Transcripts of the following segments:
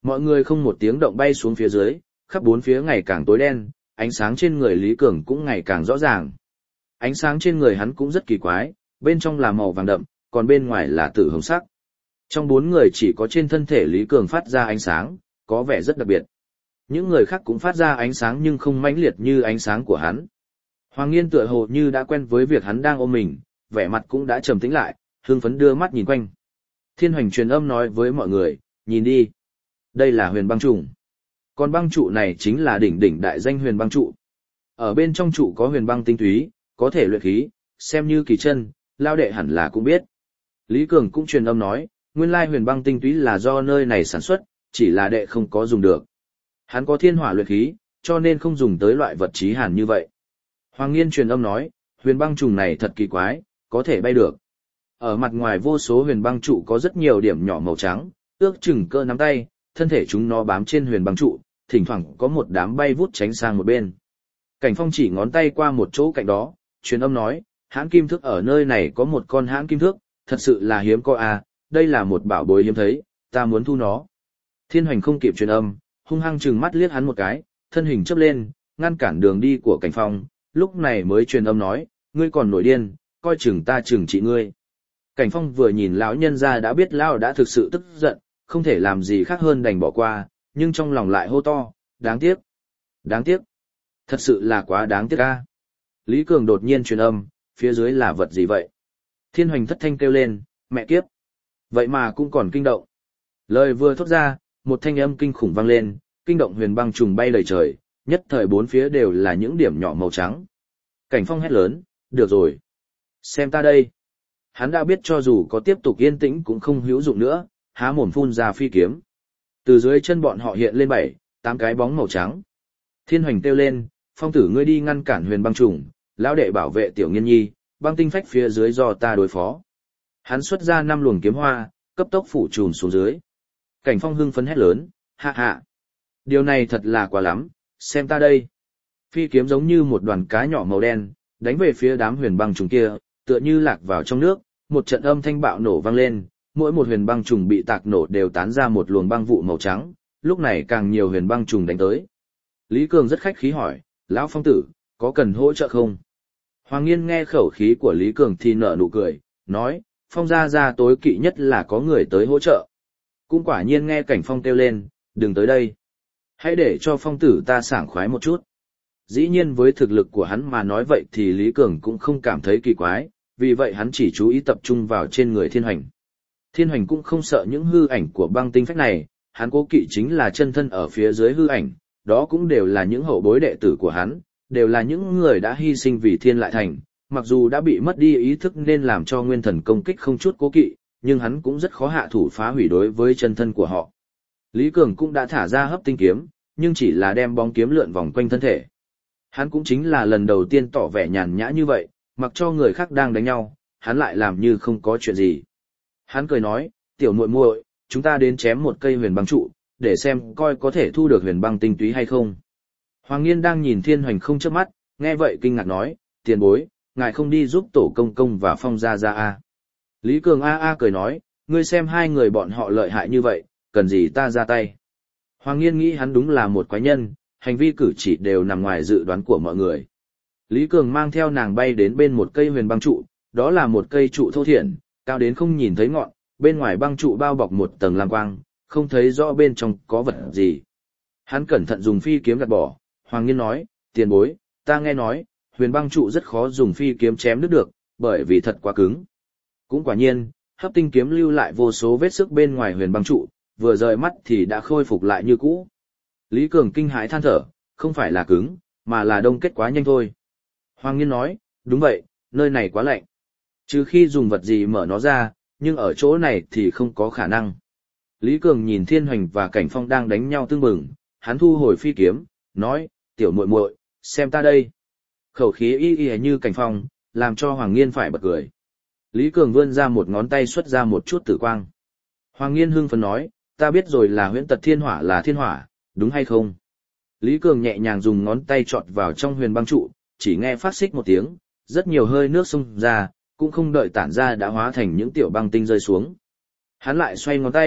Mọi người không một tiếng động bay xuống phía dưới, khắp bốn phía ngày càng tối đen, ánh sáng trên người Lý Cường cũng ngày càng rõ ràng. Ánh sáng trên người hắn cũng rất kỳ quái, bên trong là màu vàng đậm, còn bên ngoài là tử hồng sắc. Trong bốn người chỉ có trên thân thể Lý Cường phát ra ánh sáng, có vẻ rất đặc biệt. Những người khác cũng phát ra ánh sáng nhưng không mãnh liệt như ánh sáng của hắn. Hoàng Nghiên tựa hồ như đã quen với việc hắn đang ôm mình, vẻ mặt cũng đã trầm tĩnh lại, hưng phấn đưa mắt nhìn quanh. Thiên Hoành truyền âm nói với mọi người, nhìn đi. Đây là huyền băng trùng. Còn băng trụ này chính là đỉnh đại danh huyền băng trụ. Ở bên trong trụ có huyền băng tinh túy, có thể luyện khí, xem như kỳ chân, lao đệ hẳn là cũng biết. Lý Cường cũng truyền âm nói, nguyên lai huyền băng tinh túy là do nơi này sản xuất, chỉ là đệ không có dùng được. Hắn có thiên hỏa luyện khí, cho nên không dùng tới loại vật chí hàn như vậy. Hoàng Nghiên truyền âm nói, huyền băng trùng này thật kỳ quái, có thể bay được. Ở mặt ngoài vô số huyền băng trụ có rất nhiều điểm nhỏ màu trắng, ước chừng cỡ nắm tay, thân thể chúng nó bám trên huyền băng trụ, thỉnh thoảng có một đám bay vút tránh sang một bên. Cảnh Phong chỉ ngón tay qua một chỗ cạnh đó, truyền âm nói, hãn kim thước ở nơi này có một con hãn kim thước, thật sự là hiếm có à, đây là một bảo bối hiếm thấy, ta muốn thu nó. Thiên Hoành không kịp truyền âm, hung hăng trừng mắt liếc hắn một cái, thân hình chớp lên, ngăn cản đường đi của Cảnh Phong, lúc này mới truyền âm nói, ngươi còn nổi điên, coi chừng ta trừng trị ngươi. Cảnh Phong vừa nhìn lão nhân ra đã biết lão đã thực sự tức giận, không thể làm gì khác hơn đành bỏ qua, nhưng trong lòng lại hô to, đáng tiếc, đáng tiếc, thật sự là quá đáng tiếc a. Lý Cường đột nhiên truyền âm, phía dưới là vật gì vậy? Thiên Hoành thất thanh kêu lên, mẹ kiếp, vậy mà cũng còn kinh động. Lời vừa thốt ra, một thanh âm kinh khủng vang lên, kinh động huyền băng trùng bay đầy trời, nhất thời bốn phía đều là những điểm nhỏ màu trắng. Cảnh Phong hét lớn, được rồi, xem ta đây. Hắn đã biết cho dù có tiếp tục yên tĩnh cũng không hữu dụng nữa, há mồm phun ra phi kiếm. Từ dưới chân bọn họ hiện lên 7-8 cái bóng màu trắng. Thiên Hoành kêu lên, Phong tử ngươi đi ngăn cản huyền băng trùng, lão đệ bảo vệ tiểu Nghiên nhi, băng tinh phách phía dưới do ta đối phó. Hắn xuất ra 5 luồng kiếm hoa, cấp tốc phủ trùm xuống dưới. Cảnh Phong hưng phấn hét lớn, hạ hạ. Điều này thật là quá lắm, xem ta đây. Phi kiếm giống như một đoàn cá nhỏ màu đen, đánh về phía đám huyền băng trùng kia, tựa như lạc vào trong nước, một trận âm thanh bạo nổ vang lên, mỗi một huyền băng trùng bị tạc nổ đều tán ra một luồng băng vụ màu trắng, lúc này càng nhiều huyền băng trùng đánh tới. Lý Cường rất khách khí hỏi, lão Phong tử, có cần hỗ trợ không? Hoàng Nghiên nghe khẩu khí của Lý Cường thì nở nụ cười, nói, Phong gia tối kỵ nhất là có người tới hỗ trợ. Cũng quả nhiên nghe Cảnh Phong kêu lên, đừng tới đây. Hãy để cho Phong tử ta sảng khoái một chút. Dĩ nhiên với thực lực của hắn mà nói vậy thì Lý Cường cũng không cảm thấy kỳ quái, vì vậy hắn chỉ chú ý tập trung vào trên người Thiên Hoành. Thiên Hoành cũng không sợ những hư ảnh của băng tinh phách này, hắn cố kỵ chính là chân thân ở phía dưới hư ảnh, đó cũng đều là những hậu bối đệ tử của hắn, đều là những người đã hy sinh vì Thiên Lại Thành, mặc dù đã bị mất đi ý thức nên làm cho nguyên thần công kích không chút cố kỵ, nhưng hắn cũng rất khó hạ thủ phá hủy đối với chân thân của họ. Lý Cường cũng đã thả ra hấp tinh kiếm, nhưng chỉ là đem bóng kiếm lượn vòng quanh thân thể. Hắn cũng chính là lần đầu tiên tỏ vẻ nhàn nhã như vậy, mặc cho người khác đang đánh nhau, hắn lại làm như không có chuyện gì. Hắn cười nói, tiểu muội muội, chúng ta đến chém một cây huyền băng trụ, để xem coi có thể thu được huyền băng tinh túy hay không. Hoàng Nghiên đang nhìn Thiên Hoành không chớp mắt, nghe vậy kinh ngạc nói, tiền bối, ngài không đi giúp tổ công công và Phong gia gia a? Lý Cường a cười nói, ngươi xem hai người bọn họ lợi hại như vậy, cần gì ta ra tay. Hoàng Nghiên nghĩ hắn đúng là một quái nhân, hành vi cử chỉ đều nằm ngoài dự đoán của mọi người. Lý Cường mang theo nàng bay đến bên một cây huyền băng trụ, đó là một cây trụ thô thiển, cao đến không nhìn thấy ngọn, bên ngoài băng trụ bao bọc một tầng lam quang, không thấy rõ bên trong có vật gì. Hắn cẩn thận dùng phi kiếm gạt bỏ, Hoàng Nghiên nói, tiền bối, ta nghe nói, huyền băng trụ rất khó dùng phi kiếm chém đứt được, bởi vì thật quá cứng. Cũng quả nhiên, hấp tinh kiếm lưu lại vô số vết sức bên ngoài huyền băng trụ, vừa rời mắt thì đã khôi phục lại như cũ. Lý Cường kinh hãi than thở, không phải là cứng, mà là đông kết quá nhanh thôi. Hoàng Nghiên nói, đúng vậy, nơi này quá lạnh. Trừ khi dùng vật gì mở nó ra, nhưng ở chỗ này thì không có khả năng. Lý Cường nhìn Thiên Hoành và Cảnh Phong đang đánh nhau tưng bừng, hắn thu hồi phi kiếm, nói, tiểu muội muội, xem ta đây. Khẩu khí y như Cảnh Phong, làm cho Hoàng Nghiên phải bật cười. Lý Cường vươn ra một ngón tay xuất ra một chút tử quang. Hoàng Nghiên hưng phấn nói, ta biết rồi là huyễn tật thiên hỏa là thiên hỏa, đúng hay không? Lý Cường nhẹ nhàng dùng ngón tay chọt vào trong huyền băng trụ, chỉ nghe phát xích một tiếng, rất nhiều hơi nước xông ra, cũng không đợi tản ra đã hóa thành những tiểu băng tinh rơi xuống. Hắn lại xoay ngón tay,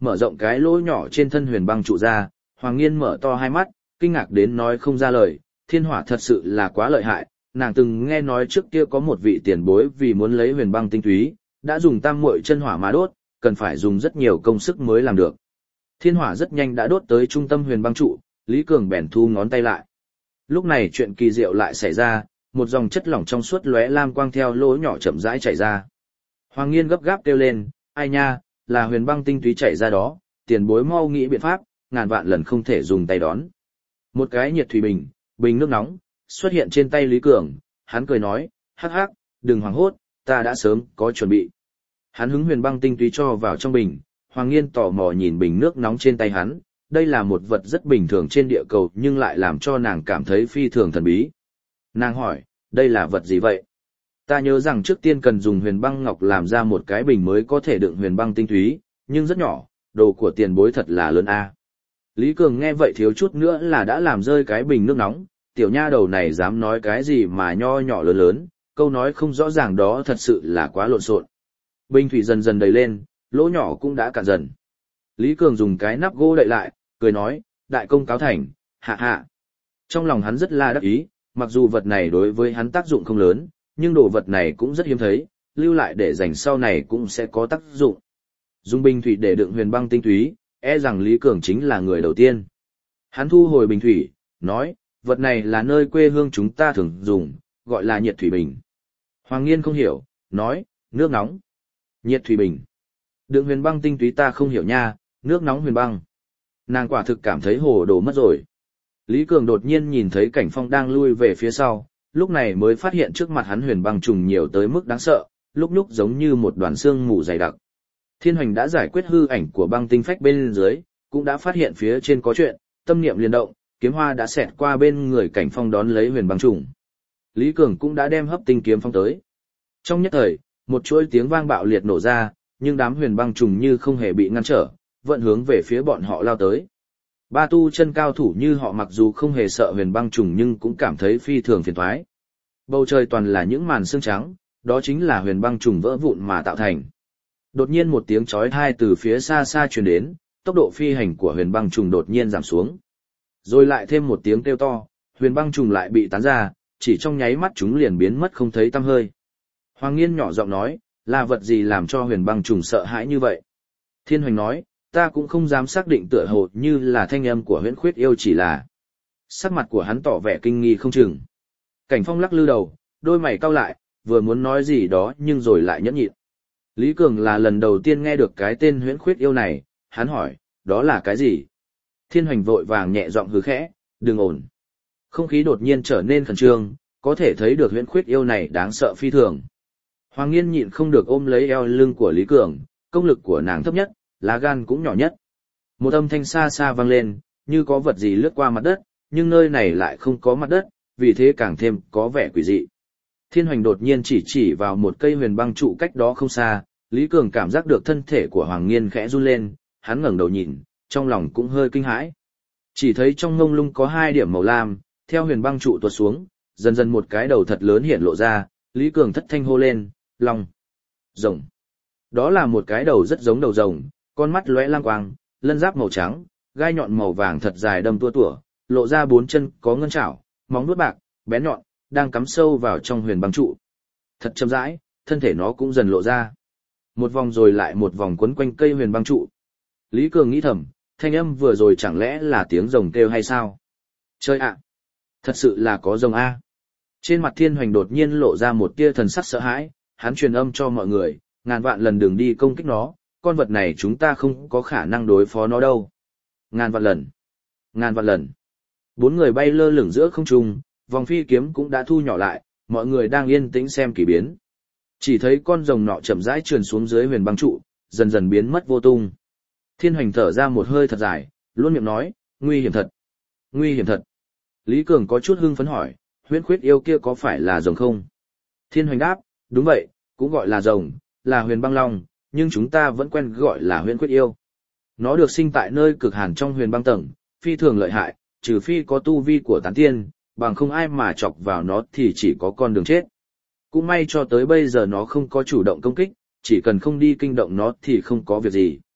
mở rộng cái lỗ nhỏ trên thân huyền băng trụ ra, Hoàng Nghiên mở to hai mắt, kinh ngạc đến nói không ra lời, thiên hỏa thật sự là quá lợi hại, nàng từng nghe nói trước kia có một vị tiền bối vì muốn lấy huyền băng tinh túy, đã dùng tam muội chân hỏa mà đốt, cần phải dùng rất nhiều công sức mới làm được. Thiên hỏa rất nhanh đã đốt tới trung tâm huyền băng trụ, Lý Cường bèn thu ngón tay lại. Lúc này chuyện kỳ diệu lại xảy ra, một dòng chất lỏng trong suốt lóe lam quang theo lỗ nhỏ chậm rãi chảy ra. Hoàng Nghiên gấp gáp kêu lên, ai nha, là huyền băng tinh túy chảy ra đó, tiền bối mau nghĩ biện pháp, ngàn vạn lần không thể dùng tay đón. Một cái nhiệt thủy bình, bình nước nóng, xuất hiện trên tay Lý Cường, hắn cười nói, hắc hắc, đừng hoảng hốt, ta đã sớm có chuẩn bị. Hắn hứng huyền băng tinh túy cho vào trong bình, Hoàng Nghiên tò mò nhìn bình nước nóng trên tay hắn, đây là một vật rất bình thường trên địa cầu nhưng lại làm cho nàng cảm thấy phi thường thần bí. Nàng hỏi, đây là vật gì vậy? Ta nhớ rằng trước tiên cần dùng huyền băng ngọc làm ra một cái bình mới có thể đựng huyền băng tinh túy, nhưng rất nhỏ, đồ của tiền bối thật là lớn a. Lý Cường nghe vậy thiếu chút nữa là đã làm rơi cái bình nước nóng, tiểu nha đầu này dám nói cái gì mà nho nhỏ lớn lớn, câu nói không rõ ràng đó thật sự là quá lộn xộn. Bình thủy dần dần đầy lên, lỗ nhỏ cũng đã cạn dần. Lý Cường dùng cái nắp gỗ đậy lại, cười nói, đại công cáo thành, hạ hạ. Trong lòng hắn rất là đắc ý, mặc dù vật này đối với hắn tác dụng không lớn, nhưng đồ vật này cũng rất hiếm thấy, lưu lại để dành sau này cũng sẽ có tác dụng. Dùng bình thủy để đựng huyền băng tinh túy, e rằng Lý Cường chính là người đầu tiên. Hắn thu hồi bình thủy, nói, vật này là nơi quê hương chúng ta thường dùng, gọi là nhiệt thủy bình. Hoàng Nghiên không hiểu, nói, nước nóng. Nhiệt thủy bình. Đựng huyền băng tinh túy ta không hiểu nha, nước nóng huyền băng. Nàng quả thực cảm thấy hồ đồ mất rồi. Lý Cường đột nhiên nhìn thấy Cảnh Phong đang lui về phía sau, lúc này mới phát hiện trước mặt hắn huyền băng trùng nhiều tới mức đáng sợ, lúc lúc giống như một đoàn xương mù dày đặc. Thiên Hoành đã giải quyết hư ảnh của băng tinh phách bên dưới, cũng đã phát hiện phía trên có chuyện, tâm niệm liên động, kiếm hoa đã xẹt qua bên người Cảnh Phong đón lấy huyền băng trùng. Lý Cường cũng đã đem hấp tinh kiếm phong tới. Trong nhất thời, một chuỗi tiếng vang bạo liệt nổ ra, nhưng đám huyền băng trùng như không hề bị ngăn trở, vẫn hướng về phía bọn họ lao tới. Ba tu chân cao thủ như họ mặc dù không hề sợ huyền băng trùng nhưng cũng cảm thấy phi thường phiền toái. Bầu trời toàn là những màn sương trắng, đó chính là huyền băng trùng vỡ vụn mà tạo thành. Đột nhiên một tiếng chói tai từ phía xa xa truyền đến, tốc độ phi hành của huyền băng trùng đột nhiên giảm xuống. Rồi lại thêm một tiếng kêu to, huyền băng trùng lại bị tán ra, chỉ trong nháy mắt chúng liền biến mất không thấy tăm hơi. Hoàng Nghiên nhỏ giọng nói, là vật gì làm cho huyền băng trùng sợ hãi như vậy? Thiên Hoành nói, ta cũng không dám xác định, tựa hồ như là thanh âm của Huyễn Khuyết Yêu chỉ là. Sắc mặt của hắn tỏ vẻ kinh nghi không chừng. Cảnh Phong lắc lư đầu, đôi mày cau lại, vừa muốn nói gì đó nhưng rồi lại nhẫn nhịn. Lý Cường là lần đầu tiên nghe được cái tên Huyễn Khuyết Yêu này, hắn hỏi, đó là cái gì? Thiên Hoành vội vàng nhẹ giọng hứ khẽ, đừng ổn. Không khí đột nhiên trở nên khẩn trương, có thể thấy được Huyễn Khuyết Yêu này đáng sợ phi thường. Hoàng Nghiên nhịn không được ôm lấy eo lưng của Lý Cường, công lực của nàng thấp nhất, lá gan cũng nhỏ nhất. Một âm thanh xa xa vang lên, như có vật gì lướt qua mặt đất, nhưng nơi này lại không có mặt đất, vì thế càng thêm có vẻ quỷ dị. Thiên Hoành đột nhiên chỉ vào một cây huyền băng trụ cách đó không xa, Lý Cường cảm giác được thân thể của Hoàng Nghiên khẽ run lên, hắn ngẩng đầu nhìn, trong lòng cũng hơi kinh hãi. Chỉ thấy trong ngông lung có hai điểm màu lam, theo huyền băng trụ tuột xuống, dần dần một cái đầu thật lớn hiện lộ ra, Lý Cường thất thanh hô lên, long, rồng. Đó là một cái đầu rất giống đầu rồng, con mắt lóe lam quang, lân giáp màu trắng, gai nhọn màu vàng thật dài đâm tua tủa, lộ ra bốn chân có ngân chảo, móng vuốt bạc, bén nhọn, đang cắm sâu vào trong huyền băng trụ. Thật chậm rãi, thân thể nó cũng dần lộ ra. Một vòng rồi lại một vòng quấn quanh cây huyền băng trụ. Lý Cường nghĩ thầm, thanh âm vừa rồi chẳng lẽ là tiếng rồng kêu hay sao? Chơi ạ! Thật sự là có rồng a. Trên mặt Thiên Hoành đột nhiên lộ ra một tia thần sắc sợ hãi, hắn truyền âm cho mọi người, ngàn vạn lần đừng đi công kích nó, con vật này chúng ta không có khả năng đối phó nó đâu. Ngàn vạn lần. Ngàn vạn lần. Bốn người bay lơ lửng giữa không trung, vòng phi kiếm cũng đã thu nhỏ lại, mọi người đang yên tĩnh xem kỳ biến. Chỉ thấy con rồng nọ chậm rãi trườn xuống dưới huyền băng trụ, dần dần biến mất vô tung. Thiên Hoành thở ra một hơi thật dài, luôn miệng nói, nguy hiểm thật. Nguy hiểm thật. Lý Cường có chút hưng phấn hỏi, Huyễn Khuyết Yêu kia có phải là rồng không? Thiên Hoành đáp, đúng vậy, cũng gọi là rồng, là huyền băng long, nhưng chúng ta vẫn quen gọi là Huyễn Khuyết Yêu. Nó được sinh tại nơi cực hàn trong huyền băng tầng, phi thường lợi hại, trừ phi có tu vi của tán tiên, bằng không ai mà chọc vào nó thì chỉ có con đường chết. Cũng may cho tới bây giờ nó không có chủ động công kích, chỉ cần không đi kinh động nó thì không có việc gì.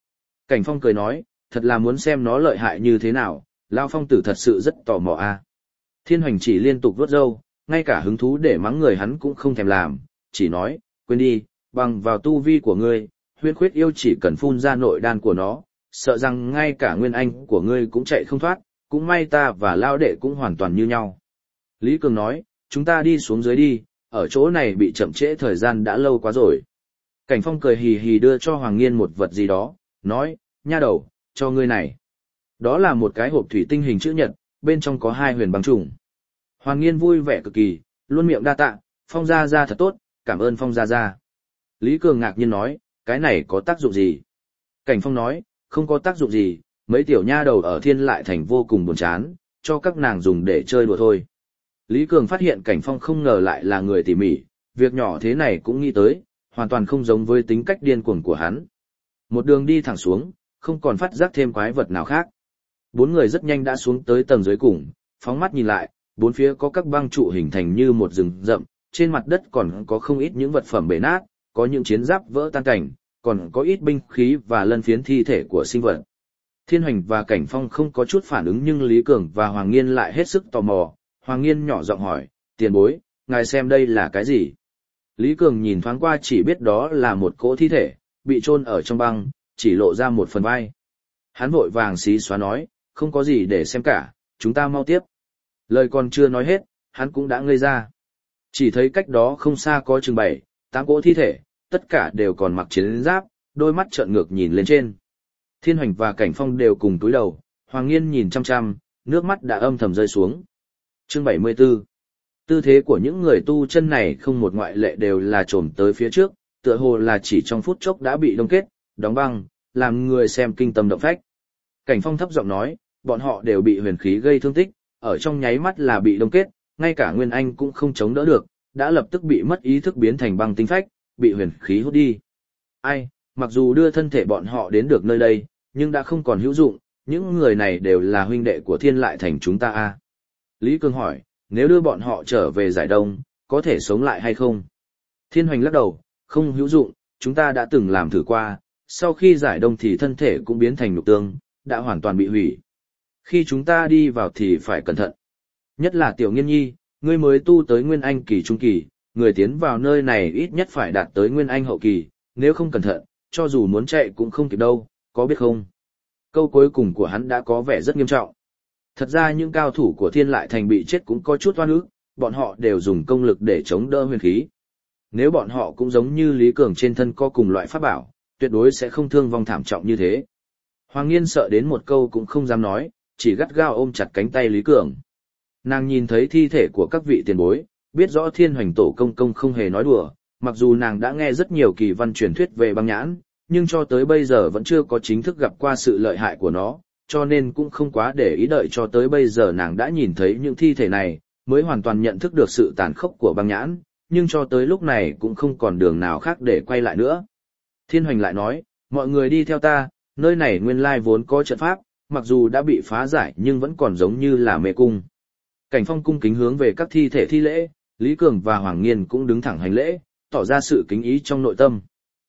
Cảnh Phong cười nói, thật là muốn xem nó lợi hại như thế nào, Lao Phong tử thật sự rất tò mò a. Thiên Hoành chỉ liên tục vuốt râu, ngay cả hứng thú để mắng người hắn cũng không thèm làm, chỉ nói, quên đi, bằng vào tu vi của ngươi, huyễn khuyết yêu chỉ cần phun ra nội đan của nó, sợ rằng ngay cả nguyên anh của ngươi cũng chạy không thoát, cũng may ta và Lao đệ cũng hoàn toàn như nhau. Lý Cường nói, chúng ta đi xuống dưới đi, ở chỗ này bị chậm trễ thời gian đã lâu quá rồi. Cảnh Phong cười hì hì đưa cho Hoàng Nghiên một vật gì đó, nói, nha đầu, cho ngươi này. Đó là một cái hộp thủy tinh hình chữ nhật, bên trong có 2 huyền băng trùng. Hoàng Nghiên vui vẻ cực kỳ, luôn miệng đa tạ, Phong gia gia thật tốt, cảm ơn Phong gia gia. Lý Cường ngạc nhiên nói, cái này có tác dụng gì? Cảnh Phong nói, không có tác dụng gì, mấy tiểu nha đầu ở Thiên Lại Thành vô cùng buồn chán, cho các nàng dùng để chơi đùa thôi. Lý Cường phát hiện Cảnh Phong không ngờ lại là người tỉ mỉ, việc nhỏ thế này cũng nghĩ tới, hoàn toàn không giống với tính cách điên cuồng của hắn. Một đường đi thẳng xuống, không còn phát giác thêm quái vật nào khác. 4 người rất nhanh đã xuống tới tầng dưới cùng, phóng mắt nhìn lại, bốn phía có các băng trụ hình thành như một rừng rậm, trên mặt đất còn có không ít những vật phẩm bể nát, có những chiến giáp vỡ tan cảnh, còn có ít binh khí và lân phiến thi thể của sinh vật. Thiên Hoành và Cảnh Phong không có chút phản ứng nhưng Lý Cường và Hoàng Nghiên lại hết sức tò mò. Hoàng Nghiên nhỏ giọng hỏi, tiền bối, ngài xem đây là cái gì? Lý Cường nhìn thoáng qua chỉ biết đó là một cỗ thi thể, bị chôn ở trong băng, chỉ lộ ra một phần vai. Hắn vội vàng xí xóa nói, không có gì để xem cả, chúng ta mau tiếp. Lời còn chưa nói hết, hắn cũng đã ngây ra. Chỉ thấy cách đó không xa có chừng 7, 8 cỗ thi thể, tất cả đều còn mặc chiến giáp, đôi mắt trợn ngược nhìn lên trên. Thiên Hoành và Cảnh Phong đều cùng túi đầu, Hoàng Nghiên nhìn chăm chăm, nước mắt đã âm thầm rơi xuống. Chương 74. Tư thế của những người tu chân này không một ngoại lệ đều là trồm tới phía trước, tựa hồ là chỉ trong phút chốc đã bị đông kết, đóng băng, làm người xem kinh tâm động phách. Cảnh Phong thấp giọng nói, bọn họ đều bị huyền khí gây thương tích, ở trong nháy mắt là bị đông kết, ngay cả Nguyên Anh cũng không chống đỡ được, đã lập tức bị mất ý thức biến thành băng tinh phách, bị huyền khí hút đi. Ai, mặc dù đưa thân thể bọn họ đến được nơi đây, nhưng đã không còn hữu dụng, những người này đều là huynh đệ của Thiên Lại Thành chúng ta a. Lý Cường hỏi, nếu đưa bọn họ trở về Giải Đông, có thể sống lại hay không? Thiên Hoành lắc đầu, không hữu dụng, chúng ta đã từng làm thử qua, sau khi Giải Đông thì thân thể cũng biến thành nhục tương, đã hoàn toàn bị hủy. Khi chúng ta đi vào thì phải cẩn thận. Nhất là Tiểu Nghiên Nhi, ngươi mới tu tới Nguyên Anh kỳ trung kỳ, người tiến vào nơi này ít nhất phải đạt tới Nguyên Anh hậu kỳ, nếu không cẩn thận, cho dù muốn chạy cũng không kịp đâu, có biết không? Câu cuối cùng của hắn đã có vẻ rất nghiêm trọng. Thật ra những cao thủ của Thiên Lại Thành bị chết cũng có chút oan ức, bọn họ đều dùng công lực để chống đỡ huyền khí. Nếu bọn họ cũng giống như Lý Cường trên thân có cùng loại pháp bảo, tuyệt đối sẽ không thương vong thảm trọng như thế. Hoàng Nghiên sợ đến một câu cũng không dám nói, chỉ gắt gao ôm chặt cánh tay Lý Cường. Nàng nhìn thấy thi thể của các vị tiền bối, biết rõ Thiên Hoành tổ công công không hề nói đùa, mặc dù nàng đã nghe rất nhiều kỳ văn truyền thuyết về băng nhãn, nhưng cho tới bây giờ vẫn chưa có chính thức gặp qua sự lợi hại của nó, cho nên cũng không quá để ý, đợi cho tới bây giờ nàng đã nhìn thấy những thi thể này, mới hoàn toàn nhận thức được sự tàn khốc của băng nhãn, nhưng cho tới lúc này cũng không còn đường nào khác để quay lại nữa. Thiên Hoành lại nói, mọi người đi theo ta, nơi này nguyên lai vốn có trận pháp, mặc dù đã bị phá giải nhưng vẫn còn giống như là mê cung. Cảnh Phong cung kính hướng về các thi thể thi lễ, Lý Cường và Hoàng Nghiên cũng đứng thẳng hành lễ, tỏ ra sự kính ý trong nội tâm.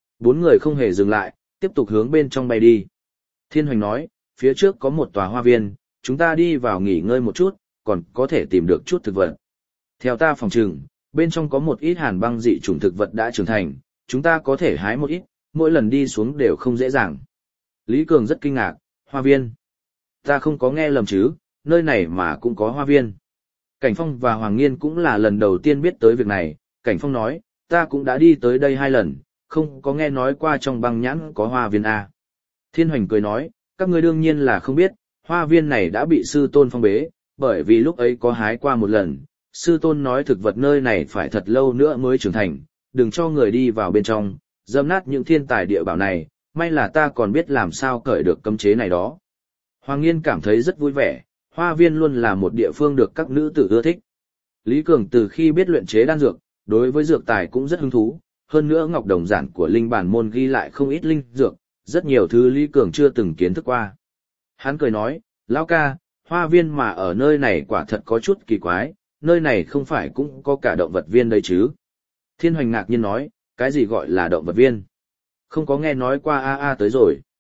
4 người không hề dừng lại, tiếp tục hướng bên trong bay đi. Thiên Hoành nói, phía trước có một tòa hoa viên, chúng ta đi vào nghỉ ngơi một chút, còn có thể tìm được chút thực vật. Theo ta phòng trừng, bên trong có một ít hàn băng dị chủng thực vật đã trưởng thành, chúng ta có thể hái một ít, mỗi lần đi xuống đều không dễ dàng. Lý Cường rất kinh ngạc, hoa viên. Ta không có nghe lầm chứ, nơi này mà cũng có hoa viên. Cảnh Phong và Hoàng Nghiên cũng là lần đầu tiên biết tới việc này, Cảnh Phong nói, ta cũng đã đi tới đây 2 lần, không có nghe nói qua trong băng nhãn có hoa viên A. Thiên Hoành cười nói, các ngươi đương nhiên là không biết, hoa viên này đã bị sư tôn phong bế, bởi vì lúc ấy có hái qua một lần, sư tôn nói thực vật nơi này phải thật lâu nữa mới trưởng thành, đừng cho người đi vào bên trong, dẫm nát những thiên tài địa bảo này, may là ta còn biết làm sao cởi được cấm chế này đó. Hoàng Nghiên cảm thấy rất vui vẻ, hoa viên luôn là một địa phương được các nữ tử ưa thích. Lý Cường từ khi biết luyện chế đan dược, đối với dược tài cũng rất hứng thú, hơn nữa ngọc đồng giản của linh bản môn ghi lại không ít linh dược, rất nhiều thứ Lý Cường chưa từng kiến thức qua. Hắn cười nói, lão ca, hoa viên mà ở nơi này quả thật có chút kỳ quái, nơi này không phải cũng có cả động vật viên đây chứ. Thiên Hoành ngạc nhiên nói, cái gì gọi là động vật viên? Không có nghe nói qua tới rồi.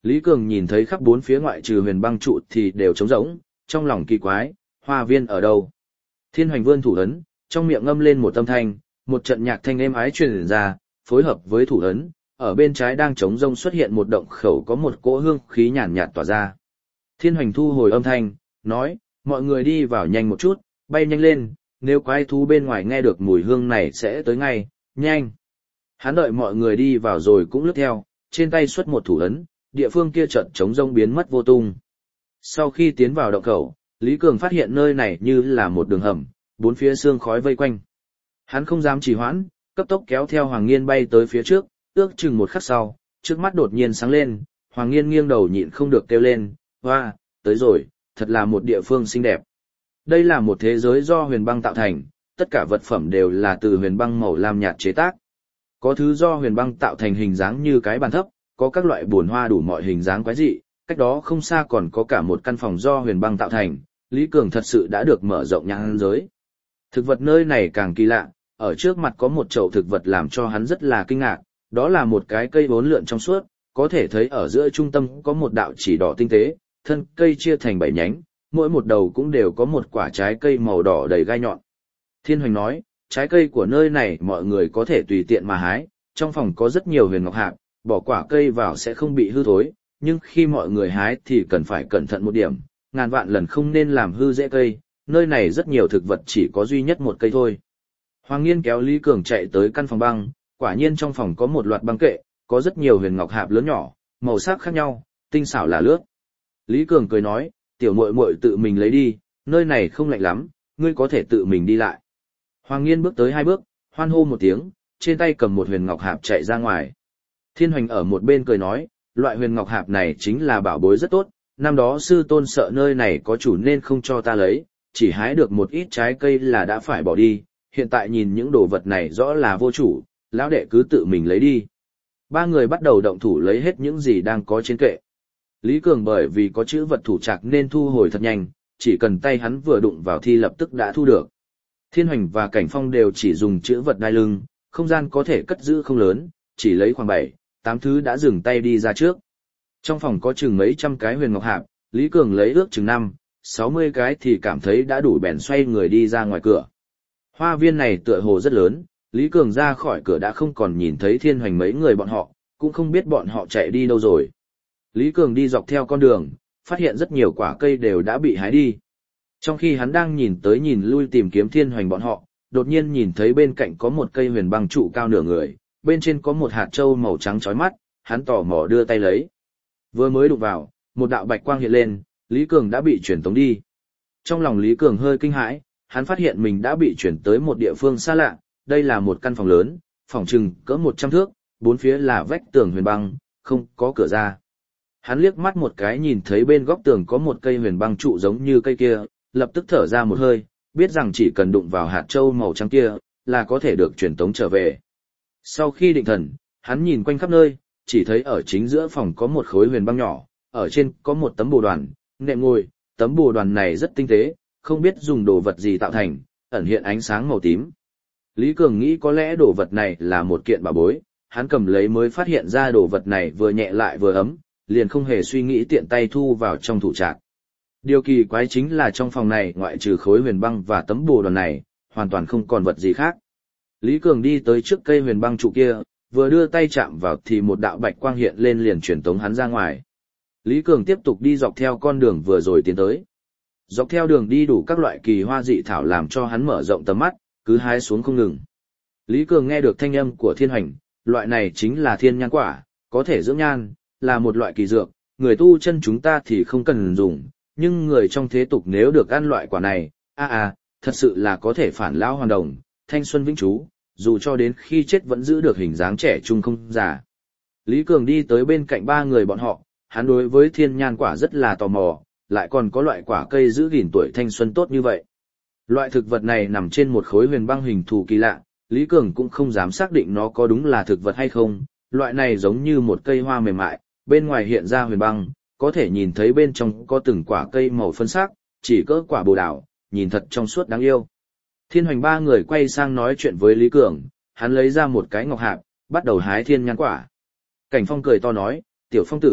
Lý Cường nhìn thấy khắp bốn phía ngoại trừ huyền băng trụ thì đều trống rỗng, trong lòng kỳ quái, hoa viên ở đâu? Thiên Hoành vươn thủ ấn, trong miệng ngâm lên một âm thanh, một trận nhạc thanh êm ái truyền ra, phối hợp với thủ ấn, ở bên trái đang trống rông xuất hiện một động khẩu có một cỗ hương khí nhàn nhạt tỏa ra. Thiên Hoành thu hồi âm thanh, nói, mọi người đi vào nhanh một chút, bay nhanh lên, nếu quái thú bên ngoài nghe được mùi hương này sẽ tới ngay, nhanh. Hắn đợi mọi người đi vào rồi cũng lướt theo, trên tay xuất một thủ ấn, địa phương kia chợt trống rông biến mất vô tung. Sau khi tiến vào động khẩu, Lý Cường phát hiện nơi này như là một đường hầm, bốn phía sương khói vây quanh. Hắn không dám trì hoãn, cấp tốc kéo theo Hoàng Nghiên bay tới phía trước, ước chừng một khắc sau, trước mắt đột nhiên sáng lên, Hoàng Nghiên nghiêng đầu nhịn không được kêu lên, hoa, tới rồi, thật là một địa phương xinh đẹp. Đây là một thế giới do huyền băng tạo thành, tất cả vật phẩm đều là từ huyền băng màu lam nhạt chế tác. Có thứ do huyền băng tạo thành hình dáng như cái bàn thấp, có các loại bùn hoa đủ mọi hình dáng quái dị, cách đó không xa còn có cả một căn phòng do huyền băng tạo thành, Lý Cường thật sự đã được mở rộng nhãn giới. Thực vật nơi này càng kỳ lạ, ở trước mặt có một chậu thực vật làm cho hắn rất là kinh ngạc, đó là một cái cây vốn lượn trong suốt, có thể thấy ở giữa trung tâm có một đạo chỉ đỏ tinh tế, thân cây chia thành 7 nhánh, mỗi một đầu cũng đều có một quả trái cây màu đỏ đầy gai nhọn. Thiên Hoành nói, trái cây của nơi này mọi người có thể tùy tiện mà hái, trong phòng có rất nhiều huyền ngọc hạp, bỏ quả cây vào sẽ không bị hư thối, nhưng khi mọi người hái thì cần phải cẩn thận một điểm, ngàn vạn lần không nên làm hư rễ cây, nơi này rất nhiều thực vật chỉ có duy nhất một cây thôi. Hoàng Nghiên kéo Lý Cường chạy tới căn phòng băng, quả nhiên trong phòng có một loạt băng kệ, có rất nhiều huyền ngọc hạp lớn nhỏ, màu sắc khác nhau, tinh xảo là lướt. Lý Cường cười nói, tiểu muội muội tự mình lấy đi, nơi này không lạnh lắm, ngươi có thể tự mình đi lại. Hoàng Nghiên bước tới 2 bước, hoan hô một tiếng, trên tay cầm một huyền ngọc hạp chạy ra ngoài. Thiên Hoành ở một bên cười nói, loại huyền ngọc hạp này chính là bảo bối rất tốt, năm đó sư tôn sợ nơi này có chủ nên không cho ta lấy, chỉ hái được một ít trái cây là đã phải bỏ đi, hiện tại nhìn những đồ vật này rõ là vô chủ, lão đệ cứ tự mình lấy đi. 3 người bắt đầu động thủ lấy hết những gì đang có trên kệ. Lý Cường bởi vì có chữ vật thủ trạc nên thu hồi thật nhanh, chỉ cần tay hắn vừa đụng vào thì lập tức đã thu được. Thiên Hoành và Cảnh Phong đều chỉ dùng chữ vật đai lưng, không gian có thể cất giữ không lớn, chỉ lấy khoảng 7, 8 thứ đã dừng tay đi ra trước. Trong phòng có chừng mấy trăm cái huyền ngọc hạp, Lý Cường lấy ước chừng 5, 60 cái thì cảm thấy đã đủ bèn xoay người đi ra ngoài cửa. Hoa viên này tựa hồ rất lớn, Lý Cường ra khỏi cửa đã không còn nhìn thấy Thiên Hoành mấy người bọn họ, cũng không biết bọn họ chạy đi đâu rồi. Lý Cường đi dọc theo con đường, phát hiện rất nhiều quả cây đều đã bị hái đi. Trong khi hắn đang nhìn tới nhìn lui tìm kiếm Thiên Hoành bọn họ, đột nhiên nhìn thấy bên cạnh có một cây huyền băng trụ cao nửa người, bên trên có một hạt châu màu trắng chói mắt, hắn tò mò đưa tay lấy. Vừa mới đụng vào, một đạo bạch quang hiện lên, Lý Cường đã bị chuyển tống đi. Trong lòng Lý Cường hơi kinh hãi, hắn phát hiện mình đã bị chuyển tới một địa phương xa lạ, đây là một căn phòng lớn, phòng chừng cỡ 100 thước, bốn phía là vách tường huyền băng, không có cửa ra. Hắn liếc mắt một cái nhìn thấy bên góc tường có một cây huyền băng trụ giống như cây kia, lập tức thở ra một hơi, biết rằng chỉ cần đụng vào hạt châu màu trắng kia, là có thể được truyền tống trở về. Sau khi định thần, hắn nhìn quanh khắp nơi, chỉ thấy ở chính giữa phòng có một khối huyền băng nhỏ, ở trên có một tấm bồ đoàn, nệm ngồi, tấm bồ đoàn này rất tinh tế, không biết dùng đồ vật gì tạo thành, ẩn hiện ánh sáng màu tím. Lý Cường nghĩ có lẽ đồ vật này là một kiện bảo bối, hắn cầm lấy mới phát hiện ra đồ vật này vừa nhẹ lại vừa ấm, liền không hề suy nghĩ tiện tay thu vào trong thủ trạc. Điều kỳ quái chính là trong phòng này ngoại trừ khối huyền băng và tấm bồ đoàn này, hoàn toàn không còn vật gì khác. Lý Cường đi tới trước cây huyền băng trụ kia, vừa đưa tay chạm vào thì một đạo bạch quang hiện lên liền truyền tống hắn ra ngoài. Lý Cường tiếp tục đi dọc theo con đường vừa rồi tiến tới. Dọc theo đường đi đủ các loại kỳ hoa dị thảo làm cho hắn mở rộng tầm mắt, cứ hái xuống không ngừng. Lý Cường nghe được thanh âm của Thiên Hoành, loại này chính là thiên nhan quả, có thể dưỡng nhan, là một loại kỳ dược, người tu chân chúng ta thì không cần dùng, nhưng người trong thế tục nếu được ăn loại quả này, thật sự là có thể phản lão hoàn đồng, thanh xuân vĩnh trú, dù cho đến khi chết vẫn giữ được hình dáng trẻ trung không già. Lý Cường đi tới bên cạnh 3 người bọn họ, hắn đối với thiên nhan quả rất là tò mò, lại còn có loại quả cây giữ gìn tuổi thanh xuân tốt như vậy. Loại thực vật này nằm trên một khối huyền băng hình thù kỳ lạ, Lý Cường cũng không dám xác định nó có đúng là thực vật hay không, loại này giống như một cây hoa mềm mại, bên ngoài hiện ra huyền băng, có thể nhìn thấy bên trong có từng quả cây màu phân sắc, chỉ cỡ quả bồ đào, nhìn thật trong suốt đáng yêu. Thiên Hoành 3 người quay sang nói chuyện với Lý Cường, hắn lấy ra một cái ngọc hạp, bắt đầu hái thiên nhan quả. Cảnh Phong cười to nói, tiểu Phong tử,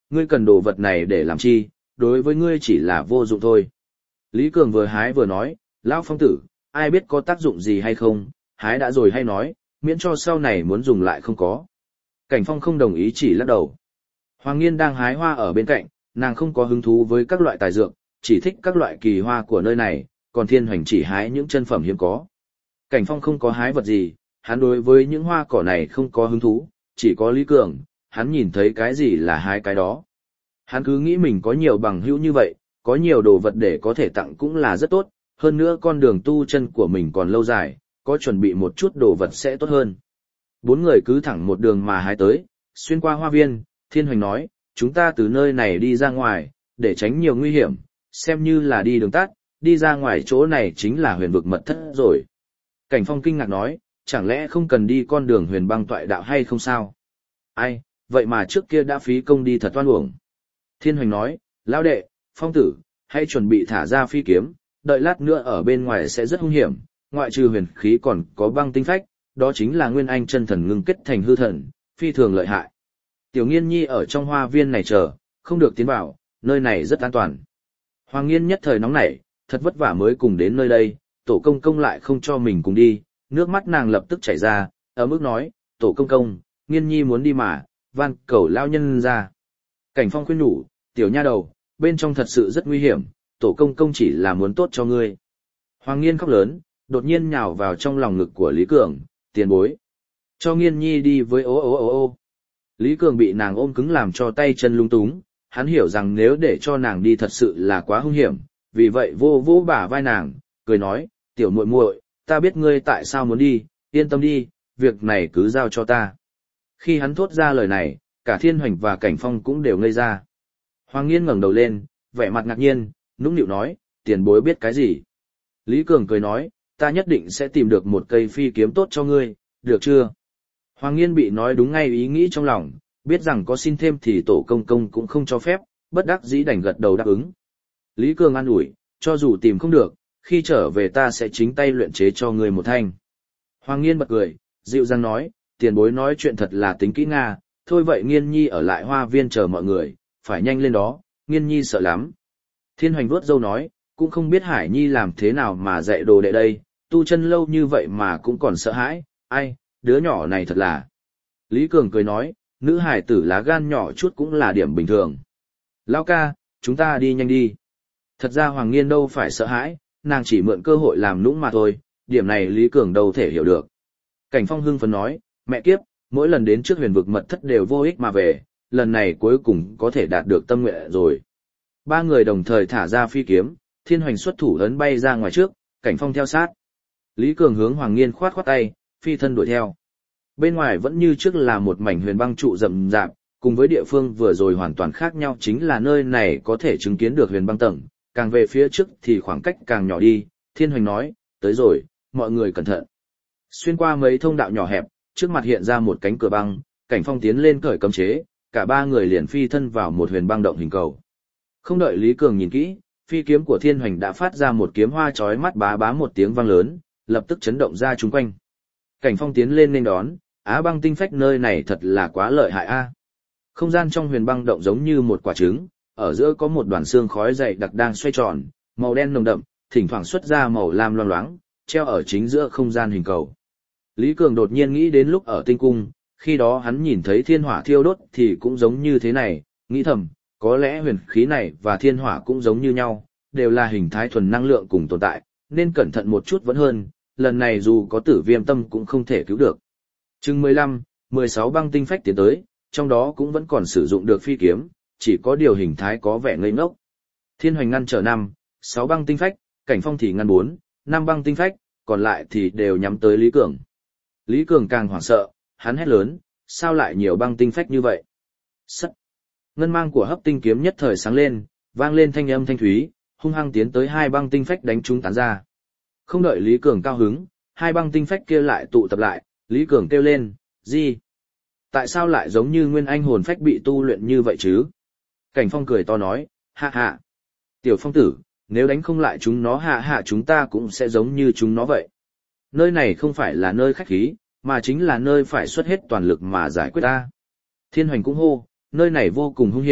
ngươi cần đồ vật này để làm chi, đối với ngươi chỉ là vô dụng thôi. Lý Cường vừa hái vừa nói, lão phong tử, ai biết có tác dụng gì hay không, hái đã rồi hay nói, miễn cho sau này muốn dùng lại không có. Cảnh Phong không đồng ý chỉ lắc đầu. Hoàng Nghiên đang hái hoa ở bên cạnh, nàng không có hứng thú với các loại tài dược, chỉ thích các loại kỳ hoa của nơi này, còn Thiên Hoành chỉ hái những chân phẩm hiếm có. Cảnh Phong không có hái vật gì, hắn đối với những hoa cỏ này không có hứng thú, chỉ có Lý Cường, hắn nhìn thấy cái gì là hái cái đó. Hắn cứ nghĩ mình có nhiều bằng hữu như vậy, có nhiều đồ vật để có thể tặng cũng là rất tốt, hơn nữa con đường tu chân của mình còn lâu dài, có chuẩn bị một chút đồ vật sẽ tốt hơn. Bốn người cứ thẳng một đường mà hái tới, xuyên qua hoa viên, Thiên Hoành nói, chúng ta từ nơi này đi ra ngoài, để tránh nhiều nguy hiểm, xem như là đi đường tắt, đi ra ngoài chỗ này chính là huyền vực mật thất rồi. Cảnh Phong kinh ngạc nói, chẳng lẽ không cần đi con đường huyền băng toại đạo hay không sao? Ai, vậy mà trước kia đã phí công đi thật oan uổng. Thiên Hoành nói, lão đệ, phong tử, hãy chuẩn bị thả ra phi kiếm, đợi lát nữa ở bên ngoài sẽ rất hung hiểm, ngoại trừ huyền khí còn có băng tinh phách, đó chính là nguyên anh chân thần ngưng kết thành hư thần, phi thường lợi hại. Tiểu Nghiên Nhi ở trong hoa viên này chờ, không được tiến vào, nơi này rất an toàn. Hoàng Nghiên nhất thời nóng nảy, thật vất vả mới cùng đến nơi đây, tổ công công lại không cho mình cùng đi, nước mắt nàng lập tức chảy ra, ở mức nói, tổ công công, Nghiên Nhi muốn đi mà, van cầu lao nhân ra. Cảnh Phong khuyên nhủ, tiểu nha đầu, bên trong thật sự rất nguy hiểm, tổ công công chỉ là muốn tốt cho ngươi. Hoàng Nghiên khóc lớn, đột nhiên nhào vào trong lòng ngực của Lý Cường, tiền bối. Cho Nghiên Nhi đi với ô ô ô ô. Lý Cường bị nàng ôm cứng làm cho tay chân lung túng, hắn hiểu rằng nếu để cho nàng đi thật sự là quá hung hiểm, vì vậy vô vô bả vai nàng, cười nói, tiểu muội muội, ta biết ngươi tại sao muốn đi, yên tâm đi, việc này cứ giao cho ta. Khi hắn thốt ra lời này, cả Thiên Hoành và Cảnh Phong cũng đều ngây ra. Hoàng Nghiên ngẩng đầu lên, vẻ mặt ngạc nhiên, nũng nịu nói, tiền bối biết cái gì? Lý Cường cười nói, ta nhất định sẽ tìm được một cây phi kiếm tốt cho ngươi, được chưa? Hoàng Nghiên bị nói đúng ngay ý nghĩ trong lòng, biết rằng có xin thêm thì tổ công công cũng không cho phép, bất đắc dĩ đành gật đầu đáp ứng. Lý Cường an ủi, cho dù tìm không được, khi trở về ta sẽ chính tay luyện chế cho ngươi một thanh. Hoàng Nghiên bật cười, dịu dàng nói, tiền bối nói chuyện thật là tính kỹ Nga, thôi vậy Nghiên Nhi ở lại hoa viên chờ mọi người, phải nhanh lên đó, Nghiên Nhi sợ lắm. Thiên Hoành vuốt râu nói, cũng không biết Hải Nhi làm thế nào mà dạy đồ đệ đây, tu chân lâu như vậy mà cũng còn sợ hãi, ai, đứa nhỏ này thật là. Lý Cường cười nói, nữ hải tử lá gan nhỏ chút cũng là điểm bình thường. Lão ca, chúng ta đi nhanh đi. Thật ra Hoàng Nghiên đâu phải sợ hãi, nàng chỉ mượn cơ hội làm nũng mà thôi, điểm này Lý Cường đâu thể hiểu được. Cảnh Phong hưng phấn nói, mẹ kiếp, mỗi lần đến trước huyền vực mật thất đều vô ích mà về, lần này cuối cùng có thể đạt được tâm nguyện rồi. Ba người đồng thời thả ra phi kiếm, Thiên Hoành xuất thủ ấn bay ra ngoài trước, Cảnh Phong theo sát. Lý Cường hướng Hoàng Nghiên khoát khoát tay, phi thân đuổi theo. Bên ngoài vẫn như trước là một mảnh huyền băng trụ rậm rạp, cùng với địa phương vừa rồi hoàn toàn khác nhau chính là nơi này có thể chứng kiến được huyền băng tầng, càng về phía trước thì khoảng cách càng nhỏ đi. Thiên Hoành nói, tới rồi, mọi người cẩn thận. Xuyên qua mấy thông đạo nhỏ hẹp, trước mặt hiện ra một cánh cửa băng, Cảnh Phong tiến lên cởi cấm chế, cả ba người liền phi thân vào một huyền băng động hình cầu. Không đợi Lý Cường nhìn kỹ, phi kiếm của Thiên Hoành đã phát ra một kiếm hoa chói mắt bá bá một tiếng vang lớn, lập tức chấn động ra chúng quanh. Cảnh Phong tiến lên nên đón, Á băng tinh phách nơi này thật là quá lợi hại a. Không gian trong huyền băng động giống như một quả trứng, ở giữa có một đoàn xương khói dày đặc đang xoay tròn, màu đen nồng đậm, thỉnh thoảng xuất ra màu lam loang loáng, treo ở chính giữa không gian hình cầu. Lý Cường đột nhiên nghĩ đến lúc ở tinh cung, khi đó hắn nhìn thấy thiên hỏa thiêu đốt thì cũng giống như thế này, nghĩ thầm, có lẽ huyền khí này và thiên hỏa cũng giống như nhau, đều là hình thái thuần năng lượng cùng tồn tại, nên cẩn thận một chút vẫn hơn, lần này dù có Tử Viêm tâm cũng không thể cứu được. Chừng 15, 16 băng tinh phách tiến tới, trong đó cũng vẫn còn sử dụng được phi kiếm, chỉ có điều hình thái có vẻ ngây ngốc. Thiên Hoành ngăn trở 5, 6 băng tinh phách, Cảnh Phong thì ngăn 4, 5 băng tinh phách, còn lại thì đều nhắm tới Lý Cường. Lý Cường càng hoảng sợ, hắn hét lớn, sao lại nhiều băng tinh phách như vậy? Sắt! Ngân mang của hấp tinh kiếm nhất thời sáng lên, vang lên thanh âm thanh thúy, hung hăng tiến tới hai băng tinh phách đánh chúng tán ra. Không đợi Lý Cường cao hứng, hai băng tinh phách kia lại tụ tập lại, Lý Cường kêu lên, gì? Tại sao lại giống như nguyên anh hồn phách bị tu luyện như vậy chứ? Cảnh Phong cười to nói, hạ hạ. Tiểu Phong tử, nếu đánh không lại chúng nó hạ hạ chúng ta cũng sẽ giống như chúng nó vậy. Nơi này không phải là nơi khách khí, mà chính là nơi phải xuất hết toàn lực mà giải quyết ta. Thiên Hoành cũng hô, nơi này vô cùng hung hiểm,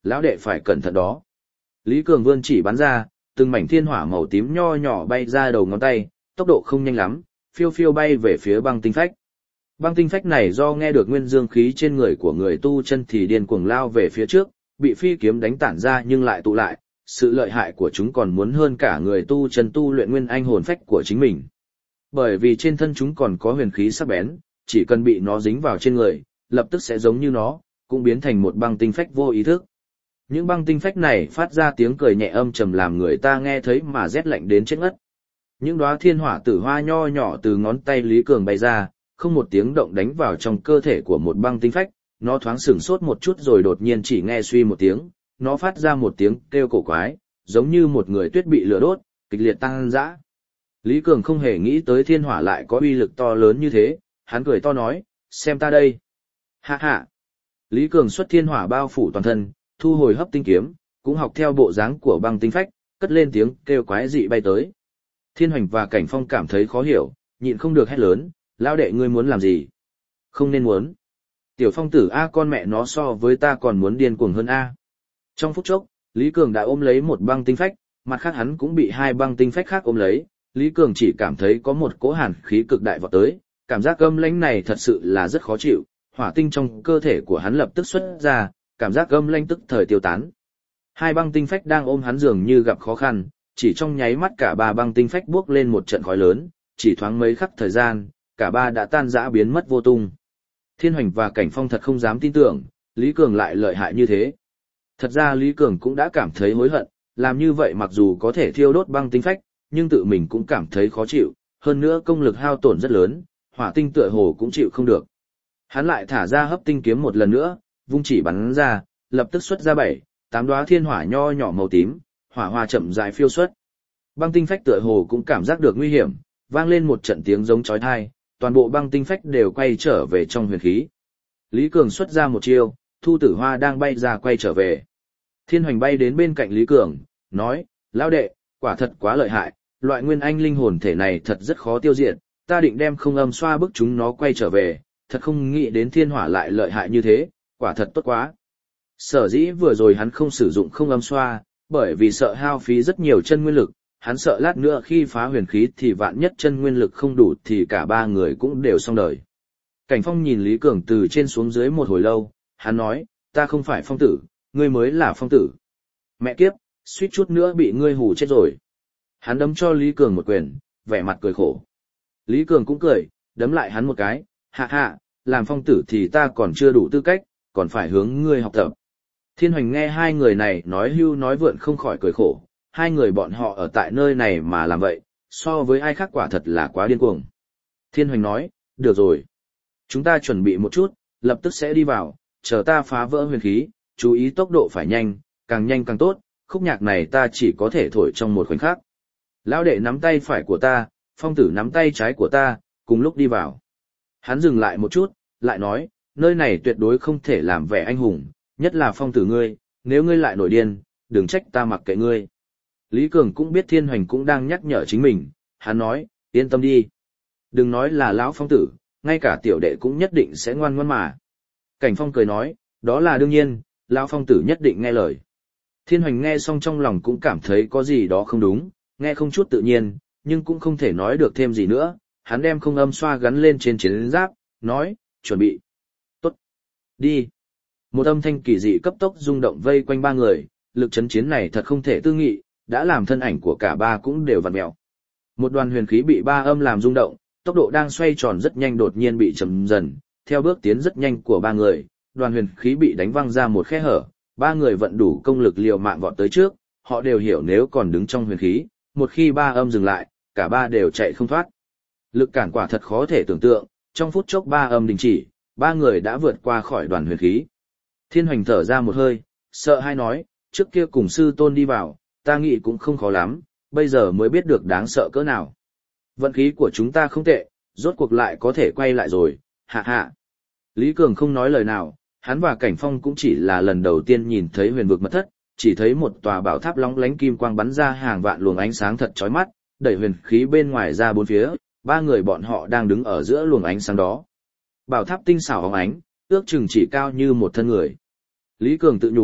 lão đệ phải cẩn thận đó. Lý Cường vươn chỉ bắn ra, từng mảnh thiên hỏa màu tím nho nhỏ bay ra đầu ngón tay, tốc độ không nhanh lắm, phiêu phiêu bay về phía băng tinh phách. Băng tinh phách này do nghe được nguyên dương khí trên người của người tu chân thì điên cuồng lao về phía trước, bị phi kiếm đánh tản ra nhưng lại tụ lại, sự lợi hại của chúng còn muốn hơn cả người tu chân tu luyện nguyên anh hồn phách của chính mình. Bởi vì trên thân chúng còn có huyền khí sắc bén, chỉ cần bị nó dính vào trên người, lập tức sẽ giống như nó, cũng biến thành một băng tinh phách vô ý thức. Những băng tinh phách này phát ra tiếng cười nhẹ âm trầm làm người ta nghe thấy mà rét lạnh đến chết ngất. Những đóa thiên hỏa tử hoa nho nhỏ từ ngón tay Lý Cường bay ra, không một tiếng động đánh vào trong cơ thể của một băng tinh phách, nó thoáng sửng sốt một chút rồi đột nhiên chỉ nghe suy một tiếng, nó phát ra một tiếng kêu cổ quái, giống như một người tuyết bị lửa đốt, kịch liệt tăng dã. Lý Cường không hề nghĩ tới thiên hỏa lại có uy lực to lớn như thế, hắn cười to nói, xem ta đây. Hạ hạ. Lý Cường xuất thiên hỏa bao phủ toàn thân, thu hồi hấp tinh kiếm, cũng học theo bộ dáng của băng tinh phách, cất lên tiếng kêu quái dị bay tới. Thiên Hoành và Cảnh Phong cảm thấy khó hiểu, nhịn không được hét lớn, lão đệ ngươi muốn làm gì? Không nên muốn. Tiểu Phong tử A con mẹ nó so với ta còn muốn điên cuồng hơn A. Trong phút chốc, Lý Cường đã ôm lấy một băng tinh phách, mặt khác hắn cũng bị hai băng tinh phách khác ôm lấy, Lý Cường chỉ cảm thấy có một cỗ hàn khí cực đại vọt tới, cảm giác âm lãnh này thật sự là rất khó chịu, hỏa tinh trong cơ thể của hắn lập tức xuất ra, cảm giác âm lãnh tức thời tiêu tán. Hai băng tinh phách đang ôm hắn dường như gặp khó khăn, chỉ trong nháy mắt cả ba băng tinh phách buốc lên một trận khói lớn, chỉ thoáng mấy khắc thời gian, cả ba đã tan rã biến mất vô tung. Thiên Hoành và Cảnh Phong thật không dám tin tưởng, Lý Cường lại lợi hại như thế. Thật ra Lý Cường cũng đã cảm thấy hối hận, làm như vậy mặc dù có thể thiêu đốt băng tinh phách, nhưng tự mình cũng cảm thấy khó chịu, hơn nữa công lực hao tổn rất lớn, hỏa tinh tựa hồ cũng chịu không được. Hắn lại thả ra hấp tinh kiếm một lần nữa, vung chỉ bắn ra, lập tức xuất ra 7-8 đóa thiên hỏa nho nhỏ màu tím, hỏa hoa chậm rãi phiêu xuất. Băng tinh phách tựa hồ cũng cảm giác được nguy hiểm, vang lên một trận tiếng giống chói tai, toàn bộ băng tinh phách đều quay trở về trong huyền khí. Lý Cường xuất ra một chiêu, Thu Tử Hoa đang bay ra quay trở về. Thiên Hoành bay đến bên cạnh Lý Cường, nói, lão đệ, quả thật quá lợi hại, loại nguyên anh linh hồn thể này thật rất khó tiêu diệt, ta định đem không âm xoa bức chúng nó quay trở về, thật không nghĩ đến thiên hỏa lại lợi hại như thế, quả thật tốt quá. Sở dĩ vừa rồi hắn không sử dụng không âm xoa, bởi vì sợ hao phí rất nhiều chân nguyên lực, hắn sợ lát nữa khi phá huyền khí thì vạn nhất chân nguyên lực không đủ thì cả ba người cũng đều xong đời. Cảnh Phong nhìn Lý Cường từ trên xuống dưới một hồi lâu, hắn nói, ta không phải phong tử, ngươi mới là phong tử. Mẹ kiếp, suýt chút nữa bị ngươi hù chết rồi. Hắn đấm cho Lý Cường một quyền, vẻ mặt cười khổ. Lý Cường cũng cười, đấm lại hắn một cái, hạ hạ, làm phong tử thì ta còn chưa đủ tư cách, còn phải hướng ngươi học tập. Thiên Hoành nghe hai người này nói hưu nói vượn không khỏi cười khổ, hai người bọn họ ở tại nơi này mà làm vậy, so với ai khác quả thật là quá điên cuồng. Thiên Hoành nói, được rồi. Chúng ta chuẩn bị một chút, lập tức sẽ đi vào, chờ ta phá vỡ huyền khí, chú ý tốc độ phải nhanh càng tốt, khúc nhạc này ta chỉ có thể thổi trong một khoảnh khắc. Lão đệ nắm tay phải của ta, phong tử nắm tay trái của ta, cùng lúc đi vào. Hắn dừng lại một chút, lại nói, nơi này tuyệt đối không thể làm vẻ anh hùng, nhất là phong tử ngươi, nếu ngươi lại nổi điên, đừng trách ta mặc kệ ngươi. Lý Cường cũng biết Thiên Hoành cũng đang nhắc nhở chính mình, hắn nói, yên tâm đi. Đừng nói là lão phong tử, ngay cả tiểu đệ cũng nhất định sẽ ngoan ngoãn mà. Cảnh Phong cười nói, đó là đương nhiên, lão phong tử nhất định nghe lời. Thiên Hoành nghe xong trong lòng cũng cảm thấy có gì đó không đúng, nghe không chút tự nhiên, nhưng cũng không thể nói được thêm gì nữa, hắn đem không âm xoa gắn lên trên chiến giáp, nói, chuẩn bị. Tốt. Đi. Một âm thanh kỳ dị cấp tốc rung động vây quanh ba người, lực chấn chiến này thật không thể tư nghị, đã làm thân ảnh của cả ba cũng đều vặn mèo. Một đoàn huyền khí bị ba âm làm rung động, tốc độ đang xoay tròn rất nhanh đột nhiên bị chậm dần, theo bước tiến rất nhanh của ba người, đoàn huyền khí bị đánh văng ra một khe hở, ba người vận đủ công lực liều mạng vọt tới trước, họ đều hiểu nếu còn đứng trong huyền khí, một khi ba âm dừng lại, cả ba đều chạy không thoát. Lực cản quả thật khó thể tưởng tượng, trong phút chốc ba âm đình chỉ, ba người đã vượt qua khỏi đoàn huyền khí. Thiên Hoành thở ra một hơi, sợ hai nói, trước kia cùng sư tôn đi vào, ta nghĩ cũng không khó lắm, bây giờ mới biết được đáng sợ cỡ nào. Vận khí của chúng ta không tệ, rốt cuộc lại có thể quay lại rồi, hạ hạ. Lý Cường không nói lời nào, hắn và Cảnh Phong cũng chỉ là lần đầu tiên nhìn thấy huyền vực mật thất, chỉ thấy một tòa bảo tháp lóng lánh kim quang bắn ra hàng vạn luồng ánh sáng thật chói mắt, đẩy huyền khí bên ngoài ra bốn phía, ba người bọn họ đang đứng ở giữa luồng ánh sáng đó. Bảo tháp tinh xảo óng ánh, ước chừng chỉ cao như một thân người. Lý Cường tự nhủ,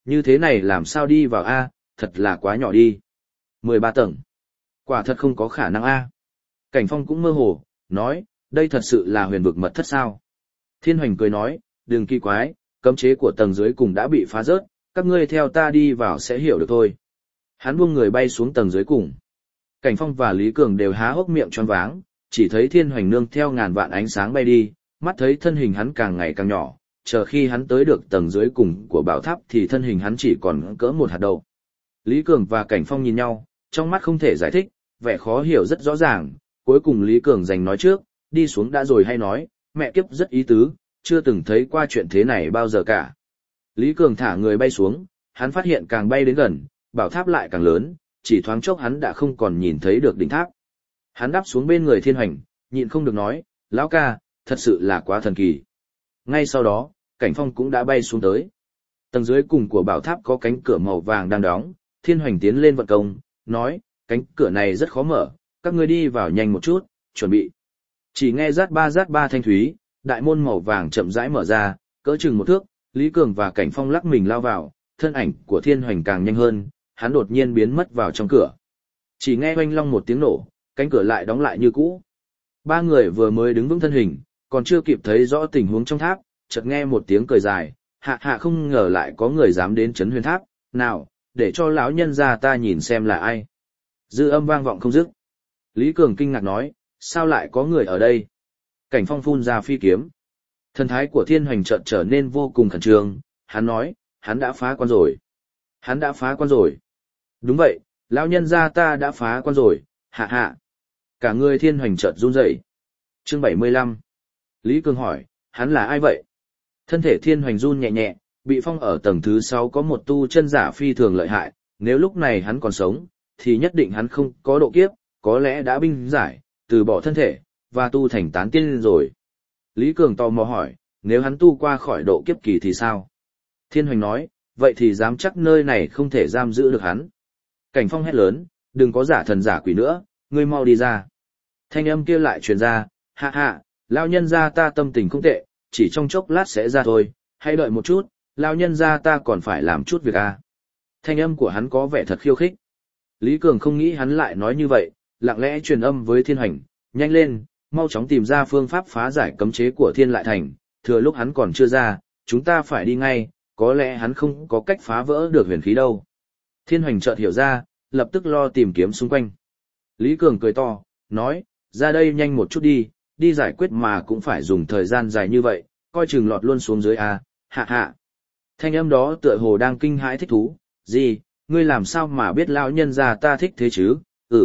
Như thế này làm sao đi vào A, thật là quá nhỏ đi. 13 tầng. Quả thật không có khả năng A. Cảnh Phong cũng mơ hồ, nói, đây thật sự là huyền vực mật thất sao. Thiên Hoành cười nói, đừng kỳ quái, cấm chế của tầng dưới cùng đã bị phá rớt, các ngươi theo ta đi vào sẽ hiểu được thôi. Hắn buông người bay xuống tầng dưới cùng. Cảnh Phong và Lý Cường đều há hốc miệng choáng váng, chỉ thấy Thiên Hoành nương theo ngàn vạn ánh sáng bay đi, mắt thấy thân hình hắn càng ngày càng nhỏ, chờ khi hắn tới được tầng dưới cùng của bảo tháp thì thân hình hắn chỉ còn cỡ một hạt đậu. Lý Cường và Cảnh Phong nhìn nhau, trong mắt không thể giải thích, vẻ khó hiểu rất rõ ràng, cuối cùng Lý Cường giành nói trước, đi xuống đã rồi hay nói, mẹ kiếp rất ý tứ, chưa từng thấy qua chuyện thế này bao giờ cả. Lý Cường thả người bay xuống, hắn phát hiện càng bay đến gần, bảo tháp lại càng lớn, chỉ thoáng chốc hắn đã không còn nhìn thấy được đỉnh tháp. Hắn đáp xuống bên người Thiên Hoành, nhịn không được nói, lão ca, thật sự là quá thần kỳ. Ngay sau đó, Cảnh Phong cũng đã bay xuống tới. Tầng dưới cùng của bảo tháp có cánh cửa màu vàng đang đóng, Thiên Hoành tiến lên vận công, nói, cánh cửa này rất khó mở, các ngươi đi vào nhanh một chút, chuẩn bị. Chỉ nghe rát ba thanh thúy, đại môn màu vàng chậm rãi mở ra, cỡ chừng một thước, Lý Cường và Cảnh Phong lắc mình lao vào, thân ảnh của Thiên Hoành càng nhanh hơn, hắn đột nhiên biến mất vào trong cửa. Chỉ nghe oanh long một tiếng nổ, cánh cửa lại đóng lại như cũ. Ba người vừa mới đứng vững thân hình, còn chưa kịp thấy rõ tình huống trong tháp, chợt nghe một tiếng cười dài, hạ hạ không ngờ lại có người dám đến chấn huyền tháp, nào, để cho lão nhân ra ta nhìn xem là ai. Dư âm vang vọng không dứt. Lý Cường kinh ngạc nói, sao lại có người ở đây? Cảnh Phong phun ra phi kiếm. Thần thái của Thiên Hoành chợt trở nên vô cùng khẩn trương, hắn nói, hắn đã phá quan rồi. Hắn đã phá quan rồi. Đúng vậy, lão nhân gia ta đã phá quan rồi, hạ hạ. Cả người Thiên Hoành chợt run rẩy. Chương 75. Lý Cường hỏi, hắn là ai vậy? Thân thể Thiên Hoành run nhẹ nhẹ, bị phong ở tầng thứ 6 có một tu chân giả phi thường lợi hại, nếu lúc này hắn còn sống, thì nhất định hắn không có độ kiếp, có lẽ đã binh giải, từ bỏ thân thể, và tu thành tán tiên rồi. Lý Cường tò mò hỏi, nếu hắn tu qua khỏi độ kiếp kỳ thì sao? Thiên Hoành nói, vậy thì dám chắc nơi này không thể giam giữ được hắn. Cảnh Phong hét lớn, đừng có giả thần giả quỷ nữa, ngươi mau đi ra. Thanh âm kia lại truyền ra, hạ hạ, lão nhân gia ta tâm tình không tệ, chỉ trong chốc lát sẽ ra thôi, hãy đợi một chút, lão nhân gia ta còn phải làm chút việc à. Thanh âm của hắn có vẻ thật khiêu khích. Lý Cường không nghĩ hắn lại nói như vậy, lặng lẽ truyền âm với Thiên Hoành, nhanh lên, mau chóng tìm ra phương pháp phá giải cấm chế của Thiên Lại Thành, thừa lúc hắn còn chưa ra, chúng ta phải đi ngay, có lẽ hắn không có cách phá vỡ được huyền khí đâu. Thiên Hoành chợt hiểu ra, lập tức lo tìm kiếm xung quanh. Lý Cường cười to, nói, ra đây nhanh một chút đi, đi giải quyết mà cũng phải dùng thời gian dài như vậy, coi chừng lọt luôn xuống dưới à, hạ hạ. Thanh âm đó tựa hồ đang kinh hãi thích thú, gì, ngươi làm sao mà biết lão nhân gia ta thích thế chứ,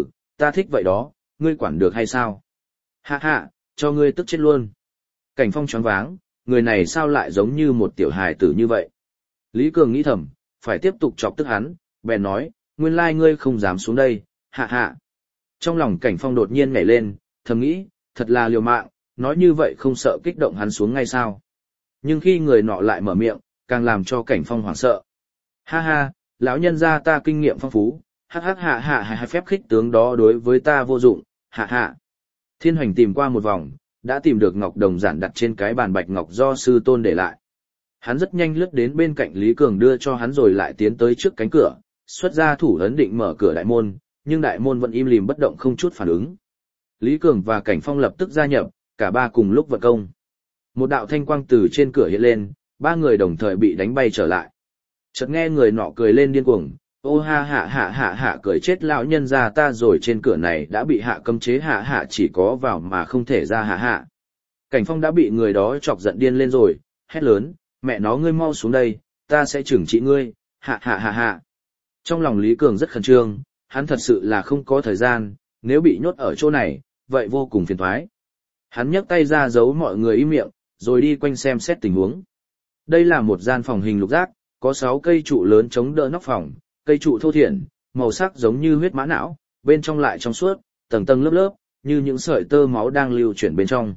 ta thích vậy đó, ngươi quản được hay sao? Hạ hạ, cho ngươi tức chết luôn. Cảnh Phong choáng váng, người này sao lại giống như một tiểu hài tử như vậy? Lý Cường nghĩ thầm, phải tiếp tục chọc tức hắn, bèn nói, nguyên lai ngươi không dám xuống đây, hạ hạ. Trong lòng Cảnh Phong đột nhiên nhảy lên, thầm nghĩ, thật là liều mạng, nói như vậy không sợ kích động hắn xuống ngay sao? Nhưng khi người nọ lại mở miệng, càng làm cho Cảnh Phong hoảng sợ. Ha ha, lão nhân gia ta kinh nghiệm phong phú, hắc hắc hạ hạ hai phép khích tướng đó đối với ta vô dụng, hạ hạ. Thiên Hoành tìm qua một vòng, đã tìm được ngọc đồng giản đặt trên cái bàn bạch ngọc do sư tôn để lại. Hắn rất nhanh lướt đến bên cạnh Lý Cường đưa cho hắn rồi lại tiến tới trước cánh cửa, xuất ra thủ ấn định mở cửa đại môn, nhưng đại môn vẫn im lìm bất động không chút phản ứng. Lý Cường và Cảnh Phong lập tức gia nhập, cả ba cùng lúc vận công. Một đạo thanh quang từ trên cửa hiện lên, ba người đồng thời bị đánh bay trở lại. Chợt nghe người nọ cười lên điên cuồng, ô ha hạ hạ hạ hạ cười chết lão nhân gia ta rồi, trên cửa này đã bị hạ cấm chế, hạ hạ chỉ có vào mà không thể ra, hạ hạ. Cảnh Phong đã bị người đó chọc giận điên lên rồi, hét lớn, mẹ nó ngươi mau xuống đây, ta sẽ trừng trị ngươi, hạ hạ hạ hạ. Trong lòng Lý Cường rất khẩn trương, hắn thật sự là không có thời gian, nếu bị nhốt ở chỗ này, vậy vô cùng phiền toái. Hắn nhấc tay ra giấu mọi người im miệng, rồi đi quanh xem xét tình huống. Đây là một gian phòng hình lục giác, có 6 cây trụ lớn chống đỡ nóc phòng, cây trụ thô thiển, màu sắc giống như huyết mã não, bên trong lại trong suốt, tầng tầng lớp lớp, như những sợi tơ máu đang lưu chuyển bên trong.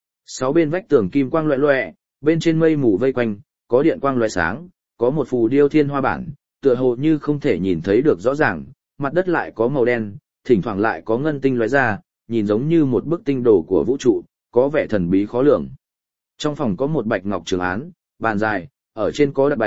6 bên vách tường kim quang loẹt loẹt, bên trên mây mù vây quanh, có điện quang loé sáng, có một phù điêu thiên hoa bản, tựa hồ như không thể nhìn thấy được rõ ràng, mặt đất lại có màu đen, thỉnh thoảng lại có ngân tinh lóe ra, nhìn giống như một bức tinh đồ của vũ trụ, có vẻ thần bí khó lường. Trong phòng có một bạch ngọc trường án, bàn dài, ở trên có đặt 7,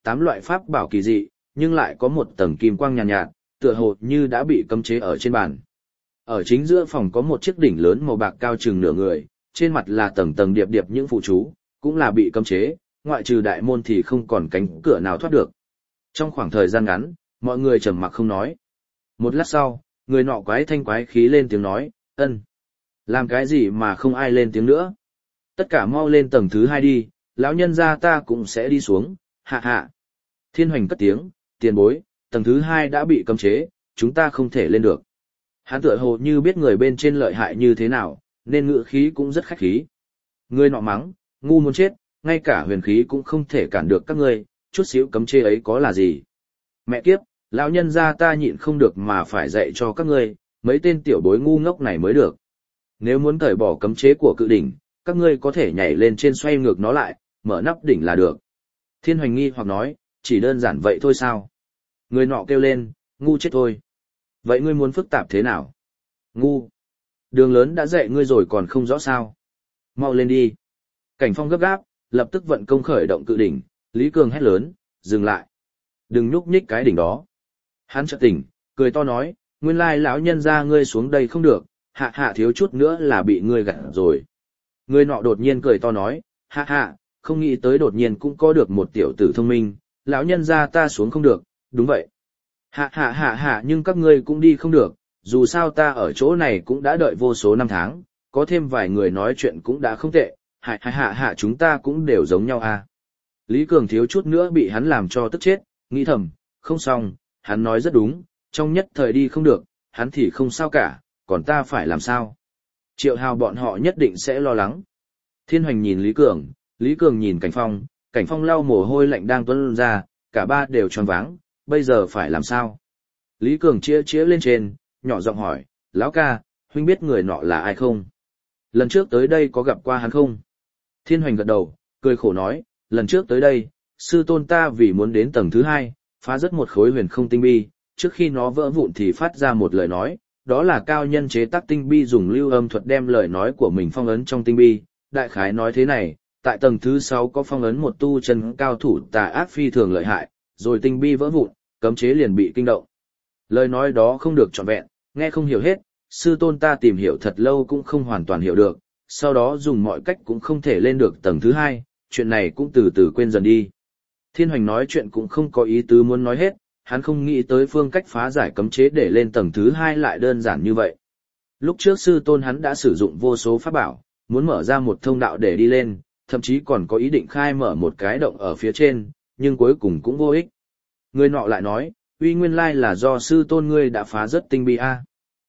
8 loại pháp bảo kỳ dị, nhưng lại có một tầng kim quang nhàn nhạt, tựa hồ như đã bị cấm chế ở trên bàn. Ở chính giữa phòng có một chiếc đỉnh lớn màu bạc cao chừng nửa người, trên mặt là tầng tầng điệp điệp những phụ chú, cũng là bị cấm chế, ngoại trừ đại môn thì không còn cánh cửa nào thoát được. Trong khoảng thời gian ngắn, mọi người trầm mặc không nói. Một lát sau, người nọ quái thanh quái khí lên tiếng nói, ân. Làm cái gì mà không ai lên tiếng nữa? Tất cả mau lên tầng thứ 2 đi, lão nhân gia ta cũng sẽ đi xuống, hạ hạ. Thiên Hoành cất tiếng, tiền bối, tầng thứ 2 đã bị cấm chế, chúng ta không thể lên được. Hắn tựa hồ như biết người bên trên lợi hại như thế nào, nên ngữ khí cũng rất khách khí. Người nọ mắng, ngu muốn chết, ngay cả huyền khí cũng không thể cản được các ngươi, chút xíu cấm chế ấy có là gì. Mẹ kiếp, lão nhân gia ta nhịn không được mà phải dạy cho các ngươi, mấy tên tiểu bối ngu ngốc này mới được. Nếu muốn cởi bỏ cấm chế của cự đỉnh, các ngươi có thể nhảy lên trên xoay ngược nó lại, mở nắp đỉnh là được. Thiên Hoành nghi hoặc nói, chỉ đơn giản vậy thôi sao? Người nọ kêu lên, ngu chết thôi. Vậy ngươi muốn phức tạp thế nào? Ngu. Đường lớn đã dạy ngươi rồi còn không rõ sao. Mau lên đi. Cảnh Phong gấp gáp, lập tức vận công khởi động cự đỉnh, Lý Cường hét lớn, dừng lại. Đừng nhúc nhích cái đỉnh đó. Hắn chợt tỉnh, cười to nói, nguyên lai lão nhân gia ngươi xuống đây không được, hạ hạ thiếu chút nữa là bị ngươi gạt rồi. Người nọ đột nhiên cười to nói, hạ hạ, không nghĩ tới đột nhiên cũng có được một tiểu tử thông minh, lão nhân gia ta xuống không được, đúng vậy. Hạ hạ hạ hạ nhưng các ngươi cũng đi không được, dù sao ta ở chỗ này cũng đã đợi vô số năm tháng, có thêm vài người nói chuyện cũng đã không tệ, hạ hạ hạ hạ chúng ta cũng đều giống nhau à. Lý Cường thiếu chút nữa bị hắn làm cho tức chết, nghĩ thầm, không xong, hắn nói rất đúng, trong nhất thời đi không được, hắn thì không sao cả, còn ta phải làm sao? Triệu Hào bọn họ nhất định sẽ lo lắng. Thiên Hoành nhìn Lý Cường nhìn Cảnh Phong lau mồ hôi lạnh đang tuôn ra, cả ba đều choáng váng, bây giờ phải làm sao? Lý Cường chĩa lên trên, nhỏ giọng hỏi, lão ca, huynh biết người nọ là ai không? Lần trước tới đây có gặp qua hắn không? Thiên Hoành gật đầu, cười khổ nói, lần trước tới đây, sư tôn ta vì muốn đến tầng thứ 2, phá rất một khối huyền không tinh bi, trước khi nó vỡ vụn thì phát ra một lời nói, đó là cao nhân chế tác tinh bi dùng lưu âm thuật đem lời nói của mình phong ấn trong tinh bi, đại khái nói thế này, tại tầng thứ 6 có phong ấn một tu chân cao thủ tà ác phi thường lợi hại, rồi tinh bi vỡ vụn, cấm chế liền bị kinh động. Lời nói đó không được trọn vẹn, nghe không hiểu hết, sư tôn ta tìm hiểu thật lâu cũng không hoàn toàn hiểu được, sau đó dùng mọi cách cũng không thể lên được tầng thứ 2, chuyện này cũng từ từ quên dần đi. Thiên Hoành nói chuyện cũng không có ý tứ muốn nói hết, hắn không nghĩ tới phương cách phá giải cấm chế để lên tầng thứ 2 lại đơn giản như vậy. Lúc trước sư tôn hắn đã sử dụng vô số pháp bảo, muốn mở ra một thông đạo để đi lên, thậm chí còn có ý định khai mở một cái động ở phía trên, nhưng cuối cùng cũng vô ích. Người nọ lại nói, uy nguyên lai là do sư tôn ngươi đã phá rất tinh bi a.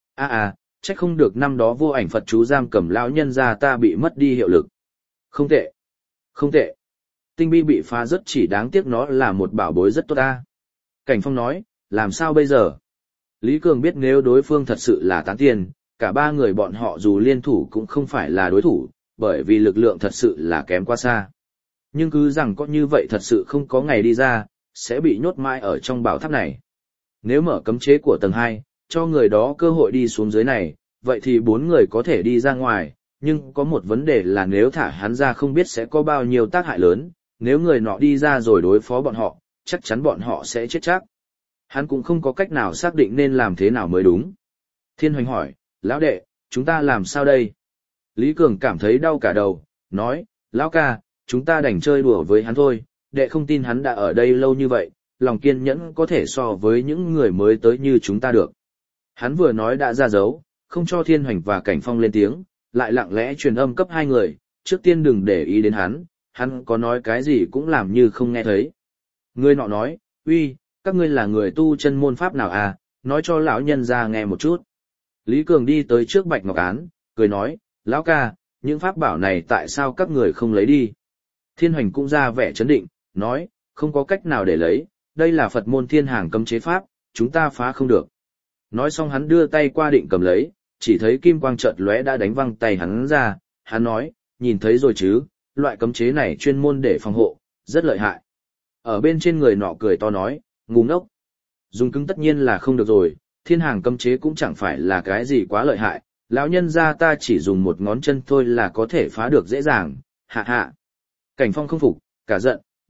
Trách không được năm đó vô ảnh Phật chú giam cầm lão nhân ra ta bị mất đi hiệu lực. Không tệ. Không tệ. Tinh bi bị phá rất chỉ đáng tiếc nó là một bảo bối rất tốt ta. Cảnh Phong nói, làm sao bây giờ? Lý Cường biết nếu đối phương thật sự là tán tiền, cả ba người bọn họ dù liên thủ cũng không phải là đối thủ, bởi vì lực lượng thật sự là kém quá xa. Nhưng cứ rằng có như vậy thật sự không có ngày đi ra, sẽ bị nhốt mãi ở trong bảo tháp này. Nếu mở cấm chế của tầng 2, cho người đó cơ hội đi xuống dưới này, vậy thì 4 người có thể đi ra ngoài, nhưng có một vấn đề là nếu thả hắn ra không biết sẽ có bao nhiêu tác hại lớn, nếu người nọ đi ra rồi đối phó bọn họ, chắc chắn bọn họ sẽ chết chắc. Hắn cũng không có cách nào xác định nên làm thế nào mới đúng. Thiên Hoành hỏi, lão đệ, chúng ta làm sao đây? Lý Cường cảm thấy đau cả đầu, nói, lão ca, chúng ta đành chơi đùa với hắn thôi, đệ không tin hắn đã ở đây lâu như vậy, lòng kiên nhẫn có thể so với những người mới tới như chúng ta được. Hắn vừa nói đã ra dấu, không cho Thiên Hoành và Cảnh Phong lên tiếng, lại lặng lẽ truyền âm cấp 2 người, trước tiên đừng để ý đến hắn có nói cái gì cũng làm như không nghe thấy. Người nọ nói, uy, các ngươi là người tu chân môn pháp nào à, nói cho lão nhân ra nghe một chút. Lý Cường đi tới trước Bạch Ngọc Án, cười nói, lão ca, những pháp bảo này tại sao các người không lấy đi? Thiên Hoành cũng ra vẻ chấn định, nói, không có cách nào để lấy, đây là Phật môn thiên hàng cấm chế pháp, chúng ta phá không được. Nói xong hắn đưa tay qua định cầm lấy, chỉ thấy kim quang chợt lóe đã đánh văng tay hắn ra, hắn nói, nhìn thấy rồi chứ, loại cấm chế này chuyên môn để phòng hộ, rất lợi hại. Ở bên trên người nọ cười to nói, ngu ngốc. Dùng cứng tất nhiên là không được rồi, thiên hàng cấm chế cũng chẳng phải là cái gì quá lợi hại, lão nhân gia ta chỉ dùng một ngón chân thôi là có thể phá được dễ dàng, hạ hạ. Cảnh Phong không phục, cả giận,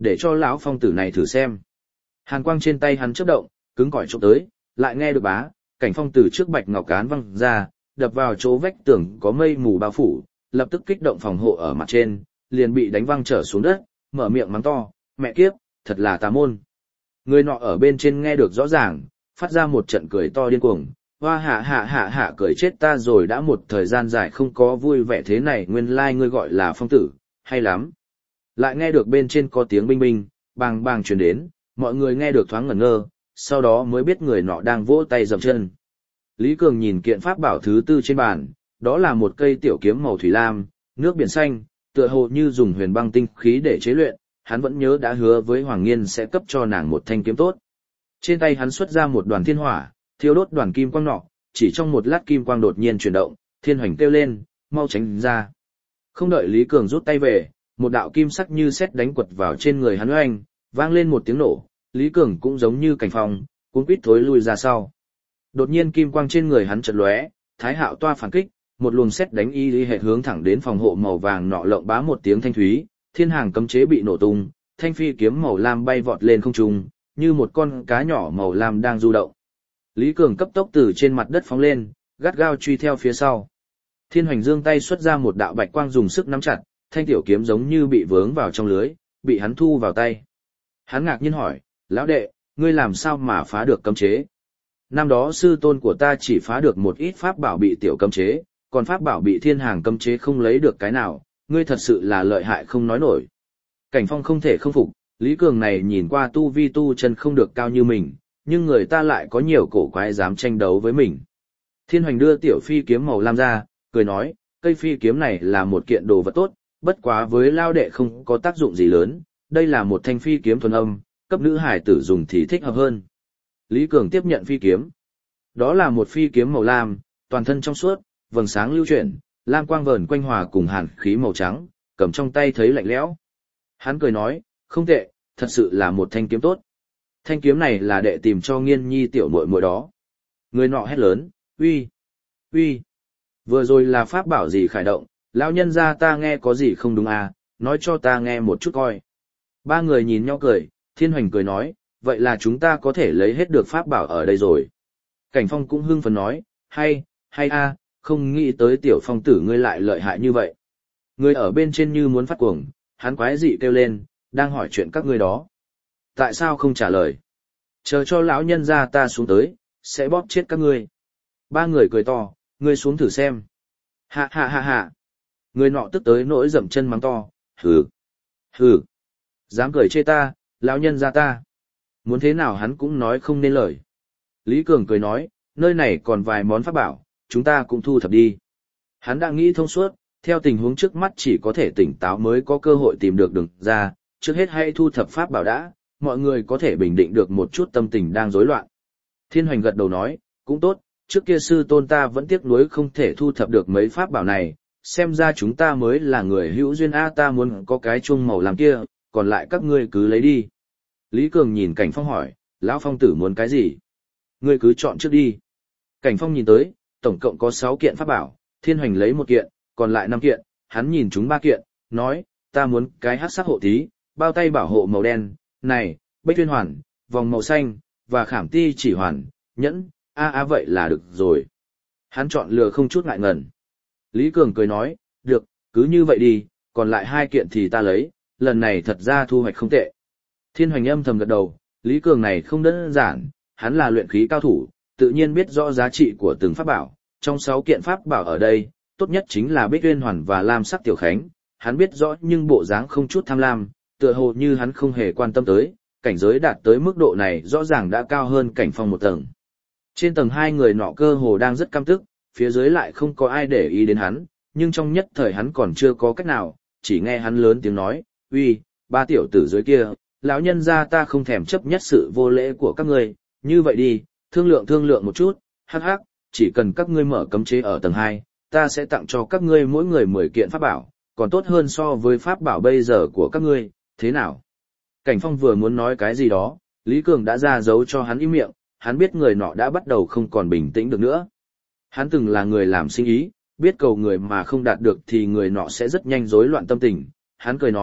để cho lão phong tử này thử xem. Hàn quang trên tay hắn chớp động, cứng cỏi chụp tới, lại nghe được bá, cảnh phong từ trước bạch ngọc cán văng ra, đập vào chỗ vách tường có mây mù bao phủ, lập tức kích động phòng hộ ở mặt trên, liền bị đánh văng trở xuống đất, mở miệng mắng to, mẹ kiếp, thật là tà môn. Người nọ ở bên trên nghe được rõ ràng, phát ra một trận cười to điên cuồng, hoa hạ hạ hạ hạ cười chết ta rồi, đã một thời gian dài không có vui vẻ thế này, nguyên lai ngươi gọi là phong tử, hay lắm. Lại nghe được bên trên có tiếng binh binh, bang bang truyền đến, mọi người nghe được thoáng ngẩn ngơ, sau đó mới biết người nọ đang vỗ tay dậm chân. Lý Cường nhìn kiện pháp bảo thứ tư trên bàn, đó là một cây tiểu kiếm màu thủy lam, nước biển xanh, tựa hồ như dùng huyền băng tinh khí để chế luyện, hắn vẫn nhớ đã hứa với Hoàng Nghiên sẽ cấp cho nàng một thanh kiếm tốt. Trên tay hắn xuất ra một đoàn thiên hỏa, thiêu đốt đoàn kim quang nọ, chỉ trong một lát kim quang đột nhiên chuyển động, Thiên Hoành kêu lên, mau tránh ra. Không đợi Lý Cường rút tay về, một đạo kim sắc như sét đánh quật vào trên người hắn oanh, vang lên một tiếng nổ, Lý Cường cũng giống như cảnh phong, cuống quýt thối lui ra sau. Đột nhiên kim quang trên người hắn chợt lóe, Thái Hạo toa phản kích, một luồng sét đánh y hệ hướng thẳng đến phòng hộ màu vàng nọ lộng bá một tiếng thanh thúy, thiên hàng cấm chế bị nổ tung, thanh phi kiếm màu lam bay vọt lên không trung, như một con cá nhỏ màu lam đang du động. Lý Cường cấp tốc từ trên mặt đất phóng lên, gắt gao truy theo phía sau. Thiên Hoành giương tay xuất ra một đạo bạch quang dùng sức nắm chặt, thanh tiểu kiếm giống như bị vướng vào trong lưới, bị hắn thu vào tay. Hắn ngạc nhiên hỏi, lão đệ, ngươi làm sao mà phá được cấm chế? Năm đó sư tôn của ta chỉ phá được một ít pháp bảo bị tiểu cấm chế, còn pháp bảo bị thiên hàng cấm chế không lấy được cái nào, ngươi thật sự là lợi hại không nói nổi. Cảnh Phong không thể không phục, Lý Cường này nhìn qua tu vi tu chân không được cao như mình, nhưng người ta lại có nhiều cổ quái dám tranh đấu với mình. Thiên Hoành đưa tiểu phi kiếm màu lam ra, cười nói, cây phi kiếm này là một kiện đồ vật tốt, bất quá với lao đệ không có tác dụng gì lớn, đây là một thanh phi kiếm thuần âm, cấp nữ hải tử dùng thì thích hợp hơn. Lý Cường tiếp nhận phi kiếm. Đó là một phi kiếm màu lam, toàn thân trong suốt, vầng sáng lưu chuyển, lam quang vờn quanh hòa cùng hàn khí màu trắng, cầm trong tay thấy lạnh lẽo. Hắn cười nói, không tệ, thật sự là một thanh kiếm tốt. Thanh kiếm này là đệ tìm cho Nghiên Nhi tiểu muội muội đó. Người nọ hét lớn, uy, uy, vừa rồi là pháp bảo gì khởi động, lão nhân gia ta nghe có gì không đúng à, nói cho ta nghe một chút coi. Ba người nhìn nhau cười, Thiên Hoành cười nói, vậy là chúng ta có thể lấy hết được pháp bảo ở đây rồi. Cảnh Phong cũng hưng phấn nói, hay a, không nghĩ tới tiểu phong tử ngươi lại lợi hại như vậy. Người ở bên trên như muốn phát cuồng, hắn quái dị kêu lên, đang hỏi chuyện các ngươi đó. Tại sao không trả lời? Chờ cho lão nhân gia ta xuống tới, sẽ bóp chết các ngươi. Ba người cười to, ngươi xuống thử xem. Hạ hạ hạ hạ. Người nọ tức tới nỗi dậm chân mắng to, hừ, hừ. Dám cười chê ta, lão nhân gia ta. Muốn thế nào hắn cũng nói không nên lời. Lý Cường cười nói, nơi này còn vài món pháp bảo, chúng ta cũng thu thập đi. Hắn đã nghĩ thông suốt, theo tình huống trước mắt chỉ có thể tỉnh táo mới có cơ hội tìm được đường ra, trước hết hãy thu thập pháp bảo đã, mọi người có thể bình định được một chút tâm tình đang rối loạn. Thiên Hoành gật đầu nói, cũng tốt, trước kia sư tôn ta vẫn tiếc nuối không thể thu thập được mấy pháp bảo này, xem ra chúng ta mới là người hữu duyên a, ta muốn có cái chuông màu làm kia, còn lại các ngươi cứ lấy đi. Lý Cường nhìn Cảnh Phong hỏi, lão phong tử muốn cái gì? Ngươi cứ chọn trước đi. Cảnh Phong nhìn tới, tổng cộng có 6 kiện pháp bảo, Thiên Hoành lấy 1 kiện, còn lại 5 kiện, hắn nhìn chúng 3 kiện, nói, ta muốn cái hắc sắc hộ tí, bao tay bảo hộ màu đen, này, bích tuyên hoàn, vòng màu xanh, và khảm ti chỉ hoàn, nhẫn, vậy là được rồi. Hắn chọn lựa không chút ngại ngần. Lý Cường cười nói, được, cứ như vậy đi, còn lại 2 kiện thì ta lấy, lần này thật ra thu hoạch không tệ. Thiên Hoành âm thầm gật đầu, Lý Cường này không đơn giản, hắn là luyện khí cao thủ, tự nhiên biết rõ giá trị của từng pháp bảo, trong 6 kiện pháp bảo ở đây, tốt nhất chính là Bích Uyên Hoàn và Lam Sắc Tiểu Khánh, hắn biết rõ nhưng bộ dáng không chút tham lam, tựa hồ như hắn không hề quan tâm tới, cảnh giới đạt tới mức độ này rõ ràng đã cao hơn Cảnh Phong một tầng. Trên tầng 2 người nọ cơ hồ đang rất căm tức, phía dưới lại không có ai để ý đến hắn, nhưng trong nhất thời hắn còn chưa có cách nào, chỉ nghe hắn lớn tiếng nói, uy, 3 tiểu tử dưới kia, lão nhân gia ta không thèm chấp nhất sự vô lễ của các ngươi, như vậy đi, thương lượng một chút, hắc hắc, chỉ cần các ngươi mở cấm chế ở tầng 2, ta sẽ tặng cho các ngươi mỗi người 10 kiện pháp bảo, còn tốt hơn so với pháp bảo bây giờ của các ngươi, thế nào? Cảnh Phong vừa muốn nói cái gì đó, Lý Cường đã ra dấu cho hắn im miệng, hắn biết người nọ đã bắt đầu không còn bình tĩnh được nữa. Hắn từng là người làm sinh ý, biết cầu người mà không đạt được thì người nọ sẽ rất nhanh rối loạn tâm tình, hắn cười nói,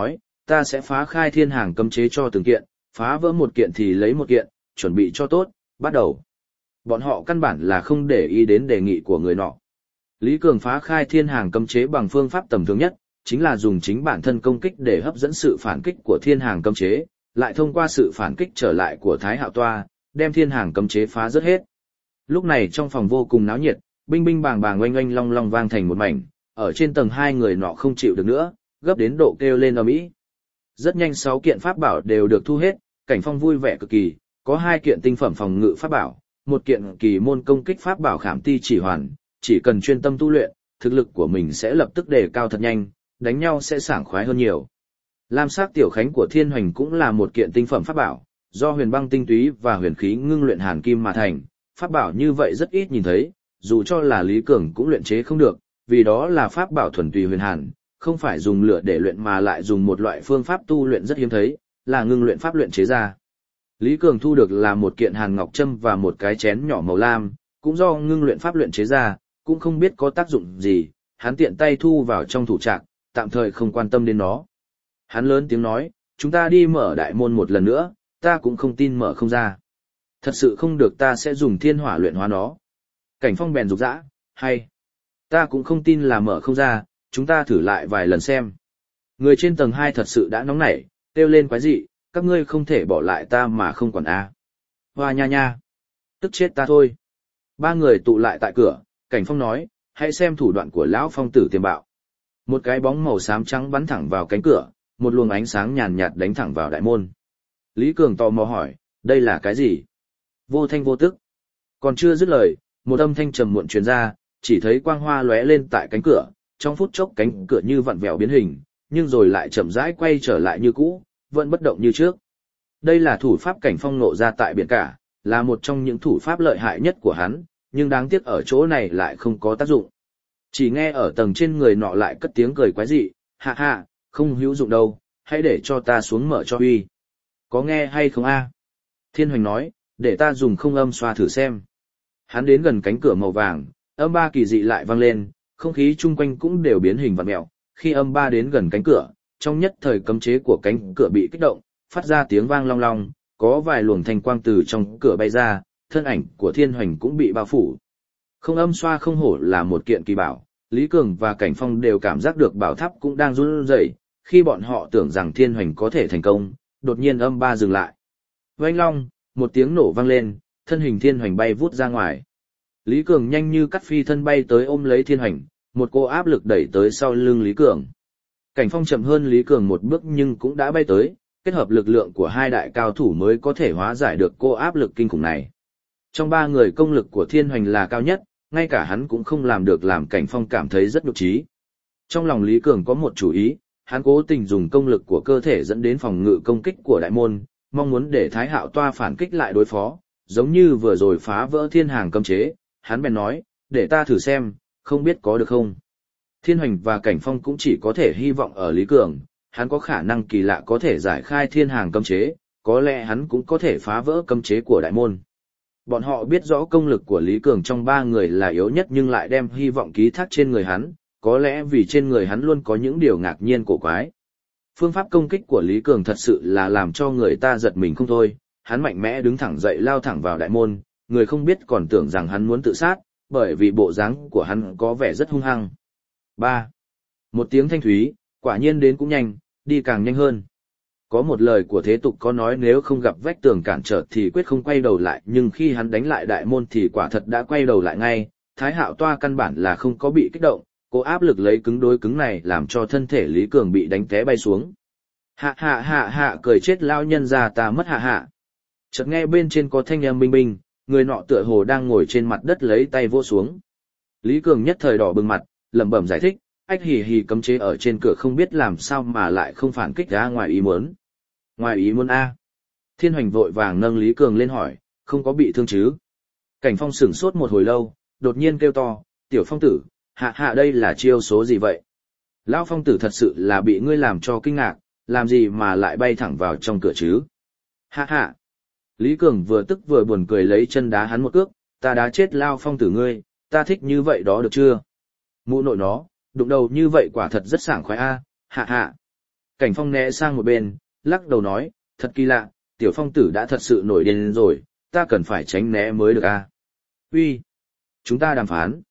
ta sẽ phá khai thiên hàng cấm chế cho từng kiện, phá vỡ một kiện thì lấy một kiện, chuẩn bị cho tốt, bắt đầu. Bọn họ căn bản là không để ý đến đề nghị của người nọ. Lý Cường phá khai thiên hàng cấm chế bằng phương pháp tầm thường nhất, chính là dùng chính bản thân công kích để hấp dẫn sự phản kích của thiên hàng cấm chế, lại thông qua sự phản kích trở lại của Thái Hạo Toa, đem thiên hàng cấm chế phá rớt hết. Lúc này trong phòng vô cùng náo nhiệt, binh binh bàng bàng oanh oanh long long vang thành một mảnh, ở trên tầng 2 người nọ không chịu được nữa, gấp đến độ kêu lên ầm ĩ. Rất nhanh 6 kiện pháp bảo đều được thu hết, Cảnh Phong vui vẻ cực kỳ, có 2 kiện tinh phẩm phòng ngự pháp bảo, 1 kiện kỳ môn công kích pháp bảo Khảm Ti Chỉ Hoàn, chỉ cần chuyên tâm tu luyện, thực lực của mình sẽ lập tức đề cao thật nhanh, đánh nhau sẽ sảng khoái hơn nhiều. Lam sắc tiểu khánh của Thiên Hoành cũng là 1 kiện tinh phẩm pháp bảo, do huyền băng tinh túy và huyền khí ngưng luyện hàn kim mà thành, pháp bảo như vậy rất ít nhìn thấy, dù cho là Lý Cường cũng luyện chế không được, vì đó là pháp bảo thuần túy huyền hàn, không phải dùng lửa để luyện mà lại dùng một loại phương pháp tu luyện rất hiếm thấy, là ngưng luyện pháp luyện chế ra. Lý Cường thu được là 1 kiện hàn ngọc châm và 1 cái chén nhỏ màu lam, cũng do ngưng luyện pháp luyện chế ra, cũng không biết có tác dụng gì, hắn tiện tay thu vào trong thủ trạc, tạm thời không quan tâm đến nó. Hắn lớn tiếng nói, chúng ta đi mở đại môn một lần nữa, ta cũng không tin mở không ra. Thật sự không được ta sẽ dùng thiên hỏa luyện hóa nó. Cảnh Phong bèn rục rã, hay. Ta cũng không tin là mở không ra, chúng ta thử lại vài lần xem. Người trên tầng 2 thật sự đã nóng nảy, kêu lên quái dị, các ngươi không thể bỏ lại ta mà không quản a. Hoa nha nha. Tức chết ta thôi. 3 người tụ lại tại cửa, Cảnh Phong nói, hãy xem thủ đoạn của lão phong tử tiềm bạo. Một cái bóng màu xám trắng bắn thẳng vào cánh cửa, một luồng ánh sáng nhàn nhạt đánh thẳng vào đại môn. Lý Cường tò mò hỏi, đây là cái gì? Vô thanh vô tức. Còn chưa dứt lời, một âm thanh trầm muộn truyền ra, chỉ thấy quang hoa lóe lên tại cánh cửa, trong phút chốc cánh cửa như vặn vẹo biến hình, nhưng rồi lại chậm rãi quay trở lại như cũ, vẫn bất động như trước. Đây là thủ pháp Cảnh Phong nộ ra tại biển cả, là một trong những thủ pháp lợi hại nhất của hắn, nhưng đáng tiếc ở chỗ này lại không có tác dụng. Chỉ nghe ở tầng trên người nọ lại cất tiếng cười quái dị, hạ hạ, không hữu dụng đâu, hãy để cho ta xuống mở cho uy. Có nghe hay không a? Thiên Hoành nói, để ta dùng không âm xoa thử xem. Hắn đến gần cánh cửa màu vàng, âm ba kỳ dị lại vang lên, không khí chung quanh cũng đều biến hình vặn mèo. Khi âm ba đến gần cánh cửa, trong nhất thời cấm chế của cánh cửa bị kích động, phát ra tiếng vang long long, có vài luồng thanh quang từ trong cửa bay ra, thân ảnh của Thiên Hoành cũng bị bao phủ. Không âm xoa không hổ là một kiện kỳ bảo, Lý Cường và Cảnh Phong đều cảm giác được bảo tháp cũng đang run rẩy. Khi bọn họ tưởng rằng Thiên Hoành có thể thành công, đột nhiên âm ba dừng lại. Oanh long, một tiếng nổ vang lên, thân hình Thiên Hoành bay vút ra ngoài. Lý Cường nhanh như cắt phi thân bay tới ôm lấy Thiên Hoành, một cô áp lực đẩy tới sau lưng Lý Cường. Cảnh Phong chậm hơn Lý Cường một bước nhưng cũng đã bay tới, kết hợp lực lượng của 2 đại cao thủ mới có thể hóa giải được cô áp lực kinh khủng này. Trong 3 người công lực của Thiên Hoành là cao nhất, ngay cả hắn cũng không làm được làm Cảnh Phong cảm thấy rất nhục trí. Trong lòng Lý Cường có một chủ ý, hắn cố tình dùng công lực của cơ thể dẫn đến phòng ngự công kích của đại môn, mong muốn để Thái Hạo Toa phản kích lại đối phó, giống như vừa rồi phá vỡ thiên hàng cấm chế, hắn bèn nói, để ta thử xem, không biết có được không. Thiên Hoành và Cảnh Phong cũng chỉ có thể hy vọng ở Lý Cường, hắn có khả năng kỳ lạ có thể giải khai thiên hàng cấm chế, có lẽ hắn cũng có thể phá vỡ cấm chế của đại môn. Bọn họ biết rõ công lực của Lý Cường trong 3 người là yếu nhất nhưng lại đem hy vọng ký thác trên người hắn, có lẽ vì trên người hắn luôn có những điều ngạc nhiên cổ quái. Phương pháp công kích của Lý Cường thật sự là làm cho người ta giật mình không thôi, hắn mạnh mẽ đứng thẳng dậy lao thẳng vào đại môn, người không biết còn tưởng rằng hắn muốn tự sát, bởi vì bộ dáng của hắn có vẻ rất hung hăng. 3. Một tiếng thanh thúy, quả nhiên đến cũng nhanh, đi càng nhanh hơn. Có một lời của thế tục có nói nếu không gặp vách tường cản trở thì quyết không quay đầu lại, nhưng khi hắn đánh lại đại môn thì quả thật đã quay đầu lại ngay. Thái Hạo Toa căn bản là không có bị kích động, cô áp lực lấy cứng đối cứng này làm cho thân thể Lý Cường bị đánh té bay xuống. Hạ hạ hạ hạ, cười chết lao nhân ra ta mất hạ hạ. Chợt nghe bên trên có thanh âm binh binh, người nọ tựa hồ đang ngồi trên mặt đất lấy tay vỗ xuống. Lý Cường nhất thời đỏ bừng mặt, lẩm bẩm giải thích, ách hì hì, cấm chế ở trên cửa không biết làm sao mà lại không phản kích ra ngoài ý muốn. Ngoài ý muốn a? Thiên Hoành vội vàng nâng Lý Cường lên hỏi, không có bị thương chứ? Cảnh Phong sửng sốt một hồi lâu, đột nhiên kêu to, tiểu phong tử, hạ hạ đây là chiêu số gì vậy? Lão phong tử thật sự là bị ngươi làm cho kinh ngạc, làm gì mà lại bay thẳng vào trong cửa chứ? Hạ hạ. Lý Cường vừa tức vừa buồn cười lấy chân đá hắn một cước, ta đá chết Lao phong tử ngươi, ta thích như vậy đó được chưa? Mụ nội nó, đụng đầu như vậy quả thật rất sảng khoái a, hạ hạ. Cảnh Phong né sang một bên, lắc đầu nói, thật kỳ lạ, tiểu phong tử đã thật sự nổi điên rồi, ta cần phải tránh né mới được a. Uy, chúng ta đàm phán.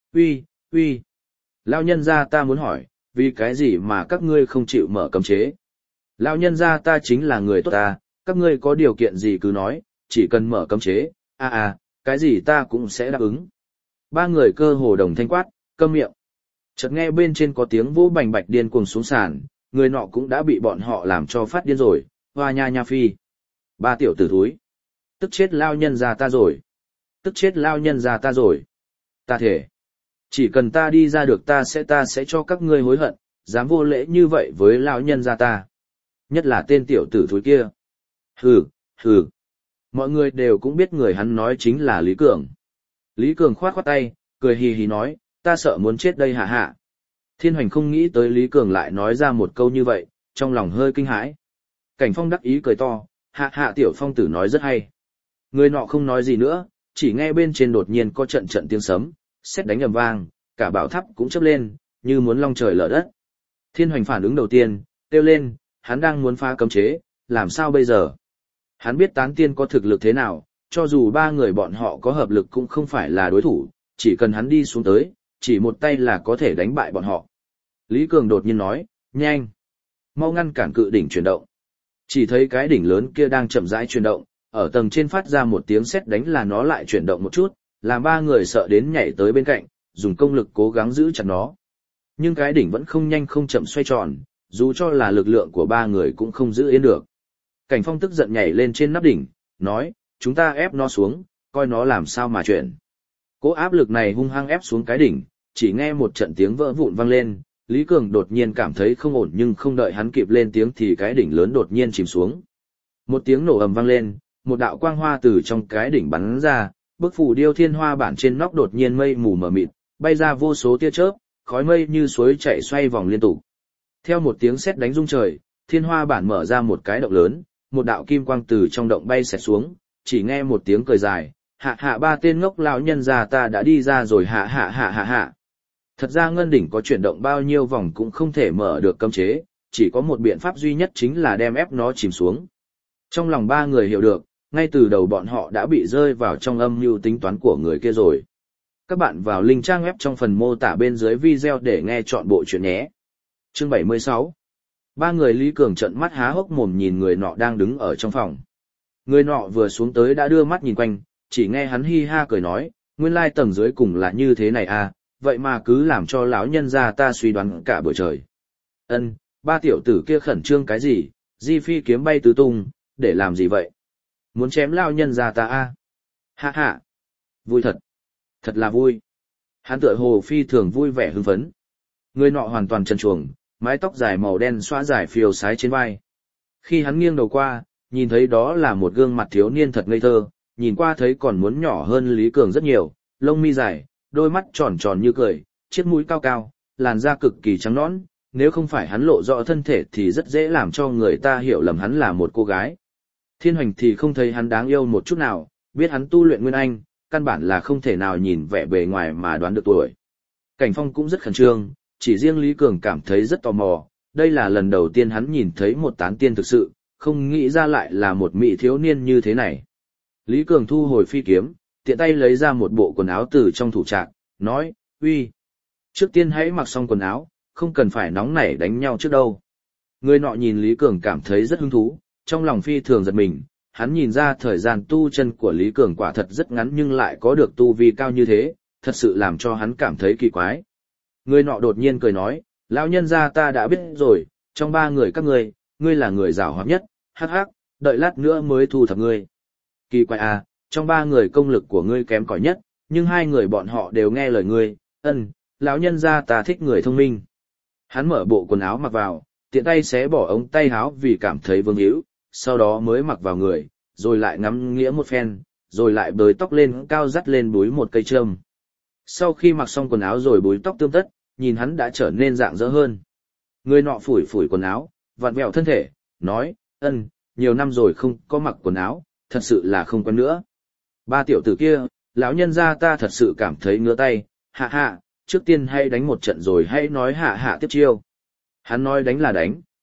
Uy, lão nhân gia ta muốn hỏi, vì cái gì mà các ngươi không chịu mở cấm chế? Lão nhân gia ta chính là người tốt ta, các ngươi có điều kiện gì cứ nói, chỉ cần mở cấm chế, cái gì ta cũng sẽ đáp ứng. Ba người cơ hồ đồng thanh quát, câm miệng. Chợt nghe bên trên có tiếng vỗ bành bạch điên cuồng xuống sàn, người nọ cũng đã bị bọn họ làm cho phát điên rồi, hoa nha nha phi. Ba tiểu tử thúi. Tức chết lao nhân gia ta rồi. Tức chết lao nhân gia ta rồi. Ta thể. Chỉ cần ta đi ra được ta sẽ cho các ngươi hối hận, dám vô lễ như vậy với lão nhân gia ta. Nhất là tên tiểu tử thúi kia. Hừ. Mọi người đều cũng biết người hắn nói chính là Lý Cường. Lý Cường khoát khoát tay, cười hì hì nói, ta sợ muốn chết đây hạ. Thiên Hoành không nghĩ tới Lý Cường lại nói ra một câu như vậy, trong lòng hơi kinh hãi. Cảnh Phong đắc ý cười to, hạ tiểu phong tử nói rất hay. Người nọ không nói gì nữa, chỉ nghe bên trên đột nhiên có trận trận tiếng sấm, sét đánh ầm vang, cả bảo tháp cũng chớp lên, như muốn long trời lở đất. Thiên Hoành phản ứng đầu tiên, kêu lên, hắn đang muốn phá cấm chế, làm sao bây giờ? Hắn biết tán tiên có thực lực thế nào, cho dù ba người bọn họ có hợp lực cũng không phải là đối thủ, chỉ cần hắn đi xuống tới, chỉ một tay là có thể đánh bại bọn họ. Lý Cường đột nhiên nói, nhanh, mau ngăn cản cự đỉnh chuyển động. Chỉ thấy cái đỉnh lớn kia đang chậm rãi chuyển động, ở tầng trên phát ra một tiếng sét đánh là nó lại chuyển động một chút, làm ba người sợ đến nhảy tới bên cạnh, dùng công lực cố gắng giữ chặt nó. Nhưng cái đỉnh vẫn không nhanh không chậm xoay tròn, dù cho là lực lượng của ba người cũng không giữ yên được. Cảnh Phong tức giận nhảy lên trên nắp đỉnh, nói, chúng ta ép nó xuống, coi nó làm sao mà chuyển. Cố áp lực này hung hăng ép xuống cái đỉnh, chỉ nghe một trận tiếng vỡ vụn vang lên, Lý Cường đột nhiên cảm thấy không ổn nhưng không đợi hắn kịp lên tiếng thì cái đỉnh lớn đột nhiên chìm xuống. Một tiếng nổ ầm vang lên, một đạo quang hoa từ trong cái đỉnh bắn ra, bức phù điêu thiên hoa bản trên nóc đột nhiên mây mù mờ mịt, bay ra vô số tia chớp, khói mây như suối chảy xoay vòng liên tục. Theo một tiếng sét đánh rung trời, thiên hoa bản mở ra một cái động lớn, một đạo kim quang từ trong động bay xẹt xuống, chỉ nghe một tiếng cười dài, hạ ba tên ngốc lão nhân già ta đã đi ra rồi hạ. Thật ra ngân đỉnh có chuyển động bao nhiêu vòng cũng không thể mở được cấm chế, chỉ có một biện pháp duy nhất chính là đem ép nó chìm xuống. Trong lòng ba người hiểu được, ngay từ đầu bọn họ đã bị rơi vào trong âm mưu tính toán của người kia rồi. Các bạn vào link trang web trong phần mô tả bên dưới video để nghe trọn bộ chuyện nhé. Chương 76. Ba người Lý Cường trợn mắt há hốc mồm nhìn người nọ đang đứng ở trong phòng. Người nọ vừa xuống tới đã đưa mắt nhìn quanh, chỉ nghe hắn hi ha cười nói, nguyên lai tầng dưới cùng là như thế này à, vậy mà cứ làm cho lão nhân gia ta suy đoán cả buổi trời. Ân, ba tiểu tử kia khẩn trương cái gì, di phi kiếm bay tứ tung, để làm gì vậy? Muốn chém lão nhân gia ta à? Hạ, vui thật, thật là vui. Hắn tựa hồ phi thường vui vẻ hưng phấn. Người nọ hoàn toàn trần truồng, mái tóc dài màu đen xõa dài phiêu sái trên vai. Khi hắn nghiêng đầu qua, nhìn thấy đó là một gương mặt thiếu niên thật ngây thơ, nhìn qua thấy còn muốn nhỏ hơn Lý Cường rất nhiều, lông mi dài, đôi mắt tròn tròn như cười, chiếc mũi cao cao, làn da cực kỳ trắng nõn, nếu không phải hắn lộ rõ thân thể thì rất dễ làm cho người ta hiểu lầm hắn là một cô gái. Thiên Hoành thì không thấy hắn đáng yêu một chút nào, biết hắn tu luyện Nguyên Anh, căn bản là không thể nào nhìn vẻ bề ngoài mà đoán được tuổi. Cảnh Phong cũng rất khẩn trương, chỉ riêng Lý Cường cảm thấy rất tò mò, đây là lần đầu tiên hắn nhìn thấy một tán tiên thực sự, không nghĩ ra lại là một mỹ thiếu niên như thế này. Lý Cường thu hồi phi kiếm, tiện tay lấy ra một bộ quần áo từ trong thủ trạc, nói, uy, trước tiên hãy mặc xong quần áo, không cần phải nóng nảy đánh nhau trước đâu. Người nọ nhìn Lý Cường cảm thấy rất hứng thú, trong lòng phi thường giật mình, hắn nhìn ra thời gian tu chân của Lý Cường quả thật rất ngắn nhưng lại có được tu vi cao như thế, thật sự làm cho hắn cảm thấy kỳ quái. Người nọ đột nhiên cười nói, lão nhân gia ta đã biết rồi, trong ba người các ngươi là người giàu hoạt nhất, hắc, đợi lát nữa mới thu thập ngươi. Kỳ quái à, trong ba người công lực của ngươi kém cỏi nhất, nhưng hai người bọn họ đều nghe lời ngươi, lão nhân gia ta thích người thông minh. Hắn mở bộ quần áo mặc vào, tiện tay xé bỏ ống tay áo vì cảm thấy vương hữu, sau đó mới mặc vào người, rồi lại ngắm nghĩa một phen, rồi lại bới tóc lên cao dắt lên búi một cây trâm. Sau khi mặc xong quần áo rồi búi tóc tươm tất, nhìn hắn đã trở nên rạng rỡ hơn. Người nọ phủi phủi quần áo, vặn vẹo thân thể, nói, nhiều năm rồi không có mặc quần áo, thật sự là không quen nữa. Ba tiểu tử kia, lão nhân gia ta thật sự cảm thấy ngứa tay, hạ, trước tiên hãy đánh một trận rồi hãy nói hạ tiếp chiêu. Hắn nói đánh là đánh,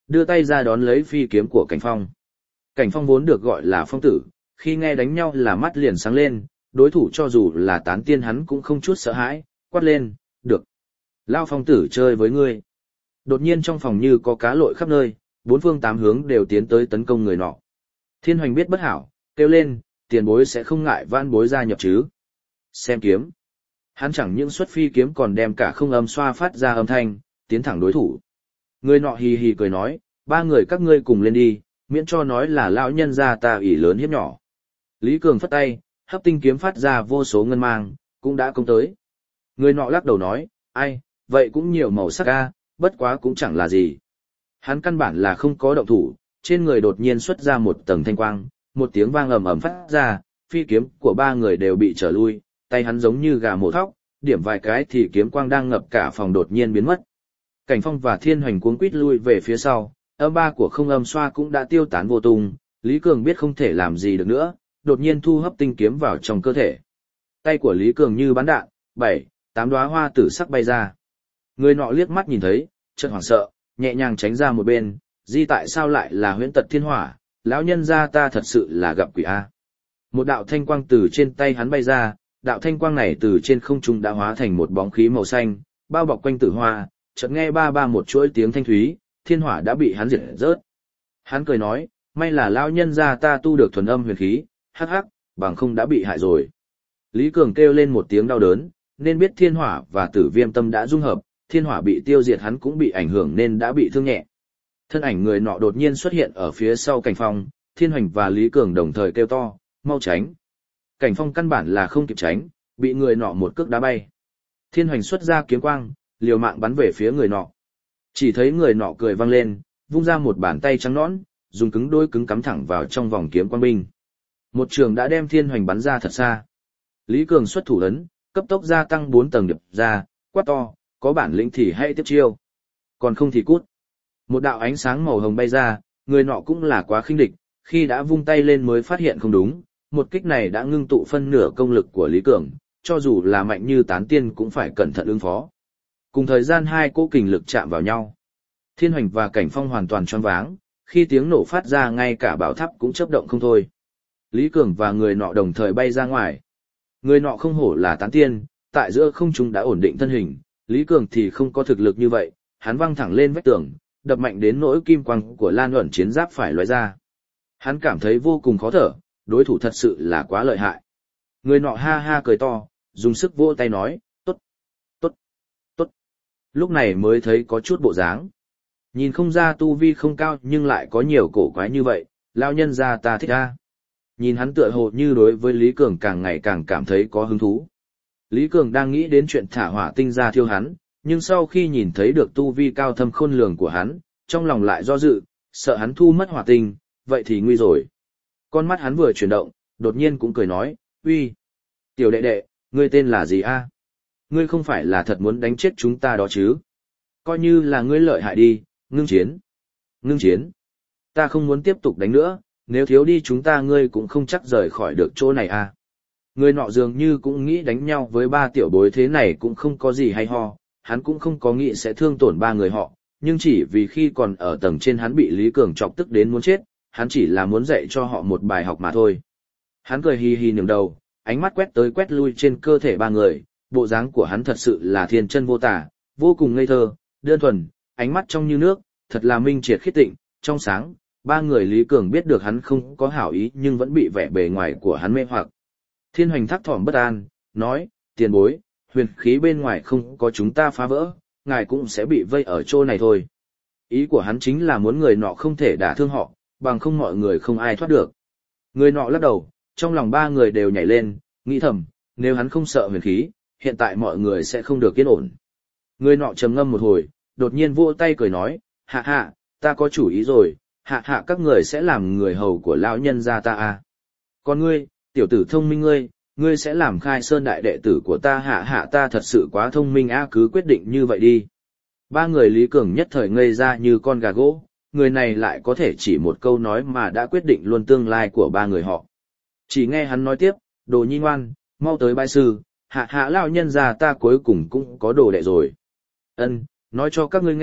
đưa tay ra đón lấy phi kiếm của Cảnh Phong. Cảnh Phong vốn được gọi là phong tử, khi nghe đánh nhau là mắt liền sáng lên, đối thủ cho dù là tán tiên hắn cũng không chút sợ hãi, quát lên, được. Lao phong tử chơi với ngươi. Đột nhiên trong phòng như có cá lội khắp nơi, bốn phương tám hướng đều tiến tới tấn công người nọ. Thiên Hoành biết bất hảo, kêu lên, tiền bối sẽ không ngại van bối gia nhập chứ. Xem kiếm. Hắn chẳng những xuất phi kiếm còn đem cả không âm xoa phát ra âm thanh, tiến thẳng đối thủ. Người nọ hì hì cười nói, ba người các ngươi cùng lên đi, miễn cho nói là lão nhân gia ta ỷ lớn hiếp nhỏ. Lý Cường phất tay, hấp tinh kiếm phát ra vô số ngân mang, cũng đã công tới. Người nọ lắc đầu nói, ai, vậy cũng nhiều màu sắc a, bất quá cũng chẳng là gì. Hắn căn bản là không có động thủ, trên người đột nhiên xuất ra một tầng thanh quang, một tiếng vang ầm ầm phát ra, phi kiếm của ba người đều bị trở lui, tay hắn giống như gà mổ thóc, điểm vài cái thì kiếm quang đang ngập cả phòng đột nhiên biến mất. Cảnh Phong và Thiên Hoành cuống quýt lui về phía sau, âm ba của không âm xoa cũng đã tiêu tán vô tung, Lý Cường biết không thể làm gì được nữa, đột nhiên thu hấp tinh kiếm vào trong cơ thể. Tay của Lý Cường như bắn đạn, 7-8 đóa hoa tử sắc bay ra. Người nọ liếc mắt nhìn thấy, chợt hoảng sợ, nhẹ nhàng tránh ra một bên, di tại sao lại là huyễn tật thiên hỏa, lão nhân gia ta thật sự là gặp quỷ a. Một đạo thanh quang từ trên tay hắn bay ra, đạo thanh quang này từ trên không trung đã hóa thành một bóng khí màu xanh, bao bọc quanh tử hoa, chợt nghe ba ba một chuỗi tiếng thanh thúy, thiên hỏa đã bị hắn diệt rớt. Hắn cười nói, may là lão nhân gia ta tu được thuần âm huyền khí, hắc hắc, bằng không đã bị hại rồi. Lý Cường kêu lên một tiếng đau đớn, nên biết thiên hỏa và tử viêm tâm đã dung hợp, thiên hỏa bị tiêu diệt hắn cũng bị ảnh hưởng nên đã bị thương nhẹ. Thân ảnh người nọ đột nhiên xuất hiện ở phía sau Cảnh Phong, Thiên Hoành và Lý Cường đồng thời kêu to, mau tránh. Cảnh Phong căn bản là không kịp tránh, bị người nọ một cước đá bay. Thiên Hoành xuất ra kiếm quang, liều mạng bắn về phía người nọ. Chỉ thấy người nọ cười vang lên, vung ra một bàn tay trắng nõn, dùng cứng đôi cứng cắm thẳng vào trong vòng kiếm quang binh. Một trường đã đem Thiên Hoành bắn ra thật xa. Lý Cường xuất thủ ấn, cấp tốc gia tăng 4 tầng điệp ra, quát to, có bản lĩnh thì hãy tiếp chiêu. Còn không thì cút. Một đạo ánh sáng màu hồng bay ra, người nọ cũng là quá khinh địch, khi đã vung tay lên mới phát hiện không đúng, một kích này đã ngưng tụ phân nửa công lực của Lý Cường, cho dù là mạnh như tán tiên cũng phải cẩn thận ứng phó. Cùng thời gian hai cỗ kình lực chạm vào nhau. Thiên Hoành và Cảnh Phong hoàn toàn choáng váng, khi tiếng nổ phát ra ngay cả bảo tháp cũng chớp động không thôi. Lý Cường và người nọ đồng thời bay ra ngoài. Người nọ không hổ là tán tiên, tại giữa không trung đã ổn định thân hình, Lý Cường thì không có thực lực như vậy, hắn văng thẳng lên vách tường, đập mạnh đến nỗi kim quang của Lan Uẩn chiến giáp phải lóe ra. Hắn cảm thấy vô cùng khó thở, đối thủ thật sự là quá lợi hại. Người nọ ha ha cười to, dùng sức vỗ tay nói, tốt, tốt, tốt. Lúc này mới thấy có chút bộ dáng. Nhìn không ra tu vi không cao nhưng lại có nhiều cổ quái như vậy, lão nhân gia ta thích a. Nhìn hắn tựa hồ như đối với Lý Cường càng ngày càng cảm thấy có hứng thú. Lý Cường đang nghĩ đến chuyện thả hỏa tinh ra thiêu hắn, nhưng sau khi nhìn thấy được tu vi cao thâm khôn lường của hắn, trong lòng lại do dự, sợ hắn thu mất hỏa tinh, vậy thì nguy rồi. Con mắt hắn vừa chuyển động, đột nhiên cũng cười nói, uy, tiểu đệ đệ, ngươi tên là gì a? Ngươi không phải là thật muốn đánh chết chúng ta đó chứ? Coi như là ngươi lợi hại đi, ngưng chiến. Ngưng chiến. Ta không muốn tiếp tục đánh nữa, nếu thiếu đi chúng ta ngươi cũng không chắc rời khỏi được chỗ này a. Người nọ dường như cũng nghĩ đánh nhau với ba tiểu bối thế này cũng không có gì hay ho, hắn cũng không có nghĩ sẽ thương tổn ba người họ, nhưng chỉ vì khi còn ở tầng trên hắn bị Lý Cường chọc tức đến muốn chết, hắn chỉ là muốn dạy cho họ một bài học mà thôi. Hắn cười hì hì nhường đầu, ánh mắt quét tới quét lui trên cơ thể ba người, bộ dáng của hắn thật sự là thiên chân vô tả, vô cùng ngây thơ, đơn thuần, ánh mắt trong như nước, thật là minh triệt khiết tịnh, trong sáng. Ba người Lý Cường biết được hắn không có hảo ý nhưng vẫn bị vẻ bề ngoài của hắn mê hoặc. Thiên Hoành thắc thỏm bất an, nói, tiền bối, huyền khí bên ngoài không có chúng ta phá vỡ, ngài cũng sẽ bị vây ở chỗ này thôi. Ý của hắn chính là muốn người nọ không thể đả thương họ, bằng không mọi người không ai thoát được. Người nọ lắc đầu, trong lòng ba người đều nhảy lên, nghĩ thầm, nếu hắn không sợ huyền khí, hiện tại mọi người sẽ không được yên ổn. Người nọ trầm ngâm một hồi, đột nhiên vỗ tay cười nói, hạ hạ, ta có chủ ý rồi, hạ hạ các người sẽ làm người hầu của lão nhân gia ta à. Còn ngươi, tiểu tử thông minh ngươi sẽ làm Khai Sơn đại đệ tử của ta hạ hạ ta thật sự quá thông minh a, cứ quyết định như vậy đi. Ba người Lý Cường nhất thời ngây ra như con gà gỗ, người này lại có thể chỉ một câu nói mà đã quyết định luôn tương lai của ba người họ. Chỉ nghe hắn nói tiếp, đồ nhi ngoan, mau tới bái sư, hạ hạ lão nhân gia ta cuối cùng cũng có đồ đệ rồi. Ân, nói cho các ngươi nghe,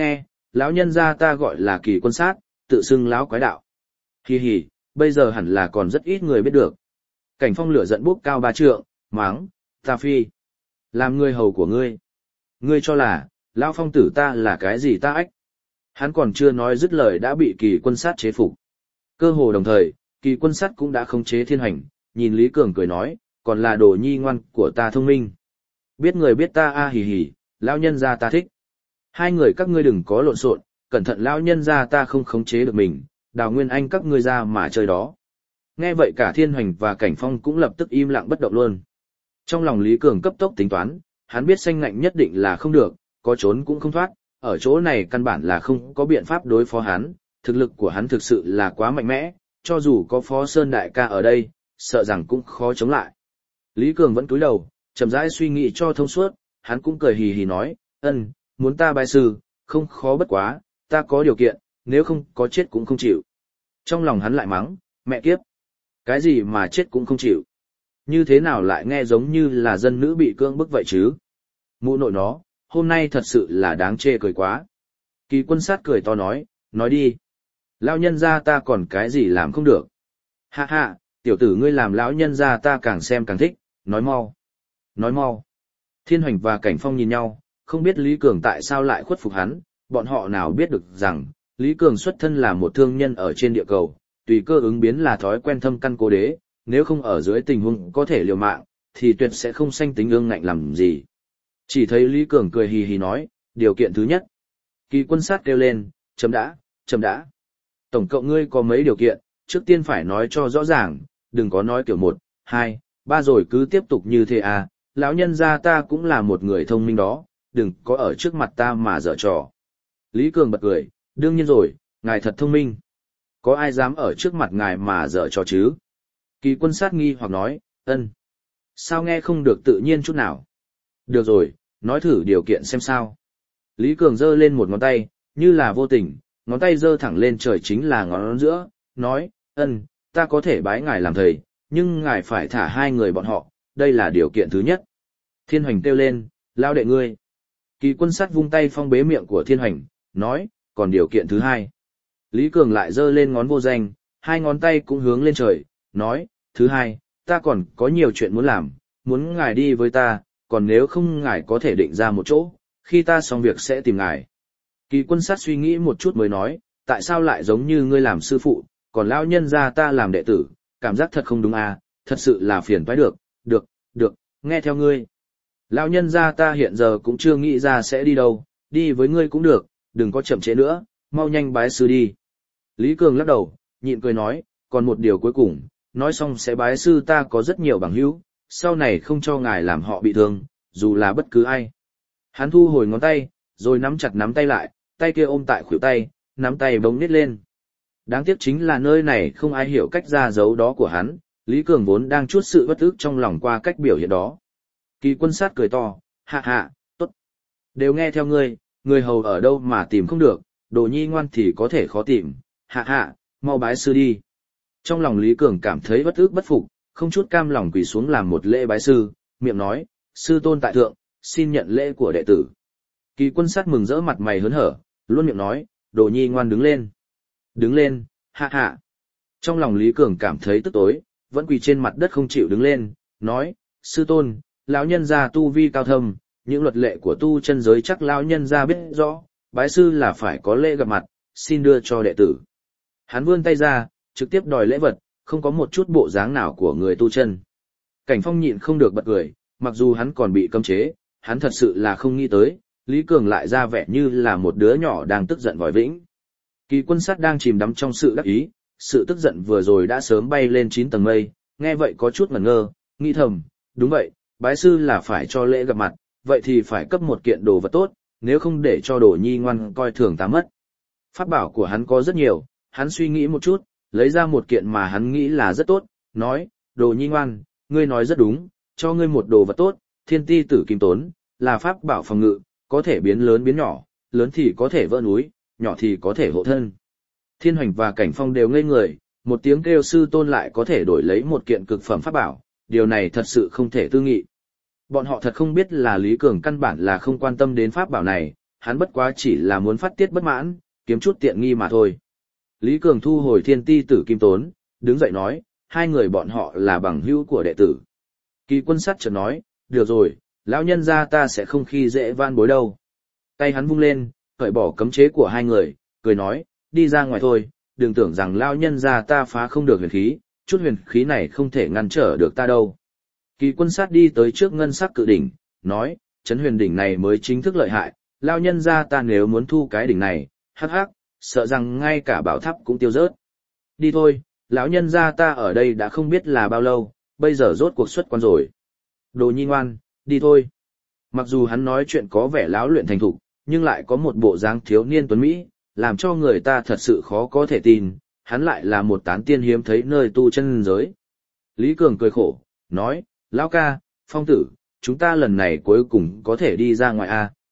lão nhân gia ta gọi là Kỳ Quân Sát, tự xưng lão quái đạo. Hì hì, bây giờ hẳn là còn rất ít người biết được. Cảnh Phong lửa giận bốc cao 3 trượng, mắng, ta phi. Làm người hầu của ngươi. Ngươi cho là, lão phong tử ta là cái gì ta ách. Hắn còn chưa nói dứt lời đã bị Kỳ Quân Sát chế phục. Cơ hồ đồng thời, Kỳ Quân Sát cũng đã khống chế Thiên Hành, nhìn Lý Cường cười nói, còn là đồ nhi ngoan của ta thông minh. Biết người biết ta a hì hì, lão nhân gia ta thích. Hai người các ngươi đừng có lộn xộn, cẩn thận lão nhân gia ta không khống chế được mình, Đào Nguyên Anh các ngươi ra mà chơi đó. Nghe vậy cả Thiên Hoành và Cảnh Phong cũng lập tức im lặng bất động luôn. Trong lòng Lý Cường cấp tốc tính toán, hắn biết xanh ngạnh nhất định là không được, có trốn cũng không thoát, ở chỗ này căn bản là không có biện pháp đối phó hắn, thực lực của hắn thực sự là quá mạnh mẽ, cho dù có Phó Sơn đại ca ở đây, sợ rằng cũng khó chống lại. Lý Cường vẫn cúi đầu, chậm rãi suy nghĩ cho thông suốt, hắn cũng cười hì hì nói, muốn ta bái sư, không khó bất quá, ta có điều kiện, nếu không có chết cũng không chịu. Trong lòng hắn lại mắng, mẹ kiếp, cái gì mà chết cũng không chịu. Như thế nào lại nghe giống như là dân nữ bị cưỡng bức vậy chứ? Mụ nội nó, hôm nay thật sự là đáng chê cười quá. Kỳ Quân Sát cười to nói đi. Lão nhân gia ta còn cái gì làm không được. Ha ha, tiểu tử ngươi làm lão nhân gia ta càng xem càng thích, nói mau. Nói mau. Thiên Hoành và Cảnh Phong nhìn nhau, không biết Lý Cường tại sao lại khuất phục hắn, bọn họ nào biết được rằng, Lý Cường xuất thân là một thương nhân ở trên địa cầu, tùy cơ ứng biến là thói quen thâm căn cố đế, nếu không ở dưới tình huống có thể liều mạng, thì tuyệt sẽ không sanh tính ương ngạnh làm gì. Chỉ thấy Lý Cường cười hì hì nói, điều kiện thứ nhất. Kỳ Quân Sát kêu lên, chấm đã. Tổng cộng ngươi có mấy điều kiện, trước tiên phải nói cho rõ ràng, đừng có nói kiểu 1, 2, 3 rồi cứ tiếp tục như thế à, lão nhân gia ta cũng là một người thông minh đó, đừng có ở trước mặt ta mà giở trò. Lý Cường bật cười, đương nhiên rồi, ngài thật thông minh. Có ai dám ở trước mặt ngài mà giở trò chứ? Kỳ Quân Sát nghi hoặc nói, sao nghe không được tự nhiên chút nào? Được rồi, nói thử điều kiện xem sao. Lý Cường giơ lên một ngón tay, như là vô tình, ngón tay giơ thẳng lên trời chính là ngón giữa, nói, ta có thể bái ngài làm thầy, nhưng ngài phải thả 2 người bọn họ, đây là điều kiện thứ nhất. Thiên Hoành kêu lên, lao đệ ngươi. Kỳ Quân Sát vung tay phong bế miệng của Thiên Hoành, nói, còn điều kiện thứ 2. Lý Cường lại giơ lên ngón vô danh, 2 ngón tay cũng hướng lên trời, nói, thứ 2, ta còn có nhiều chuyện muốn làm, muốn ngài đi với ta, còn nếu không ngài có thể định ra một chỗ, khi ta xong việc sẽ tìm ngài. Kỳ Quân Sát suy nghĩ một chút mới nói, tại sao lại giống như ngươi làm sư phụ, còn lão nhân gia ta làm đệ tử, cảm giác thật không đúng à, thật sự là phiền toái được, nghe theo ngươi. Lão nhân gia ta hiện giờ cũng chưa nghĩ ra sẽ đi đâu, đi với ngươi cũng được, đừng có chậm trễ nữa, mau nhanh bái sư đi. Lý Cường lắc đầu, nhịn cười nói, còn một điều cuối cùng, nói xong sẽ bái sư ta có rất nhiều bằng hữu, sau này không cho ngài làm họ bị thương, dù là bất cứ ai. Hắn thu hồi ngón tay, rồi nắm chặt nắm tay lại, tay kia ôm tại khuỷu tay, nắm tay bỗng nít lên. Đáng tiếc chính là nơi này không ai hiểu cách ra dấu đó của hắn, Lý Cường vốn đang chút sự bất ức trong lòng qua cách biểu hiện đó. Kỳ Quân Sát cười to, hạ, tốt. Đều nghe theo ngươi, người hầu ở đâu mà tìm không được, đồ nhi ngoan thì có thể khó tìm, hạ, mau bái sư đi. Trong lòng Lý Cường cảm thấy bất ức bất phục, không chút cam lòng quỳ xuống làm một lễ bái sư, miệng nói, sư tôn tại thượng, xin nhận lễ của đệ tử. Kỳ Quân Sát mừng rỡ mặt mày hớn hở, luôn miệng nói, đồ nhi ngoan đứng lên. Đứng lên, hạ. Trong lòng Lý Cường cảm thấy tức tối, vẫn quỳ trên mặt đất không chịu đứng lên, nói, sư tôn, lão nhân gia tu vi cao thâm, những luật lệ của tu chân giới chắc lão nhân gia biết rõ, bái sư là phải có lễ gặp mặt, xin đưa cho đệ tử. Hắn vươn tay ra, trực tiếp đòi lễ vật, không có một chút bộ dáng nào của người tu chân. Cảnh Phong nhịn không được bật cười, mặc dù hắn còn bị cấm chế, hắn thật sự là không nghĩ tới, Lý Cường lại ra vẻ như là một đứa nhỏ đang tức giận vòi vĩnh. Kỳ Quân Sát đang chìm đắm trong sự đắc ý, sự tức giận vừa rồi đã sớm bay lên 9 tầng mây, nghe vậy có chút ngẩn ngơ, nghĩ thầm, đúng vậy, bái sư là phải cho lễ gặp mặt, vậy thì phải cấp một kiện đồ vật tốt, nếu không để cho đồ nhi ngoan coi thường ta mất. Pháp bảo của hắn có rất nhiều, hắn suy nghĩ một chút, lấy ra một kiện mà hắn nghĩ là rất tốt, nói, đồ nhi ngoan, ngươi nói rất đúng, cho ngươi một đồ vật tốt, thiên ti tử kim tốn, là pháp bảo phòng ngự, có thể biến lớn biến nhỏ, lớn thì có thể vỡ núi, nhỏ thì có thể hộ thân. Thiên Hoành và Cảnh Phong đều ngây người, một tiếng kêu sư tôn lại có thể đổi lấy một kiện cực phẩm pháp bảo, điều này thật sự không thể tư nghị. Bọn họ thật không biết là Lý Cường căn bản là không quan tâm đến pháp bảo này, hắn bất quá chỉ là muốn phát tiết bất mãn, kiếm chút tiện nghi mà thôi. Lý Cường thu hồi Thiên Ti Tử Kim Tốn, đứng dậy nói, hai người bọn họ là bằng hữu của đệ tử. Kỳ Quân Sắt chợt nói, được rồi, lão nhân gia ta sẽ không khi dễ van bối đâu. Tay hắn vung lên, cởi bỏ cấm chế của hai người, cười nói, đi ra ngoài thôi, đừng tưởng rằng lão nhân gia ta phá không được huyền khí, chút huyền khí này không thể ngăn trở được ta đâu. Kỳ Quân Sát đi tới trước ngân sắc cự đỉnh, nói, chấn huyền đỉnh này mới chính thức lợi hại, lão nhân gia ta nếu muốn thu cái đỉnh này, hắc hắc, sợ rằng ngay cả bảo tháp cũng tiêu rớt. Đi thôi, lão nhân gia ta ở đây đã không biết là bao lâu, bây giờ rốt cuộc xuất quan rồi. Đồ nhi ngoan, đi thôi. Mặc dù hắn nói chuyện có vẻ lão luyện thành thục, nhưng lại có một bộ dáng thiếu niên tuấn Mỹ, làm cho người ta thật sự khó có thể tin, hắn lại là một tán tiên hiếm thấy nơi tu chân giới. Lý Cường cười khổ, nói, lão ca, Phong tử, chúng ta lần này cuối cùng có thể đi ra ngoài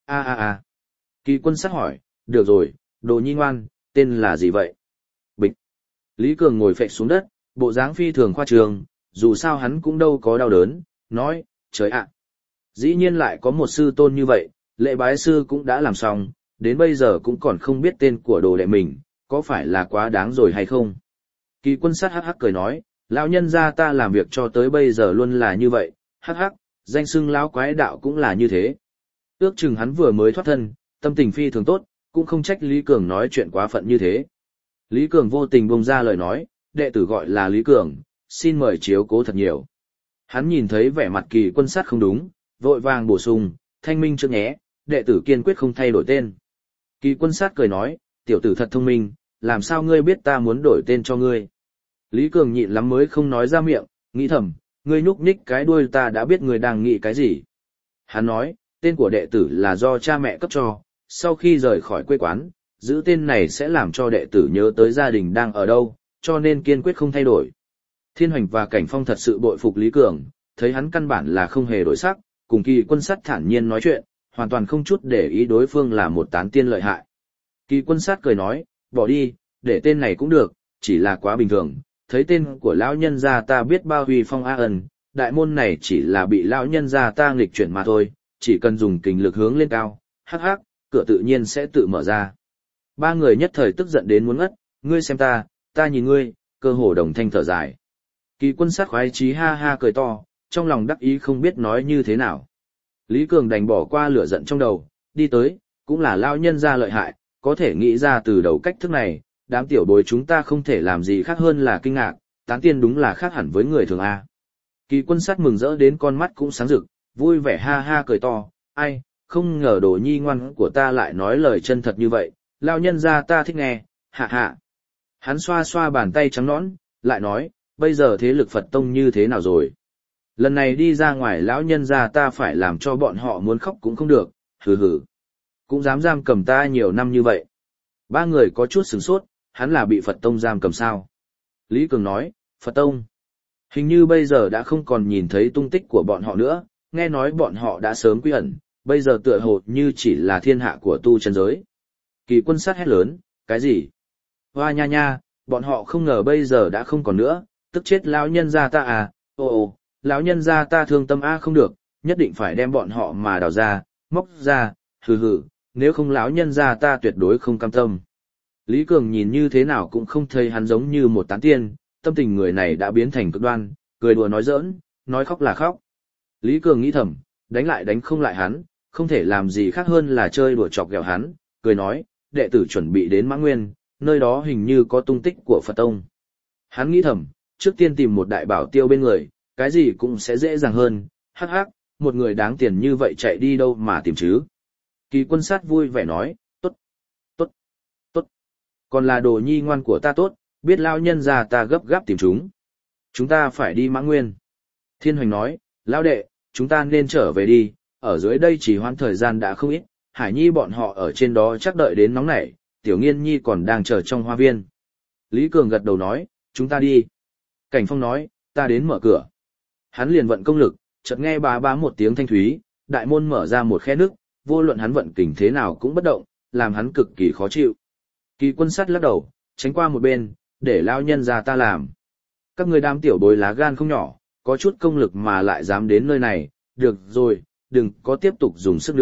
a. Kỳ Quân Sát hỏi, được rồi, đồ nhi ngoan, tên là gì vậy? Bịch. Lý Cường ngồi phệ xuống đất, bộ dáng phi thường khoa trương, dù sao hắn cũng đâu có đau đớn, nói, trời ạ. Dĩ nhiên lại có một sư tôn như vậy, lễ bái sư cũng đã làm xong, đến bây giờ cũng còn không biết tên của đồ đệ mình, có phải là quá đáng rồi hay không? Kỳ Quân Sát hắc hắc cười nói, lão nhân gia ta làm việc cho tới bây giờ luôn là như vậy, hắc hắc, danh xưng lão quái đạo cũng là như thế. Ước chừng hắn vừa mới thoát thân, tâm tình phi thường tốt, cũng không trách Lý Cường nói chuyện quá phận như thế. Lý Cường vô tình buông ra lời nói, đệ tử gọi là Lý Cường, xin mời chiếu cố thật nhiều. Hắn nhìn thấy vẻ mặt Kỳ Quân Sát không đúng, vội vàng bổ sung, thanh minh trước nhé, đệ tử kiên quyết không thay đổi tên. Kỳ Quân Sát cười nói, tiểu tử thật thông minh, làm sao ngươi biết ta muốn đổi tên cho ngươi. Lý Cường nhịn lắm mới không nói ra miệng, nghĩ thầm, ngươi nhúc nhích cái đuôi ta đã biết ngươi đang nghĩ cái gì. Hắn nói, tên của đệ tử là do cha mẹ cấp cho, sau khi rời khỏi quê quán, giữ tên này sẽ làm cho đệ tử nhớ tới gia đình đang ở đâu, cho nên kiên quyết không thay đổi. Thiên Hoành và Cảnh Phong thật sự bội phục Lý Cường, thấy hắn căn bản là không hề đổi sắc, cùng Kỳ Quân Sát thản nhiên nói chuyện, hoàn toàn không chút để ý đối phương là một tán tiên lợi hại. Kỳ Quân Sát cười nói, bỏ đi, để tên này cũng được, chỉ là quá bình thường, thấy tên của lão nhân gia ta biết bao huy phong a ẩn, đại môn này chỉ là bị lão nhân gia ta nghịch chuyển mà thôi, chỉ cần dùng kình lực hướng lên cao, hắc hắc, cửa tự nhiên sẽ tự mở ra. Ba người nhất thời tức giận đến muốn ngất, ngươi xem ta nhìn ngươi, cơ hồ đồng thanh thở dài. Kỳ Quân Sát khoái chí ha ha cười to, trong lòng đắc ý không biết nói như thế nào. Lý Cường đành bỏ qua lửa giận trong đầu, đi tới, cũng là lão nhân gia lợi hại, có thể nghĩ ra từ đầu cách thức này, đám tiểu bối chúng ta không thể làm gì khác hơn là kinh ngạc, tán tiên đúng là khác hẳn với người thường a. Kỳ Quân Sát mừng rỡ đến con mắt cũng sáng rực, vui vẻ ha ha cười to, ai, không ngờ đồ nhi ngoan của ta lại nói lời chân thật như vậy, lão nhân gia ta thích nghe, hạ hạ. Hắn xoa xoa bàn tay trắng nõn, lại nói, bây giờ thế lực Phật tông như thế nào rồi? Lần này đi ra ngoài lão nhân gia ta phải làm cho bọn họ muốn khóc cũng không được, hừ hừ. Cũng dám giam cầm ta nhiều năm như vậy. Ba người có chút sửng sốt, hắn là bị Phật tông giam cầm sao? Lý Cường nói, Phật tông. Hình như bây giờ đã không còn nhìn thấy tung tích của bọn họ nữa, nghe nói bọn họ đã sớm quy ẩn, bây giờ tựa hồ như chỉ là thiên hạ của tu chân giới. Kỳ Quân Sát hét lớn, cái gì? Hoa nha nha, bọn họ không ngờ bây giờ đã không còn nữa, tức chết lão nhân gia ta à, ồ, lão nhân gia ta thương tâm a không được, nhất định phải đem bọn họ mà đào ra, móc ra, hừ hừ, nếu không lão nhân gia ta tuyệt đối không cam tâm. Lý Cường nhìn như thế nào cũng không thấy hắn giống như một tán tiên, tâm tình người này đã biến thành cực đoan, cười đùa nói giỡn, nói khóc là khóc. Lý Cường nghĩ thầm, đánh lại đánh không lại hắn, không thể làm gì khác hơn là chơi đùa chọc ghẹo hắn, cười nói, đệ tử chuẩn bị đến Mã Nguyên, nơi đó hình như có tung tích của Phật tông. Hắn nghĩ thầm, trước tiên tìm một đại bảo tiêu bên người, cái gì cũng sẽ dễ dàng hơn, hắc hắc, một người đáng tiền như vậy chạy đi đâu mà tìm chứ. Kỳ Quân Sát vui vẻ nói, tốt, tốt, tốt, còn là đồ nhi ngoan của ta tốt, biết lão nhân già ta gấp gáp tìm chúng. Chúng ta phải đi Mã Nguyên. Thiên Hoành nói, lão đệ, chúng ta nên trở về đi, ở dưới đây chỉ hoãn thời gian đã không ít, Hải Nhi bọn họ ở trên đó chắc đợi đến nóng nảy, Tiểu Nghiên Nhi còn đang chờ trong hoa viên. Lý Cường gật đầu nói, chúng ta đi. Cảnh Phong nói, ta đến mở cửa. Hắn liền vận công lực, chợt nghe bá bá một tiếng thanh thúy, đại môn mở ra một khe nước, vô luận hắn vận kình thế nào cũng bất động, làm hắn cực kỳ khó chịu. Kỳ Quân Sát lắc đầu, tránh qua một bên, để lão nhân ra ta làm. Các người đám tiểu bối lá gan không nhỏ, có chút công lực mà lại dám đến nơi này, được rồi, đừng có tiếp tục dùng sức nữa,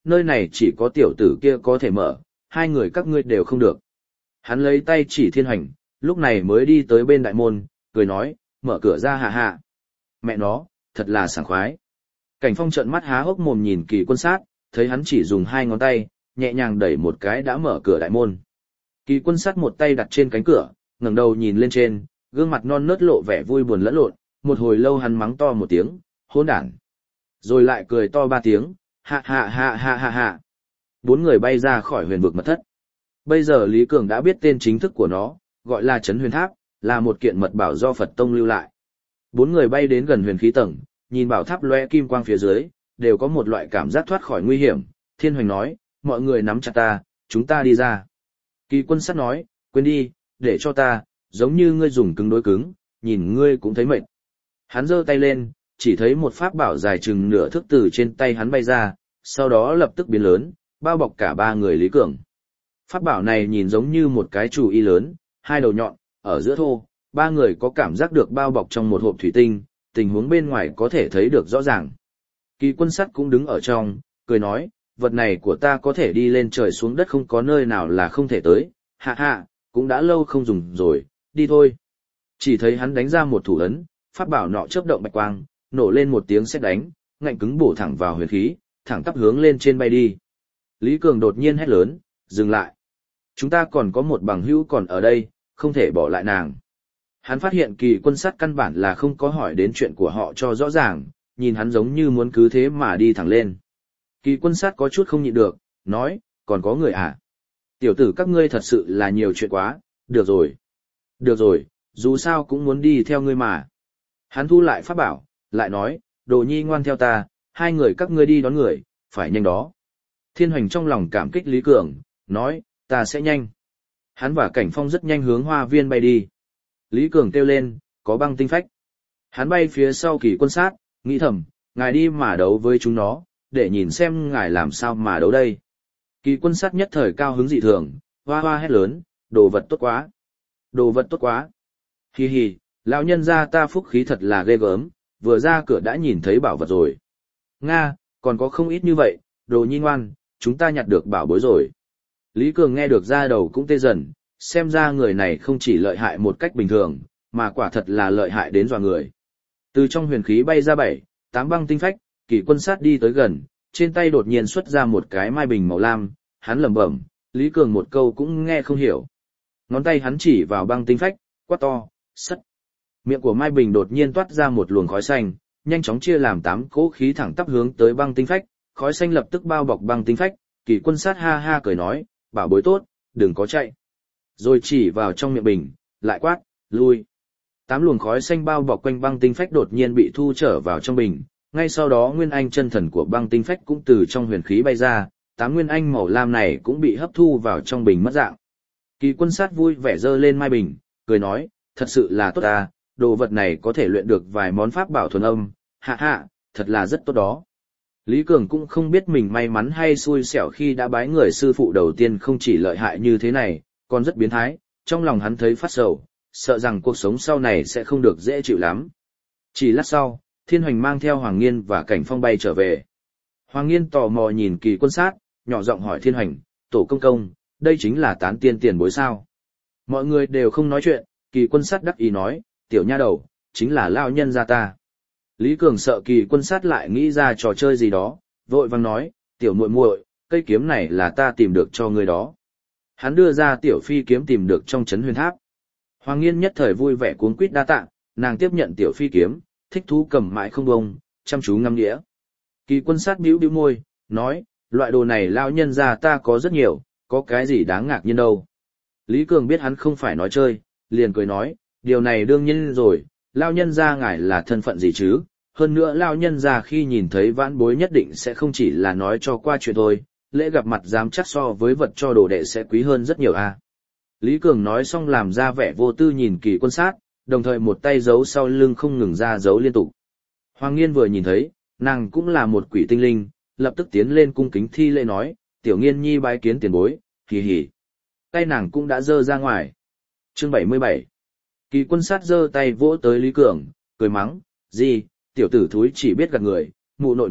nơi này chỉ có tiểu tử kia có thể mở, hai người các ngươi đều không được. Hắn lấy tay chỉ Thiên Hoành, lúc này mới đi tới bên đại môn, cười nói, mở cửa ra hạ hạ. Mẹ nó, thật là sảng khoái. Cảnh Phong trợn mắt há hốc mồm nhìn Kỳ Quân Sát, thấy hắn chỉ dùng hai ngón tay, nhẹ nhàng đẩy một cái đã mở cửa đại môn. Kỳ Quân Sát một tay đặt trên cánh cửa, ngẩng đầu nhìn lên trên, gương mặt non nớt lộ vẻ vui buồn lẫn lộn, một hồi lâu hắn mắng to một tiếng, hỗn đản. Rồi lại cười to ba tiếng, hạ hạ hạ hạ hạ hạ. Bốn người bay ra khỏi huyền vực mật thất. Bây giờ Lý Cường đã biết tên chính thức của nó, gọi là Trấn Huyền Tháp, là một kiện mật bảo do Phật Tông lưu lại. Bốn người bay đến gần huyền khí tầng, nhìn bảo tháp lóe kim quang phía dưới, đều có một loại cảm giác thoát khỏi nguy hiểm. Thiên Hoành nói, mọi người nắm chặt ta, chúng ta đi ra. Kỳ Quân Sát nói, quên đi, để cho ta, giống như ngươi dùng cứng đối cứng, nhìn ngươi cũng thấy mệt. Hắn giơ tay lên, chỉ thấy một pháp bảo dài chừng nửa thước từ trên tay hắn bay ra, sau đó lập tức biến lớn, bao bọc cả ba người Lý Cường. Pháp bảo này nhìn giống như một cái chù y lớn, hai đầu nhọn, ở giữa thô, ba người có cảm giác được bao bọc trong một hộp thủy tinh, tình huống bên ngoài có thể thấy được rõ ràng. Kỳ Quân Sắt cũng đứng ở trong, cười nói, vật này của ta có thể đi lên trời xuống đất không có nơi nào là không thể tới, hạ hạ, cũng đã lâu không dùng rồi, đi thôi. Chỉ thấy hắn đánh ra một thủ ấn, pháp bảo nọ chớp động bạch quang, nổ lên một tiếng sét đánh, ngạnh cứng bổ thẳng vào huyền khí, thẳng tắp hướng lên trên bay đi. Lý Cường đột nhiên hét lớn, dừng lại. Chúng ta còn có một bằng hữu còn ở đây, không thể bỏ lại nàng. Hắn phát hiện Kỳ Quân Sắt căn bản là không có hỏi đến chuyện của họ cho rõ ràng, nhìn hắn giống như muốn cứ thế mà đi thẳng lên. Kỳ Quân Sắt có chút không nhịn được, nói, còn có người à? Tiểu tử các ngươi thật sự là nhiều chuyện quá, được rồi. Được rồi, dù sao cũng muốn đi theo ngươi mà. Hắn thu lại pháp bảo, lại nói, Đồ Nhi ngoan theo ta, hai người các ngươi đi đón người, phải nhanh đó. Thiên Hoành trong lòng cảm kích Lý Cường, nói, ta sẽ nhanh. Hắn và Cảnh Phong rất nhanh hướng hoa viên bay đi. Lý Cường kêu lên, có băng tinh phách. Hắn bay phía sau Kỳ Quân Sát, nghĩ thầm, ngài đi mà đấu với chúng nó, để nhìn xem ngài làm sao mà đấu đây. Kỳ Quân Sát nhất thời cao hứng dị thường, hoa hoa hét lớn, đồ vật tốt quá. Đồ vật tốt quá. Hi hi, lão nhân gia ta phúc khí thật là ghê gớm, vừa ra cửa đã nhìn thấy bảo vật rồi. Nga, còn có không ít như vậy, Đồ Nhi ngoan, chúng ta nhặt được bảo bối rồi. Lý Cường nghe được ra đầu cũng tê dần, xem ra người này không chỉ lợi hại một cách bình thường, mà quả thật là lợi hại đến dọa người. Từ trong huyền khí bay ra 7, 8 băng tinh phách, Kỳ Quân Sát đi tới gần, trên tay đột nhiên xuất ra một cái mai bình màu lam, hắn lẩm bẩm, Lý Cường một câu cũng nghe không hiểu. Ngón tay hắn chỉ vào băng tinh phách, quát to, sắt. Miệng của mai bình đột nhiên toát ra một luồng khói xanh, nhanh chóng chia làm 8 cỗ khí thẳng tắp hướng tới băng tinh phách, khói xanh lập tức bao bọc băng tinh phách, Kỳ Quân Sát ha ha cười nói, bảo bối tốt, đừng có chạy. Rồi chỉ vào trong miệng bình, lại quát, lui. 8 luồng khói xanh bao bọc quanh băng tinh phách đột nhiên bị thu trở vào trong bình, ngay sau đó nguyên anh chân thần của băng tinh phách cũng từ trong huyền khí bay ra, 8 nguyên anh màu lam này cũng bị hấp thu vào trong bình mất dạng. Kỳ Quân Sát vui vẻ giơ lên mai bình, cười nói, thật sự là tốt ta, đồ vật này có thể luyện được vài món pháp bảo thuần âm, hạ hạ, thật là rất tốt đó. Lý Cường cũng không biết mình may mắn hay xui xẻo khi đã bái người sư phụ đầu tiên không chỉ lợi hại như thế này, còn rất biến thái, trong lòng hắn thấy phát sầu, sợ rằng cuộc sống sau này sẽ không được dễ chịu lắm. Chỉ lát sau, Thiên Hoành mang theo Hoàng Nghiên và Cảnh Phong bay trở về. Hoàng Nghiên tò mò nhìn Kỳ Quân Sát, nhỏ giọng hỏi Thiên Hoành, tổ công công, đây chính là tán tiên tiền bối sao? Mọi người đều không nói chuyện, Kỳ Quân Sát đắc ý nói, tiểu nha đầu, chính là lão nhân gia ta. Lý Cường sợ Kỳ Quân Sát lại nghĩ ra trò chơi gì đó, vội vàng nói, tiểu muội muội, cây kiếm này là ta tìm được cho ngươi đó. Hắn đưa ra tiểu phi kiếm tìm được trong trấn huyền tháp. Hoàng Nghiên nhất thời vui vẻ cuống quýt đa tạ, nàng tiếp nhận tiểu phi kiếm, thích thú cầm mãi không bông, chăm chú ngắm đĩa. Kỳ Quân Sát bĩu bĩu môi, nói, loại đồ này lão nhân gia ta có rất nhiều, có cái gì đáng ngạc nhiên đâu. Lý Cường biết hắn không phải nói chơi, liền cười nói, điều này đương nhiên rồi, lão nhân gia ngài là thân phận gì chứ, hơn nữa lão nhân gia khi nhìn thấy vãn bối nhất định sẽ không chỉ là nói cho qua chuyện thôi, lễ gặp mặt dám chắc so với vật cho đồ đệ sẽ quý hơn rất nhiều a. Lý Cường nói xong làm ra vẻ vô tư nhìn Kỳ Quân Sát, đồng thời một tay giấu sau lưng không ngừng ra giấu liên tục. Hoàng Nghiên vừa nhìn thấy, nàng cũng là một quỷ tinh linh, lập tức tiến lên cung kính thi lễ nói, tiểu Nghiên nhi bái kiến tiền bối, hì hì. Tay nàng cũng đã giơ ra ngoài. Chương 77. Kỳ Quân Sát giơ tay vỗ tới Lý Cường, cười mắng, gì, tiểu tử thúi chỉ biết gạt người, mụ nội nó,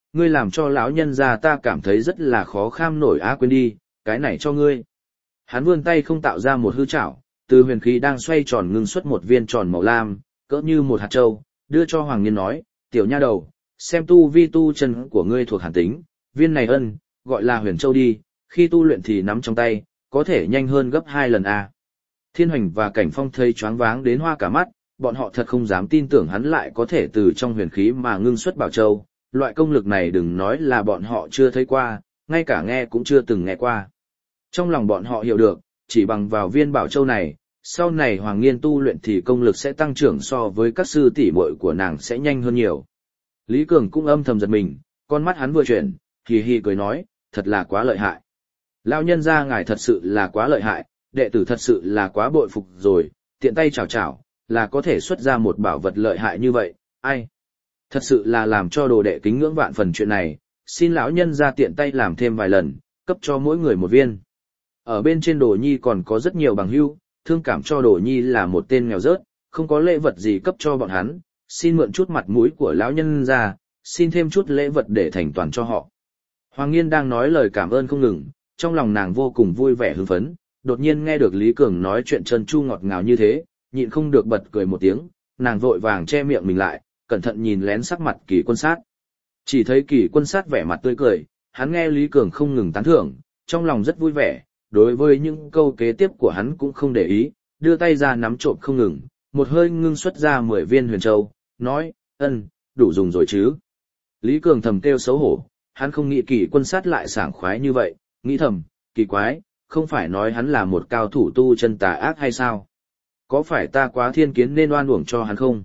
ngươi làm cho lão nhân gia ta cảm thấy rất là khó kham nổi á, quên đi, cái này cho ngươi. Hắn vươn tay không tạo ra một hư chảo, từ huyền khí đang xoay tròn ngưng xuất một viên tròn màu lam, cỡ như một hạt châu, đưa cho Hoàng Nghiên nói, tiểu nha đầu, xem tu vi tu chân của ngươi thuộc hàn tính, viên này ân, gọi là huyền châu đi, khi tu luyện thì nắm trong tay, có thể nhanh hơn gấp 2 lần a. Thiên Hoành và Cảnh Phong thấy choáng váng đến hoa cả mắt, bọn họ thật không dám tin tưởng hắn lại có thể từ trong huyền khí mà ngưng xuất bảo châu, loại công lực này đừng nói là bọn họ chưa thấy qua, ngay cả nghe cũng chưa từng nghe qua. Trong lòng bọn họ hiểu được, chỉ bằng vào viên bảo châu này, sau này Hoàng Nghiên tu luyện thì công lực sẽ tăng trưởng so với các sư tỷ muội của nàng sẽ nhanh hơn nhiều. Lý Cường cũng âm thầm giật mình, con mắt hắn vừa chuyển, hì hì cười nói, thật là quá lợi hại. Lão nhân gia ngài thật sự là quá lợi hại, đệ tử thật sự là quá bội phục rồi, tiện tay chào chào, là có thể xuất ra một bảo vật lợi hại như vậy, ai? Thật sự là làm cho đồ đệ kính ngưỡng vạn phần chuyện này, xin lão nhân gia tiện tay làm thêm vài lần, cấp cho mỗi người một viên. Ở bên trên Đồ Nhi còn có rất nhiều bằng hữu, thương cảm cho Đồ Nhi là một tên nghèo rớt, không có lễ vật gì cấp cho bọn hắn, xin mượn chút mặt mũi của lão nhân gia, xin thêm chút lễ vật để thành toàn cho họ. Hoàng Nghiên đang nói lời cảm ơn không ngừng, trong lòng nàng vô cùng vui vẻ hưng phấn, đột nhiên nghe được Lý Cường nói chuyện trơn tru ngọt ngào như thế, nhịn không được bật cười một tiếng, nàng vội vàng che miệng mình lại, cẩn thận nhìn lén sắc mặt Kỳ Quân Sát. Chỉ thấy Kỳ Quân Sát vẻ mặt tươi cười, hắn nghe Lý Cường không ngừng tán thưởng, trong lòng rất vui vẻ, đối với những câu kế tiếp của hắn cũng không để ý, đưa tay ra nắm trộm không ngừng, một hơi ngưng xuất ra 10 viên huyền châu, nói, đủ dùng rồi chứ. Lý Cường thầm kêu xấu hổ, hắn không nghĩ Kỳ Quân Sát lại sảng khoái như vậy, nghĩ thầm, kỳ quái, không phải nói hắn là một cao thủ tu chân tà ác hay sao? Có phải ta quá thiên kiến nên oan uổng cho hắn không?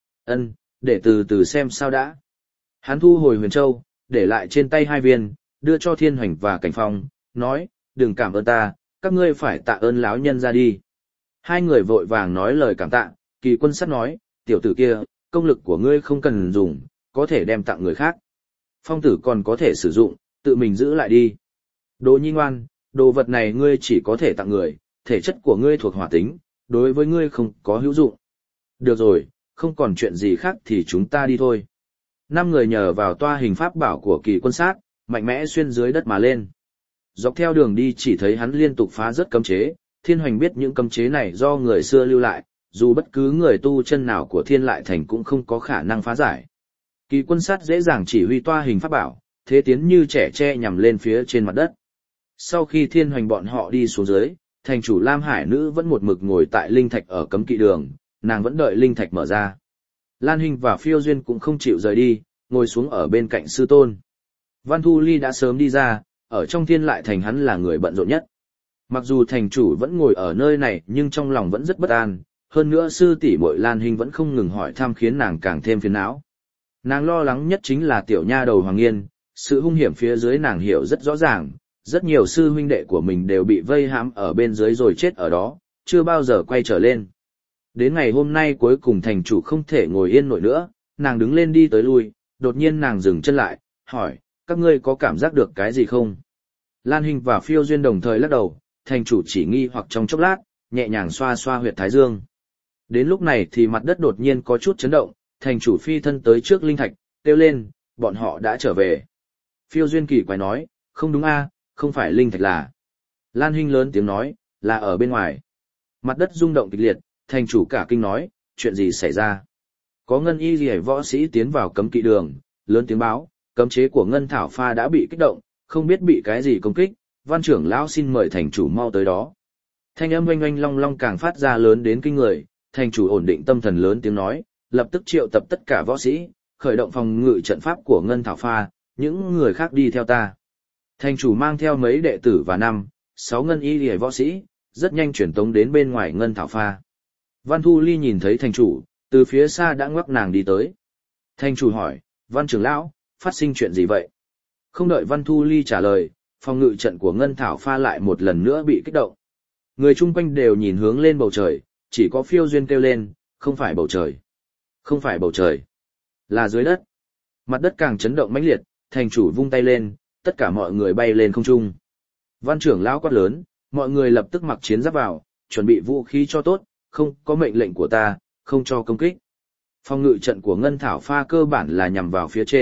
Để từ từ xem sao đã. Hắn thu hồi huyền châu, để lại trên tay 2 viên, đưa cho Thiên Hoành và Cảnh Phong, nói, đừng cảm ơn ta, các ngươi phải tạ ơn lão nhân ra đi. Hai người vội vàng nói lời cảm tạ, Kỳ Quân Sát nói, tiểu tử kia, công lực của ngươi không cần dùng, có thể đem tặng người khác. Phong tử còn có thể sử dụng, tự mình giữ lại đi. Đồ Nhi ngoan, đồ vật này ngươi chỉ có thể tặng người, thể chất của ngươi thuộc hỏa tính, đối với ngươi không có hữu dụng. Được rồi, không còn chuyện gì khác thì chúng ta đi thôi. 5 người nhờ vào toa hình pháp bảo của Kỳ Quân Sát, mạnh mẽ xuyên dưới đất mà lên. Dọc theo đường đi chỉ thấy hắn liên tục phá rất cấm chế, Thiên Hoành biết những cấm chế này do người xưa lưu lại, dù bất cứ người tu chân nào của Thiên Lại Thành cũng không có khả năng phá giải. Kỳ Quân Sát dễ dàng chỉ huy toa hình pháp bảo, thế tiến như trẻ tre nhằm lên phía trên mặt đất. Sau khi Thiên Hoành bọn họ đi xuống dưới, thành chủ Lam Hải Nữ vẫn một mực ngồi tại linh thạch ở cấm kỵ đường, nàng vẫn đợi linh thạch mở ra. Lan Hinh và Phiêu Duyên cũng không chịu rời đi, ngồi xuống ở bên cạnh sư tôn. Văn Thu Ly đã sớm đi ra, ở trong Thiên Lại Thành hắn là người bận rộn nhất. Mặc dù thành chủ vẫn ngồi ở nơi này nhưng trong lòng vẫn rất bất an, hơn nữa sư tỷ muội Lan Hinh vẫn không ngừng hỏi thăm khiến nàng càng thêm phiền não. Nàng lo lắng nhất chính là tiểu nha đầu Hoàng Nghiên, sự hung hiểm phía dưới nàng hiểu rất rõ ràng, rất nhiều sư huynh đệ của mình đều bị vây hãm ở bên dưới rồi chết ở đó, chưa bao giờ quay trở lên. Đến ngày hôm nay cuối cùng thành chủ không thể ngồi yên nổi nữa, nàng đứng lên đi tới lui, đột nhiên nàng dừng chân lại, hỏi, các ngươi có cảm giác được cái gì không? Lan Hinh và Phiêu Duyên đồng thời lắc đầu, thành chủ chỉ nghi hoặc trong chốc lát, nhẹ nhàng xoa xoa huyệt thái dương. Đến lúc này thì mặt đất đột nhiên có chút chấn động, thành chủ phi thân tới trước linh thạch, kêu lên, bọn họ đã trở về. Phiêu Duyên kỳ quái nói, không đúng a, không phải linh thạch là. Lan Hinh lớn tiếng nói, là ở bên ngoài. Mặt đất rung động kịch liệt, thành chủ cả kinh nói, chuyện gì xảy ra? Có ngân y liễu võ sĩ tiến vào cấm kỵ đường, lớn tiếng báo, cấm chế của ngân thảo pha đã bị kích động, không biết bị cái gì công kích, Văn trưởng lão xin mời thành chủ mau tới đó. Thanh âm oanh oanh long long càng phát ra lớn đến kinh người, thành chủ ổn định tâm thần lớn tiếng nói, lập tức triệu tập tất cả võ sĩ, khởi động phòng ngự trận pháp của ngân thảo pha, những người khác đi theo ta. Thành chủ mang theo mấy đệ tử và 5-6 ngân y liễu võ sĩ, rất nhanh chuyển tống đến bên ngoài ngân thảo pha. Văn Thu Ly nhìn thấy thành chủ, từ phía xa đã ngoắc nàng đi tới. Thành chủ hỏi, Văn trưởng lão, phát sinh chuyện gì vậy? Không đợi Văn Thu Ly trả lời, phòng ngự trận của ngân thảo pha lại một lần nữa bị kích động. Người chung quanh đều nhìn hướng lên bầu trời, chỉ có Phiêu Duyên kêu lên, không phải bầu trời. Không phải bầu trời, là dưới đất. Mặt đất càng chấn động mãnh liệt, thành chủ vung tay lên, tất cả mọi người bay lên không trung. Văn trưởng lão quát lớn, mọi người lập tức mặc chiến giáp vào, chuẩn bị vũ khí cho tốt, không có mệnh lệnh của ta, không cho công kích. Phòng ngự trận của ngân thảo pha cơ bản là nhằm vào phía trên,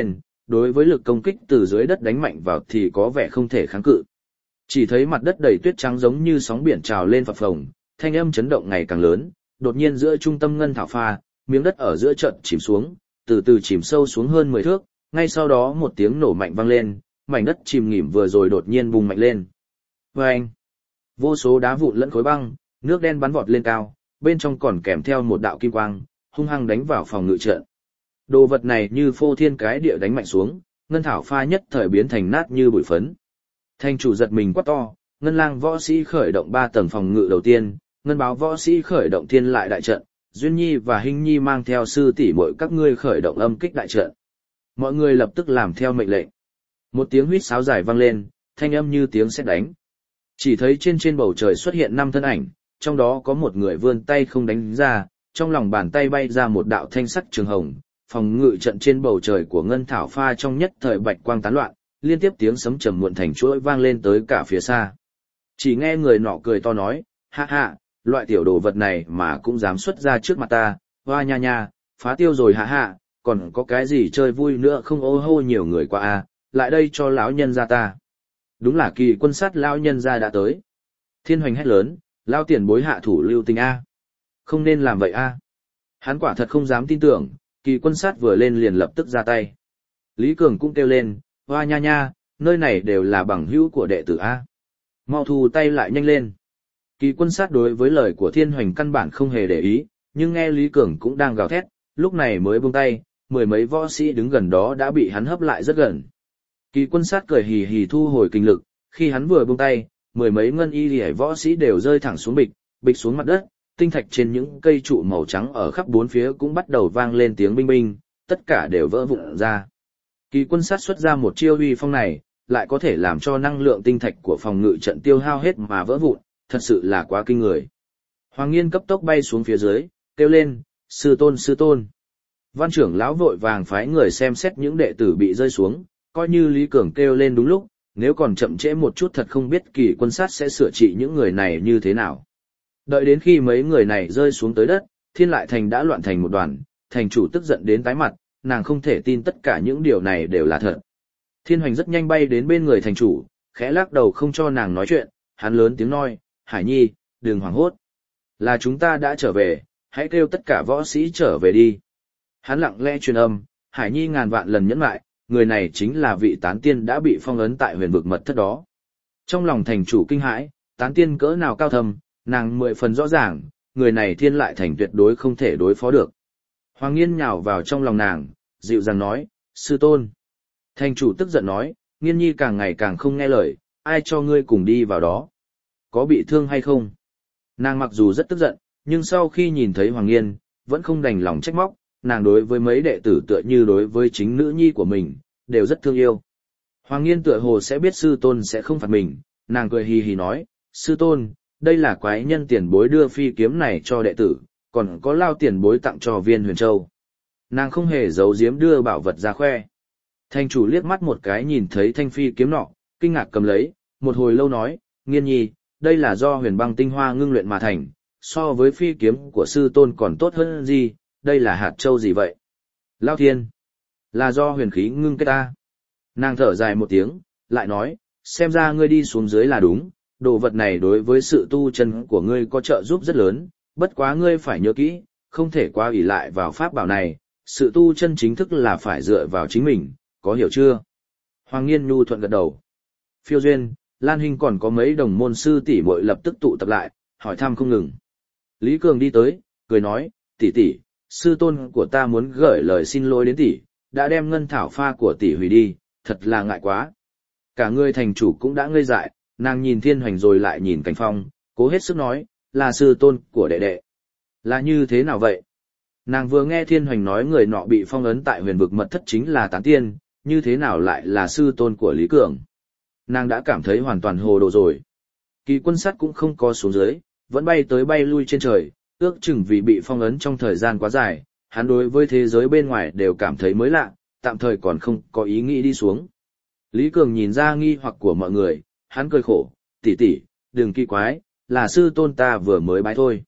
đối với lực công kích từ dưới đất đánh mạnh vào thì có vẻ không thể kháng cự. Chỉ thấy mặt đất đầy tuyết trắng giống như sóng biển trào lên phập phồng, thanh âm chấn động ngày càng lớn, đột nhiên giữa trung tâm ngân thảo pha, miếng đất ở giữa trận chìm xuống, từ từ chìm sâu xuống hơn 10 thước, ngay sau đó một tiếng nổ mạnh vang lên, mảnh đất chìm nghỉm vừa rồi đột nhiên bùng mạnh lên. Vâng! Vô số đá vụn lẫn khối băng, nước đen bắn vọt lên cao, bên trong còn kèm theo một đạo kim quang, hung hăng đánh vào phòng ngự trận. Đồ vật này như phô thiên cái địa đánh mạnh xuống, ngân thảo pha nhất thời biến thành nát như bụi phấn. Thành chủ giật mình quát to, ngân lang võ sĩ khởi động 3 tầng phòng ngự đầu tiên, ngân báo võ sĩ khởi động thiên lại đại trận, Duyên Nhi và Hinh Nhi mang theo sư tỷ muội các ngươi khởi động âm kích đại trận. Mọi người lập tức làm theo mệnh lệnh. Một tiếng huýt sáo dài vang lên, thanh âm như tiếng sét đánh. Chỉ thấy trên bầu trời xuất hiện 5 thân ảnh, trong đó có một người vươn tay không đánh ra, trong lòng bàn tay bay ra một đạo thanh sắc trường hồng, phòng ngự trận trên bầu trời của ngân thảo pha trong nhất thời bạch quang tán loạn, liên tiếp tiếng sấm trầm muộn thành chuỗi vang lên tới cả phía xa. Chỉ nghe người nọ cười to nói, ha ha, loại tiểu đồ vật này mà cũng dám xuất ra trước mặt ta, hoa nha nha, phá tiêu rồi ha ha, còn có cái gì chơi vui nữa không, ô hô nhiều người qua a, lại đây cho lão nhân gia ta. Đúng là Kỳ Quân Sát lão nhân gia đã tới. Thiên Hoành hét lớn, lao tiền bối hạ thủ lưu tình a. Không nên làm vậy a. Hắn quả thật không dám tin tưởng, Kỳ Quân Sát vừa lên liền lập tức ra tay. Lý Cường cũng kêu lên, hoa nha nha, nơi này đều là bằng hữu của đệ tử a. Mau thu tay lại nhanh lên. Kỳ Quân Sát đối với lời của Thiên Hoành căn bản không hề để ý, nhưng nghe Lý Cường cũng đang gào thét, lúc này mới buông tay, 10 mấy võ sĩ đứng gần đó đã bị hắn hấp lại rất gần. Kỳ Quân Sát cười hì hì thu hồi kinh lực, khi hắn vừa buông tay, 10 mấy ngân y liễu võ sĩ đều rơi thẳng xuống bịch xuống mặt đất, tinh thạch trên những cây trụ màu trắng ở khắp bốn phía cũng bắt đầu vang lên tiếng binh binh, tất cả đều vỡ vụn ra. Kỳ Quân Sát xuất ra một chiêu uy phong này, lại có thể làm cho năng lượng tinh thạch của phòng ngự trận tiêu hao hết mà vỡ vụn, thật sự là quá kinh người. Hoàng Nghiên cấp tốc bay xuống phía dưới, kêu lên, sư tôn sư tôn. Văn trưởng lão vội vàng phái người xem xét những đệ tử bị rơi xuống, coi như Lý Cường kêu lên đúng lúc, nếu còn chậm trễ một chút thật không biết Kỳ Quân Sát sẽ sửa trị những người này như thế nào. Đợi đến khi mấy người này rơi xuống tới đất, Thiên Lại Thành đã loạn thành một đoàn, thành chủ tức giận đến tái mặt, nàng không thể tin tất cả những điều này đều là thật. Thiên Hoành rất nhanh bay đến bên người thành chủ, khẽ lắc đầu không cho nàng nói chuyện, hắn lớn tiếng nói, Hải Nhi, đừng hoảng hốt. Là chúng ta đã trở về, hãy kêu tất cả võ sĩ trở về đi. Hắn lặng lẽ truyền âm, Hải Nhi ngàn vạn lần nhẫn lại, người này chính là vị tán tiên đã bị phong ấn tại huyền vực mật thất đó. Trong lòng thành chủ kinh hãi, tán tiên cỡ nào cao thâm, nàng 10 phần rõ ràng, người này Thiên Lại Thành tuyệt đối không thể đối phó được. Hoàng Nghiên nhào vào trong lòng nàng, dịu dàng nói, sư tôn. Thành chủ tức giận nói, Nghiên Nhi càng ngày càng không nghe lời, ai cho ngươi cùng đi vào đó? Có bị thương hay không? Nàng mặc dù rất tức giận, nhưng sau khi nhìn thấy Hoàng Nghiên, vẫn không đành lòng trách móc, nàng đối với mấy đệ tử tựa như đối với chính nữ nhi của mình, đều rất thương yêu. Hoàng Nghiên tựa hồ sẽ biết sư tôn sẽ không phạt mình, nàng cười hì hì nói, sư tôn, đây là quái nhân tiền bối đưa phi kiếm này cho đệ tử, còn có Lao tiền bối tặng cho Viên Huyền Châu. Nàng không hề giấu giếm đưa bảo vật ra khoe. Thành chủ liếc mắt một cái nhìn thấy thanh phi kiếm nọ, kinh ngạc cầm lấy, một hồi lâu nói, Nghiên Nhi, đây là do huyền băng tinh hoa ngưng luyện mà thành, so với phi kiếm của sư tôn còn tốt hơn gì, đây là hạt châu gì vậy? Lao thiên, là do huyền khí ngưng kết ta. Nàng thở dài một tiếng, lại nói, xem ra ngươi đi xuống dưới là đúng, đồ vật này đối với sự tu chân của ngươi có trợ giúp rất lớn, bất quá ngươi phải nhớ kỹ, không thể quá ỷ lại vào pháp bảo này, sự tu chân chính thức là phải dựa vào chính mình, có hiểu chưa? Hoàng Nghiên nhu thuận gật đầu. Phiêu Duyên, Lan Hinh còn có mấy đồng môn sư tỷ muội lập tức tụ tập lại, hỏi thăm không ngừng. Lý Cường đi tới, cười nói, tỷ tỷ, sư tôn của ta muốn gửi lời xin lỗi đến tỷ, đã đem ngân thảo pha của tỷ hủy đi, thật là ngại quá. Cả người thành chủ cũng đã ngây dại, nàng nhìn Thiên Hoành rồi lại nhìn Cảnh Phong, cố hết sức nói, là sư tôn của đệ đệ. Là như thế nào vậy? Nàng vừa nghe Thiên Hoành nói người nọ bị phong ấn tại huyền vực mật thất chính là tán tiên, như thế nào lại là sư tôn của Lý Cường? Nàng đã cảm thấy hoàn toàn hồ đồ rồi. Kỳ Quân Sát cũng không có xuống dưới, vẫn bay tới bay lui trên trời, ước chừng vì bị phong ấn trong thời gian quá dài, hắn đối với thế giới bên ngoài đều cảm thấy mới lạ, tạm thời còn không có ý nghĩ đi xuống. Lý Cường nhìn ra nghi hoặc của mọi người, hắn cười khổ, tỷ tỷ, đừng kỳ quái, là sư tôn ta vừa mới bái thôi.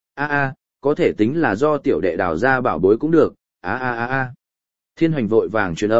Có thể tính là do tiểu đệ đào ra bảo bối cũng được, Thiên Hoành vội vàng truyền âm,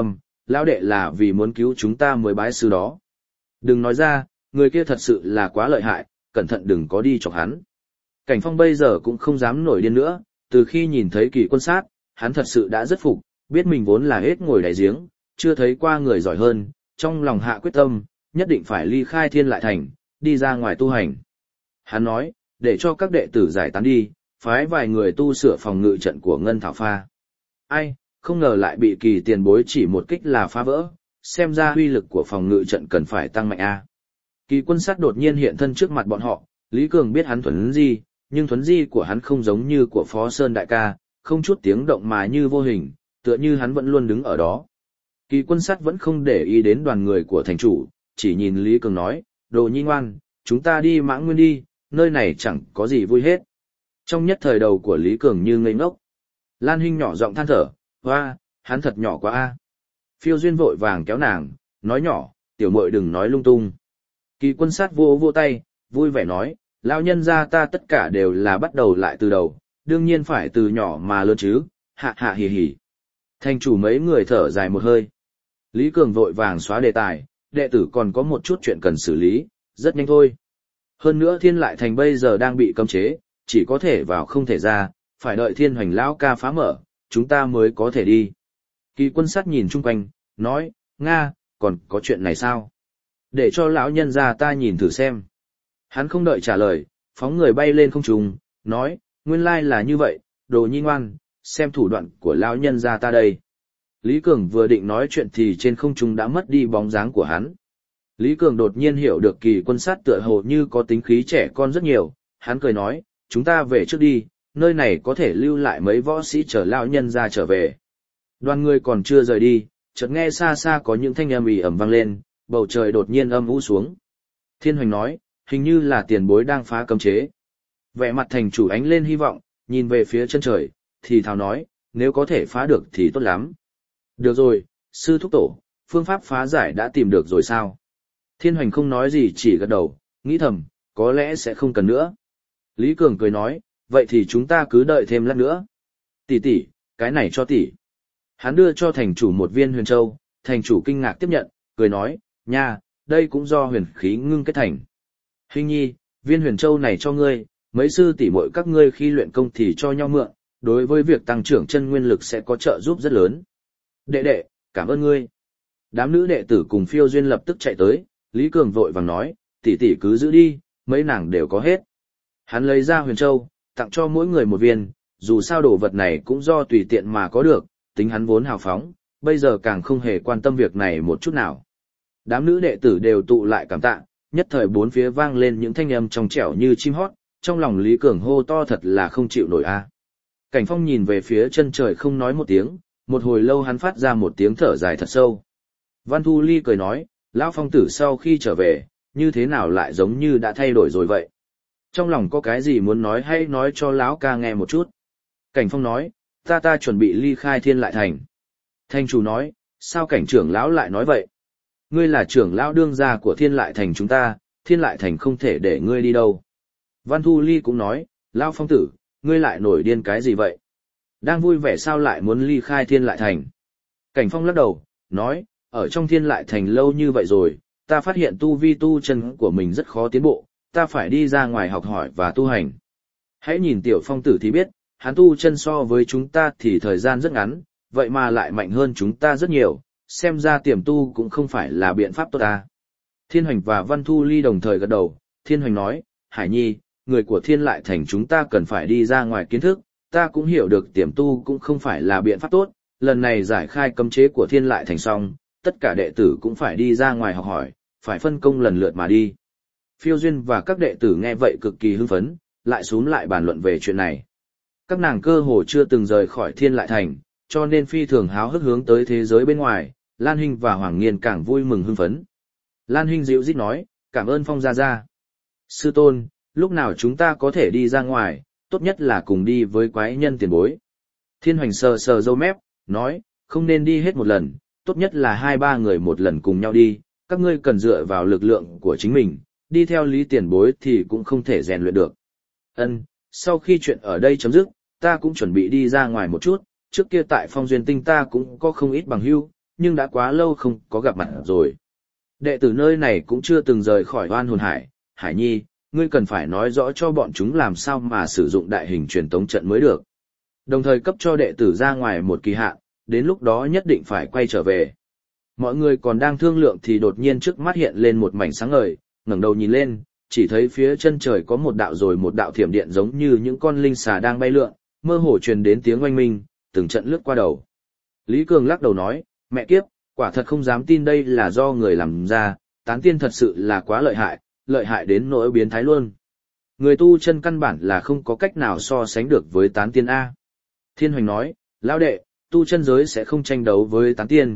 lão đệ là vì muốn cứu chúng ta mới bái sư đó. Đừng nói ra, người kia thật sự là quá lợi hại, cẩn thận đừng có đi chọc hắn. Cảnh Phong bây giờ cũng không dám nổi điên nữa, từ khi nhìn thấy Kỳ Quân Sát, hắn thật sự đã rất phục, biết mình vốn là hết ngồi đáy giếng, chưa thấy qua người giỏi hơn, trong lòng hạ quyết tâm, nhất định phải ly khai Thiên Lại Thành, đi ra ngoài tu hành. Hắn nói, để cho các đệ tử giải tán đi, phái vài người tu sửa phòng ngự trận của Ngân Thảo Pha. Ai, không ngờ lại bị Kỳ tiền bối chỉ một kích là phá vỡ, xem ra uy lực của phòng ngự trận cần phải tăng mạnh a. Kỳ Quân Sát đột nhiên hiện thân trước mặt bọn họ, Lý Cường biết hắn thuần di, nhưng thuần di của hắn không giống như của Phó Sơn đại ca, không chút tiếng động mà như vô hình, tựa như hắn vẫn luôn đứng ở đó. Kỳ Quân Sát vẫn không để ý đến đoàn người của thành chủ, chỉ nhìn Lý Cường nói, đồ nhi ngoan, chúng ta đi Mãng Nguyên đi, nơi này chẳng có gì vui hết. Trong nhất thời đầu của Lý Cường như ngây ngốc. Lan Hinh nhỏ giọng than thở, hoa, hắn thật nhỏ quá a. Phiêu Duyên vội vàng kéo nàng, nói nhỏ, tiểu muội đừng nói lung tung. Kỳ Quân Sát vô vô tay, vui vẻ nói, lão nhân gia ta tất cả đều là bắt đầu lại từ đầu, đương nhiên phải từ nhỏ mà lớn chứ, hạ hạ hì hì. Thành chủ mấy người thở dài một hơi. Lý Cường vội vàng xóa đề tài, đệ tử còn có một chút chuyện cần xử lý, rất nhanh thôi. Hơn nữa Thiên Lại Thành bây giờ đang bị cấm chế, chỉ có thể vào không thể ra, phải đợi Thiên Hoành lão ca phá mở, chúng ta mới có thể đi. Kỳ Quân Sát nhìn chung quanh, nói, Nga, còn có chuyện này sao? Để cho lão nhân gia ta nhìn thử xem. Hắn không đợi trả lời, phóng người bay lên không trung, nói, nguyên lai là như vậy, đồ nhi ngoan, xem thủ đoạn của lão nhân gia ta đây. Lý Cường vừa định nói chuyện thì trên không trung đã mất đi bóng dáng của hắn. Lý Cường đột nhiên hiểu được Kỳ Quân Sát tựa hồ như có tính khí trẻ con rất nhiều, hắn cười nói, chúng ta về trước đi, nơi này có thể lưu lại mấy võ sĩ chờ lão nhân gia trở về. Đoàn người còn chưa rời đi, chợt nghe xa xa có những thanh âm ì ầm vang lên, bầu trời đột nhiên âm u xuống. Thiên Hoành nói, hình như là tiền bối đang phá cấm chế. Vẻ mặt thành chủ ánh lên hy vọng, nhìn về phía chân trời, thì thào nói, nếu có thể phá được thì tốt lắm. Được rồi, sư thúc tổ, phương pháp phá giải đã tìm được rồi sao? Thiên Hoành không nói gì chỉ gật đầu, nghĩ thầm, có lẽ sẽ không cần nữa. Lý Cường cười nói, vậy thì chúng ta cứ đợi thêm lát nữa. Tỷ tỷ, cái này cho tỷ. Hắn đưa cho thành chủ một viên huyền châu, thành chủ kinh ngạc tiếp nhận, cười nói, nha, đây cũng do huyền khí ngưng kết thành. Hình nhi, viên huyền châu này cho ngươi, mấy sư tỷ muội các ngươi khi luyện công thì cho nhau mượn, đối với việc tăng trưởng chân nguyên lực sẽ có trợ giúp rất lớn. Đệ đệ, cảm ơn ngươi. Đám nữ đệ tử cùng Phiêu Duyên lập tức chạy tới, Lý Cường vội vàng nói, tỷ tỷ cứ giữ đi, mấy nàng đều có hết. Hắn lấy ra huyền châu, tặng cho mỗi người một viên, dù sao đồ vật này cũng do tùy tiện mà có được, tính hắn vốn hào phóng, bây giờ càng không hề quan tâm việc này một chút nào. Đám nữ đệ tử đều tụ lại cảm tạ, nhất thời bốn phía vang lên những thanh âm trong trẻo như chim hót, trong lòng Lý Cường hô to thật là không chịu nổi a. Cảnh Phong nhìn về phía chân trời không nói một tiếng, một hồi lâu hắn phát ra một tiếng thở dài thật sâu. Văn Thu Ly cười nói, lão phong tử sau khi trở về, như thế nào lại giống như đã thay đổi rồi vậy? Trong lòng có cái gì muốn nói hay nói cho lão ca nghe một chút. Cảnh Phong nói, ta chuẩn bị ly khai Thiên Lại Thành. Thành chủ nói, sao cảnh trưởng lão lại nói vậy? Ngươi là trưởng lão đương gia của Thiên Lại Thành chúng ta, Thiên Lại Thành không thể để ngươi đi đâu. Văn Thu Ly cũng nói, lão phong tử, ngươi lại nổi điên cái gì vậy? Đang vui vẻ sao lại muốn ly khai Thiên Lại Thành? Cảnh Phong lắc đầu, nói, ở trong Thiên Lại Thành lâu như vậy rồi, ta phát hiện tu vi tu chân của mình rất khó tiến bộ, ta phải đi ra ngoài học hỏi và tu hành. Hãy nhìn tiểu phong tử thì biết, hắn tu chân so với chúng ta thì thời gian rất ngắn, vậy mà lại mạnh hơn chúng ta rất nhiều, xem ra tiềm tu cũng không phải là biện pháp tốt ta. Thiên Hoành và Văn Thu Ly đồng thời gật đầu, Thiên Hoành nói, Hải Nhi, người của Thiên Lại Thành chúng ta cần phải đi ra ngoài kiến thức, ta cũng hiểu được tiềm tu cũng không phải là biện pháp tốt, lần này giải khai cấm chế của Thiên Lại Thành xong, tất cả đệ tử cũng phải đi ra ngoài học hỏi, phải phân công lần lượt mà đi. Phiêu Duyên và các đệ tử nghe vậy cực kỳ hưng phấn, lại xúm lại bàn luận về chuyện này. Các nàng cơ hồ chưa từng rời khỏi Thiên Lại Thành, cho nên phi thường háo hức hướng tới thế giới bên ngoài, Lan Hinh và Hoàng Nghiên càng vui mừng hưng phấn. Lan Hinh dịu dít nói, cảm ơn Phong gia gia. Sư tôn, lúc nào chúng ta có thể đi ra ngoài, tốt nhất là cùng đi với quái nhân tiền bối. Thiên Hoành sờ sờ râu mép, nói, không nên đi hết một lần, tốt nhất là 2-3 người một lần cùng nhau đi, các ngươi cần dựa vào lực lượng của chính mình, đi theo Lý tiền bối thì cũng không thể rèn luyện được. Ân, sau khi chuyện ở đây chấm dứt, ta cũng chuẩn bị đi ra ngoài một chút, trước kia tại Phong Duyên Tinh ta cũng có không ít bằng hữu, nhưng đã quá lâu không có gặp mặt rồi. Đệ tử nơi này cũng chưa từng rời khỏi Oan Hồn Hải, Hải Nhi, ngươi cần phải nói rõ cho bọn chúng làm sao mà sử dụng đại hình truyền tống trận mới được. Đồng thời cấp cho đệ tử ra ngoài một kỳ hạn, đến lúc đó nhất định phải quay trở về. Mọi người còn đang thương lượng thì đột nhiên trước mắt hiện lên một mảnh sáng ngời, ngẩng đầu nhìn lên, chỉ thấy phía chân trời có một đạo rồi một đạo thiểm điện giống như những con linh xà đang bay lượn, mơ hồ truyền đến tiếng oanh minh, từng trận lướt qua đầu. Lý Cường lắc đầu nói, mẹ kiếp, quả thật không dám tin đây là do người làm ra, tán tiên thật sự là quá lợi hại đến nỗi biến thái luôn. Người tu chân căn bản là không có cách nào so sánh được với tán tiên A. Thiên Hoành nói, lão đệ, tu chân giới sẽ không tranh đấu với tán tiên,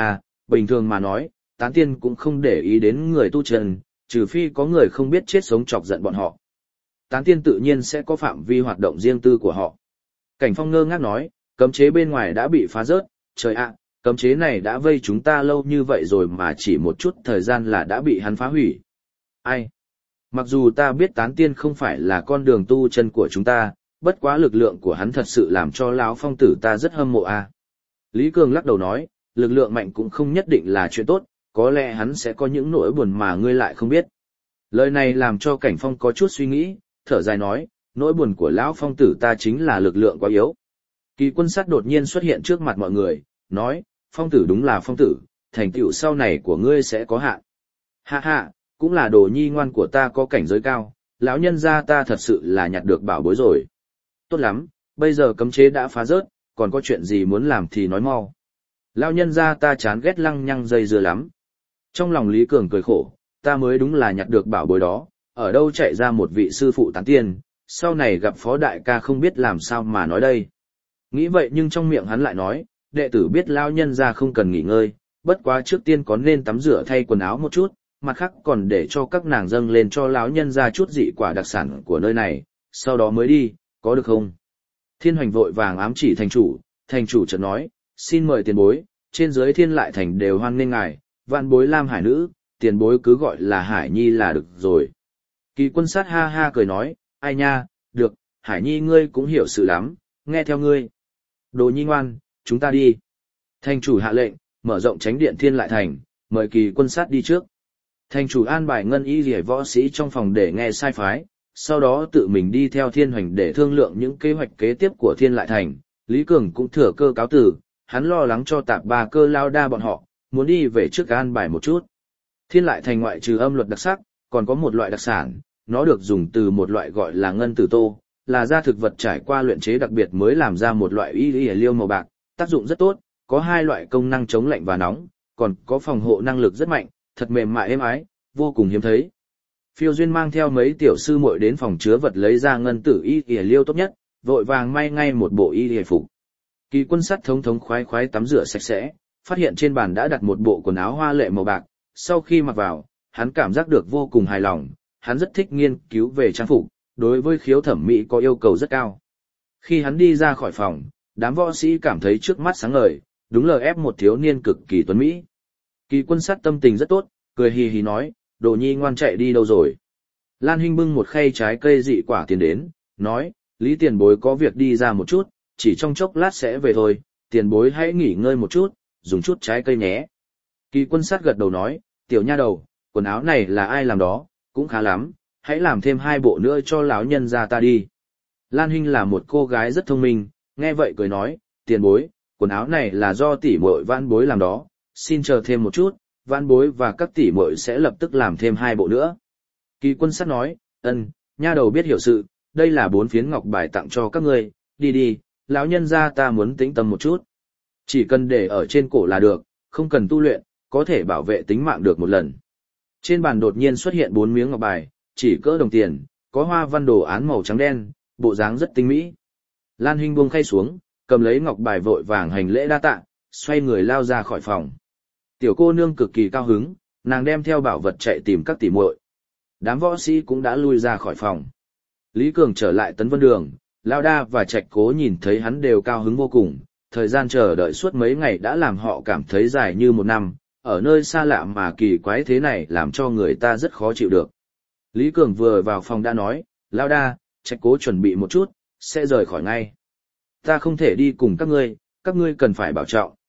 bình thường mà nói, tán tiên cũng không để ý đến người tu chân, trừ phi có người không biết chết sống chọc giận bọn họ. Tán tiên tự nhiên sẽ có phạm vi hoạt động riêng tư của họ. Cảnh Phong ngơ ngác nói, cấm chế bên ngoài đã bị phá rớt, trời ạ, cấm chế này đã vây chúng ta lâu như vậy rồi mà chỉ một chút thời gian là đã bị hắn phá hủy. Ai? Mặc dù ta biết tán tiên không phải là con đường tu chân của chúng ta, bất quá lực lượng của hắn thật sự làm cho lão phong tử ta rất hâm mộ a. Lý Cường lắc đầu nói, lực lượng mạnh cũng không nhất định là chuyện tốt, có lẽ hắn sẽ có những nỗi buồn mà ngươi lại không biết. Lời này làm cho Cảnh Phong có chút suy nghĩ, thở dài nói, nỗi buồn của lão phong tử ta chính là lực lượng quá yếu. Kỳ Quân Sắt đột nhiên xuất hiện trước mặt mọi người, nói, phong tử đúng là phong tử, thành tựu sau này của ngươi sẽ có hạn. Ha ha, cũng là đồ nhi ngoan của ta có cảnh giới cao, lão nhân gia ta thật sự là nhặt được bảo bối rồi. Tốt lắm, bây giờ cấm chế đã phá rớt, còn có chuyện gì muốn làm thì nói mau. Lão nhân gia ta chán ghét lăng nhăng dây dưa lắm. Trong lòng Lý Cường cười khổ, ta mới đúng là nhặt được bảo bối đó, ở đâu chạy ra một vị sư phụ tán tiên, sau này gặp phó đại ca không biết làm sao mà nói đây. Nghĩ vậy nhưng trong miệng hắn lại nói, đệ tử biết lão nhân gia không cần nghỉ ngơi, bất quá trước tiên có nên tắm rửa thay quần áo một chút, mặt khác còn để cho các nàng dâng lên cho lão nhân gia chút dị quả đặc sản của nơi này, sau đó mới đi, có được không? Thiên Hoành vội vàng ám chỉ thành chủ chợt nói, xin mời tiền bối, trên dưới Thiên Lại Thành đều hoan nghênh ngài, vạn bối Lam Hải nữ, tiền bối cứ gọi là Hải Nhi là được rồi. Kỳ Quân Sát ha ha cười nói, ai nha, được, Hải Nhi ngươi cũng hiểu sự lắm, nghe theo ngươi. Đồ nhi ngoan, chúng ta đi. Thành chủ hạ lệnh, mở rộng chánh điện Thiên Lại Thành, mời Kỳ Quân Sát đi trước. Thành chủ an bài ngân y rỉa võ sĩ trong phòng để nghe sai phái, sau đó tự mình đi theo Thiên Hoành để thương lượng những kế hoạch kế tiếp của Thiên Lại Thành. Lý Cường cũng thừa cơ cáo từ, hắn lo lắng cho Tạp Ba Cơ lao đa bọn họ, muốn đi về trước an bài một chút. Thiên Lại Thành ngoại trừ âm luật đặc sắc, còn có một loại đặc sản, nó được dùng từ một loại gọi là ngân tử tô, là da thực vật trải qua luyện chế đặc biệt mới làm ra một loại y liêu màu bạc, tác dụng rất tốt, có hai loại công năng chống lạnh và nóng, còn có phòng hộ năng lực rất mạnh, thật mềm mại êm ái, vô cùng hiếm thấy. Phiêu Duyên mang theo mấy tiểu sư muội đến phòng chứa vật lấy ra ngân tử y liêu tốt nhất, vội vàng may ngay một bộ y phục. Kỳ Quân Sắt thống khoái tắm rửa sạch sẽ, phát hiện trên bàn đã đặt một bộ quần áo hoa lệ màu bạc, sau khi mặc vào, hắn cảm giác được vô cùng hài lòng, hắn rất thích nghiên cứu về trang phục, đối với khiếu thẩm mỹ có yêu cầu rất cao. Khi hắn đi ra khỏi phòng, đám võ sĩ cảm thấy trước mắt sáng ngời, đúng là ép một thiếu niên cực kỳ tuấn mỹ. Kỳ Quân Sắt tâm tình rất tốt, cười hì hì nói, đồ nhi ngoan chạy đi đâu rồi. Lan Hinh bưng một khay trái cây dị quả tiền đến, nói, Lý tiền bối có việc đi ra một chút, chỉ trong chốc lát sẽ về thôi, tiền bối hãy nghỉ ngơi một chút, dùng chút trái cây nhé. Kỳ Quân Sắt gật đầu nói, tiểu nha đầu, quần áo này là ai làm đó, cũng khá lắm, hãy làm thêm 2 bộ nữa cho lão nhân gia ta đi. Lan Hinh là một cô gái rất thông minh, nghe vậy cười nói, tiền bối, quần áo này là do tỷ muội vãn bối làm đó, xin chờ thêm một chút, vãn bối và các tỷ muội sẽ lập tức làm thêm 2 bộ nữa. Kỳ Quân Sắt nói, nha đầu biết hiểu sự, đây là 4 phiến ngọc bài tặng cho các ngươi, đi, lão nhân gia ta muốn tĩnh tâm một chút. Chỉ cần để ở trên cổ là được, không cần tu luyện, có thể bảo vệ tính mạng được một lần. Trên bàn đột nhiên xuất hiện 4 miếng ngọc bài, chỉ cỡ đồng tiền, có hoa văn đồ án màu trắng đen, bộ dáng rất tinh mỹ. Lan Hinh buông khay xuống, cầm lấy ngọc bài vội vàng hành lễ đa tạ, xoay người lao ra khỏi phòng. Tiểu cô nương cực kỳ cao hứng, nàng đem theo bảo vật chạy tìm các tỷ muội. Đám võ sĩ cũng đã lui ra khỏi phòng. Lý Cường trở lại Tấn Vân Đường, Lao Đa và Trạch Cố nhìn thấy hắn đều cao hứng vô cùng, thời gian chờ đợi suốt mấy ngày đã làm họ cảm thấy dài như một năm, ở nơi xa lạ mà kỳ quái thế này làm cho người ta rất khó chịu được. Lý Cường vừa vào phòng đã nói, Lao Đa, Trạch Cố chuẩn bị một chút, sẽ rời khỏi ngay. Ta không thể đi cùng các ngươi cần phải bảo trọng.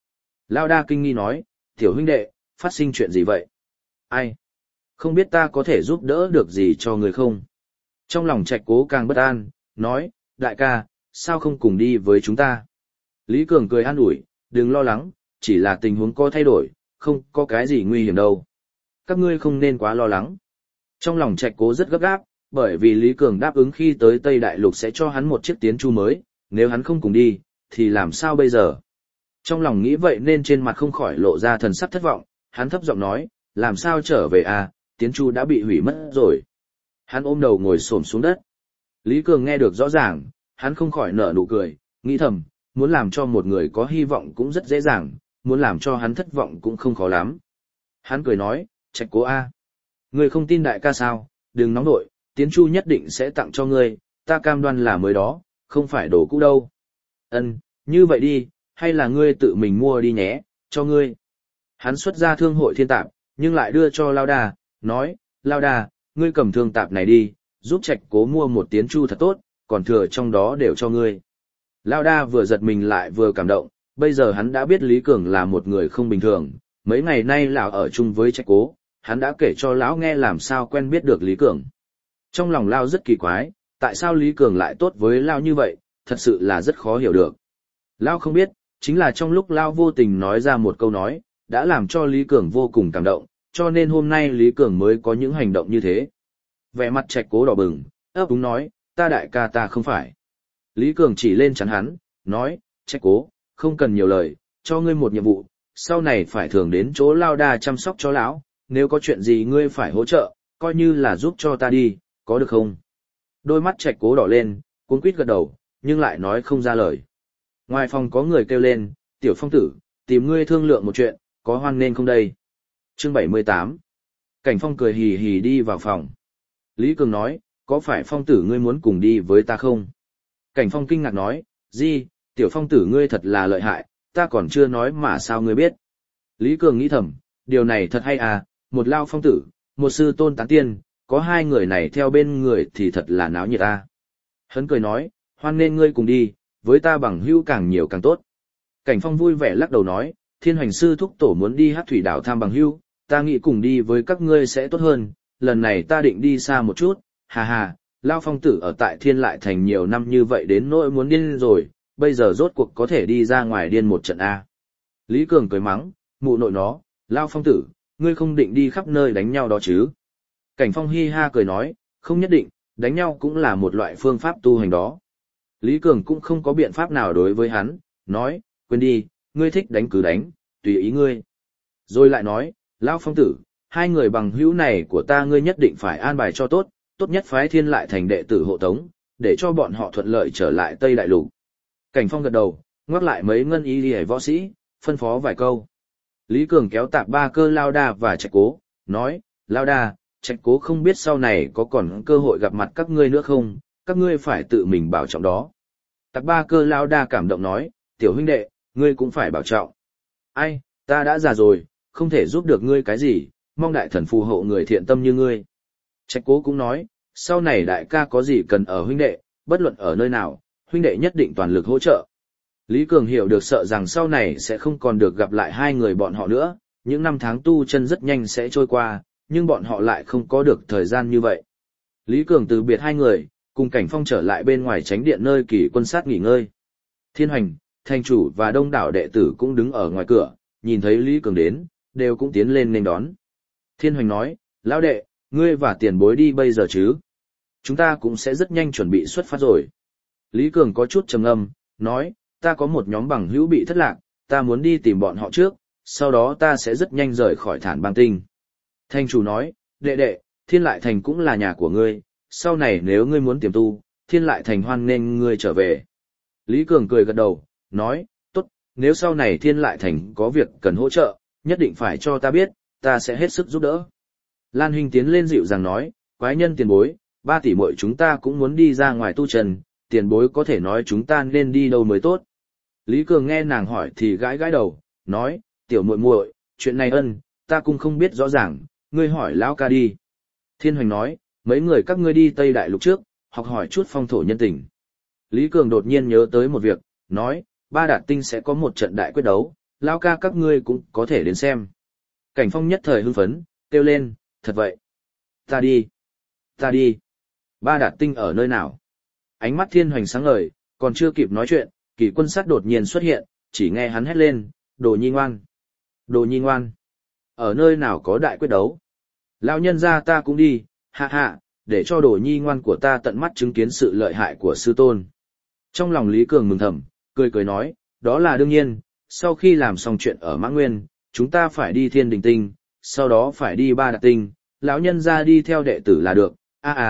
Lao đa kinh nghi nói, tiểu huynh đệ, phát sinh chuyện gì vậy? Ai? Không biết ta có thể giúp đỡ được gì cho người không? Trong lòng Trạch Cố càng bất an, nói, đại ca, sao không cùng đi với chúng ta? Lý Cường cười an ủi, đừng lo lắng, chỉ là tình huống có thay đổi, không có cái gì nguy hiểm đâu. Các ngươi không nên quá lo lắng. Trong lòng Trạch Cố rất gấp gáp, bởi vì Lý Cường đáp ứng khi tới Tây Đại Lục sẽ cho hắn một chiếc tiến chu mới, nếu hắn không cùng đi, thì làm sao bây giờ? Trong lòng nghĩ vậy nên trên mặt không khỏi lộ ra thần sắc thất vọng, hắn thấp giọng nói, làm sao trở về à, tiến chu đã bị hủy mất rồi. Hắn ôm đầu ngồi xổm xuống đất. Lý Cường nghe được rõ ràng, hắn không khỏi nở nụ cười, nghĩ thầm, muốn làm cho một người có hy vọng cũng rất dễ dàng, muốn làm cho hắn thất vọng cũng không khó lắm. Hắn cười nói, Trạch Cố a, ngươi không tin đại ca sao, đừng nóng nội, tiến chu nhất định sẽ tặng cho ngươi, ta cam đoan là mới đó, không phải đồ cũ đâu. Ân, như vậy đi, hay là ngươi tự mình mua đi nhé, cho ngươi. Hắn xuất ra thương hội thiên tạp, nhưng lại đưa cho Lao Đà, nói, Lao Đà, ngươi cầm thương tạp này đi, giúp Trạch Cố mua một tiến chu thật tốt, còn thừa trong đó đều cho ngươi. Lao Đa vừa giật mình lại vừa cảm động, bây giờ hắn đã biết Lý Cường là một người không bình thường, mấy ngày nay lão ở chung với Trạch Cố, hắn đã kể cho lão nghe làm sao quen biết được Lý Cường. Trong lòng Lao rất kỳ quái, tại sao Lý Cường lại tốt với Lao như vậy, thật sự là rất khó hiểu được. Lao không biết, chính là trong lúc Lao vô tình nói ra một câu nói, đã làm cho Lý Cường vô cùng cảm động, cho nên hôm nay Lý Cường mới có những hành động như thế. Vẻ mặt Trạch Cố đỏ bừng, ấp úng nói, ta đại ca ta không phải. Lý Cường chỉ lên chắn hắn, nói, Trạch Cố, không cần nhiều lời, cho ngươi một nhiệm vụ, sau này phải thường đến chỗ Lao Đa chăm sóc cho lão, nếu có chuyện gì ngươi phải hỗ trợ, coi như là giúp cho ta đi, có được không? Đôi mắt Trạch Cố đỏ lên, cuống quýt gật đầu, nhưng lại nói không ra lời. Ngoài phòng có người kêu lên, tiểu phong tử, tìm ngươi thương lượng một chuyện, có hoan nên không đây? Chương 78. Cảnh Phong cười hì hì đi vào phòng. Lý Cường nói, có phải phong tử ngươi muốn cùng đi với ta không? Cảnh Phong kinh ngạc nói, gì, tiểu phong tử ngươi thật là lợi hại, ta còn chưa nói mà sao ngươi biết? Lý Cường nghĩ thầm, điều này thật hay à, một lao phong tử, một sư tôn tán tiên, có hai người này theo bên người thì thật là náo nhiệt à. Hắn cười nói, hoan nên ngươi cùng đi, với ta bằng hữu càng nhiều càng tốt. Cảnh Phong vui vẻ lắc đầu nói, Thiên Hoành sư thúc tổ muốn đi Hắc Thủy đảo thăm bằng hữu, ta nghĩ cùng đi với các ngươi sẽ tốt hơn, lần này ta định đi xa một chút, hà hà, Lao Phong Tử ở tại Thiên Lại Thành nhiều năm như vậy đến nỗi muốn điên rồi, bây giờ rốt cuộc có thể đi ra ngoài điên một trận A. Lý Cường cười mắng, mụ nội nó, Lao Phong Tử, ngươi không định đi khắp nơi đánh nhau đó chứ. Cảnh Phong hi ha cười nói, không nhất định, đánh nhau cũng là một loại phương pháp tu hành đó. Lý Cường cũng không có biện pháp nào đối với hắn, nói, quên đi, ngươi thích đánh cứ đánh, tùy ý ngươi. Rồi lại nói, Lão Phong Tử, hai người bằng hữu này của ta ngươi nhất định phải an bài cho tốt, tốt nhất phái Thiên Lại Thành đệ tử hộ tống, để cho bọn họ thuận lợi trở lại Tây Đại Lục. Cảnh Phong gật đầu, ngoắc lại mấy ngân y liễu võ sĩ, phân phó vài câu. Lý Cường kéo tạp ba cơ Lao Đa và Trạch Cố, nói, Lao Đa, Trạch Cố không biết sau này có còn cơ hội gặp mặt các ngươi nữa không, các ngươi phải tự mình bảo trọng đó. Tạp ba cơ Lao Đa cảm động nói, tiểu huynh đệ, ngươi cũng phải bảo trọng. Ai, ta đã già rồi, không thể giúp được ngươi cái gì, mong đại thần phù hộ người thiện tâm như ngươi. Trạch Cố cũng nói, sau này đại ca có gì cần ở huynh đệ, bất luận ở nơi nào, huynh đệ nhất định toàn lực hỗ trợ. Lý Cường hiểu được sợ rằng sau này sẽ không còn được gặp lại hai người bọn họ nữa, những năm tháng tu chân rất nhanh sẽ trôi qua, nhưng bọn họ lại không có được thời gian như vậy. Lý Cường từ biệt hai người, cùng Cảnh Phong trở lại bên ngoài tránh điện nơi kỳ quân sát nghỉ ngơi. Thiên Hoành, thành chủ và đông đảo đệ tử cũng đứng ở ngoài cửa, nhìn thấy Lý Cường đến, đều cũng tiến lên nên đón. Thiên Hoành nói, lão đệ, ngươi và tiền bối đi bây giờ chứ? Chúng ta cũng sẽ rất nhanh chuẩn bị xuất phát rồi. Lý Cường có chút trầm ngâm, nói, ta có một nhóm bằng hữu bị thất lạc, ta muốn đi tìm bọn họ trước, sau đó ta sẽ rất nhanh rời khỏi Thản Bang Tinh. Thành chủ nói, đệ đệ, Thiên Lại Thành cũng là nhà của ngươi, sau này nếu ngươi muốn tiềm tu, Thiên Lại Thành hoan nghênh ngươi trở về. Lý Cường cười gật đầu, nói, tốt, nếu sau này Thiên Lại Thành có việc cần hỗ trợ, nhất định phải cho ta biết, ta sẽ hết sức giúp đỡ. Lan Hinh tiến lên dịu dàng nói, quái nhân tiền bối, 3 tỷ muội chúng ta cũng muốn đi ra ngoài tu trần, tiền bối có thể nói chúng ta nên đi đâu mới tốt. Lý Cường nghe nàng hỏi thì gãi gãi đầu, nói, tiểu muội muội, chuyện này ta cũng không biết rõ ràng, ngươi hỏi lão ca đi. Thiên Hoành nói, mấy người các ngươi đi Tây Đại Lục trước, học hỏi chút phong thổ nhân tình. Lý Cường đột nhiên nhớ tới một việc, nói, Ba Đạt Tinh sẽ có một trận đại quyết đấu, lão ca các ngươi cũng có thể đến xem. Cảnh Phong nhất thời hưng phấn, kêu lên, thật vậy. Ta đi. Ta đi. Ba Đạt Tinh ở nơi nào? Ánh mắt Thiên Hoành sáng ngời, còn chưa kịp nói chuyện, Kỳ Quân Sát đột nhiên xuất hiện, chỉ nghe hắn hét lên, đồ nhi ngoan. Đồ nhi ngoan. Ở nơi nào có đại quyết đấu? Lão nhân gia ta cũng đi, hạ hạ, để cho đồ nhi ngoan của ta tận mắt chứng kiến sự lợi hại của sư tôn. Trong lòng Lý Cường mừng thầm, cười cười nói, đó là đương nhiên, sau khi làm xong chuyện ở Mã Nguyên, chúng ta phải đi Thiên Đình Tinh, sau đó phải đi Ba Đạt Tinh, lão nhân gia đi theo đệ tử là được,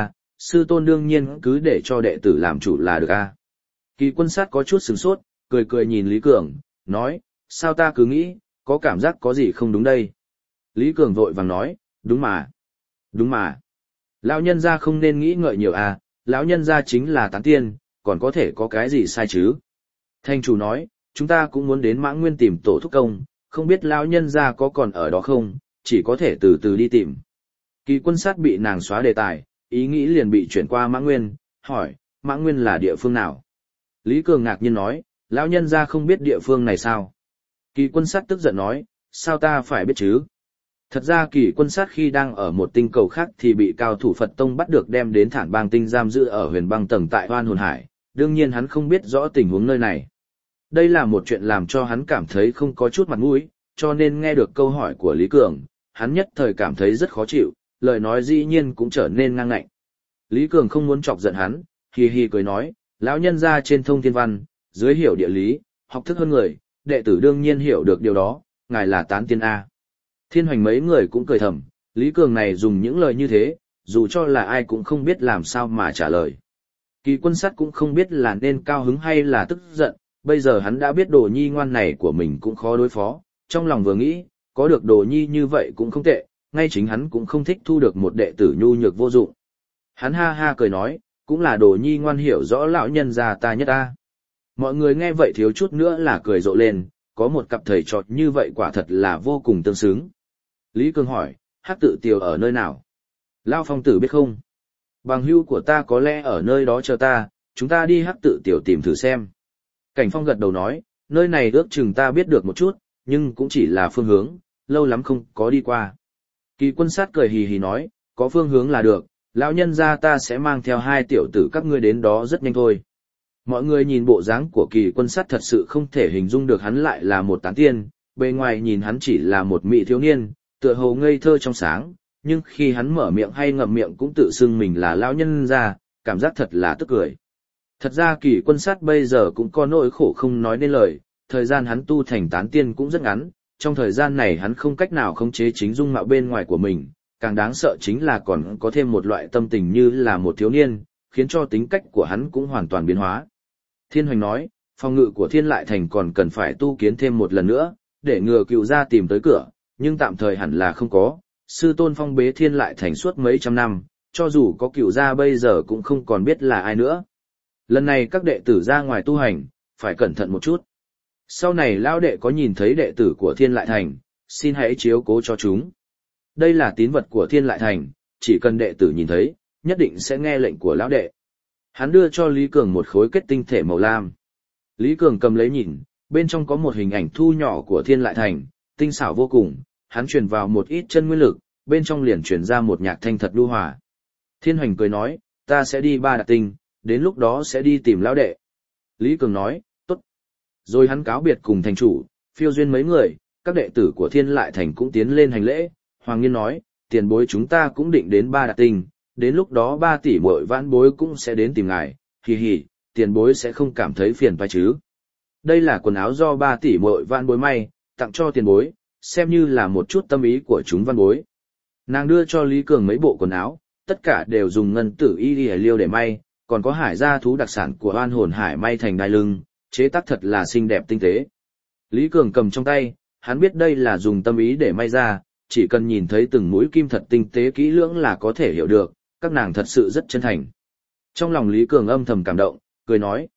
sư tôn đương nhiên cứ để cho đệ tử làm chủ là được a. Kỳ Quân Sát có chút sửng sốt, cười cười nhìn Lý Cường, nói, sao ta cứ nghĩ, có cảm giác có gì không đúng đây. Lý Cường vội vàng nói, đúng mà. Đúng mà. Lão nhân gia không nên nghĩ ngợi nhiều à, lão nhân gia chính là tán tiên, còn có thể có cái gì sai chứ. Thanh chủ nói, chúng ta cũng muốn đến Mã Nguyên tìm tổ thúc công, không biết lão nhân gia có còn ở đó không, chỉ có thể từ từ đi tìm. Kỳ Quân Sát bị nàng xóa đề tài, ý nghĩ liền bị chuyển qua Mã Nguyên, hỏi, Mã Nguyên là địa phương nào? Lý Cường ngạc nhiên nói, lão nhân gia không biết địa phương này sao? Kỳ Quân Sát tức giận nói, sao ta phải biết chứ? Thật ra Kỳ Quân Sát khi đang ở một tinh cầu khác thì bị cao thủ Phật Tông bắt được đem đến Thản Bang Tinh giam giữ ở Huyền Băng Tầng tại Oan Hồn Hải, đương nhiên hắn không biết rõ tình huống nơi này. Đây là một chuyện làm cho hắn cảm thấy không có chút mặt mũi, cho nên nghe được câu hỏi của Lý Cường, hắn nhất thời cảm thấy rất khó chịu, lời nói dĩ nhiên cũng trở nên ngang ngạnh. Lý Cường không muốn chọc giận hắn, hì hì cười nói, lão nhân gia trên thông thiên văn, dưới hiểu địa lý, học thức hơn người, đệ tử đương nhiên hiểu được điều đó, ngài là tán tiên A. Thiên Hoành mấy người cũng cười thầm, Lý Cường này dùng những lời như thế, dù cho là ai cũng không biết làm sao mà trả lời. Kỳ Quân Sát cũng không biết là nên cao hứng hay là tức giận, bây giờ hắn đã biết đồ nhi ngoan này của mình cũng khó đối phó, trong lòng vừa nghĩ, có được đồ nhi như vậy cũng không tệ, ngay chính hắn cũng không thích thu được một đệ tử nhu nhược vô dụng. Hắn ha ha cười nói, cũng là đồ nhi ngoan hiểu rõ lão nhân gia ta nhất ta. Mọi người nghe vậy thiếu chút nữa là cười rộ lên, có một cặp thầy trò như vậy quả thật là vô cùng tương xứng. Lý Cường hỏi, Hắc Tự Tiều ở nơi nào? Lão Phong Tử biết không? Bằng hữu của ta có lẽ ở nơi đó chờ ta, chúng ta đi Hắc Tự Tiều tìm thử xem. Cảnh Phong gật đầu nói, nơi này ước chừng ta biết được một chút, nhưng cũng chỉ là phương hướng, lâu lắm không có đi qua. Kỳ Quân Sát cười hì hì nói, có phương hướng là được, lão nhân gia ta sẽ mang theo hai tiểu tử các ngươi đến đó rất nhanh thôi. Mọi người nhìn bộ dáng của Kỳ Quân Sát thật sự không thể hình dung được hắn lại là một tán tiên, bề ngoài nhìn hắn chỉ là một mỹ thiếu niên, tựa hồ ngây thơ trong sáng, nhưng khi hắn mở miệng hay ngậm miệng cũng tự xưng mình là lão nhân gia, cảm giác thật là tức cười. Thật ra Kỳ Quân Sát bây giờ cũng có nỗi khổ không nói nên lời, thời gian hắn tu thành tán tiên cũng rất ngắn, trong thời gian này hắn không cách nào khống chế chính dung mạo bên ngoài của mình, càng đáng sợ chính là còn có thêm một loại tâm tình như là một thiếu niên, khiến cho tính cách của hắn cũng hoàn toàn biến hóa. Thiên Hoành nói, phòng ngự của Thiên Lại Thành còn cần phải tu kiến thêm một lần nữa, để ngừa Cựu gia tìm tới cửa, nhưng tạm thời hẳn là không có. Sư tôn phong bế Thiên Lại Thành suốt mấy trăm năm, cho dù có Cựu gia bây giờ cũng không còn biết là ai nữa. Lần này các đệ tử ra ngoài tu hành, phải cẩn thận một chút. Sau này lão đệ có nhìn thấy đệ tử của Thiên Lại Thành, xin hãy chiếu cố cho chúng. Đây là tín vật của Thiên Lại Thành, chỉ cần đệ tử nhìn thấy, nhất định sẽ nghe lệnh của lão đệ. Hắn đưa cho Lý Cường một khối kết tinh thể màu lam. Lý Cường cầm lấy nhìn, bên trong có một hình ảnh thu nhỏ của Thiên Lại Thành, tinh xảo vô cùng, hắn truyền vào một ít chân nguyên lực, bên trong liền truyền ra một nhạc thanh thật nhu hòa. Thiên Hoành cười nói, ta sẽ đi Ba Đạt Tinh, đến lúc đó sẽ đi tìm lão đệ. Lý Cường nói, tốt. Rồi hắn cáo biệt cùng thành chủ, Phiêu Duyên mấy người, các đệ tử của Thiên Lại Thành cũng tiến lên hành lễ. Hoàng Nghiên nói, tiền bối chúng ta cũng định đến Ba Đạt Tinh, đến lúc đó 3 tỷ muội vãn bối cũng sẽ đến tìm ngài, hì hì, tiền bối sẽ không cảm thấy phiền phải chứ. Đây là quần áo do 3 tỷ muội vãn bối may, tặng cho tiền bối, xem như là một chút tâm ý của chúng văn bối. Nàng đưa cho Lý Cường mấy bộ quần áo, tất cả đều dùng ngân tử y liêu để may, còn có hải gia thú đặc sản của Oan Hồn Hải may thành đai lưng, chế tác thật là xinh đẹp tinh tế. Lý Cường cầm trong tay, hắn biết đây là dùng tâm ý để may ra, chỉ cần nhìn thấy từng mũi kim thật tinh tế kỹ lưỡng là có thể hiểu được, các nàng thật sự rất chân thành. Trong lòng Lý Cường âm thầm cảm động, cười nói,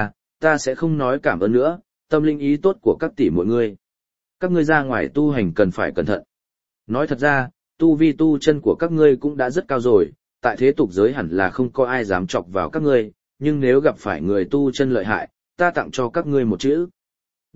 ta sẽ không nói cảm ơn nữa, tâm linh ý tốt của các tỷ mọi người. Các ngươi ra ngoài tu hành cần phải cẩn thận. Nói thật ra, tu vi tu chân của các ngươi cũng đã rất cao rồi, tại thế tục giới hẳn là không có ai dám chọc vào các ngươi, nhưng nếu gặp phải người tu chân lợi hại, ta tặng cho các ngươi một chữ.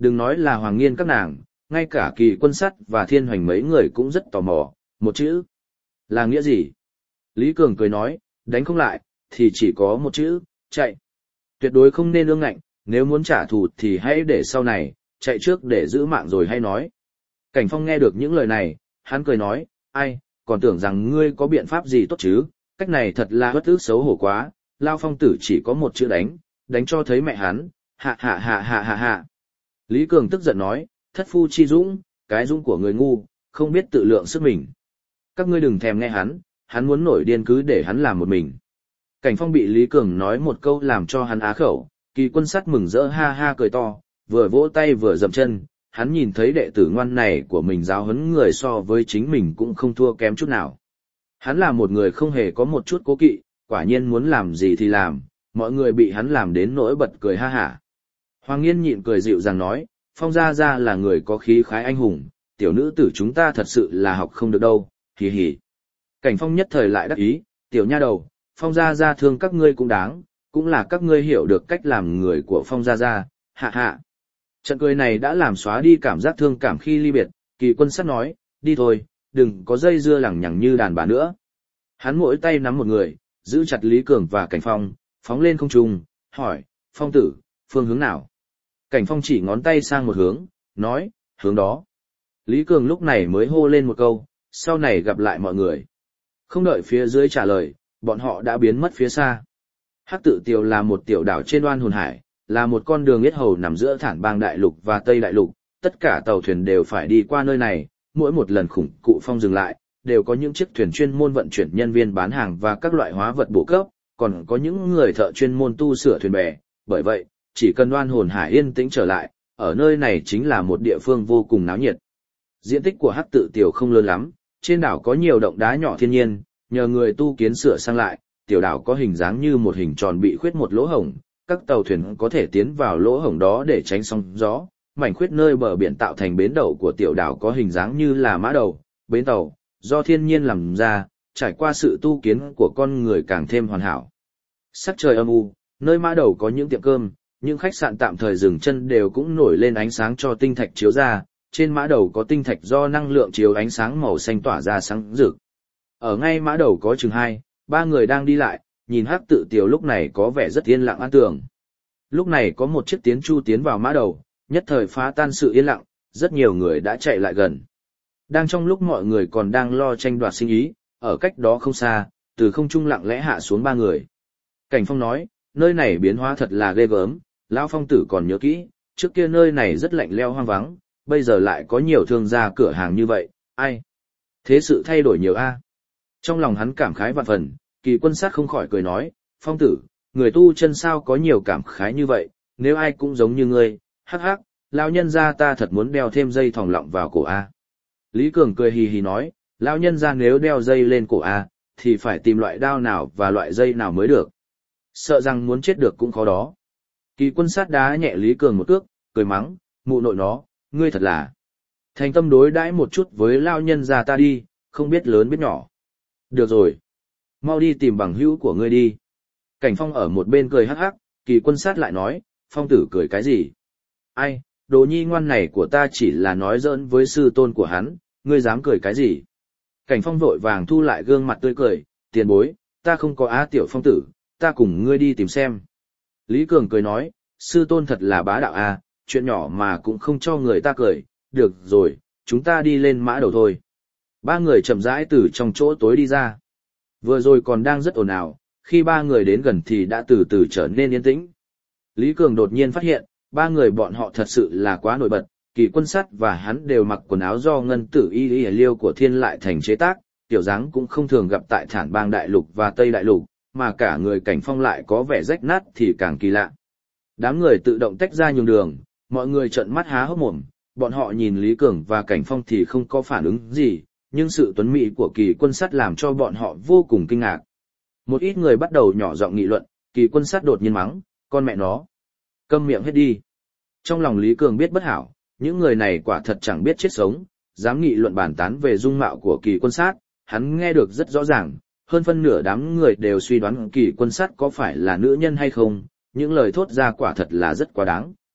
Đừng nói là Hoàng Nghiên các nàng, ngay cả Kỳ Quân Sắt và Thiên Hoành mấy người cũng rất tò mò, một chữ. Là nghĩa gì? Lý Cường cười nói, đánh không lại, thì chỉ có một chữ, chạy. Tuyệt đối không nên ương ngạnh, nếu muốn trả thù thì hãy để sau này, chạy trước để giữ mạng rồi hay nói. Cảnh Phong nghe được những lời này, hắn cười nói, ai, còn tưởng rằng ngươi có biện pháp gì tốt chứ, cách này thật là bất ức xấu hổ quá, Lao Phong tử chỉ có một chữ đánh cho thấy mẹ hắn, hạ hạ hạ hạ hạ hạ. Lý Cường tức giận nói, thất phu chi dũng, cái dũng của người ngu, không biết tự lượng sức mình. Các ngươi đừng thèm nghe hắn muốn nổi điên cứ để hắn làm một mình. Cảnh Phong bị Lý Cường nói một câu làm cho hắn á khẩu, Kỳ Quân Sắt mừng rỡ ha ha cười to, vừa vỗ tay vừa dậm chân, hắn nhìn thấy đệ tử ngoan này của mình giáo huấn người so với chính mình cũng không thua kém chút nào. Hắn là một người không hề có một chút cố kỵ, quả nhiên muốn làm gì thì làm, mọi người bị hắn làm đến nỗi bật cười ha hả. Hoàng Nghiên nhịn cười dịu dàng nói, Phong Gia Gia là người có khí khái anh hùng, tiểu nữ tử chúng ta thật sự là học không được đâu, hì hì. Cảnh Phong nhất thời lại đắc ý, tiểu nha đầu, Phong Gia Gia thương các ngươi cũng đáng, cũng là các ngươi hiểu được cách làm người của Phong Gia Gia, hạ hạ. Trận cười này đã làm xóa đi cảm giác thương cảm khi ly biệt, Kỳ Quân Sắt nói, đi thôi, đừng có dây dưa lằng nhằng như đàn bà nữa. Hắn mỗi tay nắm một người, giữ chặt Lý Cường và Cảnh Phong, phóng lên không trung, hỏi, Phong tử, phương hướng nào? Cảnh Phong chỉ ngón tay sang một hướng, nói, hướng đó. Lý Cường lúc này mới hô lên một câu, sau này gặp lại mọi người. Không đợi phía dưới trả lời, bọn họ đã biến mất phía xa. Hắc Tự Tiều là một tiểu đảo trên Oan Hồn Hải, là một con đường yết hầu nằm giữa Thản Bang Đại Lục và Tây Đại Lục, tất cả tàu thuyền đều phải đi qua nơi này, mỗi một lần khủng cụ phong dừng lại, đều có những chiếc thuyền chuyên môn vận chuyển nhân viên bán hàng và các loại hóa vật bổ cấp, còn có những người thợ chuyên môn tu sửa thuyền bè, bởi vậy, chỉ cần Oan Hồn Hải yên tĩnh trở lại, ở nơi này chính là một địa phương vô cùng náo nhiệt. Diện tích của Hắc Tự Tiều không lớn lắm, trên đảo có nhiều động đá nhỏ thiên nhiên, nhờ người tu kiến sửa sang lại, tiểu đảo có hình dáng như một hình tròn bị khuyết một lỗ hổng, các tàu thuyền có thể tiến vào lỗ hổng đó để tránh sóng gió. Mảnh khuyết nơi bờ biển tạo thành bến đậu của tiểu đảo có hình dáng như là mã đầu, bến tàu, do thiên nhiên làm ra, trải qua sự tu kiến của con người càng thêm hoàn hảo. Sắc trời âm u, nơi mã đầu có những tiệm cơm, những khách sạn tạm thời dừng chân đều cũng nổi lên ánh sáng cho tinh thạch chiếu ra, trên mã đầu có tinh thạch do năng lượng chiếu ánh sáng màu xanh tỏa ra sáng rực. Ở ngay mã đầu có chừng 2-3 người đang đi lại, nhìn Hắc Tự Tiều lúc này có vẻ rất yên lặng an tường. Lúc này có một chiếc tiến chu tiến vào mã đầu, nhất thời phá tan sự yên lặng, rất nhiều người đã chạy lại gần. Đang trong lúc mọi người còn đang lo tranh đoạt sinh ý, ở cách đó không xa, từ không trung lặng lẽ hạ xuống 3 người. Cảnh Phong nói, nơi này biến hóa thật là ghê gớm, Lão Phong tử còn nhớ kỹ, trước kia nơi này rất lạnh lẽo hoang vắng, bây giờ lại có nhiều thương gia cửa hàng như vậy, ai? Thế sự thay đổi nhiều a. Trong lòng hắn cảm khái vạn phần, Kỳ Quân Sát không khỏi cười nói, Phong tử, người tu chân sao có nhiều cảm khái như vậy, nếu ai cũng giống như ngươi, hắc hắc, lão nhân gia ta thật muốn đeo thêm dây thòng lọng vào cổ a. Lý Cường cười hì hì nói, lão nhân gia nếu đeo dây lên cổ a, thì phải tìm loại đao nào và loại dây nào mới được. Sợ rằng muốn chết được cũng khó đó. Kỳ Quân Sát đá nhẹ Lý Cường một cước, cười mắng, mụ nội nó, ngươi thật là thành tâm đối đãi một chút với lão nhân gia ta đi, không biết lớn biết nhỏ. Được rồi, mau đi tìm bằng hữu của ngươi đi. Cảnh Phong ở một bên cười hắc hắc, Kỳ Quân Sát lại nói, Phong tử cười cái gì? Ai, đồ nhi ngoan này của ta chỉ là nói giỡn với sư tôn của hắn, ngươi dám cười cái gì? Cảnh Phong vội vàng thu lại gương mặt tươi cười, tiền bối, ta không có á tiểu Phong tử, ta cùng ngươi đi tìm xem. Lý Cường cười nói, sư tôn thật là bá đạo a, chuyện nhỏ mà cũng không cho người ta cười, được rồi, chúng ta đi lên mã đầu thôi. 3 người chậm rãi từ trong chỗ tối đi ra. Vừa rồi còn đang rất ồn ào, khi 3 người đến gần thì đã từ từ trở nên yên tĩnh. Lý Cường đột nhiên phát hiện, 3 người bọn họ thật sự là quá nổi bật, Kỳ Quân Sắt và hắn đều mặc quần áo do ngân tử y liêu của Thiên Lại Thành chế tác, tiểu dáng cũng không thường gặp tại Thản Bang Đại Lục và Tây Đại Lục, mà cả người Cảnh Phong lại có vẻ rách nát thì càng kỳ lạ. Đám người tự động tách ra nhường đường, mọi người trợn mắt há hốc mồm, bọn họ nhìn Lý Cường và Cảnh Phong thì không có phản ứng gì, nhưng sự tuấn mỹ của Kỳ Quân Sắt làm cho bọn họ vô cùng kinh ngạc. Một ít người bắt đầu nhỏ giọng nghị luận, Kỳ Quân Sắt đột nhiên mắng, con mẹ nó, câm miệng hết đi. Trong lòng Lý Cường biết bất hảo, những người này quả thật chẳng biết chết sống, dám nghị luận bàn tán về dung mạo của Kỳ Quân Sắt, hắn nghe được rất rõ ràng, hơn phân nửa đám người đều suy đoán Kỳ Quân Sắt có phải là nữ nhân hay không, những lời thốt ra quả thật là rất quá đáng.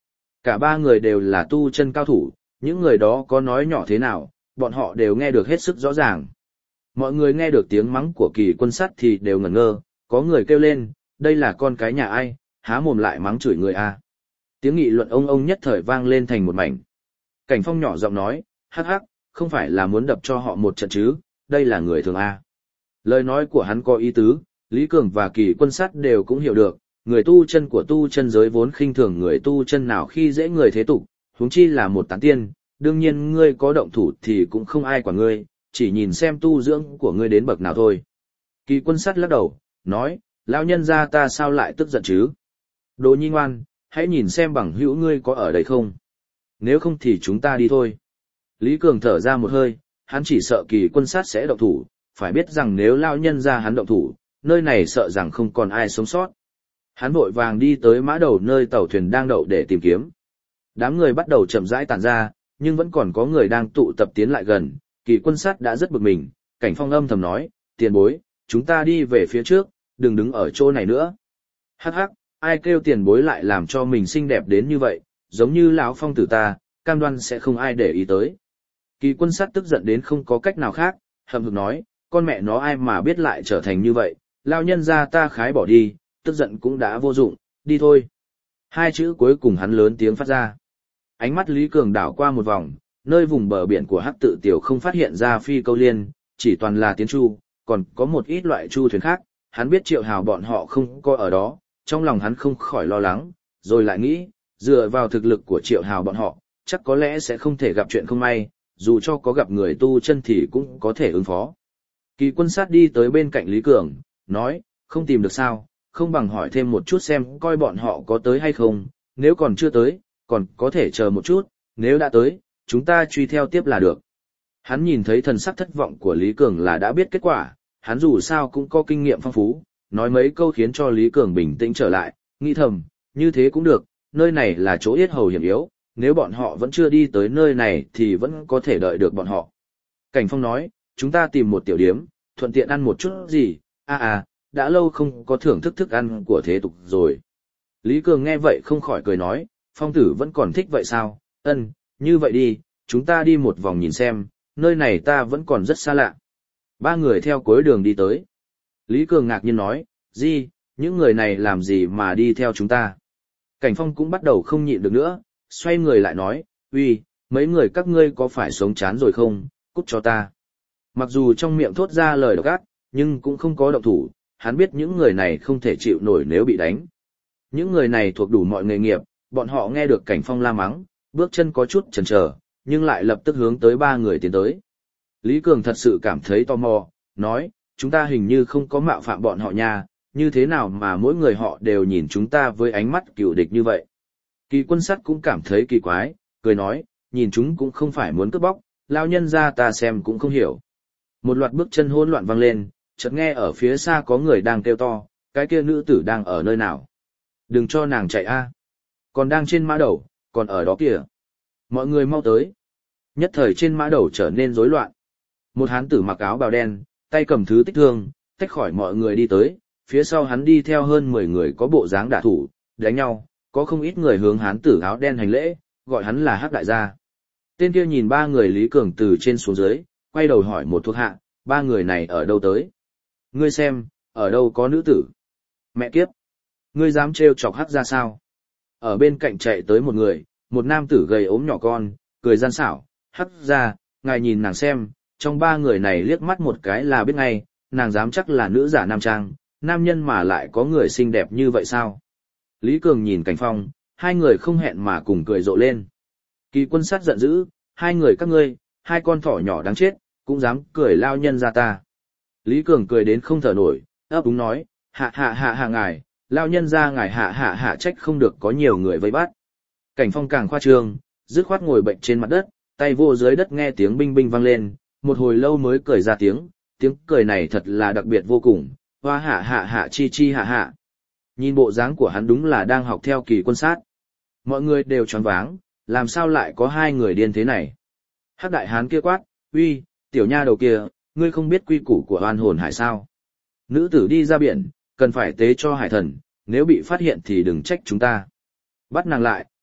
Cả ba người đều là tu chân cao thủ, những người đó có nói nhỏ thế nào, bọn họ đều nghe được hết sức rõ ràng. Mọi người nghe được tiếng mắng của Kỳ Quân Sắt thì đều ngẩn ngơ, có người kêu lên, đây là con cái nhà ai, há mồm lại mắng chửi người a. Tiếng nghị luận ông nhất thời vang lên thành một mảnh. Cảnh Phong nhỏ giọng nói, hắc hắc, không phải là muốn đập cho họ một trận chứ, đây là người thường a. Lời nói của hắn có ý tứ, Lý Cường và Kỳ Quân Sắt đều cũng hiểu được, người tu chân của tu chân giới vốn khinh thường người tu chân nào khi dễ người thế tục, huống chi là một tán tiên, đương nhiên ngươi có động thủ thì cũng không ai quản ngươi, chỉ nhìn xem tu dưỡng của ngươi đến bậc nào thôi. Kỳ Quân Sắt lắc đầu, nói, lão nhân gia ta sao lại tức giận chứ? Đồ nhi ngoan, hãy nhìn xem bằng hữu ngươi có ở đây không? Nếu không thì chúng ta đi thôi. Lý Cường thở ra một hơi, hắn chỉ sợ Kỳ Quân Sắt sẽ động thủ, phải biết rằng nếu lão nhân gia hắn động thủ, nơi này sợ rằng không còn ai sống sót. Hắn vội vàng đi tới mã đầu nơi tàu thuyền đang đậu để tìm kiếm. Đám người bắt đầu chậm rãi tản ra, nhưng vẫn còn có người đang tụ tập tiến lại gần. Kỳ Quân Sắt đã rất bực mình, Cảnh Phong âm thầm nói, tiền bối, chúng ta đi về phía trước, đừng đứng ở chỗ này nữa. Hắc hắc, ai kêu tiền bối lại làm cho mình xinh đẹp đến như vậy, giống như lão Phong tử ta, cam đoan sẽ không ai để ý tới. Kỳ Quân Sắt tức giận đến không có cách nào khác, hậm hực nói, con mẹ nó ai mà biết lại trở thành như vậy, lao nhân ra ta khái bỏ đi, tức giận cũng đã vô dụng, đi thôi. Hai chữ cuối cùng hắn lớn tiếng phát ra. Ánh mắt Lý Cường đảo qua một vòng, nơi vùng bờ biển của Hắc Tự Tiểu không phát hiện ra phi câu liên, chỉ toàn là tiến chu, còn có một ít loại chu thuyền khác, hắn biết Triệu Hào bọn họ không có ở đó, trong lòng hắn không khỏi lo lắng, rồi lại nghĩ, dựa vào thực lực của Triệu Hào bọn họ, chắc có lẽ sẽ không thể gặp chuyện không may, dù cho có gặp người tu chân thì cũng có thể ứng phó. Kỳ Quân Sát đi tới bên cạnh Lý Cường, nói, không tìm được sao, không bằng hỏi thêm một chút xem coi bọn họ có tới hay không, nếu còn chưa tới, còn có thể chờ một chút, nếu đã tới, chúng ta truy theo tiếp là được. Hắn nhìn thấy thần sắc thất vọng của Lý Cường là đã biết kết quả, hắn dù sao cũng có kinh nghiệm phong phú, nói mấy câu khiến cho Lý Cường bình tĩnh trở lại, nghĩ thầm, như thế cũng được, nơi này là chỗ yết hầu hiểm yếu, nếu bọn họ vẫn chưa đi tới nơi này thì vẫn có thể đợi được bọn họ. Cảnh Phong nói, chúng ta tìm một tiểu điếm, thuận tiện ăn một chút gì, đã lâu không có thưởng thức thức ăn của thế tục rồi. Lý Cường nghe vậy không khỏi cười nói, Phong tử vẫn còn thích vậy sao, như vậy đi, chúng ta đi một vòng nhìn xem, nơi này ta vẫn còn rất xa lạ. Ba người theo cuối đường đi tới. Lý Cường ngạc nhiên nói, những người này làm gì mà đi theo chúng ta? Cảnh Phong cũng bắt đầu không nhịn được nữa, xoay người lại nói, mấy người các ngươi có phải sống chán rồi không, cút cho ta. Mặc dù trong miệng thốt ra lời độc ác, nhưng cũng không có động thủ, hắn biết những người này không thể chịu nổi nếu bị đánh. Những người này thuộc đủ mọi nghề nghiệp, bọn họ nghe được Cảnh Phong la mắng, bước chân có chút chần chờ, nhưng lại lập tức hướng tới ba người tiến tới. Lý Cường thật sự cảm thấy tò mò, nói, chúng ta hình như không có mạo phạm bọn họ nha, như thế nào mà mỗi người họ đều nhìn chúng ta với ánh mắt cừu địch như vậy. Kỳ Quân Sắt cũng cảm thấy kỳ quái, cười nói, nhìn chúng cũng không phải muốn cướp bóc, lao nhân ra ta xem cũng không hiểu. Một loạt bước chân hỗn loạn vang lên, chợt nghe ở phía xa có người đang kêu to, cái kia nữ tử đang ở nơi nào? Đừng cho nàng chạy a. Còn đang trên mã đầu, còn ở đó kìa. Mọi người mau tới. Nhất thời trên mã đầu trở nên rối loạn. Một hán tử mặc áo bào đen, tay cầm thứ tích thương, tách khỏi mọi người đi tới, phía sau hắn đi theo hơn 10 người có bộ dáng đả thủ, đánh nhau, có không ít người hướng hán tử áo đen hành lễ, gọi hắn là Hắc đại gia. Tên kia nhìn ba người Lý Cường từ trên xuống dưới, quay đầu hỏi một thuộc hạ, ba người này ở đâu tới? Ngươi xem, ở đâu có nữ tử? Mẹ kiếp! Ngươi dám trêu chọc Hắc gia sao? Ở bên cạnh chạy tới một người, một nam tử gầy ốm nhỏ con, cười gian xảo, Hắc gia, ngài nhìn nàng xem, trong ba người này liếc mắt một cái là biết ngay, nàng dám chắc là nữ giả nam trang, nam nhân mà lại có người xinh đẹp như vậy sao? Lý Cường nhìn Cảnh Phong, hai người không hẹn mà cùng cười rộ lên. Kỳ Quân Sát giận dữ, hai người các ngươi, hai con thỏ nhỏ đáng chết, cũng dám cười lao nhân ra ta. Lý Cường cười đến không thở nổi, ấp úng nói, hạ ngài, lao nhân ra ngài hạ trách không được có nhiều người vây bắt. Cảnh Phong càng khoa trương, dứt khoát ngồi bệnh trên mặt đất, tay vô dưới đất nghe tiếng binh binh vang lên, một hồi lâu mới cười ra tiếng cười này thật là đặc biệt vô cùng, hoa hạ chi hạ. Nhìn bộ dáng của hắn đúng là đang học theo Kỳ Quân Sát. Mọi người đều choáng váng, làm sao lại có hai người điên thế này? Hắc đại hán kia quát, tiểu nha đầu kia, ngươi không biết quy củ của oan hồn hải sao? Nữ tử đi ra biển, cần phải tế cho hải thần, nếu bị phát hiện thì đừng trách chúng ta. Bắt nàng lại,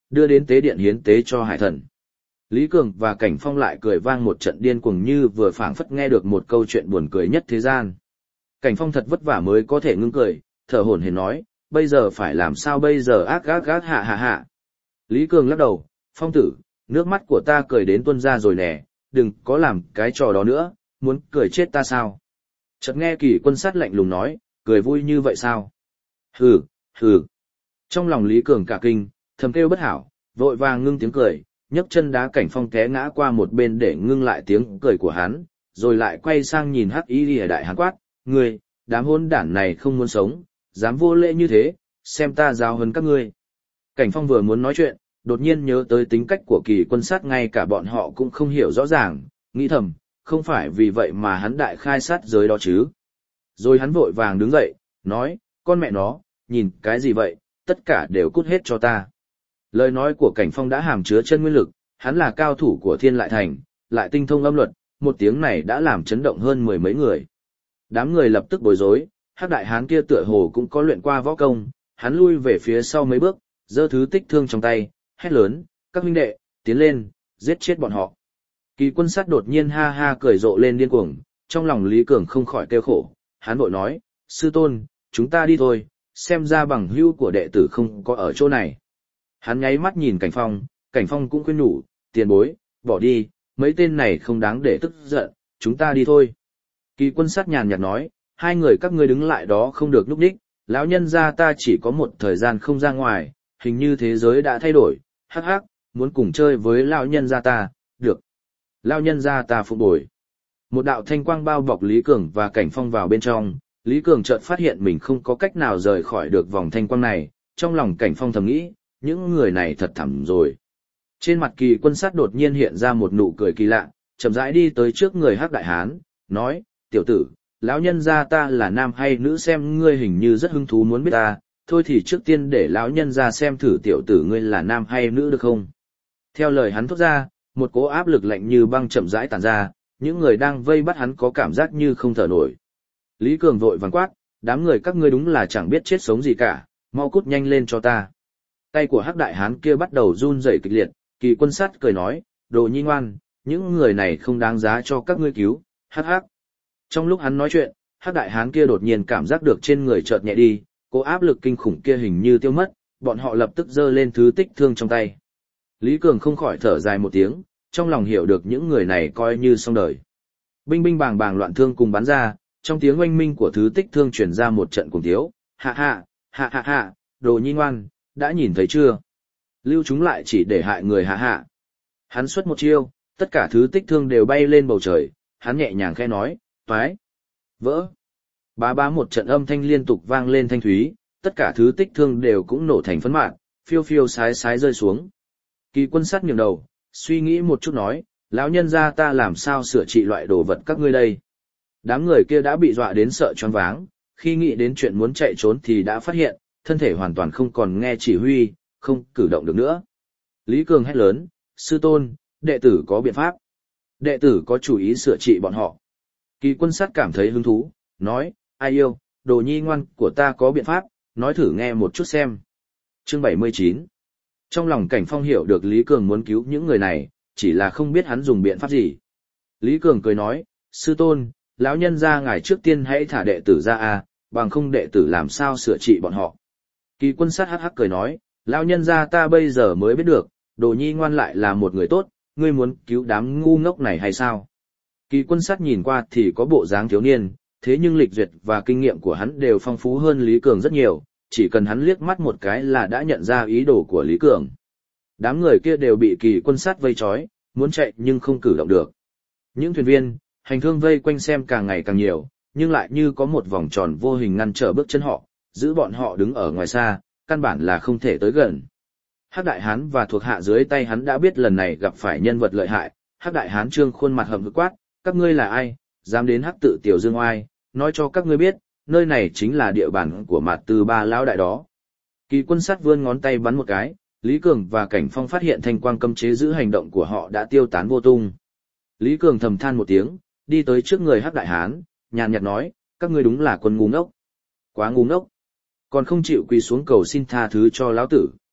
đưa đến tế điện hiến tế cho hải thần. Lý Cường và Cảnh Phong lại cười vang một trận điên cuồng như vừa phảng phất nghe được một câu chuyện buồn cười nhất thế gian. Cảnh Phong thật vất vả mới có thể ngưng cười, thở hổn hển nói, bây giờ phải làm sao bây giờ ác gác gác hạ hạ hạ. Lý Cường lắc đầu, Phong tử, nước mắt của ta cười đến tuôn ra rồi nè, đừng có làm cái trò đó nữa, muốn cười chết ta sao? Chợt nghe Kỳ Quân Sát lạnh lùng nói, cười vui như vậy sao? Hừ, hừ. Trong lòng Lý Cường cả kinh, thầm kêu bất hảo, vội vàng ngưng tiếng cười, nhấc chân đá Cảnh Phong té ngã qua một bên để ngưng lại tiếng cười của hắn, rồi lại quay sang nhìn Hắc Y Lìa đại hán quát, ngươi, đám hỗn đản này không muốn sống, dám vô lễ như thế, xem ta giáo huấn các ngươi. Cảnh Phong vừa muốn nói chuyện, đột nhiên nhớ tới tính cách của Kỳ Quân Sát ngay cả bọn họ cũng không hiểu rõ ràng, nghĩ thầm, không phải vì vậy mà hắn đại khai sát giới đó chứ. Rồi hắn vội vàng đứng dậy, nói, con mẹ nó, nhìn cái gì vậy, tất cả đều cút hết cho ta. Lời nói của Cảnh Phong đã hàm chứa chân nguyên lực, hắn là cao thủ của Thiên Lại Thành, lại tinh thông âm luật, một tiếng này đã làm chấn động hơn mười mấy người. Đám người lập tức bối rối, Hắc đại hán kia tựa hồ cũng có luyện qua võ công, hắn lui về phía sau mấy bước, giơ thứ tích thương trong tay, hét lớn, các huynh đệ, tiến lên, giết chết bọn họ. Kỳ Quân Sát đột nhiên ha ha cười rộ lên điên cuồng, trong lòng Lý Cường không khỏi kêu khổ, hắn vội nói, sư tôn, chúng ta đi thôi, xem ra bằng hữu của đệ tử không có ở chỗ này. Hắn nháy mắt nhìn Cảnh Phong cũng khuyên nhủ, tiền bối, bỏ đi, mấy tên này không đáng để tức giận, chúng ta đi thôi. Kỳ Quân Sát nhàn nhạt nói, hai người các ngươi đứng lại đó không được núp đích, lão nhân gia ta chỉ có một thời gian không ra ngoài, hình như thế giới đã thay đổi, hắc hắc, muốn cùng chơi với lão nhân gia ta, được. Lão nhân gia ta phục bồi. Một đạo thanh quang bao bọc Lý Cường và Cảnh Phong vào bên trong, Lý Cường chợt phát hiện mình không có cách nào rời khỏi được vòng thanh quang này, trong lòng Cảnh Phong thầm nghĩ, những người này thật thẳm rồi. Trên mặt Kỳ Quân Sát đột nhiên hiện ra một nụ cười kỳ lạ, chậm rãi đi tới trước người Hắc đại hán, nói, tiểu tử, lão nhân gia ta là nam hay nữ xem ngươi hình như rất hứng thú muốn biết ta, thôi thì trước tiên để lão nhân gia xem thử tiểu tử ngươi là nam hay nữ được không. Theo lời hắn thốt ra, một cỗ áp lực lạnh như băng chậm rãi tàn ra, những người đang vây bắt hắn có cảm giác như không thở nổi. Lý Cường vội vàng quát, đám người các ngươi đúng là chẳng biết chết sống gì cả, mau cút nhanh lên cho ta. Tay của Hắc đại hán kia bắt đầu run rẩy kịch liệt, Kỳ Quân Sát cười nói, đồ nhi ngoan, những người này không đáng giá cho các ngươi cứu, hắc hắc. Trong lúc hắn nói chuyện, Hắc đại hán kia đột nhiên cảm giác được trên người chợt nhẹ đi, cỗ áp lực kinh khủng kia hình như tiêu mất, bọn họ lập tức giơ lên thứ tích thương trong tay. Lý Cường không khỏi thở dài một tiếng, trong lòng hiểu được những người này coi như xong đời. Binh binh bàng bàng loạn thương cùng bắn ra, trong tiếng oanh minh của thứ tích thương truyền ra một trận cùng thiếu, hạ hạ, hạ hạ hạ, đồ nhi ngoan, đã nhìn thấy chưa? Lưu chúng lại chỉ để hại người hạ hạ. Hắn xuất một chiêu, tất cả thứ tích thương đều bay lên bầu trời, hắn nhẹ nhàng khẽ nói, toái, vỡ. Bá bá một trận âm thanh liên tục vang lên thanh thúy, tất cả thứ tích thương đều cũng nổ thành phấn mạn, phiêu phiêu sái sái rơi xuống. Kỳ Quân Sát nhường đầu, suy nghĩ một chút nói, lão nhân gia ta làm sao sửa trị loại đồ vật các ngươi đây. Đám người kia đã bị dọa đến sợ choáng váng, khi nghĩ đến chuyện muốn chạy trốn thì đã phát hiện, thân thể hoàn toàn không còn nghe chỉ huy, không cử động được nữa. Lý Cường hét lớn, sư tôn, đệ tử có biện pháp. Đệ tử có chủ ý sửa trị bọn họ. Kỳ Quân Sát cảm thấy hứng thú, nói, ai yêu, đồ nhi ngoan của ta có biện pháp, nói thử nghe một chút xem. Chương 79. Trong lòng Cảnh Phong hiểu được Lý Cường muốn cứu những người này, chỉ là không biết hắn dùng biện pháp gì. Lý Cường cười nói, sư tôn, lão nhân gia ngài trước tiên hãy thả đệ tử ra a, bằng không đệ tử làm sao sửa trị bọn họ. Kỳ Quân Sát hắc hắc cười nói, lão nhân gia ta bây giờ mới biết được, đồ nhi ngoan lại là một người tốt, ngươi muốn cứu đám ngu ngốc này hay sao? Kỳ Quân Sát nhìn qua thì có bộ dáng thiếu niên, thế nhưng lịch duyệt và kinh nghiệm của hắn đều phong phú hơn Lý Cường rất nhiều, chỉ cần hắn liếc mắt một cái là đã nhận ra ý đồ của Lý Cường. Đám người kia đều bị Kỳ Quân Sát vây trói, muốn chạy nhưng không cử động được. Những thuyền viên, hành thương vây quanh xem càng ngày càng nhiều, nhưng lại như có một vòng tròn vô hình ngăn trở bước chân họ, giữ bọn họ đứng ở ngoài xa, căn bản là không thể tới gần. Hắc đại hán và thuộc hạ dưới tay hắn đã biết lần này gặp phải nhân vật lợi hại, Hắc đại hán trương khuôn mặt hậm hực quát, các ngươi là ai, dám đến Hắc tự tiểu dương oai, nói cho các ngươi biết, nơi này chính là địa bàn của Mạt Từ Ba lão đại đó. Kỳ Quân Sát vươn ngón tay bắn một cái, Lý Cường và Cảnh Phong phát hiện thanh quang cấm chế giữ hành động của họ đã tiêu tán vô tung. Lý Cường thầm than một tiếng, đi tới trước người Hắc đại hán, nhàn nhạt nói, các ngươi đúng là quân ngu ngốc. Quá ngu ngốc. Còn không chịu quỳ xuống cầu xin tha thứ cho lão tử.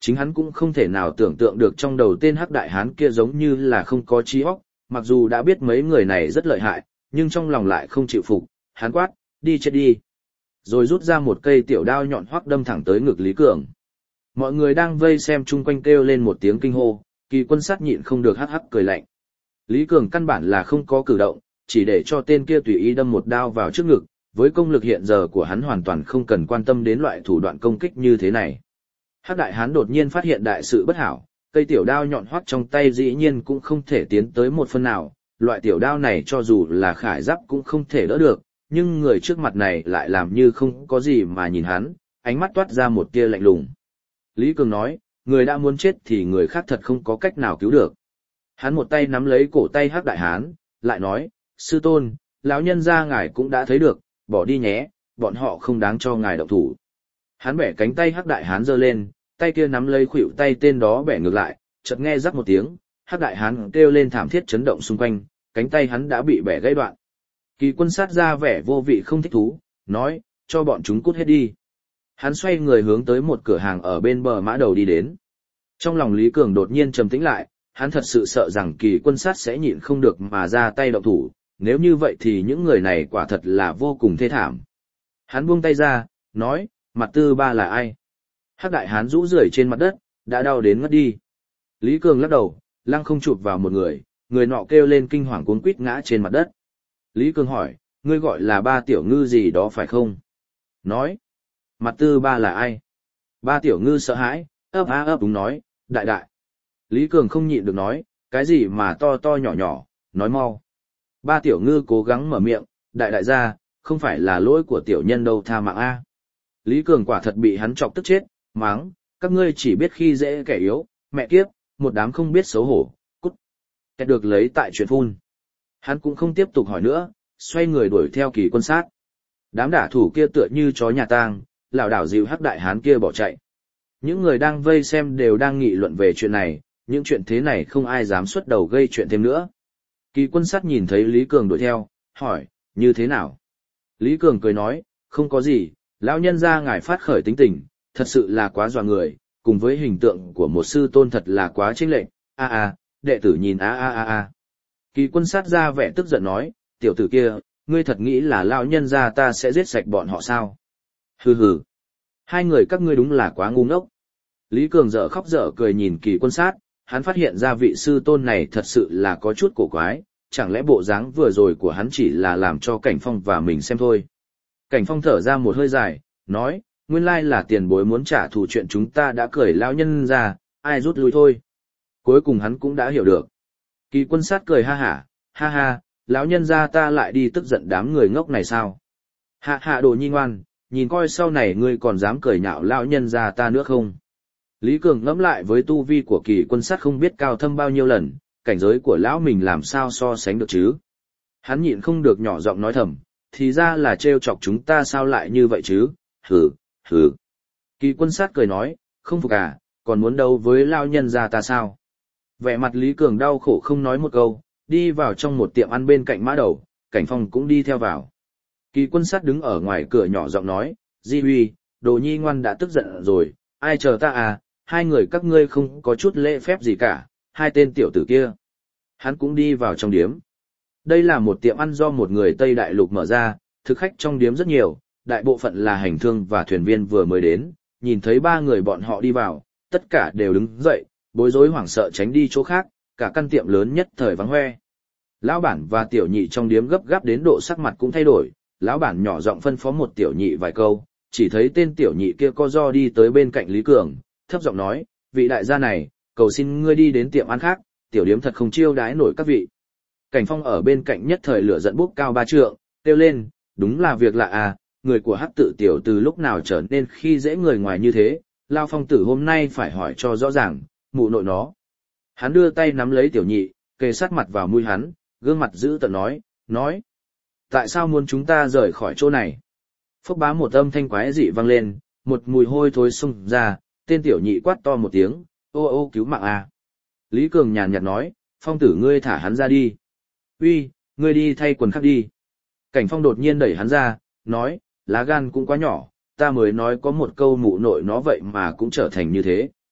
Chính hắn cũng không thể nào tưởng tượng được trong đầu tên hắc đại hán kia giống như là không có trí óc, mặc dù đã biết mấy người này rất lợi hại, nhưng trong lòng lại không chịu phục, hắn quát, đi chết đi. Rồi rút ra một cây tiểu đao nhọn hoắc đâm thẳng tới ngực Lý Cường. Mọi người đang vây xem chung quanh kêu lên một tiếng kinh hô, Kỳ Quân Sát nhịn không được hắc hắc cười lạnh. Lý Cường căn bản là không có cử động, chỉ để cho tên kia tùy ý đâm một đao vào trước ngực, với công lực hiện giờ của hắn hoàn toàn không cần quan tâm đến loại thủ đoạn công kích như thế này. Hắc đại hán đột nhiên phát hiện đại sự bất hảo, cây tiểu đao nhọn hoắt trong tay dĩ nhiên cũng không thể tiến tới một phân nào, loại tiểu đao này cho dù là khải giáp cũng không thể đỡ được, nhưng người trước mặt này lại làm như không có gì mà nhìn hắn, ánh mắt toát ra một tia lạnh lùng. Lý Cường nói, người đã muốn chết thì người khác thật không có cách nào cứu được. Hắn một tay nắm lấy cổ tay Hắc đại hán, lại nói, sư tôn, lão nhân gia ngài cũng đã thấy được, bỏ đi nhé, bọn họ không đáng cho ngài động thủ. Hắn bẻ cánh tay Hắc đại hán giơ lên, tay kia nắm lấy khuỷu tay tên đó bẻ ngược lại, chợt nghe rắc một tiếng, Hắc đại hán kêu lên thảm thiết chấn động xung quanh, cánh tay hắn đã bị bẻ gãy đoạn. Kỳ Quân Sát ra vẻ vô vị không thích thú, nói, cho bọn chúng cút hết đi. Hắn xoay người hướng tới một cửa hàng ở bên bờ mã đầu đi đến. Trong lòng Lý Cường đột nhiên trầm tĩnh lại, hắn thật sự sợ rằng Kỳ Quân Sát sẽ nhịn không được mà ra tay động thủ, nếu như vậy thì những người này quả thật là vô cùng thê thảm. Hắn buông tay ra, nói, mặt tư ba là ai? Hắc đại hán rũ rượi trên mặt đất, đã đau đến ngất đi. Lý Cường lắc đầu, lăng không chụp vào một người, người nọ kêu lên kinh hoàng cuống quýt ngã trên mặt đất. Lý Cường hỏi, ngươi gọi là Ba Tiểu Ngư gì đó phải không? Nói, mặt tư ba là ai? Ba Tiểu Ngư sợ hãi, ấp á ấp đúng nói, đại đại. Lý Cường không nhịn được nói, cái gì mà to to nhỏ nhỏ, nói mau. Ba Tiểu Ngư cố gắng mở miệng, đại đại gia, không phải là lỗi của tiểu nhân đâu, tha mạng a. Lý Cường quả thật bị hắn chọc tức chết, mắng, các ngươi chỉ biết khi dễ kẻ yếu, mẹ kiếp, một đám không biết xấu hổ, cút. Kẹt được lấy tại chuyện phun. Hắn cũng không tiếp tục hỏi nữa, xoay người đuổi theo Kỳ Quân Sát. Đám đả thủ kia tựa như chó nhà tang, lảo đảo dịu Hắc đại hán kia bỏ chạy. Những người đang vây xem đều đang nghị luận về chuyện này, những chuyện thế này không ai dám xuất đầu gây chuyện thêm nữa. Kỳ Quân Sát nhìn thấy Lý Cường đuổi theo, hỏi, như thế nào? Lý Cường cười nói, không có gì, lão nhân gia ngài phát khởi tính tình, thật sự là quá dọa người, cùng với hình tượng của một sư tôn thật là quá chênh lệch. Đệ tử nhìn a. Kỳ Quân Sát ra vẻ tức giận nói, tiểu tử kia, ngươi thật nghĩ là lão nhân gia ta sẽ giết sạch bọn họ sao? Hừ hừ. Hai người các ngươi đúng là quá ngu ngốc. Lý Cường dở khóc dở cười nhìn Kỳ Quân Sát, hắn phát hiện ra vị sư tôn này thật sự là có chút cổ quái, chẳng lẽ bộ dáng vừa rồi của hắn chỉ là làm cho Cảnh Phong và mình xem thôi. Cảnh Phong thở ra một hơi dài, nói, nguyên lai là tiền bối muốn trả thù chuyện chúng ta đã cười lão nhân ra, ai rút lui thôi. Cuối cùng hắn cũng đã hiểu được. Kỳ Quân Sát cười ha ha, lão nhân ra ta lại đi tức giận đám người ngốc này sao? Hạ đồ nhi ngoan, nhìn coi sau này ngươi còn dám cười nhạo lão nhân ra ta nữa không? Lý Cường ngẫm lại với tu vi của Kỳ Quân Sát không biết cao thâm bao nhiêu lần, cảnh giới của lão mình làm sao so sánh được chứ? Hắn nhịn không được nhỏ giọng nói thầm, thì ra là trêu chọc chúng ta sao lại như vậy chứ? Hừ. Kỳ Quân Sát cười nói, không phục à, còn muốn đấu với lão nhân gia ta sao? Vẻ mặt Lý Cường đau khổ không nói một câu, đi vào trong một tiệm ăn bên cạnh mã đầu, Cảnh Phong cũng đi theo vào. Kỳ Quân Sát đứng ở ngoài cửa nhỏ giọng nói, Di Huy, đồ nhi ngoan đã tức giận rồi, ai chờ ta à, hai người các ngươi không có chút lễ phép gì cả, hai tên tiểu tử kia. Hắn cũng đi vào trong điếm. Đây là một tiệm ăn do một người Tây Đại Lục mở ra, thực khách trong điếm rất nhiều, đại bộ phận là hành thương và thuyền viên vừa mới đến, nhìn thấy ba người bọn họ đi vào, tất cả đều đứng dậy, bối rối hoảng sợ tránh đi chỗ khác, cả căn tiệm lớn nhất thời vắng hoe. Lão bản và tiểu nhị trong điếm gấp gáp đến độ sắc mặt cũng thay đổi, lão bản nhỏ giọng phân phó một tiểu nhị vài câu, chỉ thấy tên tiểu nhị kia co ro đi tới bên cạnh Lý Cường, thấp giọng nói, vị đại gia này, cầu xin ngươi đi đến tiệm ăn khác, tiểu điếm thật không chiêu đái nổi các vị. Cảnh Phong ở bên cạnh nhất thời lửa giận bốc cao 3 trượng, kêu lên, đúng là việc lạ à, người của Hắc tự tiểu từ lúc nào trở nên khi dễ người ngoài như thế, Lao Phong tử hôm nay phải hỏi cho rõ ràng, mụ nội nó. Hắn đưa tay nắm lấy tiểu nhị, kề sát mặt vào mũi hắn, gương mặt dữ tợn nói. Tại sao muốn chúng ta rời khỏi chỗ này? Phốc bá một âm thanh quái dị vang lên, một mùi hôi thối xung ra, tên tiểu nhị quát to một tiếng, ô cứu mạng à. Lý Cường nhàn nhạt nói, Phong tử ngươi thả hắn ra đi. Uy, ngươi đi thay quần khác đi. Cảnh Phong đột nhiên đẩy hắn ra, nói, lá gan cũng quá nhỏ, ta mới nói có một câu mụ nội nó vậy mà cũng trở thành như thế.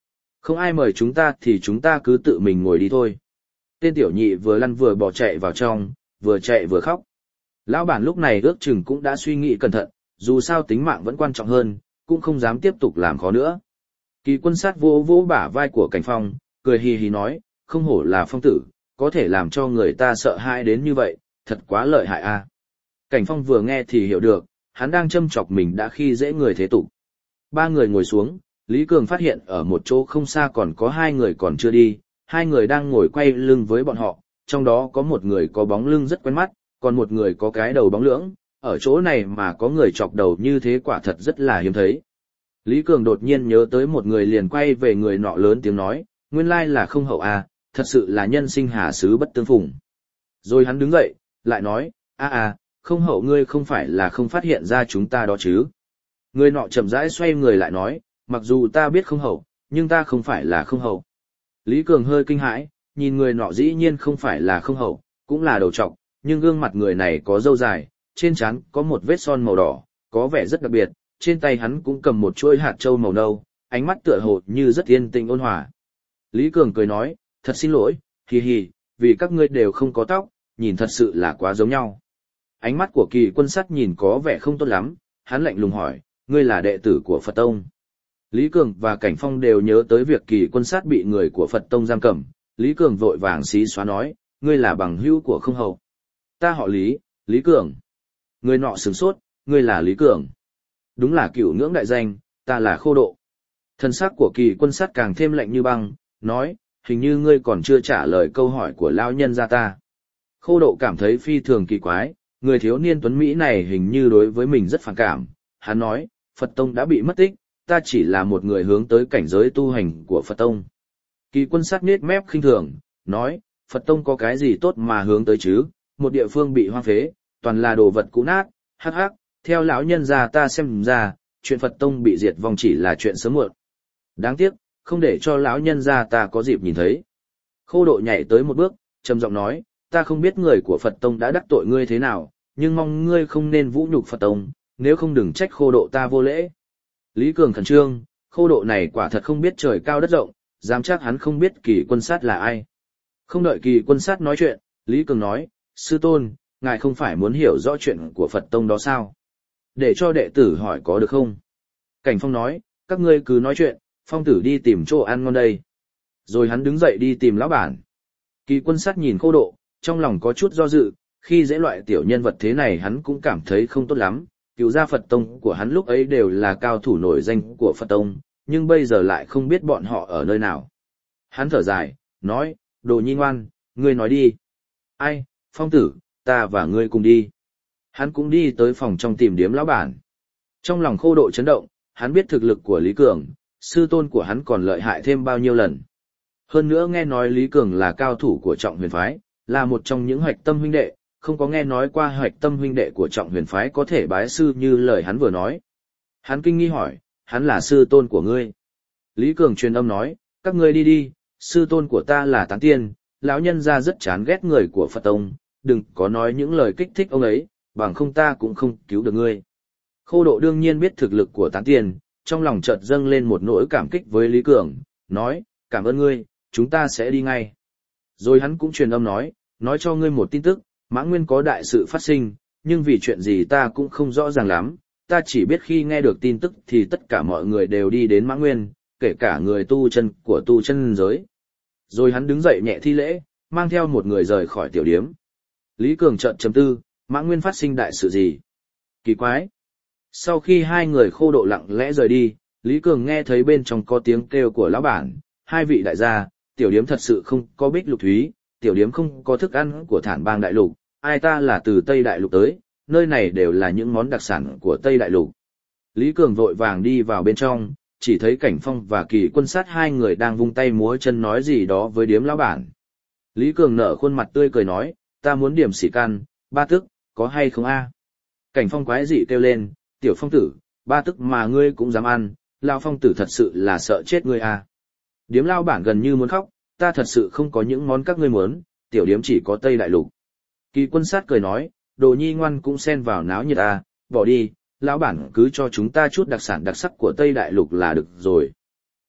Không ai mời chúng ta thì chúng ta cứ tự mình ngồi đi thôi. Tên tiểu nhị vừa lăn vừa bỏ chạy vào trong, vừa chạy vừa khóc. Lão bản lúc này ước chừng cũng đã suy nghĩ cẩn thận, dù sao tính mạng vẫn quan trọng hơn, cũng không dám tiếp tục làm khó nữa. Kỳ Quân Sát vỗ vỗ bả vai của Cảnh Phong, cười hì hì nói, không hổ là phong tử, có thể làm cho người ta sợ hãi đến như vậy, thật quá lợi hại a. Cảnh Phong vừa nghe thì hiểu được, hắn đang châm chọc mình đã khi dễ người thế tục. Ba người ngồi xuống, Lý Cường phát hiện ở một chỗ không xa còn có hai người còn chưa đi, hai người đang ngồi quay lưng với bọn họ, trong đó có một người có bóng lưng rất quen mắt, còn một người có cái đầu bóng lưỡng, ở chỗ này mà có người chọc đầu như thế quả thật rất là hiếm thấy. Lý Cường đột nhiên nhớ tới một người liền quay về người nọ lớn tiếng nói, nguyên lai là Không Hậu à, thật sự là nhân sinh hà xứ bất tương phùng. Rồi hắn đứng dậy, lại nói, Không Hậu ngươi không phải là không phát hiện ra chúng ta đó chứ. Người nọ chậm rãi xoay người lại nói, mặc dù ta biết Không Hậu, nhưng ta không phải là Không Hậu. Lý Cường hơi kinh hãi, nhìn người nọ dĩ nhiên không phải là Không Hậu, cũng là đầu trọc, nhưng gương mặt người này có râu dài, trên trán có một vết son màu đỏ, có vẻ rất đặc biệt, trên tay hắn cũng cầm một chuỗi hạt châu màu nâu, ánh mắt tựa hồ như rất yên tĩnh ôn hòa. Lý Cường cười nói, thật xin lỗi, hì hì, vì các ngươi đều không có tóc, nhìn thật sự là quá giống nhau. Ánh mắt của Kỳ Quân Sắt nhìn có vẻ không tốt lắm, hắn lạnh lùng hỏi, ngươi là đệ tử của Phật Tông. Lý Cường và Cảnh Phong đều nhớ tới việc Kỳ Quân Sát bị người của Phật Tông giam cầm, Lý Cường vội vàng xí xóa nói, ngươi là bằng hữu của Không Hậu. Ta họ Lý, Lý Cường. Người nọ sửng sốt, ngươi là Lý Cường. Đúng là cửu ngưỡng đại danh, ta là Khô Độ. Thân xác của Kỳ Quân Sát càng thêm lạnh như băng, nói, hình như ngươi còn chưa trả lời câu hỏi của lão nhân gia ta. Khô Độ cảm thấy phi thường kỳ quái, người thiếu niên tuấn Mỹ này hình như đối với mình rất phản cảm. Hắn nói, Phật Tông đã bị mất tích, ta chỉ là một người hướng tới cảnh giới tu hành của Phật Tông. Kỳ Quân Sát nhếch mép khinh thường, nói, Phật Tông có cái gì tốt mà hướng tới chứ, một địa phương bị hoang phế, toàn là đồ vật cũ nát, hắc hắc, theo lão nhân gia ta xem ra, chuyện Phật Tông bị diệt vong chỉ là chuyện sớm muộn. Đáng tiếc, không để cho lão nhân gia ta có dịp nhìn thấy. Khô Độ nhảy tới một bước, trầm giọng nói, ta không biết người của Phật Tông đã đắc tội ngươi thế nào, nhưng mong ngươi không nên vũ nhục Phật Tông, nếu không đừng trách Khô Độ ta vô lễ. Lý Cường khẩn trương, Khô Độ này quả thật không biết trời cao đất rộng, dám chắc hắn không biết Kỳ Quân Sát là ai. Không đợi Kỳ Quân Sát nói chuyện, Lý Cường nói, sư tôn, ngài không phải muốn hiểu rõ chuyện của Phật Tông đó sao? Để cho đệ tử hỏi có được không? Cảnh Phong nói, các ngươi cứ nói chuyện, Phong tử đi tìm chỗ ăn ngon đây. Rồi hắn đứng dậy đi tìm lão bản. Kỳ Quân Sát nhìn Khô Độ, trong lòng có chút do dự, khi dễ loại tiểu nhân vật thế này hắn cũng cảm thấy không tốt lắm. Cựu gia Phật Tông của hắn lúc ấy đều là cao thủ nổi danh của Phật Tông, nhưng bây giờ lại không biết bọn họ ở nơi nào. Hắn thở dài, nói, Đồ Nhi ngoan, ngươi nói đi. Ai, Phong tử, ta và ngươi cùng đi. Hắn cũng đi tới phòng trong tìm điếm lão bản. Trong lòng Khô Độ chấn động, hắn biết thực lực của Lý Cường, sư tôn của hắn còn lợi hại thêm bao nhiêu lần. Hơn nữa nghe nói Lý Cường là cao thủ của Trọng Huyền Phái, là một trong những Hoạch Tâm huynh đệ, không có nghe nói qua Hoạch Tâm huynh đệ của Trọng Huyền Phái có thể bái sư như lời hắn vừa nói. Hắn kinh nghi hỏi, hắn là sư tôn của ngươi. Lý Cường truyền âm nói, các ngươi đi đi, sư tôn của ta là Tán Tiên, lão nhân gia rất chán ghét người của Phật Tông, đừng có nói những lời kích thích ông ấy, bằng không ta cũng không cứu được ngươi. Khô Độ đương nhiên biết thực lực của Tán Tiên, trong lòng chợt dâng lên một nỗi cảm kích với Lý Cường, nói, cảm ơn ngươi, chúng ta sẽ đi ngay. Rồi hắn cũng truyền âm nói cho ngươi một tin tức, Mã Nguyên có đại sự phát sinh, nhưng vì chuyện gì ta cũng không rõ ràng lắm, ta chỉ biết khi nghe được tin tức thì tất cả mọi người đều đi đến Mã Nguyên, kể cả người tu chân của tu chân giới. Rồi hắn đứng dậy nhẹ thi lễ, mang theo một người rời khỏi tiểu điếm. Lý Cường chợt trầm tư, Mã Nguyên phát sinh đại sự gì? Kỳ quái. Sau khi hai người Khô Độ lặng lẽ rời đi, Lý Cường nghe thấy bên trong có tiếng kêu của lão bản, hai vị đại gia, tiểu điếm thật sự không có bích lục thúy, tiểu điếm không có thức ăn của Thản Bang đại lục, ai ta là từ Tây đại lục tới, nơi này đều là những món đặc sản của Tây đại lục. Lý Cường vội vàng đi vào bên trong, chỉ thấy Cảnh Phong và Kỳ Quân Sát hai người đang vung tay múa chân nói gì đó với điếm lão bản. Lý Cường nở khuôn mặt tươi cười nói, ta muốn điểm xỉ căn, ba tức, có hay không a? Cảnh Phong quái dị kêu lên, tiểu Phong tử, ba tức mà ngươi cũng dám ăn, lão Phong tử thật sự là sợ chết ngươi a. Điếm lão bản gần như muốn khóc, ta thật sự không có những món các ngươi muốn, tiểu điếm chỉ có Tây đại lục. Kỳ Quân Sát cười nói, Đồ Nhi ngoan cũng xen vào náo nhiệt a, bỏ đi, lão bản cứ cho chúng ta chút đặc sản đặc sắc của Tây đại lục là được rồi.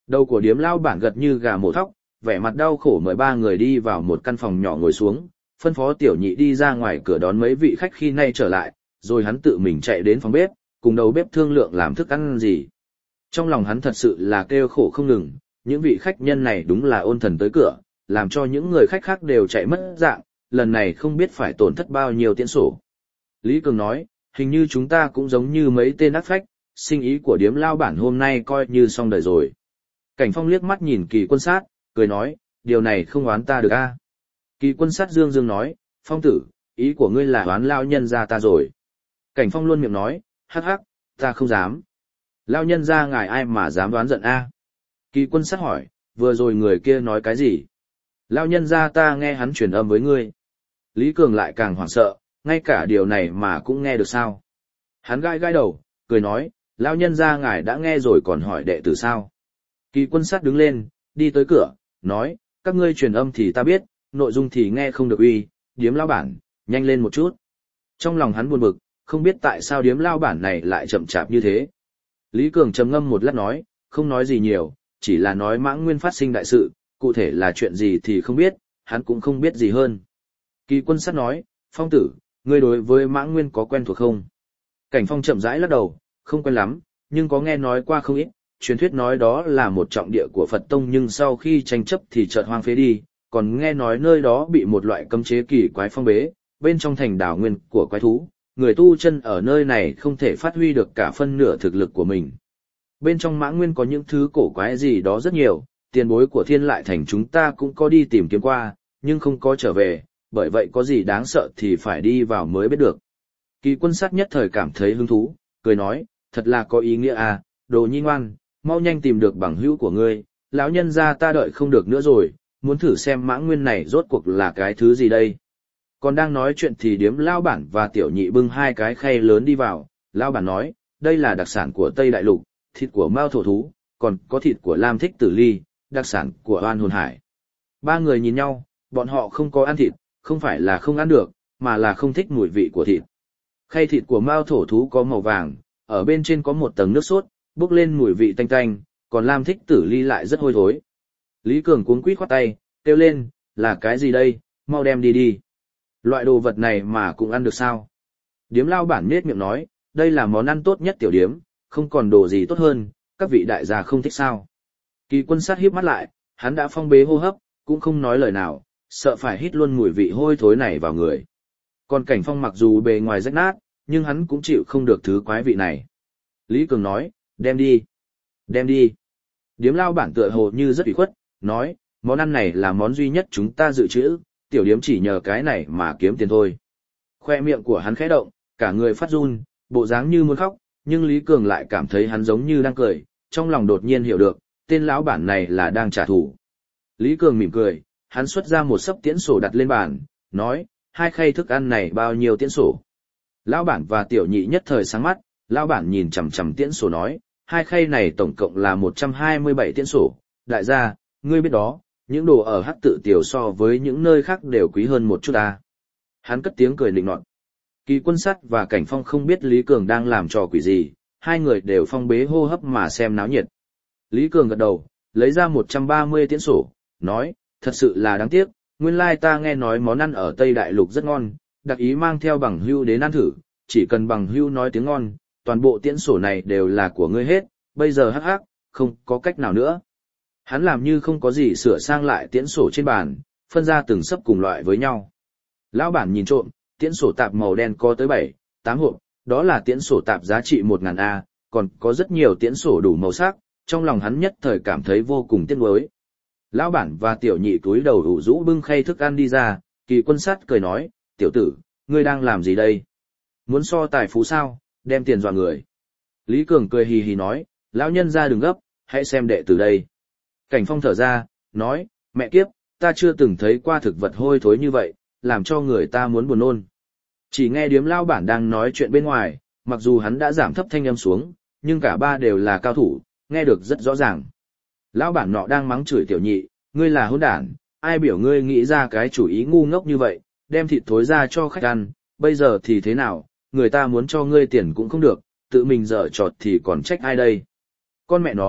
Đầu của điếm lao bản gật như gà mổ thóc, vẻ mặt đau khổ mời ba người đi vào một căn phòng nhỏ ngồi xuống, phân phó tiểu nhị đi ra ngoài cửa đón mấy vị khách khi nay trở lại, rồi hắn tự mình chạy đến phòng bếp, cùng đầu bếp thương lượng làm thức ăn gì. Trong lòng hắn thật sự là kêu khổ không ngừng, những vị khách nhân này đúng là ôn thần tới cửa, làm cho những người khách khác đều chạy mất dạng, lần này không biết phải tổn thất bao nhiêu tiền sổ. Lý Cường nói, hình như chúng ta cũng giống như mấy tên ác phách, sinh ý của điếm lao bản hôm nay coi như xong đời rồi. Cảnh Phong liếc mắt nhìn Kỳ Quân Sát, cười nói, điều này không oán ta được a. Kỳ Quân Sát dương dương nói, Phong tử, ý của ngươi là oán lao nhân ra ta rồi. Cảnh Phong luôn miệng nói, hắc hắc, ta không dám. Lao nhân ra ngài ai mà dám đoán giận a? Kỳ Quân Sát hỏi, vừa rồi người kia nói cái gì? Lao nhân ra ta nghe hắn truyền âm với ngươi. Lý Cường lại càng hoảng sợ, ngay cả điều này mà cũng nghe được sao? Hắn gai gai đầu, cười nói, Lao nhân ra ngài đã nghe rồi còn hỏi đệ tử sao? Kỳ Quân Sát đứng lên, đi tới cửa, nói, các ngươi truyền âm thì ta biết, nội dung thì nghe không được uy, điếm lao bản, nhanh lên một chút. Trong lòng hắn buồn bực, không biết tại sao điếm lao bản này lại chậm chạp như thế. Lý Cường trầm ngâm một lát nói, không nói gì nhiều, chỉ là nói Mãng Nguyên phát sinh đại sự, cụ thể là chuyện gì thì không biết, hắn cũng không biết gì hơn. Kỳ Quân Sát nói, Phong tử, ngươi đối với Mãng Nguyên có quen thuộc không? Cảnh Phong chậm rãi lắc đầu, không quen lắm, nhưng có nghe nói qua không ít, truyền thuyết nói đó là một trọng địa của Phật Tông nhưng sau khi tranh chấp thì chợt hoang phế đi, còn nghe nói nơi đó bị một loại cấm chế kỳ quái phong bế, bên trong thành đảo nguyên của quái thú, người tu chân ở nơi này không thể phát huy được cả phân nửa thực lực của mình. Bên trong Mãng Nguyên có những thứ cổ quái gì đó rất nhiều, tiền bối của Thiên Lại Thành chúng ta cũng có đi tìm kiếm qua, nhưng không có trở về, bởi vậy có gì đáng sợ thì phải đi vào mới biết được. Kỳ Quân Sát nhất thời cảm thấy hứng thú, cười nói, thật là có ý nghĩa à, đồ nhi ngoan, mau nhanh tìm được bằng hữu của ngươi, lão nhân gia ta đợi không được nữa rồi, muốn thử xem Mãng Nguyên này rốt cuộc là cái thứ gì đây. Còn đang nói chuyện thì điếm lao bản và tiểu nhị bưng hai cái khay lớn đi vào, lao bản nói, đây là đặc sản của Tây Đại Lục, thịt của mao thổ thú, còn có thịt của Lam Thích Tử Ly, đặc sản của Oan Hồn Hải. Ba người nhìn nhau, bọn họ không có ăn thịt, không phải là không ăn được, mà là không thích mùi vị của thịt. Khay thịt của mao thổ thú có màu vàng, ở bên trên có một tầng nước sốt, bốc lên mùi vị tanh tanh, còn Lam Thích Tử Ly lại rất hôi thối. Lý Cường cuống quýt khoát tay, kêu lên, là cái gì đây, mau đem đi đi. Loại đồ vật này mà cũng ăn được sao? Điếm lao bản nết miệng nói, đây là món ăn tốt nhất tiểu điếm, không còn đồ gì tốt hơn, các vị đại gia không thích sao. Kỳ Quân Sát híp mắt lại, hắn đã phong bế hô hấp, cũng không nói lời nào, sợ phải hít luôn mùi vị hôi thối này vào người. Còn Cảnh Phong mặc dù bề ngoài rách nát, nhưng hắn cũng chịu không được thứ quái vị này. Lý Cường nói, đem đi. Đem đi. Điếm lao bản tựa hồ như rất ủy khuất, nói, món ăn này là món duy nhất chúng ta dự trữ, tiểu điếm chỉ nhờ cái này mà kiếm tiền thôi. Khoe miệng của hắn khẽ động, cả người phát run, bộ dáng như muốn khóc, nhưng Lý Cường lại cảm thấy hắn giống như đang cười, trong lòng đột nhiên hiểu được, tên lão bản này là đang trả thù. Lý Cường mỉm cười, hắn xuất ra một xấp tiễn sổ đặt lên bàn, nói, hai khay thức ăn này bao nhiêu tiễn sổ. Lão bản và tiểu nhị nhất thời sáng mắt, lão bản nhìn chằm chằm tiễn sổ nói, hai khay này tổng cộng là 127 tiễn sổ, đại gia, ngươi biết đó, những đồ ở Hắc Tự Tiểu so với những nơi khác đều quý hơn một chút à. Hắn cất tiếng cười nịnh nọt. Kỳ Quân Sát và Cảnh Phong không biết Lý Cường đang làm trò quỷ gì, hai người đều phong bế hô hấp mà xem náo nhiệt. Lý Cường gật đầu, lấy ra 130 tiễn sổ, nói, thật sự là đáng tiếc, nguyên lai ta nghe nói món ăn ở Tây Đại Lục rất ngon, đặc ý mang theo bằng hưu đến ăn thử, chỉ cần bằng hưu nói tiếng ngon, toàn bộ tiễn sổ này đều là của ngươi hết, bây giờ hắc hắc, không có cách nào nữa. Hắn làm như không có gì sửa sang lại tiễn sổ trên bàn, phân ra từng sấp cùng loại với nhau. Lão bản nhìn trộm, tiễn sổ tạp màu đen có tới 7, 8 hộp, đó là tiễn sổ tạp giá trị 1000 A, còn có rất nhiều tiễn sổ đủ màu sắc, trong lòng hắn nhất thời cảm thấy vô cùng tiếc nuối. Lão bản và tiểu nhị cúi đầu ủ rũ bưng khay thức ăn đi ra, Kỳ Quân Sát cười nói, tiểu tử, ngươi đang làm gì đây? Muốn so tài phú sao, đem tiền dọa người. Lý Cường cười hì hì nói, lão nhân ra đừng gấp, hãy xem đệ tử đây. Cảnh Phong thở ra, nói, mẹ kiếp, ta chưa từng thấy qua thực vật hôi thối như vậy, làm cho người ta muốn buồn nôn. Chỉ nghe điếm lao bản đang nói chuyện bên ngoài, mặc dù hắn đã giảm thấp thanh âm xuống, nhưng cả ba đều là cao thủ, nghe được rất rõ ràng. Lão bản nọ đang mắng chửi tiểu nhị, ngươi là hỗn đản, ai biểu ngươi nghĩ ra cái chủ ý ngu ngốc như vậy, đem thịt thối ra cho khách ăn, bây giờ thì thế nào, người ta muốn cho ngươi tiền cũng không được, tự mình dở trọt thì còn trách ai đây. Con mẹ nó,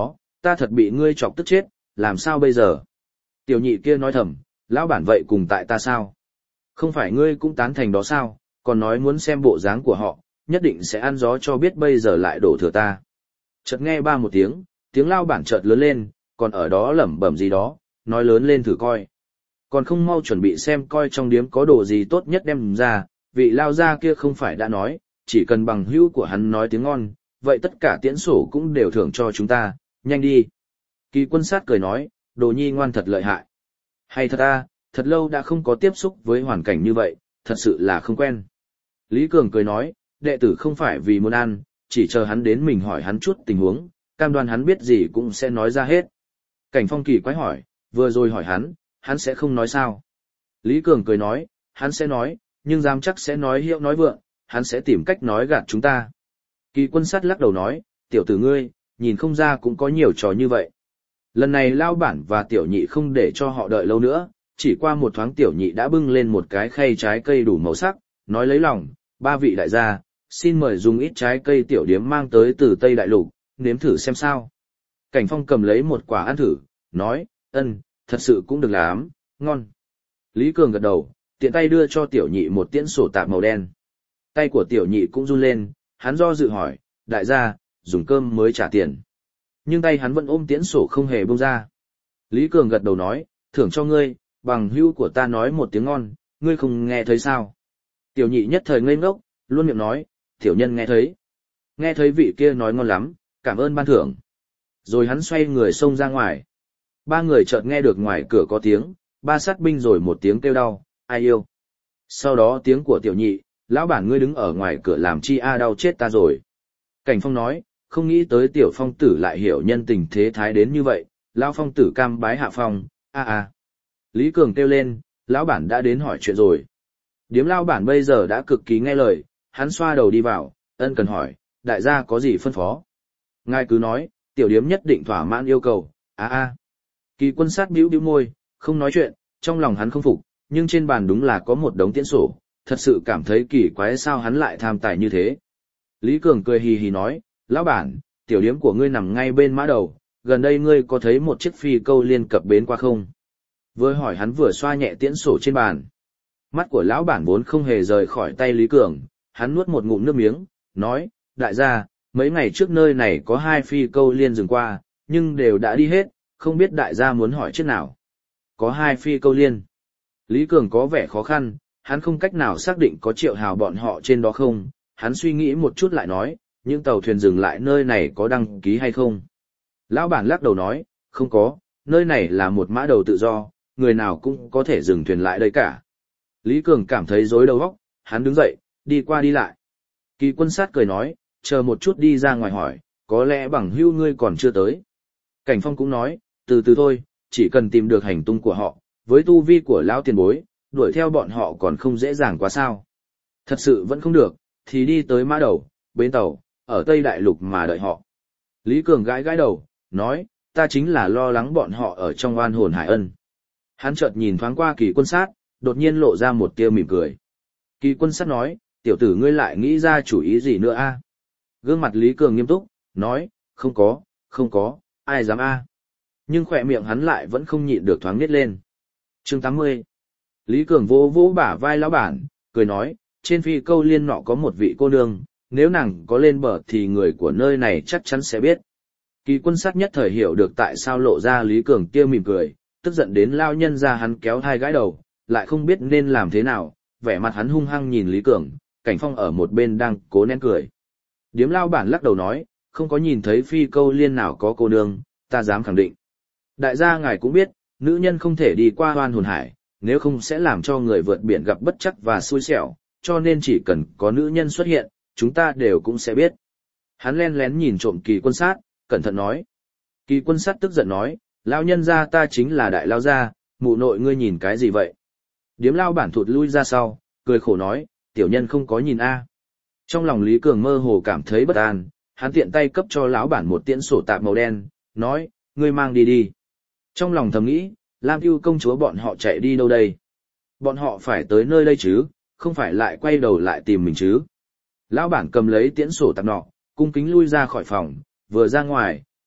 ta thật bị ngươi chọc tức chết, làm sao bây giờ? Tiểu nhị kia nói thầm, lão bản vậy cùng tại ta sao? Không phải ngươi cũng tán thành đó sao, còn nói muốn xem bộ dáng của họ, nhất định sẽ ăn gió cho biết bây giờ lại đổ thừa ta. Chợt nghe ba một tiếng, tiếng lao bản chợt lớn lên, còn ở đó lẩm bẩm gì đó, nói lớn lên thử coi. Còn không mau chuẩn bị xem coi trong điếm có đồ gì tốt nhất đem ra, vị lao gia kia không phải đã nói, chỉ cần bằng hữu của hắn nói tiếng ngon, vậy tất cả tiễn sổ cũng đều thưởng cho chúng ta, nhanh đi. Kỳ Quân Sát cười nói, đồ nhi ngoan thật lợi hại. Hay thật à, thật lâu đã không có tiếp xúc với hoàn cảnh như vậy, thật sự là không quen. Lý Cường cười nói, đệ tử không phải vì muốn ăn, chỉ chờ hắn đến mình hỏi hắn chút tình huống, cam đoan hắn biết gì cũng sẽ nói ra hết. Cảnh Phong kỳ quái hỏi, vừa rồi hỏi hắn sẽ không nói sao? Lý Cường cười nói, hắn sẽ nói, nhưng dám chắc sẽ nói hiệu nói vượng, hắn sẽ tìm cách nói gạt chúng ta. Kỳ Quân Sát lắc đầu nói, tiểu tử ngươi, nhìn không ra cũng có nhiều trò như vậy. Lần này lao bản và tiểu nhị không để cho họ đợi lâu nữa, chỉ qua một thoáng tiểu nhị đã bưng lên một cái khay trái cây đủ màu sắc, nói lấy lòng, ba vị đại gia, xin mời dùng ít trái cây tiểu điếm mang tới từ Tây Đại Lục, nếm thử xem sao. Cảnh Phong cầm lấy một quả ăn thử, nói, thật sự cũng được lắm, ngon. Lý Cường gật đầu, tiện tay đưa cho tiểu nhị một tiễn sổ tạp màu đen. Tay của tiểu nhị cũng run lên, hắn do dự hỏi, đại gia, dùng cơm mới trả tiền. Nhưng tay hắn vẫn ôm tiễn sổ không hề buông ra. Lý Cường gật đầu nói, thưởng cho ngươi, bằng hữu của ta nói một tiếng ngon, ngươi không nghe thấy sao? Tiểu nhị nhất thời ngây ngốc, luôn miệng nói, tiểu nhân nghe thấy. Nghe thấy vị kia nói ngon lắm, cảm ơn ban thưởng. Rồi hắn xoay người xông ra ngoài. Ba người chợt nghe được ngoài cửa có tiếng, ba sát binh rồi một tiếng kêu đau, ai yêu. Sau đó tiếng của tiểu nhị, lão bản ngươi đứng ở ngoài cửa làm chi a đau chết ta rồi. Cảnh Phong nói, không nghĩ tới tiểu phong tử lại hiểu nhân tình thế thái đến như vậy, lão phong tử cam bái hạ phong, a. Lý Cường kêu lên, lão bản đã đến hỏi chuyện rồi. Điếm lão bản bây giờ đã cực kỳ nghe lời, hắn xoa đầu đi vào, ân cần hỏi, đại gia có gì phân phó. Ngài cứ nói, tiểu điếm nhất định thỏa mãn yêu cầu, a. Kỳ Quân Sát bĩu bĩu môi, không nói chuyện, trong lòng hắn không phục, nhưng trên bàn đúng là có một đống tiễn sổ, thật sự cảm thấy kỳ quái sao hắn lại tham tài như thế. Lý Cường cười hì hì nói, lão bản, tiểu điếm của ngươi nằm ngay bên mã đầu, gần đây ngươi có thấy một chiếc phi câu liên cập bến qua không? Vừa hỏi hắn vừa xoa nhẹ tiễn sổ trên bàn. Mắt của lão bản vốn không hề rời khỏi tay Lý Cường, hắn nuốt một ngụm nước miếng, nói, đại gia, mấy ngày trước nơi này có 2 phi câu liên dừng qua, nhưng đều đã đi hết, không biết đại gia muốn hỏi chiếc nào. Có 2 phi câu liên. Lý Cường có vẻ khó khăn, hắn không cách nào xác định có Triệu Hào bọn họ trên đó không, hắn suy nghĩ một chút lại nói, những tàu thuyền dừng lại nơi này có đăng ký hay không. Lão bản lắc đầu nói, không có, nơi này là một mã đầu tự do, người nào cũng có thể dừng thuyền lại đây cả. Lý Cường cảm thấy rối đầu óc, hắn đứng dậy, đi qua đi lại. Kỳ Quân Sát cười nói, chờ một chút đi ra ngoài hỏi, có lẽ bằng hữu ngươi còn chưa tới. Cảnh Phong cũng nói, từ từ thôi, chỉ cần tìm được hành tung của họ, với tu vi của lão tiền bối, đuổi theo bọn họ còn không dễ dàng quá sao. Thật sự vẫn không được, thì đi tới mã đầu, bến tàu, ở Tây Đại Lục mà đợi họ. Lý Cường gãi gãi đầu, nói, ta chính là lo lắng bọn họ ở trong oan hồn hải ân. Hắn chợt nhìn thoáng qua Kỳ Quân Sát, đột nhiên lộ ra một tia mỉm cười. Kỳ Quân Sát nói, tiểu tử ngươi lại nghĩ ra chủ ý gì nữa a? Gương mặt Lý Cường nghiêm túc, nói, không có, ai dám a? Nhưng khỏe miệng hắn lại vẫn không nhịn được thoáng nít lên. Chương 80. Lý Cường vỗ vỗ bả vai lão bản, cười nói, trên phi câu liên nọ có một vị cô nương, nếu nàng có lên bờ thì người của nơi này chắc chắn sẽ biết. Kỳ Quân Sát nhất thời hiểu được tại sao lộ ra Lý Cường kia mỉm cười, tức giận đến lao nhân ra hắn kéo hai gãi đầu, lại không biết nên làm thế nào, vẻ mặt hắn hung hăng nhìn Lý Cường, Cảnh Phong ở một bên đang cố nén cười. Điếm lao bản lắc đầu nói, không có nhìn thấy phi câu liên nào có cô nương, ta dám khẳng định. Đại gia ngài cũng biết, nữ nhân không thể đi qua oan hồn hải, nếu không sẽ làm cho người vượt biển gặp bất trắc và xui xẻo, cho nên chỉ cần có nữ nhân xuất hiện, chúng ta đều cũng sẽ biết. Hắn len lén nhìn trộm Kỳ Quân Sát, cẩn thận nói. Kỳ Quân Sát tức giận nói, lão nhân gia ta chính là đại lao gia, mụ nội ngươi nhìn cái gì vậy? Điếm lao bản thụt lui ra sau, cười khổ nói, tiểu nhân không có nhìn a. Trong lòng Lý Cường mơ hồ cảm thấy bất an, hắn tiện tay cấp cho lão bản một tiễn sổ tạp màu đen, nói, ngươi mang đi đi. Trong lòng thầm nghĩ, Lam Cưu công chúa bọn họ chạy đi đâu đây? Bọn họ phải tới nơi đây chứ, không phải lại quay đầu lại tìm mình chứ? Lão bản cầm lấy tiễn sổ tạp nọ, cung kính lui ra khỏi phòng, vừa ra ngoài,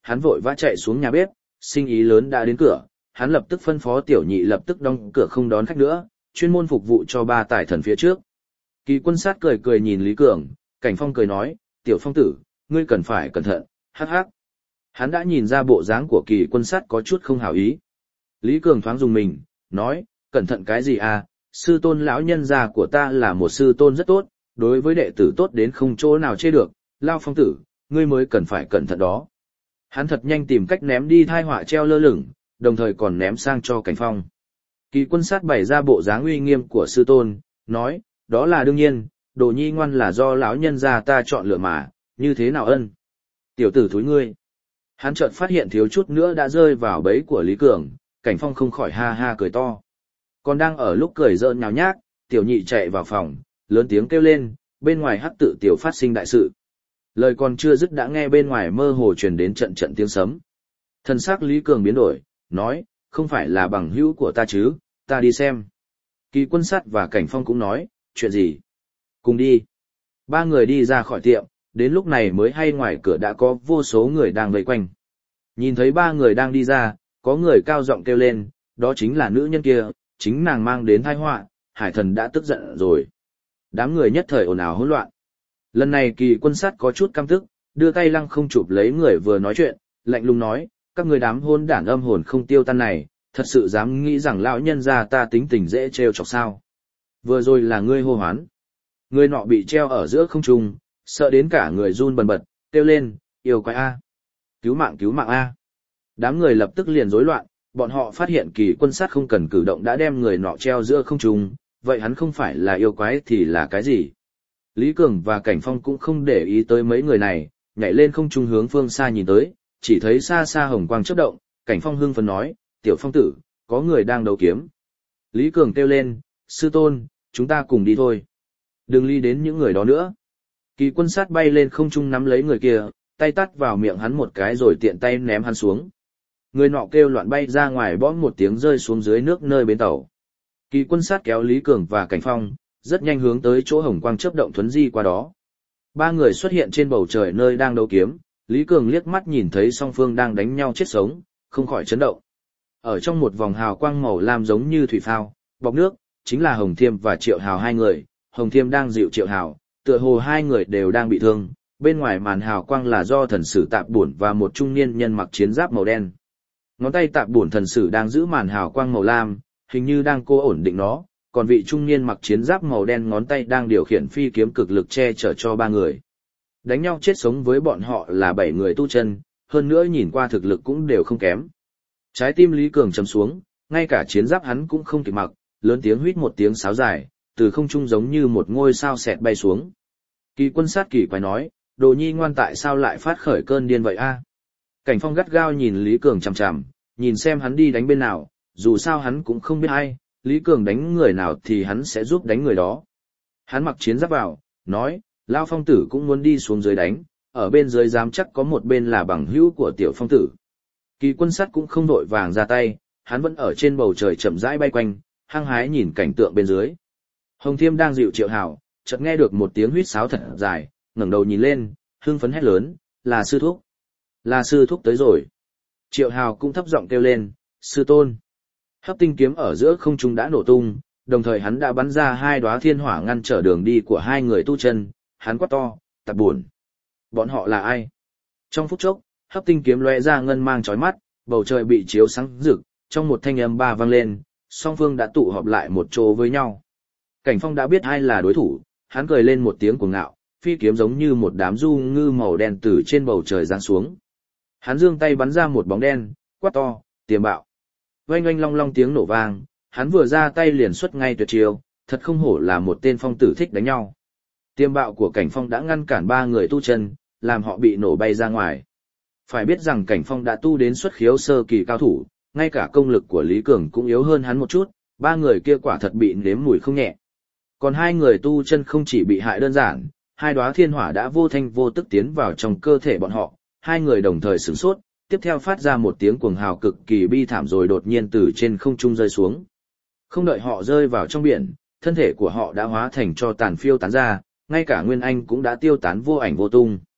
hắn vội vã chạy xuống nhà bếp, sinh ý lớn đã đến cửa, hắn lập tức phân phó tiểu nhị lập tức đóng cửa không đón khách nữa, chuyên môn phục vụ cho ba tài thần phía trước. Kỳ Quân Sát cười cười nhìn Lý Cường, Cảnh Phong cười nói, tiểu phong tử, ngươi cần phải cẩn thận, hắc hắc. Hắn đã nhìn ra bộ dáng của Kỳ Quân Sát có chút không hảo ý. Lý Cường thoáng dùng mình, nói, cẩn thận cái gì à, sư tôn lão nhân gia của ta là một sư tôn rất tốt, đối với đệ tử tốt đến không chỗ nào chê được, Lao phong tử, ngươi mới cần phải cẩn thận đó. Hắn thật nhanh tìm cách ném đi thai họa treo lơ lửng, đồng thời còn ném sang cho Cảnh Phong. Kỳ Quân Sát bày ra bộ dáng uy nghiêm của sư tôn, nói, đó là đương nhiên, đồ nhi ngoan là do lão nhân gia ta chọn lựa mà, như thế nào ân? Tiểu tử thúi ngươi. Hắn chợt phát hiện thiếu chút nữa đã rơi vào bẫy của Lý Cường, Cảnh Phong không khỏi ha ha cười to. Còn đang ở lúc cười rợn nhào nhác, tiểu nhị chạy vào phòng, lớn tiếng kêu lên, bên ngoài hắc tự tiểu phát sinh đại sự. Lời còn chưa dứt đã nghe bên ngoài mơ hồ truyền đến trận trận tiếng sấm. Thần sắc Lý Cường biến đổi, nói, không phải là bằng hữu của ta chứ, ta đi xem. Kỳ Quân Sát và Cảnh Phong cũng nói, chuyện gì? Cùng đi. Ba người đi ra khỏi tiệm, đến lúc này mới hay ngoài cửa đã có vô số người đang vây quanh. Nhìn thấy ba người đang đi ra, có người cao giọng kêu lên, đó chính là nữ nhân kia, chính nàng mang đến tai họa, Hải Thần đã tức giận rồi. Đám người nhất thời ồn ào hỗn loạn. Lần này Kỳ Quân Sát có chút căm tức, đưa tay lăng không chụp lấy người vừa nói chuyện, lạnh lùng nói, các người đám hôn đản âm hồn không tiêu tan này, thật sự dám nghĩ rằng lão nhân gia ta tính tình dễ trêu chọc sao? Vừa rồi là ngươi hô hoán. Người nọ bị treo ở giữa không trung, sợ đến cả người run bần bật, kêu lên, yêu quái a, cứu mạng a. Đám người lập tức liền rối loạn, bọn họ phát hiện Kỳ Quân Sát không cần cử động đã đem người nọ treo giữa không trung, vậy hắn không phải là yêu quái thì là cái gì? Lý Cường và Cảnh Phong cũng không để ý tới mấy người này, nhảy lên không trung hướng phương xa nhìn tới, chỉ thấy xa xa hồng quang chớp động, Cảnh Phong hưng phấn nói, tiểu phong tử, có người đang đấu kiếm. Lý Cường kêu lên, sư tôn, chúng ta cùng đi thôi. Đừng ly đến những người đó nữa. Kỳ Quân Sát bay lên không trung nắm lấy người kia, tay tắt vào miệng hắn một cái rồi tiện tay ném hắn xuống. Người nọ kêu loạn bay ra ngoài bõm một tiếng rơi xuống dưới nước nơi bến tàu. Kỳ Quân Sát kéo Lý Cường và Cảnh Phong, rất nhanh hướng tới chỗ hồng quang chớp động thuấn di qua đó. Ba người xuất hiện trên bầu trời nơi đang đấu kiếm, Lý Cường liếc mắt nhìn thấy song phương đang đánh nhau chết sống, không khỏi chấn động. Ở trong một vòng hào quang màu lam giống như thủy phao, bọc nước, chính là Hồng Thiêm và Triệu Hào hai người, Hồng Thiêm đang dịu Triệu Hào, tựa hồ hai người đều đang bị thương, bên ngoài màn hào quang là do thần sử Tạp Bổn và một trung niên nhân mặc chiến giáp màu đen. Ngón tay Tạp Bổn thần sử đang giữ màn hào quang màu lam, hình như đang cố ổn định nó, còn vị trung niên mặc chiến giáp màu đen ngón tay đang điều khiển phi kiếm cực lực che chở cho ba người. Đánh nhau chết sống với bọn họ là 7 người tu chân, hơn nữa nhìn qua thực lực cũng đều không kém. Trái tim Lý Cường trầm xuống, ngay cả chiến giáp hắn cũng không kịp mặc, lớn tiếng huýt một tiếng sáo dài, từ không trung giống như một ngôi sao xẹt bay xuống. Kỳ Quân Sát kỳ quái nói, đồ nhi ngoan tại sao lại phát khởi cơn điên vậy a? Cảnh Phong gắt gao nhìn Lý Cường chằm chằm, nhìn xem hắn đi đánh bên nào, dù sao hắn cũng không biết ai, Lý Cường đánh người nào thì hắn sẽ giúp đánh người đó. Hắn mặc chiến giáp vào, nói, Lao phong tử cũng muốn đi xuống dưới đánh, ở bên dưới dám chắc có một bên là bằng hữu của tiểu phong tử. Kỳ Quân Sát cũng không đội vàng ra tay, hắn vẫn ở trên bầu trời chậm rãi bay quanh, hăng hái nhìn cảnh tượng bên dưới. Hồng Thiêm đang dịu Triệu Hào, chợt nghe được một tiếng huýt sáo thật dài, ngẩng đầu nhìn lên, hưng phấn hét lớn, là sư thúc. Là sư thúc tới rồi. Triệu Hào cũng thấp giọng kêu lên, sư tôn. Hấp tinh kiếm ở giữa không trung đã nổ tung, đồng thời hắn đã bắn ra 2 đóa thiên hỏa ngăn trở đường đi của hai người tu chân, hắn quát to, Tạp Bổn. Bọn họ là ai? Trong phút chốc, hấp tinh kiếm lóe ra ngân mang chói mắt, bầu trời bị chiếu sáng rực, trong một thanh âm ba vang lên, song phương đã tụ họp lại một chỗ với nhau. Cảnh Phong đã biết ai là đối thủ, hắn cười lên một tiếng cuồng ngạo, phi kiếm giống như một đám du ngư màu đen từ trên bầu trời giáng xuống. Hắn giương tay bắn ra một bóng đen, quát to, Tiềm Bạo. Oanh oanh long long tiếng nổ vang, hắn vừa ra tay liền xuất ngay tuyệt chiêu, thật không hổ là một tên phong tử thích đánh nhau. Tiềm Bạo của Cảnh Phong đã ngăn cản 3 người tu chân, làm họ bị nổ bay ra ngoài. Phải biết rằng Cảnh Phong đã tu đến xuất khiếu sơ kỳ cao thủ, ngay cả công lực của Lý Cường cũng yếu hơn hắn một chút, 3 người kia quả thật bị nếm mùi không nhẹ. Còn 2 người tu chân không chỉ bị hại đơn giản, 2 đóa thiên hỏa đã vô thanh vô tức tiến vào trong cơ thể bọn họ, 2 người đồng thời sửng sốt, tiếp theo phát ra một tiếng cuồng hào cực kỳ bi thảm rồi đột nhiên từ trên không trung rơi xuống. Không đợi họ rơi vào trong biển, thân thể của họ đã hóa thành tro tàn phiêu tán ra, ngay cả Nguyên Anh cũng đã tiêu tán vô ảnh vô tung.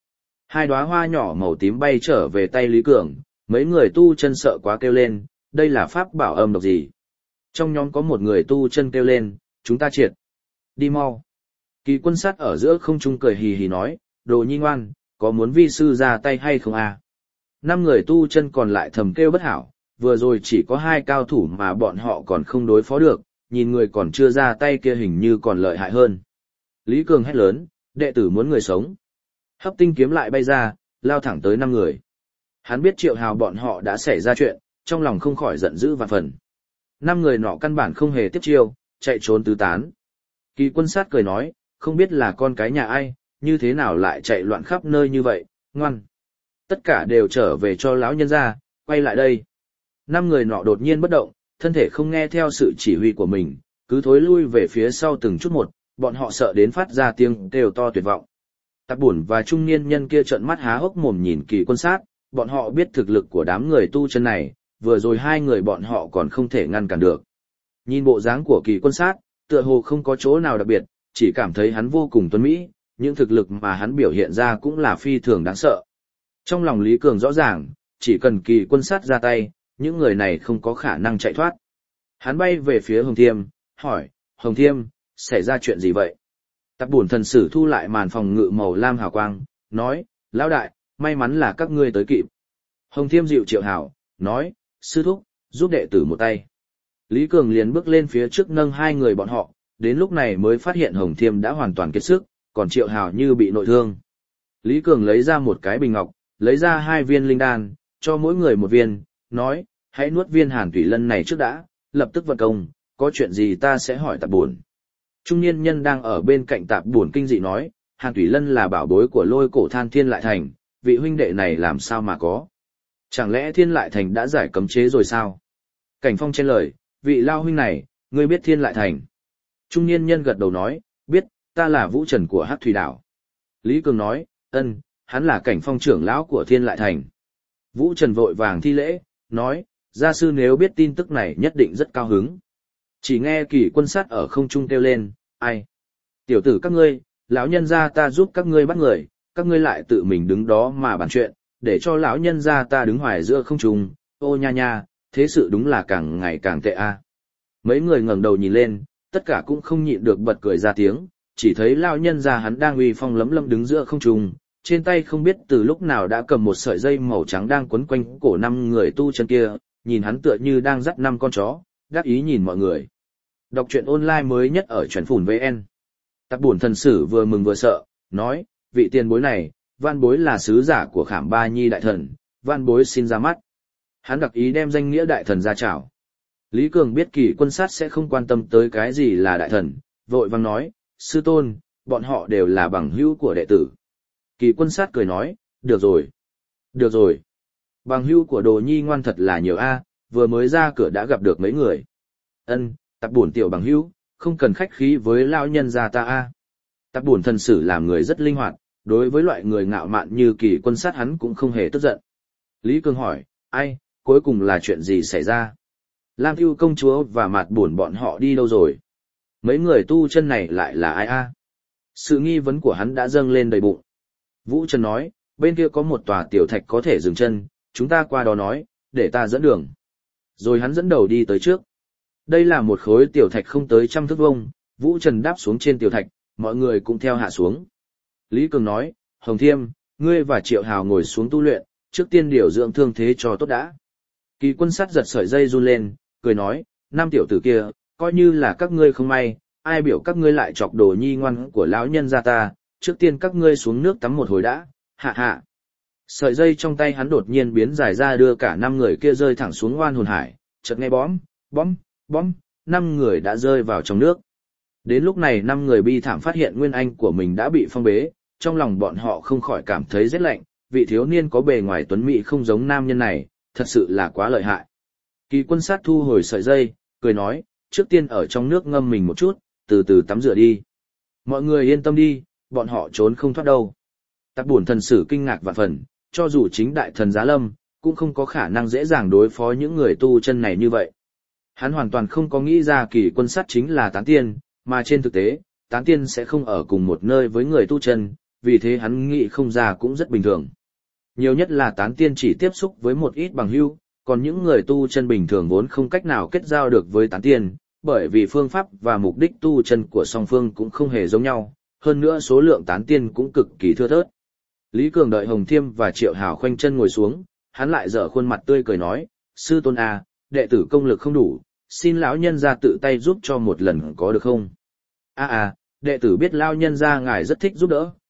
Hai đóa hoa nhỏ màu tím bay trở về tay Lý Cường, mấy người tu chân sợ quá kêu lên, đây là pháp bảo âm độc gì? Trong nhóm có một người tu chân kêu lên, chúng ta triệt. Đi mau. Kỳ Quân Sát ở giữa không trung cười hì hì nói, đồ nhi ngoan, có muốn vi sư ra tay hay không à? 5 người tu chân còn lại thầm kêu bất hảo, vừa rồi chỉ có 2 cao thủ mà bọn họ còn không đối phó được, nhìn người còn chưa ra tay kia hình như còn lợi hại hơn. Lý Cường hét lớn, đệ tử muốn người sống. Hấp tinh kiếm lại bay ra, lao thẳng tới 5 người. Hắn biết Triệu Hào bọn họ đã xảy ra chuyện, trong lòng không khỏi giận dữ vạn phần. 5 người nọ căn bản không hề tiếp chiêu, chạy trốn tứ tán. Kỳ Quân Sát cười nói, không biết là con cái nhà ai, như thế nào lại chạy loạn khắp nơi như vậy, ngoan. Tất cả đều trở về cho lão nhân ra, quay lại đây. 5 người nọ đột nhiên bất động, thân thể không nghe theo sự chỉ huy của mình, cứ thối lui về phía sau từng chút một, bọn họ sợ đến phát ra tiếng kêu to tuyệt vọng. Tạp Bổn và trung niên nhân kia trợn mắt há hốc mồm nhìn Kỳ Quân Sát, bọn họ biết thực lực của đám người tu chân này, vừa rồi 2 người bọn họ còn không thể ngăn cản được. Nhìn bộ dáng của Kỳ Quân Sát, tựa hồ không có chỗ nào đặc biệt, chỉ cảm thấy hắn vô cùng tuấn mỹ, những thực lực mà hắn biểu hiện ra cũng là phi thường đáng sợ. Trong lòng Lý Cường rõ ràng, chỉ cần Kỳ Quân Sát ra tay, những người này không có khả năng chạy thoát. Hắn bay về phía Hồng Thiêm, hỏi, Hồng Thiêm, xảy ra chuyện gì vậy? Tạp Bổn thần sử thu lại màn phòng ngự màu lam hào quang, nói, lão đại, may mắn là các ngươi tới kịp. Hồng Thiêm dịu Triệu Hào, nói, sư thúc, giúp đệ tử một tay. Lý Cường liền bước lên phía trước nâng 2 người bọn họ, đến lúc này mới phát hiện Hồng Thiêm đã hoàn toàn kiệt sức, còn Triệu Hào như bị nội thương. Lý Cường lấy ra một cái bình ngọc, lấy ra 2 viên linh đan, cho mỗi người một viên, nói, hãy nuốt viên Hàn Thủy Lân này trước đã, lập tức vận công, có chuyện gì ta sẽ hỏi Tạp Bổn. Trung niên nhân đang ở bên cạnh Tạp Bổn kinh dị nói, Hàn Thủy Lân là bảo bối của Lôi Cổ Than Thiên Lại Thành, vị huynh đệ này làm sao mà có? Chẳng lẽ Thiên Lại Thành đã giải cấm chế rồi sao? Cảnh Phong chen lời, vị lao huynh này, ngươi biết Thiên Lại Thành? Trung niên nhân gật đầu nói, biết, ta là Vũ Trần của Hắc Thủy Đảo. Lý Cường nói, ân, hắn là Cảnh Phong trưởng lão của Thiên Lại Thành. Vũ Trần vội vàng thi lễ, nói, gia sư nếu biết tin tức này nhất định rất cao hứng. Chỉ nghe Kỳ Quân Sát ở không trung kêu lên, ai? Tiểu tử các ngươi, lão nhân gia ta giúp các ngươi bắt người, các ngươi lại tự mình đứng đó mà bàn chuyện, để cho lão nhân gia ta đứng hoài giữa không trung, ô nha nha, thế sự đúng là càng ngày càng tệ a. Mấy người ngẩng đầu nhìn lên, tất cả cũng không nhịn được bật cười ra tiếng, chỉ thấy lão nhân gia hắn đang uy phong lấm lấm đứng giữa không trung, trên tay không biết từ lúc nào đã cầm một sợi dây màu trắng đang quấn quanh cổ 5 người tu chân kia, nhìn hắn tựa như đang dắt 5 con chó, đắc ý nhìn mọi người. Đọc truyện online mới nhất ở Truyện Phùn VN. Tạp Bổn thần sử vừa mừng vừa sợ, nói, vị tiền bối này, van bối là sứ giả của Khảm Ba Nhi đại thần, van bối xin ra mắt. Hắn đặc ý đem danh nghĩa đại thần ra chào. Lý Cường biết Kỳ Quân Sát sẽ không quan tâm tới cái gì là đại thần, vội vàng nói, sư tôn, bọn họ đều là bằng hữu của đệ tử. Kỳ Quân Sát cười nói, được rồi. Được rồi. Bằng hữu của đồ nhi ngoan thật là nhiều a, vừa mới ra cửa đã gặp được mấy người. Ân, Tạp Bổn tiểu bằng hữu, không cần khách khí với lão nhân gia ta a. Tạp Bổn thần sử làm người rất linh hoạt, đối với loại người ngạo mạn như Kỳ Quân Sát hắn cũng không hề tức giận. Lý Cường hỏi, ai, cuối cùng là chuyện gì xảy ra? Lam Tiêu công chúa và Mạt Bổn bọn họ đi đâu rồi? Mấy người tu chân này lại là ai a? Sự nghi vấn của hắn đã dâng lên đầy bụng. Vũ Trần nói, bên kia có một tòa tiểu thạch có thể dừng chân, chúng ta qua đó nói, để ta dẫn đường. Rồi hắn dẫn đầu đi tới trước. Đây là một khối tiểu thạch không tới 100 thước vuông, Vũ Trần đáp xuống trên tiểu thạch, mọi người cũng theo hạ xuống. Lý Cường nói, Hồng Thiêm, ngươi và Triệu Hào ngồi xuống tu luyện, trước tiên điều dưỡng thương thế cho tốt đã. Kỳ Quân Sát giật sợi dây run lên, cười nói, 5 tiểu tử kia, coi như là các ngươi không may, ai biểu các ngươi lại chọc đồ nhi ngoan của lão nhân gia ta, trước tiên các ngươi xuống nước tắm một hồi đã, hạ hạ. Sợi dây trong tay hắn đột nhiên biến dài ra đưa cả 5 người kia rơi thẳng xuống oan hồn hải, chợt nghe bóm, bóm, bóm, 5 người đã rơi vào trong nước. Đến lúc này 5 người bi thảm phát hiện nguyên anh của mình đã bị phong bế, trong lòng bọn họ không khỏi cảm thấy rét lạnh, vị thiếu niên có bề ngoài tuấn mỹ không giống nam nhân này, thật sự là quá lợi hại. Kỳ Quân Sát thu hồi sợi dây, cười nói, trước tiên ở trong nước ngâm mình một chút, từ từ tắm rửa đi. Mọi người yên tâm đi, bọn họ trốn không thoát đâu. Tạp Bổn thần sử kinh ngạc vạn phần, cho dù chính đại thần Giá Lâm, cũng không có khả năng dễ dàng đối phó những người tu chân này như vậy. Hắn hoàn toàn không có nghĩ ra Kỳ Quân Sát chính là tán tiên, mà trên thực tế, tán tiên sẽ không ở cùng một nơi với người tu chân, vì thế hắn nghĩ không ra cũng rất bình thường. Nhiều nhất là tán tiên chỉ tiếp xúc với một ít bằng hữu, còn những người tu chân bình thường vốn không cách nào kết giao được với tán tiên, bởi vì phương pháp và mục đích tu chân của song phương cũng không hề giống nhau, hơn nữa số lượng tán tiên cũng cực kỳ thưa thớt. Lý Cường đợi Hồng Thiêm và Triệu Hào khoanh chân ngồi xuống, hắn lại dở khuôn mặt tươi cười nói, sư tôn à, đệ tử công lực không đủ, xin lão nhân gia tự tay giúp cho một lần có được không? Đệ tử biết lão nhân gia ngài rất thích giúp đỡ,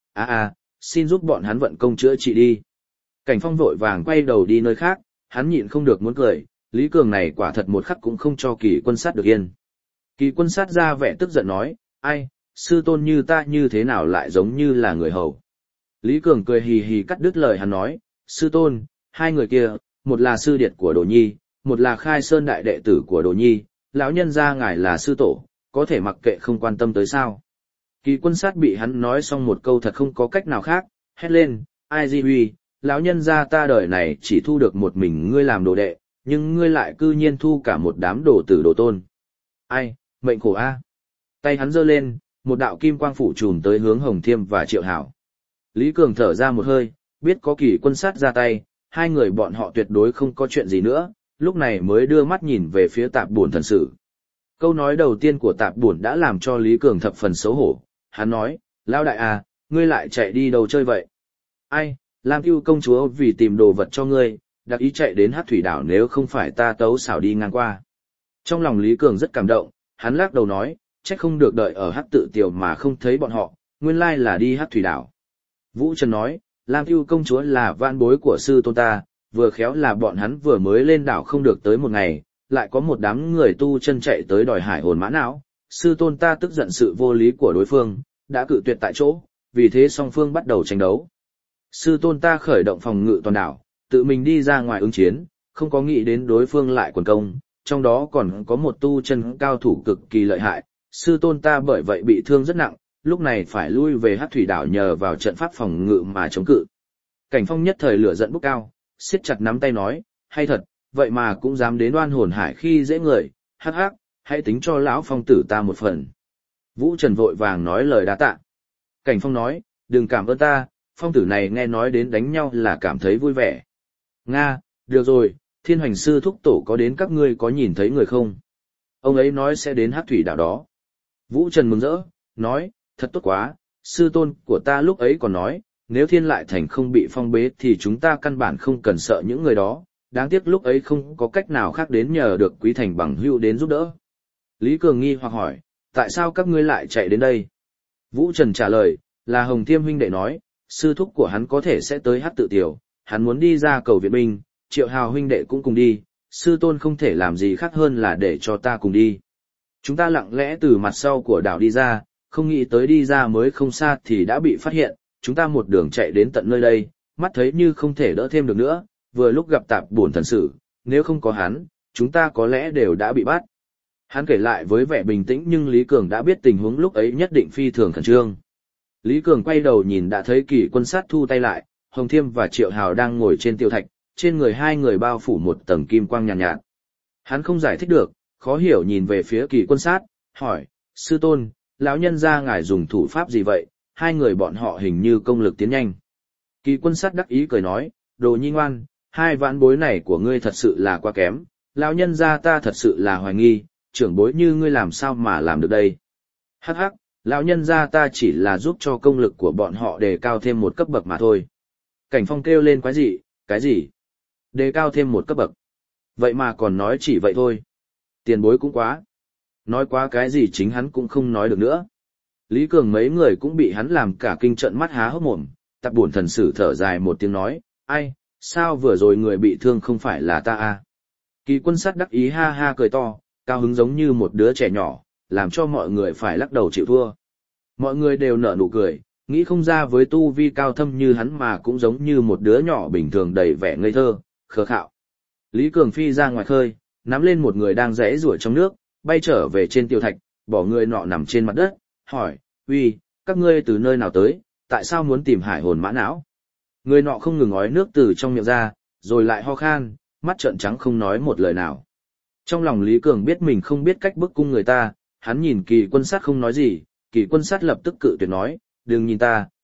xin giúp bọn hắn vận công chữa trị đi. Cảnh Phong vội vàng quay đầu đi nơi khác, hắn nhịn không được muốn cười, Lý Cường này quả thật một khắc cũng không cho Kỳ Quân Sát được yên. Kỳ Quân Sát ra vẻ tức giận nói, ai, sư tôn như ta như thế nào lại giống như là người hầu. Lý Cường cười hì hì cắt đứt lời hắn nói, sư tôn, hai người kia, một là sư điệt của Đồ Nhi, một là Khai Sơn đại đệ tử của Đồ Nhi, lão nhân gia ngài là sư tổ, có thể mặc kệ không quan tâm tới sao. Kỳ Quân Sát bị hắn nói xong một câu thật không có cách nào khác, hét lên, ai di huy, lão nhân gia ta đời này chỉ thu được một mình ngươi làm đồ đệ, nhưng ngươi lại cư nhiên thu cả một đám đồ tử đồ tôn. Ai, mệnh khổ a. Tay hắn giơ lên, một đạo kim quang phủ trùm tới hướng Hồng Thiêm và Triệu Hảo. Lý Cường thở ra một hơi, biết có Kỳ Quân Sát ra tay, hai người bọn họ tuyệt đối không có chuyện gì nữa, lúc này mới đưa mắt nhìn về phía Tạp Bổn thần sử. Câu nói đầu tiên của Tạp Bổn đã làm cho Lý Cường thập phần xấu hổ, hắn nói, lão đại à, ngươi lại chạy đi đâu chơi vậy? Ai, Lam Cưu công chúa vì tìm đồ vật cho ngươi, đặc ý chạy đến Hắc Thủy đảo nếu không phải ta tấu xảo đi ngang qua. Trong lòng Lý Cường rất cảm động, hắn lắc đầu nói, trách không được đợi ở Hắc Tự Tiểu mà không thấy bọn họ, nguyên lai là đi Hắc Thủy đảo. Vũ Trần nói, Lam Cưu công chúa là vạn bối của sư tôn ta, vừa khéo là bọn hắn vừa mới lên đảo không được tới một ngày, lại có một đám người tu chân chạy tới đòi hải hồn mã não, sư tôn ta tức giận sự vô lý của đối phương, đã cự tuyệt tại chỗ, vì thế song phương bắt đầu tranh đấu. Sư tôn ta khởi động phòng ngự toàn đảo, tự mình đi ra ngoài ứng chiến, không có nghĩ đến đối phương lại quần công, trong đó còn có một tu chân cao thủ cực kỳ lợi hại, sư tôn ta bởi vậy bị thương rất nặng, lúc này phải lui về Hắc Thủy đảo nhờ vào trận pháp phòng ngự mà chống cự. Cảnh Phong nhất thời lửa giận bốc cao, siết chặt nắm tay nói, hay thật, vậy mà cũng dám đến oan hồn hải khi dễ người, hắc hắc, hãy tính cho lão Phong tử ta một phần. Vũ Trần vội vàng nói lời đa tạ. Cảnh Phong nói, đừng cảm ơn ta, Phong tử này nghe nói đến đánh nhau là cảm thấy vui vẻ. Nga, được rồi, Thiên Hoành sư thúc tổ có đến các ngươi có nhìn thấy người không? Ông ấy nói sẽ đến Hắc Thủy đảo đó. Vũ Trần mừng rỡ, nói, thật tốt quá, sư tôn của ta lúc ấy còn nói, nếu Thiên Lại Thành không bị phong bế thì chúng ta căn bản không cần sợ những người đó, đáng tiếc lúc ấy không có cách nào khác đến nhờ được Quý Thành bằng hữu đến giúp đỡ. Lý Cường nghi hoặc hỏi, tại sao các ngươi lại chạy đến đây? Vũ Trần trả lời, là Hồng Thiêm huynh đệ nói, sư thúc của hắn có thể sẽ tới Hắc Tự Tiểu, hắn muốn đi ra cầu viện binh, Triệu Hào huynh đệ cũng cùng đi, sư tôn không thể làm gì khác hơn là để cho ta cùng đi. Chúng ta lặng lẽ từ mặt sau của đảo đi ra, không nghĩ tới đi ra mới không xa thì đã bị phát hiện, chúng ta một đường chạy đến tận nơi đây, mắt thấy như không thể đỡ thêm được nữa, vừa lúc gặp Tạp Bổn thần sử, nếu không có hắn, chúng ta có lẽ đều đã bị bắt. Hắn kể lại với vẻ bình tĩnh nhưng Lý Cường đã biết tình huống lúc ấy nhất định phi thường khẩn trương. Lý Cường quay đầu nhìn đã thấy Kỳ Quân Sát thu tay lại, Hồng Thiêm và Triệu Hào đang ngồi trên tiêu thạch, trên người hai người bao phủ một tầng kim quang nhàn nhạt. Hắn không giải thích được, khó hiểu nhìn về phía Kỳ Quân Sát, hỏi, sư tôn, lão nhân gia ngài dùng thủ pháp gì vậy, hai người bọn họ hình như công lực tiến nhanh. Kỳ Quân Sát đắc ý cười nói, đồ nhi ngoan, hai vãn bối này của ngươi thật sự là quá kém, lão nhân gia ta thật sự là hoài nghi, trưởng bối như ngươi làm sao mà làm được đây. Hắc hắc, lão nhân gia ta chỉ là giúp cho công lực của bọn họ đề cao thêm một cấp bậc mà thôi. Cảnh Phong kêu lên quái dị, cái gì? Đề cao thêm một cấp bậc. Vậy mà còn nói chỉ vậy thôi. Tiền bối cũng quá. Nói quá cái gì chính hắn cũng không nói được nữa. Lý Cường mấy người cũng bị hắn làm cả kinh trận mắt há hốc mồm, Tạp Bổn thần sử thở dài một tiếng nói, ai, sao vừa rồi người bị thương không phải là ta à? Kỳ Quân Sát đắc ý ha ha cười to, cao hứng giống như một đứa trẻ nhỏ, làm cho mọi người phải lắc đầu chịu thua. Mọi người đều nở nụ cười, nghĩ không ra với tu vi cao thâm như hắn mà cũng giống như một đứa nhỏ bình thường đầy vẻ ngây thơ, khờ khạo. Lý Cường phi ra ngoài khơi, nắm lên một người đang rẽ rủa trong nước, bay trở về trên tiêu thạch, bỏ người nọ nằm trên mặt đất, hỏi, uy, các ngươi từ nơi nào tới, tại sao muốn tìm hải hồn mã não? Người nọ không ngừng ói nước từ trong miệng ra, rồi lại ho khan, mắt trợn trắng không nói một lời nào. Trong lòng Lý Cường biết mình không biết cách bức cung người ta, hắn nhìn Kỳ Quân Sát không nói gì, Kỳ Quân Sát lập tức cự tuyệt nói, đừng nhìn ta,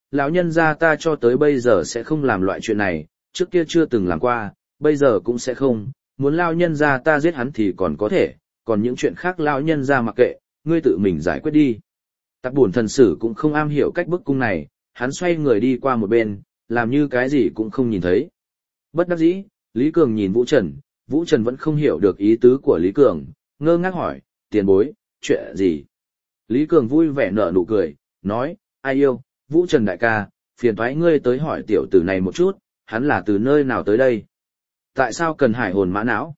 lão nhân gia ta cho tới bây giờ sẽ không làm loại chuyện này, trước kia chưa từng làm qua, bây giờ cũng sẽ không, muốn lão nhân gia ta giết hắn thì còn có thể, còn những chuyện khác lão nhân gia mặc kệ, ngươi tự mình giải quyết đi. Tạp Bổn thần sử cũng không am hiểu cách bức cung này, hắn xoay người đi qua một bên, làm như cái gì cũng không nhìn thấy. Bất đắc dĩ, Lý Cường nhìn Vũ Trần vẫn không hiểu được ý tứ của Lý Cường, ngơ ngác hỏi, tiền bối, chuyện gì? Lý Cường vui vẻ nở nụ cười, nói, ai yêu, Vũ Trần đại ca, phiền thoái ngươi tới hỏi tiểu tử này một chút, hắn là từ nơi nào tới đây? Tại sao cần hải hồn mã não?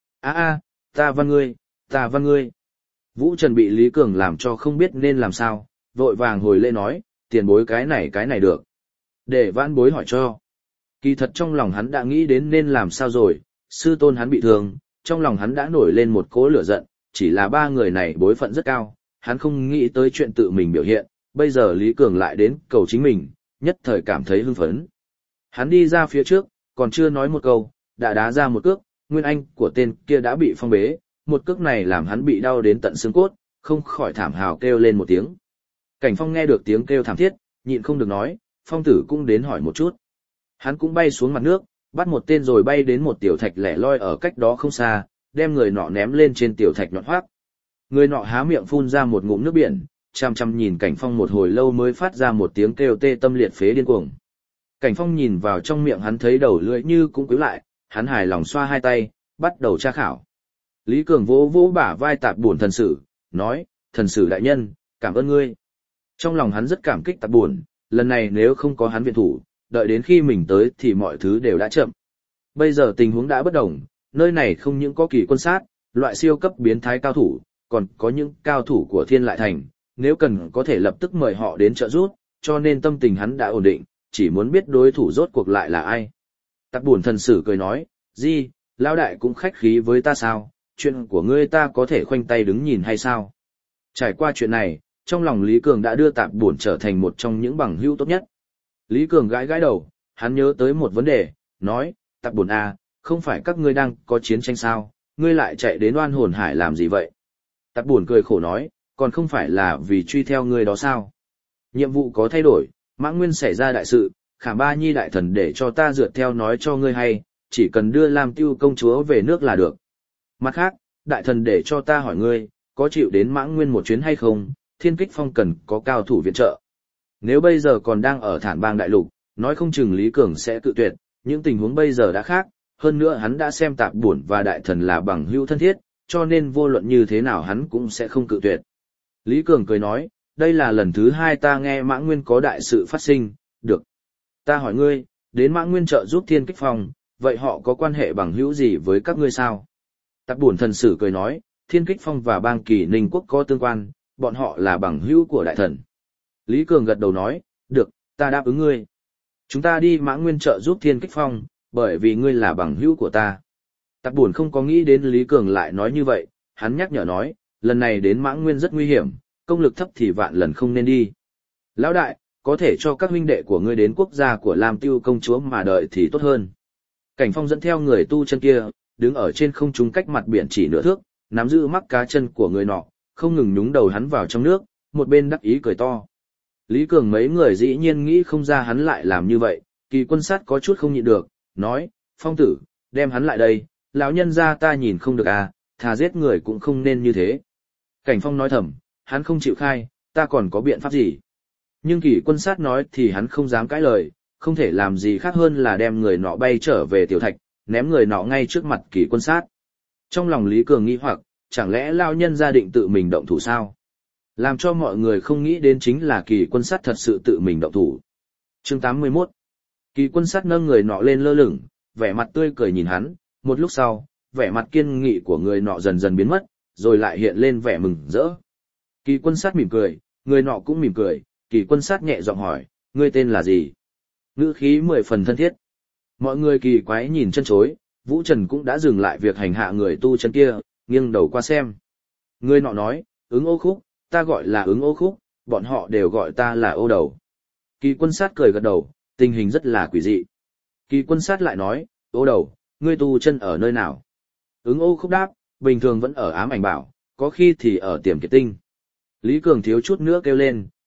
Ta văn ngươi. Vũ Trần bị Lý Cường làm cho không biết nên làm sao, vội vàng hồi lễ nói, tiền bối cái này được. Để vãn bối hỏi cho. Kỳ thật trong lòng hắn đã nghĩ đến nên làm sao rồi, sư tôn hắn bị thương, trong lòng hắn đã nổi lên một cỗ lửa giận, chỉ là ba người này bối phận rất cao, hắn không nghĩ tới chuyện tự mình biểu hiện, bây giờ Lý Cường lại đến cầu chính mình, nhất thời cảm thấy hưng phấn. Hắn đi ra phía trước, còn chưa nói một câu, đã đá ra một cước, nguyên anh của tên kia đã bị phong bế, một cước này làm hắn bị đau đến tận xương cốt, không khỏi thảm hào kêu lên một tiếng. Cảnh Phong nghe được tiếng kêu thảm thiết, nhịn không được nói, Phong tử cũng đến hỏi một chút. Hắn cũng bay xuống mặt nước, bắt một tên rồi bay đến một tiểu thạch lẻ loi ở cách đó không xa, đem người nọ ném lên trên tiểu thạch nhọn hoác. Người nọ há miệng phun ra một ngụm nước biển, chăm chăm nhìn Cảnh Phong một hồi lâu mới phát ra một tiếng kêu tê tâm liệt phế điên cuồng. Cảnh Phong nhìn vào trong miệng hắn thấy đầu lưỡi như cũng quíu lại, hắn hài lòng xoa hai tay, bắt đầu tra khảo. Lý Cường vỗ vỗ bả vai Tạp Bổn thần sử, nói, thần sử đại nhân, cảm ơn ngươi. Trong lòng hắn rất cảm kích Tạp Bổn, lần này nếu không có hắn viện thủ, đợi đến khi mình tới thì mọi thứ đều đã chậm. Bây giờ tình huống đã bất đồng, nơi này không những có kỳ quân sát, loại siêu cấp biến thái cao thủ, còn có những cao thủ của Thiên Lại Thành, nếu cần có thể lập tức mời họ đến trợ giúp, cho nên tâm tình hắn đã ổn định, chỉ muốn biết đối thủ rốt cuộc lại là ai. Tạp Bổn thần sử cười nói, gì, lão đại cũng khách khí với ta sao, chuyện của ngươi ta có thể khoanh tay đứng nhìn hay sao? Trải qua chuyện này, trong lòng Lý Cường đã đưa Tạp Bổn trở thành một trong những bằng hữu tốt nhất. Lý Cường gãi gãi đầu, hắn nhớ tới một vấn đề, nói, Tạp Bổn à, không phải các ngươi đang có chiến tranh sao, ngươi lại chạy đến Oan Hồn Hải làm gì vậy? Tạp Bổn cười khổ nói, còn không phải là vì truy theo ngươi đó sao? Nhiệm vụ có thay đổi, Mãng Nguyên xảy ra đại sự, Khảm Ba Nhi đại thần để cho ta dượt theo nói cho ngươi hay, chỉ cần đưa Lam Tiêu công chúa về nước là được. Mặt khác, đại thần để cho ta hỏi ngươi, có chịu đến Mãng Nguyên một chuyến hay không, Thiên Kích Phong cần có cao thủ viện trợ. Nếu bây giờ còn đang ở Thản Bang Đại Lục, nói không chừng Lý Cường sẽ cự tuyệt, những tình huống bây giờ đã khác, hơn nữa hắn đã xem Tạp Bổn và đại thần là bằng hữu thân thiết, cho nên vô luận như thế nào hắn cũng sẽ không cự tuyệt. Lý Cường cười nói, đây là lần thứ hai ta nghe Mãng Nguyên có đại sự phát sinh, được. Ta hỏi ngươi, đến Mãng Nguyên trợ giúp Thiên Kích Phong, vậy họ có quan hệ bằng hữu gì với các ngươi sao? Tạp Bổn thần sử cười nói, Thiên Kích Phong và Bang Kỳ Ninh Quốc có tương quan, bọn họ là bằng hữu của đại thần. Lý Cường gật đầu nói, được, ta đáp ứng ngươi. Chúng ta đi Mãng Nguyên trợ giúp Thiên Kích Phong, bởi vì ngươi là bằng hữu của ta. Tạp Bổn không có nghĩ đến Lý Cường lại nói như vậy, hắn nhắc nhở nói, lần này đến Mãng Nguyên rất nguy hiểm, công lực thấp thì vạn lần không nên đi. Lão đại, có thể cho các huynh đệ của ngươi đến quốc gia của Lam Tiêu công chúa mà đợi thì tốt hơn. Cảnh Phong dẫn theo người tu chân kia, đứng ở trên không trung cách mặt biển chỉ nửa thước, nắm giữ mắc cá chân của người nọ, không ngừng nhúng đầu hắn vào trong nước, một bên đắc ý cười to. Lý Cường mấy người dĩ nhiên nghĩ không ra hắn lại làm như vậy, Kỳ quân sát có chút không nhịn được, nói, Phong tử, đem hắn lại đây, lão nhân gia ta nhìn không được à, thà giết người cũng không nên như thế. Cảnh Phong nói thầm, hắn không chịu khai, ta còn có biện pháp gì. Nhưng Kỳ quân sát nói thì hắn không dám cãi lời, không thể làm gì khác hơn là đem người nọ bay trở về tiểu thạch, ném người nọ ngay trước mặt Kỳ quân sát. Trong lòng Lý Cường nghi hoặc, chẳng lẽ lão nhân gia định tự mình động thủ sao? Làm cho mọi người không nghĩ đến chính là Kỳ quân sát thật sự tự mình động thủ. Chương 81. Kỳ quân sát nâng người nọ lên lơ lửng, vẻ mặt tươi cười nhìn hắn, một lúc sau, vẻ mặt kiên nghị của người nọ dần dần biến mất, rồi lại hiện lên vẻ mừng rỡ. Kỳ quân sát mỉm cười, người nọ cũng mỉm cười, Kỳ quân sát nhẹ giọng hỏi, ngươi tên là gì? Ngữ khí 10 phần thân thiết. Mọi người kỳ quái nhìn chân chối, Vũ Trần cũng đã dừng lại việc hành hạ người tu chân kia, nghiêng đầu qua xem. Người nọ nói, Ứng Ô Khúc, ta gọi là Ứng Ô Khúc, bọn họ đều gọi ta là Ô Đầu. Kỳ quân sát cười gật đầu, tình hình rất là quỷ dị. Kỳ quân sát lại nói, Ô Đầu, ngươi tu chân ở nơi nào? Ứng Ô Khúc đáp, bình thường vẫn ở Ám Ảnh Bảo, có khi thì ở Tiềm Kiệt Tinh. Lý Cường thiếu chút nữa kêu lên,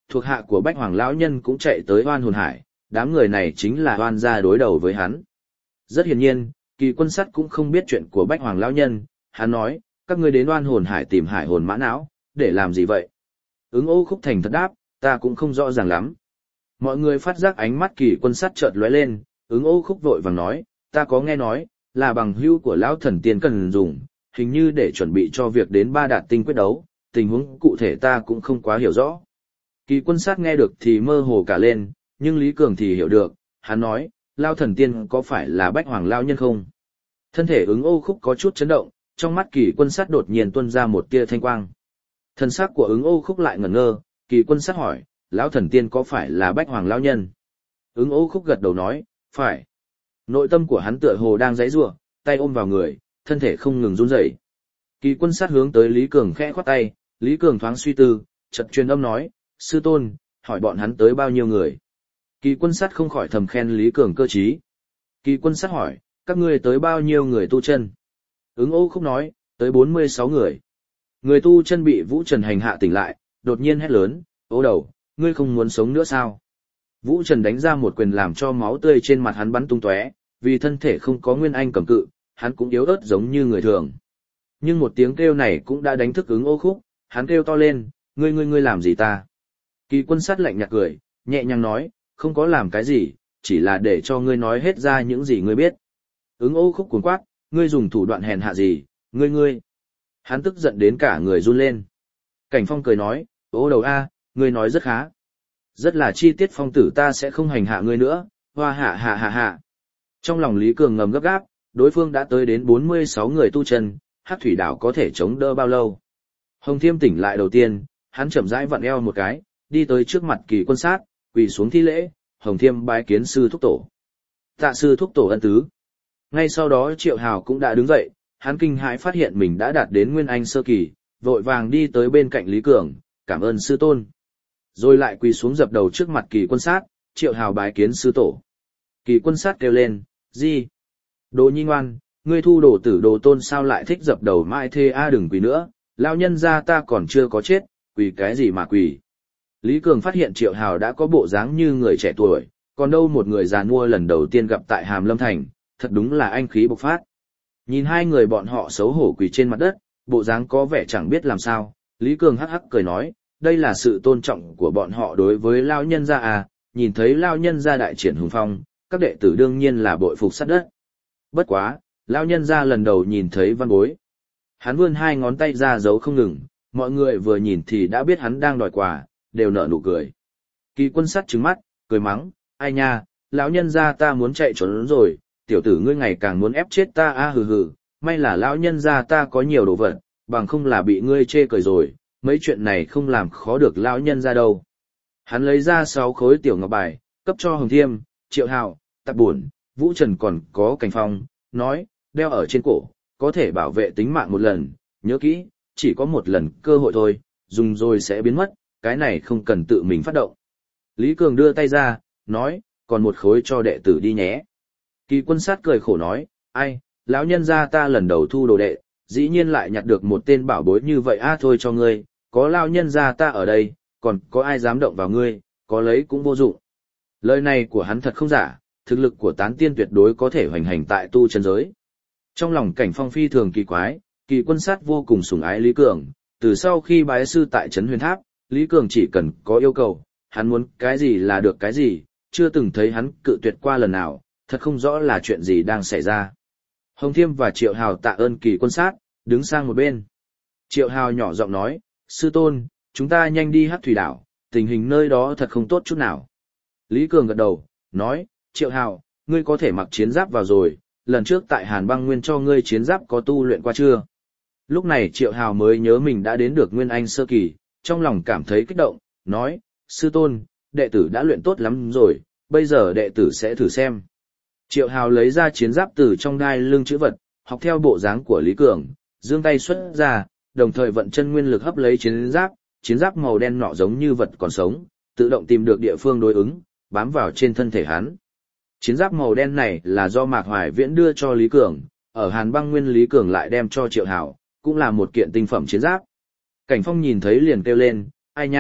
thuộc hạ của Bách Hoàng lão nhân cũng chạy tới Oan Hồn Hải, đám người này chính là oan gia đối đầu với hắn. Rất hiển nhiên, Kỳ Quân Sắt cũng không biết chuyện của Bách Hoàng lão nhân, hắn nói, các ngươi đến Oan Hồn Hải tìm hải hồn mã não, để làm gì vậy? Ứng Ô Khúc thành thật đáp, ta cũng không rõ ràng lắm. Mọi người phát giác ánh mắt Kỳ Quân Sắt chợt lóe lên, Ứng Ô Khúc vội vàng nói, ta có nghe nói, là bằng hữu của lão thần tiên cần dùng, hình như để chuẩn bị cho việc đến Ba Đạt Tinh quyết đấu, tình huống cụ thể ta cũng không quá hiểu rõ. Kỳ Quân Sát nghe được thì mơ hồ cả lên, nhưng Lý Cường thì hiểu được, hắn nói, Lao thần tiên có phải là Bách Hoàng Lao nhân không? Thân thể Ứng Ô Khúc có chút chấn động, trong mắt Kỳ Quân Sát đột nhiên tuôn ra một tia thanh quang. Thân xác của Ứng Ô Khúc lại ngẩn ngơ, Kỳ Quân Sát hỏi, Lão thần tiên có phải là Bách Hoàng Lao nhân? Ứng Ô Khúc gật đầu nói, phải. Nội tâm của hắn tựa hồ đang giãy giụa, tay ôm vào người, thân thể không ngừng run rẩy. Kỳ Quân Sát hướng tới Lý Cường khẽ khoát tay, Lý Cường thoáng suy tư, chợt truyền âm nói, sư tôn, hỏi bọn hắn tới bao nhiêu người. Kỳ Quân Sát không khỏi thầm khen Lý Cường cơ trí. Kỳ Quân Sát hỏi, các ngươi tới bao nhiêu người tu chân? Ứng Ô Khúc nói, tới 46 người. Người tu chân bị Vũ Trần hành hạ tỉnh lại, đột nhiên hét lớn, ố đầu, ngươi không muốn sống nữa sao? Vũ Trần đánh ra một quyền làm cho máu tươi trên mặt hắn bắn tung tóe, vì thân thể không có nguyên anh cầm cự, hắn cũng yếu ớt giống như người thường. Nhưng một tiếng kêu này cũng đã đánh thức Ứng Ô Khúc, hắn kêu to lên, ngươi làm gì ta? Kỳ Quân Sát lạnh nhạt cười, nhẹ nhàng nói, không có làm cái gì, chỉ là để cho ngươi nói hết ra những gì ngươi biết. Ứng Ô Khúc cuồng quát, ngươi dùng thủ đoạn hèn hạ gì, ngươi. Hắn tức giận đến cả người run lên. Cảnh Phong cười nói, ô đầu a, ngươi nói rất khá. Rất là chi tiết phong tử ta sẽ không hành hạ ngươi nữa, hoa hạ. Trong lòng Lý Cường ngầm gấp gáp, đối phương đã tới đến 46 người tu chân, Hắc Thủy Đảo có thể chống đỡ bao lâu. Hồng Thiêm tỉnh lại đầu tiên, hắn chậm rãi vặn eo một cái, đi tới trước mặt Kỳ Quân Sát, quỳ xuống thi lễ, Hồng Thiêm bái kiến sư thúc tổ. Tạ sư thúc tổ ân tứ. Ngay sau đó Triệu Hào cũng đã đứng dậy, hắn kinh hãi phát hiện mình đã đạt đến Nguyên Anh sơ kỳ, vội vàng đi tới bên cạnh Lý Cường, cảm ơn sư tôn. Rồi lại quỳ xuống dập đầu trước mặt Kỳ Quân Sát, Triệu Hào bái kiến sư tổ. Kỳ Quân Sát kêu lên, gì? Đồ nhi ngoan, ngươi thu đồ tử đồ tôn sao lại thích dập đầu mãi thế a, đừng quỳ nữa, lao nhân ra ta còn chưa có chết, quỳ cái gì mà quỳ. Lý Cường phát hiện Triệu Hào đã có bộ dáng như người trẻ tuổi, còn đâu một người già nua lần đầu tiên gặp tại Hàm Lâm Thành, thật đúng là anh khí bộc phát. Nhìn hai người bọn họ xấu hổ quỳ trên mặt đất, bộ dáng có vẻ chẳng biết làm sao, Lý Cường hắc hắc cười nói, đây là sự tôn trọng của bọn họ đối với lao nhân gia à, nhìn thấy lao nhân gia đại triển hùng phong, các đệ tử đương nhiên là bội phục sát đất. Bất quá, lao nhân gia lần đầu nhìn thấy Văn Bối. Hắn vươn hai ngón tay ra giấu không ngừng, mọi người vừa nhìn thì đã biết hắn đang đòi quà, đều nở nụ cười. Kỳ Quân Sát trừng mắt, cười mắng, ai nha, lão nhân gia ta muốn chạy trốn rồi, tiểu tử ngươi ngày càng muốn ép chết ta a, hừ, may là lão nhân gia ta có nhiều đồ vật, bằng không là bị ngươi chê cười rồi, mấy chuyện này không làm khó được lão nhân gia đâu. Hắn lấy ra 6 khối tiểu ngọc bài, cấp cho Hồng Thiêm, Triệu Hào, Tạp Bổn, Vũ Trần còn có Cảnh Phong, nói, đeo ở trên cổ, có thể bảo vệ tính mạng một lần, nhớ kỹ, chỉ có một lần cơ hội thôi, dùng rồi sẽ biến mất, cái này không cần tự mình phát động. Lý Cường đưa tay ra, nói, còn một khối cho đệ tử đi nhé. Kỳ Quân Sát cười khổ nói, ai, lão nhân gia ta lần đầu thu đồ đệ, dĩ nhiên lại nhặt được một tên bảo bối như vậy a, thôi cho ngươi, có lão nhân gia ta ở đây, còn có ai dám động vào ngươi, có lấy cũng vô dụng. Lời này của hắn thật không giả, thực lực của tán tiên tuyệt đối có thể hoành hành tại tu chân giới. Trong lòng Cảnh Phong phi thường kỳ quái, Kỳ Quân Sát vô cùng sủng ái Lý Cường, từ sau khi bái sư tại Trấn Huyền Tháp, Lý Cường chỉ cần có yêu cầu, hắn muốn cái gì là được cái gì, chưa từng thấy hắn cự tuyệt qua lần nào, thật không rõ là chuyện gì đang xảy ra. Hồng Thiêm và Triệu Hào tạ ơn Kỳ Quân Sát, đứng sang một bên. Triệu Hào nhỏ giọng nói, sư tôn, chúng ta nhanh đi Hắc Thủy Đảo, tình hình nơi đó thật không tốt chút nào. Lý Cường gật đầu, nói, Triệu Hào, ngươi có thể mặc chiến giáp vào rồi, lần trước tại Hàn Băng Nguyên cho ngươi chiến giáp có tu luyện qua chưa? Lúc này Triệu Hào mới nhớ mình đã đến được Nguyên Anh sơ kỳ, trong lòng cảm thấy kích động, nói, sư tôn, đệ tử đã luyện tốt lắm rồi, bây giờ đệ tử sẽ thử xem. Triệu Hào lấy ra chiến giáp từ trong đai lưng chữ vật, học theo bộ dáng của Lý Cường, giương tay xuất ra, đồng thời vận chân nguyên lực hấp lấy chiến giáp màu đen nọ giống như vật còn sống, tự động tìm được địa phương đối ứng, bám vào trên thân thể hắn. Chiến giáp màu đen này là do Mạc Hoài Viễn đưa cho Lý Cường, ở Hàn Băng Nguyên Lý Cường lại đem cho Triệu Hào, cũng là một kiện tinh phẩm chiến giáp. Cảnh Phong nhìn thấy liền kêu lên, ai nha,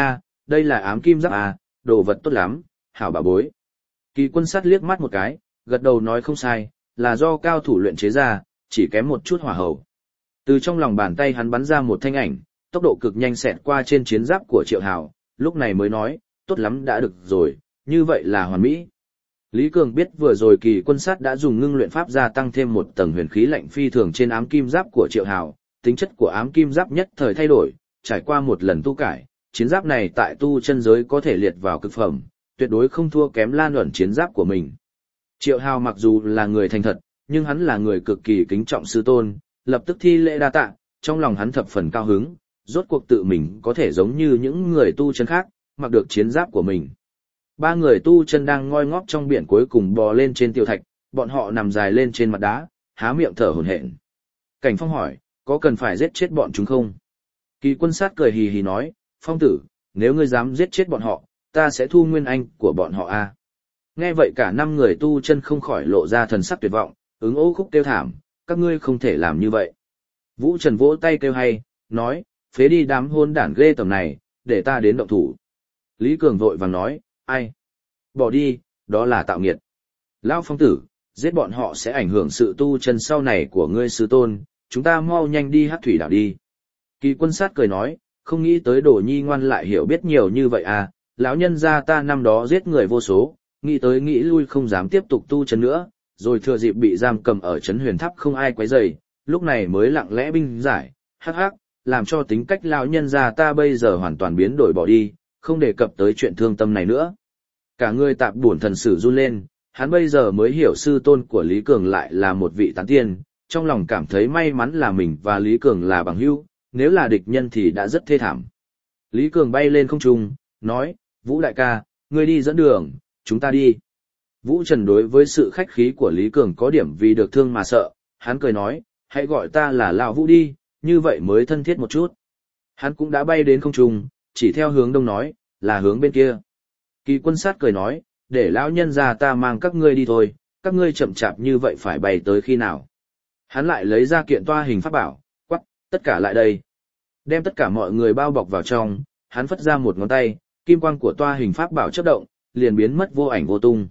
đây là ám kim giáp à, đồ vật tốt lắm, hảo bà bối. Kỳ Quân Sắt liếc mắt một cái, gật đầu nói không sai, là do cao thủ luyện chế ra, chỉ kém một chút hỏa hầu. Từ trong lòng bàn tay hắn bắn ra một thanh ảnh, tốc độ cực nhanh xẹt qua trên chiến giáp của Triệu Hào, lúc này mới nói, tốt lắm đã được rồi, như vậy là hoàn mỹ. Lý Cường biết vừa rồi Kỳ Quân Sắt đã dùng ngưng luyện pháp gia tăng thêm một tầng huyền khí lạnh phi thường trên ám kim giáp của Triệu Hào, tính chất của ám kim giáp nhất thời thay đổi, trải qua một lần tu cải, chiến giáp này tại tu chân giới có thể liệt vào cực phẩm, tuyệt đối không thua kém Lan Uẩn chiến giáp của mình. Triệu Hào mặc dù là người thành thật, nhưng hắn là người cực kỳ kính trọng sư tôn, lập tức thi lễ đa tạ, trong lòng hắn thập phần cao hứng, rốt cuộc tự mình có thể giống như những người tu chân khác, mặc được chiến giáp của mình. Ba người tu chân đang ngoi ngóp trong biển cuối cùng bò lên trên tiêu thạch, bọn họ nằm dài lên trên mặt đá, há miệng thở hổn hển. Cảnh Phong hỏi, có cần phải giết chết bọn chúng không? Kỳ Quân Sát cười hì hì nói, Phong tử, nếu ngươi dám giết chết bọn họ, ta sẽ thu nguyên anh của bọn họ a. Nghe vậy cả 5 người tu chân không khỏi lộ ra thần sắc tuyệt vọng, ứng ô khúc kêu thảm, các ngươi không thể làm như vậy. Vũ Trần vỗ tay kêu hay, nói, phế đi đám hôn đản ghê tầm này, để ta đến động thủ. Lý Cường vội vàng nói, ai? Bỏ đi, đó là tạo nghiệt. Lão Phong tử, giết bọn họ sẽ ảnh hưởng sự tu chân sau này của ngươi sư tôn, chúng ta mau nhanh đi Hắc Thủy đảo đi. Kỳ Quân Sát cười nói, không nghĩ tới Đồ Nhi ngoan lại hiểu biết nhiều như vậy à, lão nhân gia ta năm đó giết người vô số, nghĩ tới nghĩ lui không dám tiếp tục tu chân nữa, rồi thừa dịp bị giam cầm ở trấn Huyền Tháp không ai quấy rầy, lúc này mới lặng lẽ binh giải, hắc hắc, làm cho tính cách lão nhân gia ta bây giờ hoàn toàn biến đổi bỏ đi, không đề cập tới chuyện thương tâm này nữa. Cả người Tạp Bổn thần sử run lên, hắn bây giờ mới hiểu sư tôn của Lý Cường lại là một vị tán tiên, trong lòng cảm thấy may mắn là mình và Lý Cường là bằng hữu, nếu là địch nhân thì đã rất thê thảm. Lý Cường bay lên không trung, nói, Vũ đại ca, ngươi đi dẫn đường, chúng ta đi. Vũ Trần đối với sự khách khí của Lý Cường có điểm vì được thương mà sợ, hắn cười nói, hãy gọi ta là Lão Vũ đi, như vậy mới thân thiết một chút. Hắn cũng đã bay đến không trung, chỉ theo hướng đông nói, là hướng bên kia. Kỳ Quân Sát cười nói, để lão nhân gia ta mang các ngươi đi thôi, các ngươi chậm chạp như vậy phải bay tới khi nào. Hắn lại lấy ra kiện toa hình pháp bảo, quắc, tất cả lại đây. Đem tất cả mọi người bao bọc vào trong, hắn phất ra một ngón tay, kim quang của toa hình pháp bảo chớp động, liền biến mất vô ảnh vô tung.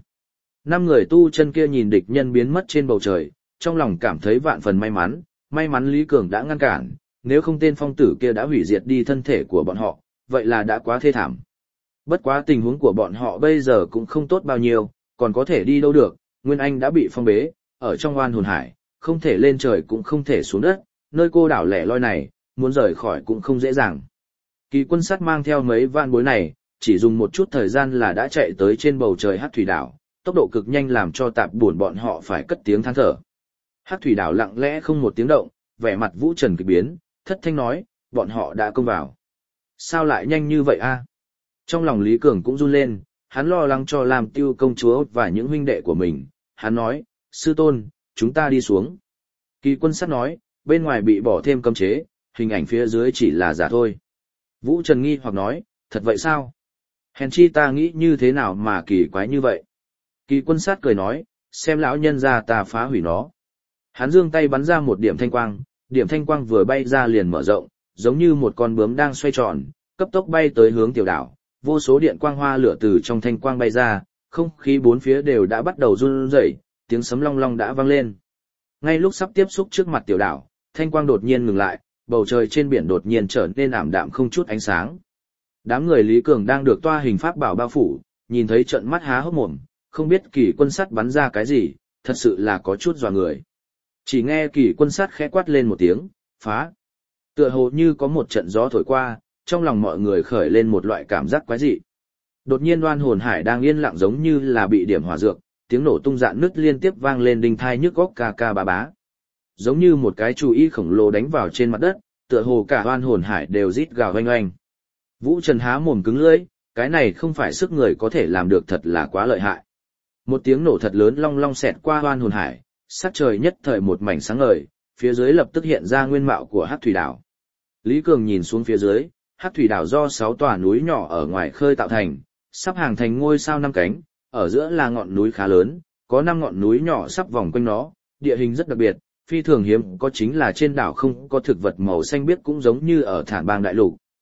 5 người tu chân kia nhìn địch nhân biến mất trên bầu trời, trong lòng cảm thấy vạn phần may mắn Lý Cường đã ngăn cản, nếu không tên phong tử kia đã hủy diệt đi thân thể của bọn họ, vậy là đã quá thê thảm. Bất quá tình huống của bọn họ bây giờ cũng không tốt bao nhiêu, còn có thể đi đâu được, Nguyên Anh đã bị phong bế, ở trong oan hồn hải, không thể lên trời cũng không thể xuống đất, nơi cô đảo lẻ loi này, muốn rời khỏi cũng không dễ dàng. Kỳ Quân Sát mang theo mấy vạn bối này, chỉ dùng một chút thời gian là đã chạy tới trên bầu trời Hắc Thủy đảo, tốc độ cực nhanh làm cho Tạp Bổn bọn họ phải cất tiếng than thở. Hắc Thủy đảo lặng lẽ không một tiếng động, vẻ mặt Vũ Trần kỳ biến, thất thanh nói, bọn họ đã công vào. Sao lại nhanh như vậy a? Trong lòng Lý Cường cũng run lên, hắn lo lắng cho Lam Tiêu công chúa và những huynh đệ của mình, hắn nói, sư tôn, chúng ta đi xuống. Kỳ Quân Sát nói, bên ngoài bị bỏ thêm cấm chế, hình ảnh phía dưới chỉ là giả thôi. Vũ Trần nghi hoặc nói, thật vậy sao? Hèn chi ta nghĩ như thế nào mà kỳ quái như vậy? Kỳ Quân Sát cười nói, xem lão nhân ra ta phá hủy nó. Hắn giương tay bắn ra một điểm thanh quang vừa bay ra liền mở rộng, giống như một con bướm đang xoay tròn, cấp tốc bay tới hướng tiểu đảo, vô số điện quang hoa lửa từ trong thanh quang bay ra, không khí bốn phía đều đã bắt đầu run rẩy, tiếng sấm long long đã vang lên. Ngay lúc sắp tiếp xúc trước mặt tiểu đảo, thanh quang đột nhiên ngừng lại, bầu trời trên biển đột nhiên trở nên ảm đạm không chút ánh sáng. Đám người Lý Cường đang được toa hình pháp bảo bao phủ, nhìn thấy trận mắt há hốc mồm, không biết Kỳ Quân Sát bắn ra cái gì, thật sự là có chút dọa người. Chỉ nghe Kỳ Quân Sát khẽ quát lên một tiếng, phá. Tựa hồ như có một trận gió thổi qua, trong lòng mọi người khởi lên một loại cảm giác quái dị. Đột nhiên Oan Hồn Hải đang yên lặng giống như là bị điểm hỏa dược, tiếng nổ tung rạn nứt liên tiếp vang lên đinh thai nhức óc ca ca bá bá. Giống như một cái chù y khổng lồ đánh vào trên mặt đất, tựa hồ cả Oan Hồn Hải đều rít gào oanh oanh. Vũ Trần há mồm cứng lưỡi, cái này không phải sức người có thể làm được, thật là quá lợi hại. Một tiếng nổ thật lớn long long xẹt qua Oan Hồn Hải, sắc trời nhất thời một mảnh sáng ngời, phía dưới lập tức hiện ra nguyên mạo của Hắc Thủy đảo. Lý Cường nhìn xuống phía dưới, Hắc Thủy đảo do 6 tòa núi nhỏ ở ngoài khơi tạo thành, sắp hàng thành ngôi sao 5 cánh, ở giữa là ngọn núi khá lớn, có 5 ngọn núi nhỏ sắp vòng quanh nó, địa hình rất đặc biệt, phi thường hiếm có chính là trên đảo không có thực vật màu xanh biếc cũng giống như ở Thản Bang đại lục,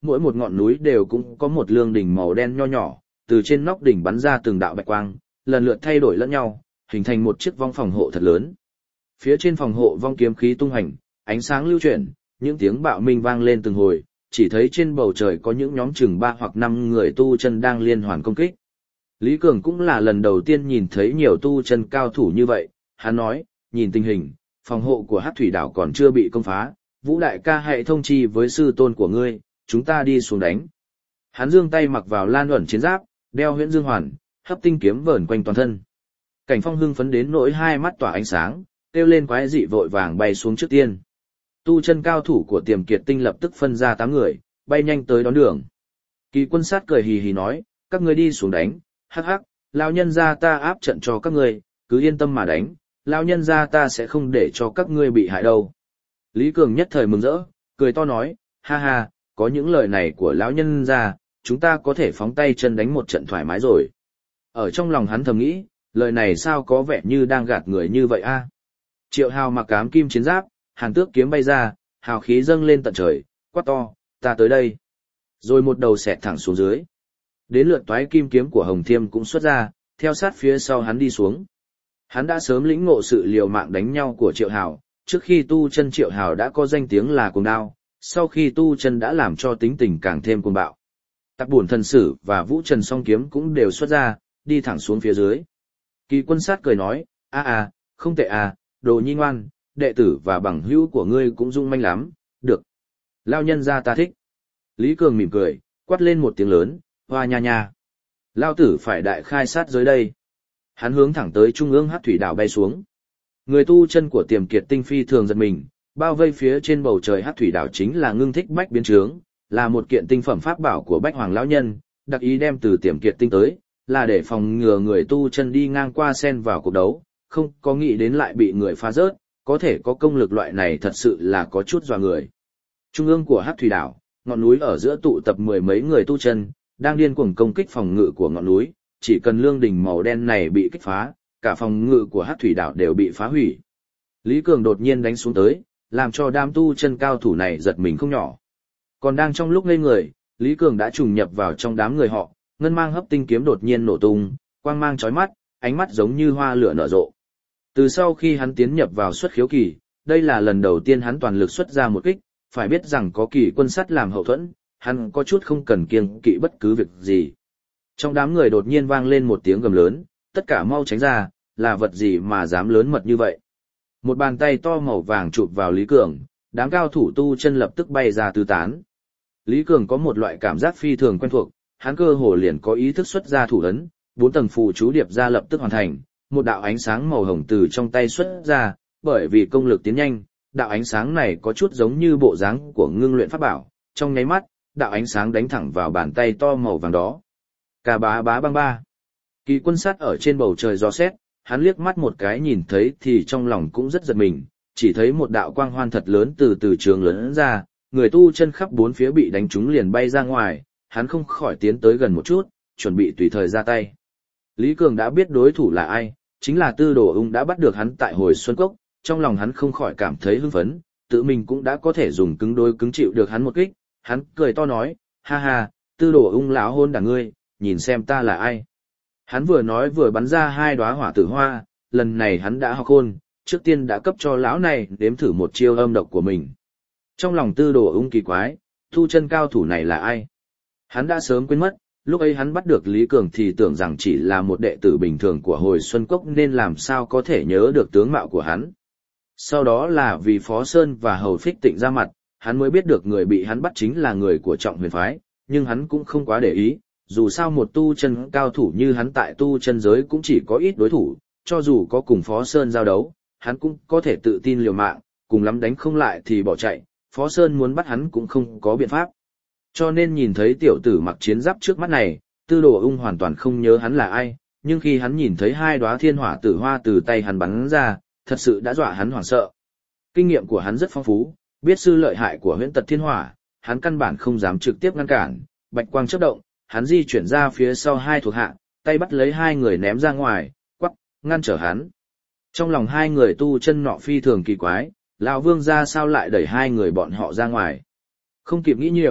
mỗi một ngọn núi đều cũng có một lương đỉnh màu đen nho nhỏ, từ trên nóc đỉnh bắn ra từng đạo bạch quang, lần lượt thay đổi lẫn nhau, hình thành một chiếc vong phòng hộ thật lớn. Phía trên phòng hộ vong kiếm khí tung hành, ánh sáng lưu chuyển, những tiếng bạo minh vang lên từng hồi, chỉ thấy trên bầu trời có những nhóm chừng 3 hoặc 5 người tu chân đang liên hoàn công kích. Lý Cường cũng là lần đầu tiên nhìn thấy nhiều tu chân cao thủ như vậy, hắn nói, nhìn tình hình, phòng hộ của Hắc Thủy đảo còn chưa bị công phá, Vũ đại ca hãy thông chi với sư tôn của ngươi, chúng ta đi xuống đánh. Hắn giương tay mặc vào lan ẩn chiến giáp, đeo huyễn dương hoàn, hấp tinh kiếm vờn quanh toàn thân. Cảnh Phong hưng phấn đến nỗi hai mắt tỏa ánh sáng, kêu lên quái dị vội vàng bay xuống trước tiên. Tu chân cao thủ của Tiềm Kiệt Tinh lập tức phân ra 8 người, bay nhanh tới đón đường. Kỳ Quân Sát cười hì hì nói, các ngươi đi xuống đánh, hắc hắc, lão nhân gia ta áp trận cho các ngươi, cứ yên tâm mà đánh, lão nhân gia ta sẽ không để cho các ngươi bị hại đâu. Lý Cường nhất thời mừng rỡ, cười to nói, ha ha, có những lời này của lão nhân gia, chúng ta có thể phóng tay chân đánh một trận thoải mái rồi. Ở trong lòng hắn thầm nghĩ, lời này sao có vẻ như đang gạt người như vậy a? Triệu Hào mặc ám kim chiến giáp, hàn tước kiếm bay ra, hào khí dâng lên tận trời, quát to, ta tới đây. Rồi một đầu xẹt thẳng xuống dưới. Đến lượt toái kim kiếm của Hồng Thiêm cũng xuất ra, theo sát phía sau hắn đi xuống. Hắn đã sớm lĩnh ngộ sự liều mạng đánh nhau của Triệu Hào, trước khi tu chân Triệu Hào đã có danh tiếng là cuồng đao, sau khi tu chân đã làm cho tính tình càng thêm cuồng bạo. Tặc Bổn Thần Sử và Vũ Trần Song kiếm cũng đều xuất ra, đi thẳng xuống phía dưới. Kỳ Quân Sát cười nói, không tệ đồ nhi ngoan, đệ tử và bằng hữu của ngươi cũng dung manh lắm, được. Lao nhân gia ta thích. Lý Cường mỉm cười, quát lên một tiếng lớn, hoa nha nha. Lao tử phải đại khai sát giới đây. Hắn hướng thẳng tới trung ương Hắc Thủy đảo bay xuống. Người tu chân của Tiềm Kiệt Tinh phi thường giật mình, bao vây phía trên bầu trời Hắc Thủy đảo chính là Ngưng Thích Bách biến trướng, là một kiện tinh phẩm pháp bảo của Bách Hoàng lão nhân, đặc ý đem từ Tiềm Kiệt Tinh tới, là để phòng ngừa người tu chân đi ngang qua xen vào cuộc đấu, không có nghĩ đến lại bị người phá rớt, có thể có công lực loại này thật sự là có chút dọa người. Trung ương của Hắc Thủy đảo, ngọn núi ở giữa tụ tập 10 mấy người tu chân, đang điên cuồng công kích phòng ngự của ngọn núi, chỉ cần lương đỉnh màu đen này bị kích phá, cả phòng ngự của Hắc Thủy đảo đều bị phá hủy. Lý Cường đột nhiên đánh xuống tới, làm cho đám tu chân cao thủ này giật mình không nhỏ. Còn đang trong lúc ngây người, Lý Cường đã trùng nhập vào trong đám người họ, ngân mang hấp tinh kiếm đột nhiên nổ tung, quang mang chói mắt, ánh mắt giống như hoa lửa nở rộ. Từ sau khi hắn tiến nhập vào xuất khiếu kỳ, đây là lần đầu tiên hắn toàn lực xuất ra một kích, phải biết rằng có Kỳ Quân Sắt làm hậu thuẫn, hắn có chút không cần kiêng kỵ bất cứ việc gì. Trong đám người đột nhiên vang lên một tiếng gầm lớn, tất cả mau tránh ra, là vật gì mà dám lớn mật như vậy. Một bàn tay to màu vàng chụp vào Lý Cường, đám cao thủ tu chân lập tức bay ra tứ tán. Lý Cường có một loại cảm giác phi thường quen thuộc, hắn cơ hồ liền có ý thức xuất ra thủ ấn, 4 tầng phù chú điệp ra lập tức hoàn thành, một đạo ánh sáng màu hồng từ trong tay xuất ra, bởi vì công lực tiến nhanh, đạo ánh sáng này có chút giống như bộ dáng của ngưng luyện pháp bảo, trong nháy mắt, đạo ánh sáng đánh thẳng vào bàn tay to màu vàng đó. Cà bá bá băng ba. Kỳ Quân Sát ở trên bầu trời gió xét, hắn liếc mắt một cái nhìn thấy thì trong lòng cũng rất giật mình, chỉ thấy một đạo quang hoan thật lớn từ từ trường lớn ra, người tu chân khắp bốn phía bị đánh trúng liền bay ra ngoài, hắn không khỏi tiến tới gần một chút, chuẩn bị tùy thời ra tay. Lý Cường đã biết đối thủ là ai, chính là Tư Đồ Ung đã bắt được hắn tại Hồi Xuân Cốc, trong lòng hắn không khỏi cảm thấy hưng phấn, tự mình cũng đã có thể dùng cứng đối cứng chịu được hắn một kích, hắn cười to nói, ha ha, Tư Đồ Ung lão hôn đảng ngươi, nhìn xem ta là ai. Hắn vừa nói vừa bắn ra 2 đóa hỏa tử hoa, lần này hắn đã học khôn, trước tiên đã cấp cho lão này đếm thử một chiêu âm độc của mình. Trong lòng Tư Đồ Ung kỳ quái, tu chân cao thủ này là ai? Hắn đã sớm quên mất, lúc ấy hắn bắt được Lý Cường thì tưởng rằng chỉ là một đệ tử bình thường của Hồi Xuân Cốc nên làm sao có thể nhớ được tướng mạo của hắn. Sau đó là vì Phó Sơn và Hầu Phích Tịnh ra mặt, hắn mới biết được người bị hắn bắt chính là người của Trọng Huyền Phái, nhưng hắn cũng không quá để ý, dù sao một tu chân cao thủ như hắn tại tu chân giới cũng chỉ có ít đối thủ, cho dù có cùng Phó Sơn giao đấu, hắn cũng có thể tự tin liều mạng, cùng lắm đánh không lại thì bỏ chạy, Phó Sơn muốn bắt hắn cũng không có biện pháp. Cho nên nhìn thấy tiểu tử mặc chiến giáp trước mắt này, Tư Đồ Ung hoàn toàn không nhớ hắn là ai, nhưng khi hắn nhìn thấy 2 đóa thiên hỏa tử hoa từ tay hắn bắn ra, thật sự đã dọa hắn hoảng sợ. Kinh nghiệm của hắn rất phong phú, biết sư lợi hại của huyễn tật thiên hỏa, hắn căn bản không dám trực tiếp ngăn cản, bạch quang chớp động, hắn di chuyển ra phía sau 2 thuộc hạ, tay bắt lấy 2 người ném ra ngoài, quắc, ngăn trở hắn. Trong lòng 2 người tu chân nọ phi thường kỳ quái, lão vương ra sao lại đẩy 2 người bọn họ ra ngoài. Không kịp nghĩ nhiều,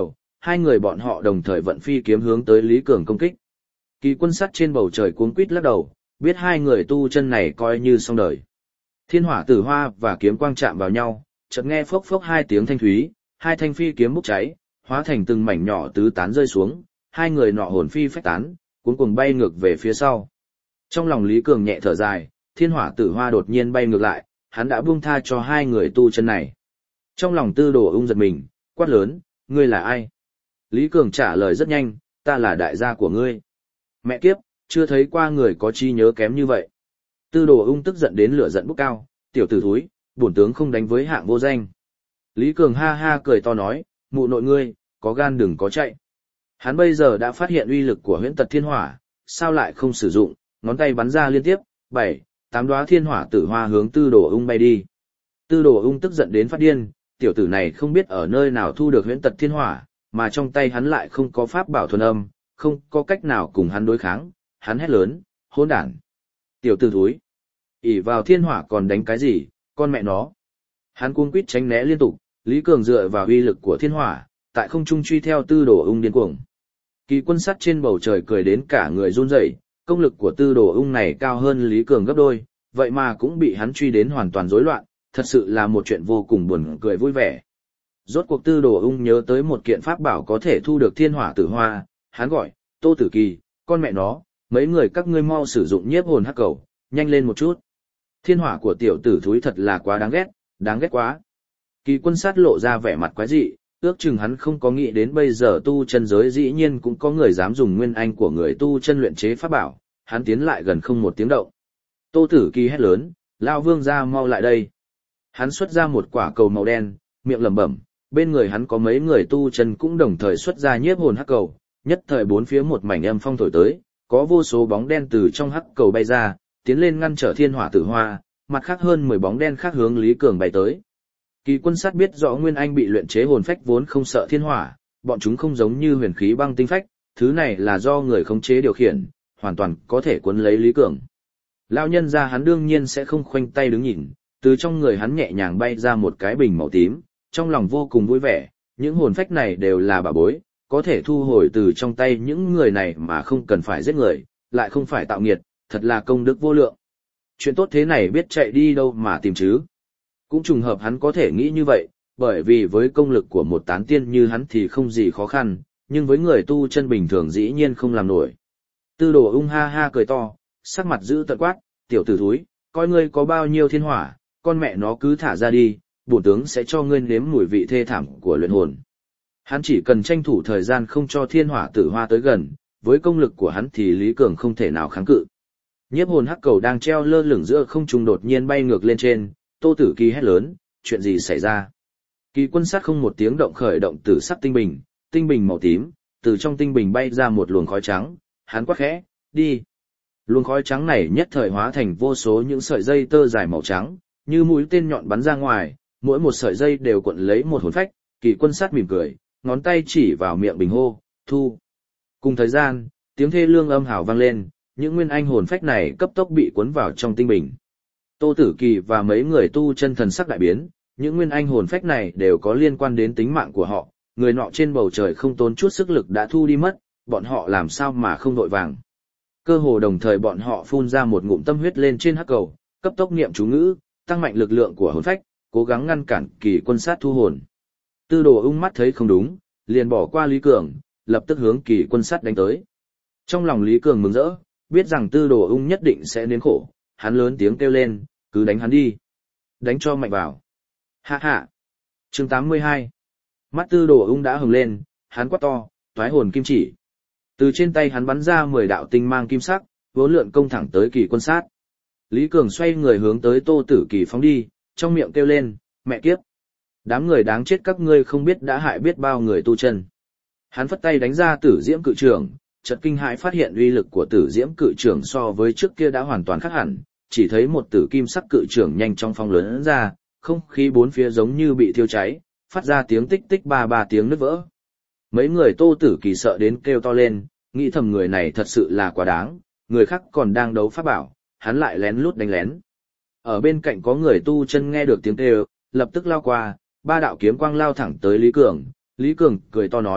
hai người bọn họ đồng thời vận phi kiếm hướng tới Lý Cường công kích. Kỳ Quân sắt trên bầu trời cuống quýt lắc đầu, biết hai người tu chân này coi như xong đời. Thiên hỏa tử hoa và kiếm quang chạm vào nhau, chợt nghe phốc phốc hai tiếng thanh thúy, hai thanh phi kiếm bốc cháy, hóa thành từng mảnh nhỏ tứ tán rơi xuống, hai người nọ hồn phi phách tán, cuống cuồng bay ngược về phía sau. Trong lòng Lý Cường nhẹ thở dài, thiên hỏa tử hoa đột nhiên bay ngược lại, hắn đã buông tha cho hai người tu chân này. Trong lòng Tư Đồ Ung giật mình, quát lớn, ngươi là ai? Lý Cường trả lời rất nhanh, ta là đại gia của ngươi. Mẹ kiếp, chưa thấy qua người có trí nhớ kém như vậy. Tư Đồ Ung tức giận đến lửa giận bốc cao, tiểu tử thúi, bổn tướng không đánh với hạng vô danh. Lý Cường ha ha cười to nói, mụ nội ngươi, có gan đừng có chạy. Hắn bây giờ đã phát hiện uy lực của huyễn tật thiên hỏa, sao lại không sử dụng, ngón tay bắn ra liên tiếp, 7, 8 đóa thiên hỏa tử hoa hướng Tư Đồ Ung bay đi. Tư Đồ Ung tức giận đến phát điên, tiểu tử này không biết ở nơi nào thu được huyễn tật thiên hỏa, mà trong tay hắn lại không có pháp bảo thuần âm, không có cách nào cùng hắn đối kháng, hắn hét lớn, hỗn đản. Tiểu tử thúi, ỷ vào thiên hỏa còn đánh cái gì, con mẹ nó. Hắn cuống quýt tránh né liên tục, Lý Cường dựa vào uy lực của thiên hỏa, tại không trung truy theo Tư Đồ Ung điên cuồng. Kỳ Quân sắt trên bầu trời cười đến cả người run rẩy, công lực của Tư Đồ Ung này cao hơn Lý Cường gấp đôi, vậy mà cũng bị hắn truy đến hoàn toàn rối loạn, thật sự là một chuyện vô cùng buồn cười vui vẻ. Rốt cuộc Tư Đồ Ung nhớ tới một kiện pháp bảo có thể thu được thiên hỏa tử hoa, hắn gọi, Tô Tử Kỳ, con mẹ nó, mấy người các ngươi mau sử dụng nhiếp hồn hắc cầu, nhanh lên một chút. Thiên hỏa của tiểu tử thúi thật là quá đáng ghét quá. Kỳ Quân sát lộ ra vẻ mặt quái dị, ước chừng hắn không có nghĩ đến bây giờ tu chân giới dĩ nhiên cũng có người dám dùng nguyên anh của người tu chân luyện chế pháp bảo, hắn tiến lại gần không một tiếng động. Tô Tử Kỳ hét lớn, Lao Vương ra mau lại đây. Hắn xuất ra một quả cầu màu đen, miệng lẩm bẩm, bên người hắn có mấy người tu chân cũng đồng thời xuất ra nhiếp hồn hắc cầu, nhất thời bốn phía một mảnh âm phong thổi tới, có vô số bóng đen từ trong hắc cầu bay ra, tiến lên ngăn trở thiên hỏa tử hoa, mặt khác hơn 10 bóng đen khác hướng Lý Cường bay tới. Kỳ Quân sát biết rõ Nguyên Anh bị luyện chế hồn phách vốn không sợ thiên hỏa, bọn chúng không giống như huyền khí băng tinh phách, thứ này là do người khống chế điều khiển, hoàn toàn có thể cuốn lấy Lý Cường. Lão nhân gia hắn đương nhiên sẽ không khoanh tay đứng nhìn, từ trong người hắn nhẹ nhàng bay ra một cái bình màu tím, trong lòng vô cùng vui vẻ, những hồn phách này đều là bảo bối, có thể thu hồi từ trong tay những người này mà không cần phải giết người, lại không phải tạo nghiệt, thật là công đức vô lượng. Chuyện tốt thế này biết chạy đi đâu mà tìm chứ. Cũng trùng hợp hắn có thể nghĩ như vậy, bởi vì với công lực của một tán tiên như hắn thì không gì khó khăn, nhưng với người tu chân bình thường dĩ nhiên không làm nổi. Tư Đồ Ung ha ha cười to, sắc mặt giữ tợn quát, tiểu tử thúi, coi ngươi có bao nhiêu thiên hỏa, con mẹ nó cứ thả ra đi, bổn tướng sẽ cho ngươi nếm mùi vị thê thảm của luyện hồn. Hắn chỉ cần tranh thủ thời gian không cho thiên hỏa tử hoa tới gần, với công lực của hắn thì Lý Cường không thể nào kháng cự. Nhiếp hồn hắc cầu đang treo lơ lửng giữa không trung đột nhiên bay ngược lên trên, Tô Tử Kỳ hét lớn, chuyện gì xảy ra? Kỳ Quân sát không một tiếng động khởi động tử sắc tinh bình màu tím, từ trong tinh bình bay ra một luồng khói trắng, hắn quát khẽ, đi. Luồng khói trắng này nhất thời hóa thành vô số những sợi dây tơ dài màu trắng, như mũi tên nhọn bắn ra ngoài, mỗi một sợi dây đều cuộn lấy một hồn phách, Kỳ Quân sát mỉm cười, ngón tay chỉ vào miệng bình hô, thu. Cùng thời gian, tiếng thê lương âm hào vang lên, những nguyên anh hồn phách này cấp tốc bị cuốn vào trong tinh bình. Tô Tử Kỳ và mấy người tu chân thần sắc đại biến, những nguyên anh hồn phách này đều có liên quan đến tính mạng của họ, người nọ trên bầu trời không tốn chút sức lực đã thu đi mất, bọn họ làm sao mà không vội vàng. Cơ hồ đồng thời bọn họ phun ra một ngụm tâm huyết lên trên hắc cầu, cấp tốc niệm chú ngữ, tăng mạnh lực lượng của hồn phách, cố gắng ngăn cản Kỳ Quân sát thu hồn. Tư Đồ Ung mắt thấy không đúng, liền bỏ qua Lý Cường, lập tức hướng Kỳ Quân sát đánh tới. Trong lòng Lý Cường mừng rỡ, biết rằng Tư Đồ Ung nhất định sẽ nếm khổ, hắn lớn tiếng kêu lên, cứ đánh hắn đi. Đánh cho mạnh vào. Hạ hạ. Chương 82. Mắt Tư Đồ Ung đã hừng lên, hắn quát to, toái hồn kim chỉ. Từ trên tay hắn bắn ra 10 đạo tinh mang kim sắc, vốn lượn công thẳng tới Kỳ Quân sát. Lý Cường xoay người hướng tới Tô Tử Kỳ phóng đi, trong miệng kêu lên, mẹ kiếp. Đám người đáng chết các ngươi không biết đã hại biết bao người tu chân. Hắn phất tay đánh ra Tử Diễm Cự Trưởng, chợt kinh hãi phát hiện uy lực của Tử Diễm Cự Trưởng so với trước kia đã hoàn toàn khác hẳn, chỉ thấy một tử kim sắc cự trưởng nhanh trong phong lớn ra, không khí bốn phía giống như bị thiêu cháy, phát ra tiếng tích tích ba tiếng nứt vỡ. Mấy người Tô Tử Kỳ sợ đến kêu to lên, nghĩ thầm người này thật sự là quá đáng, người khác còn đang đấu pháp bảo, hắn lại lén lút đánh lén. Ở bên cạnh có người tu chân nghe được tiếng kêu, lập tức lao qua, 3 đạo kiếm quang lao thẳng tới Lý Cường cười to nói,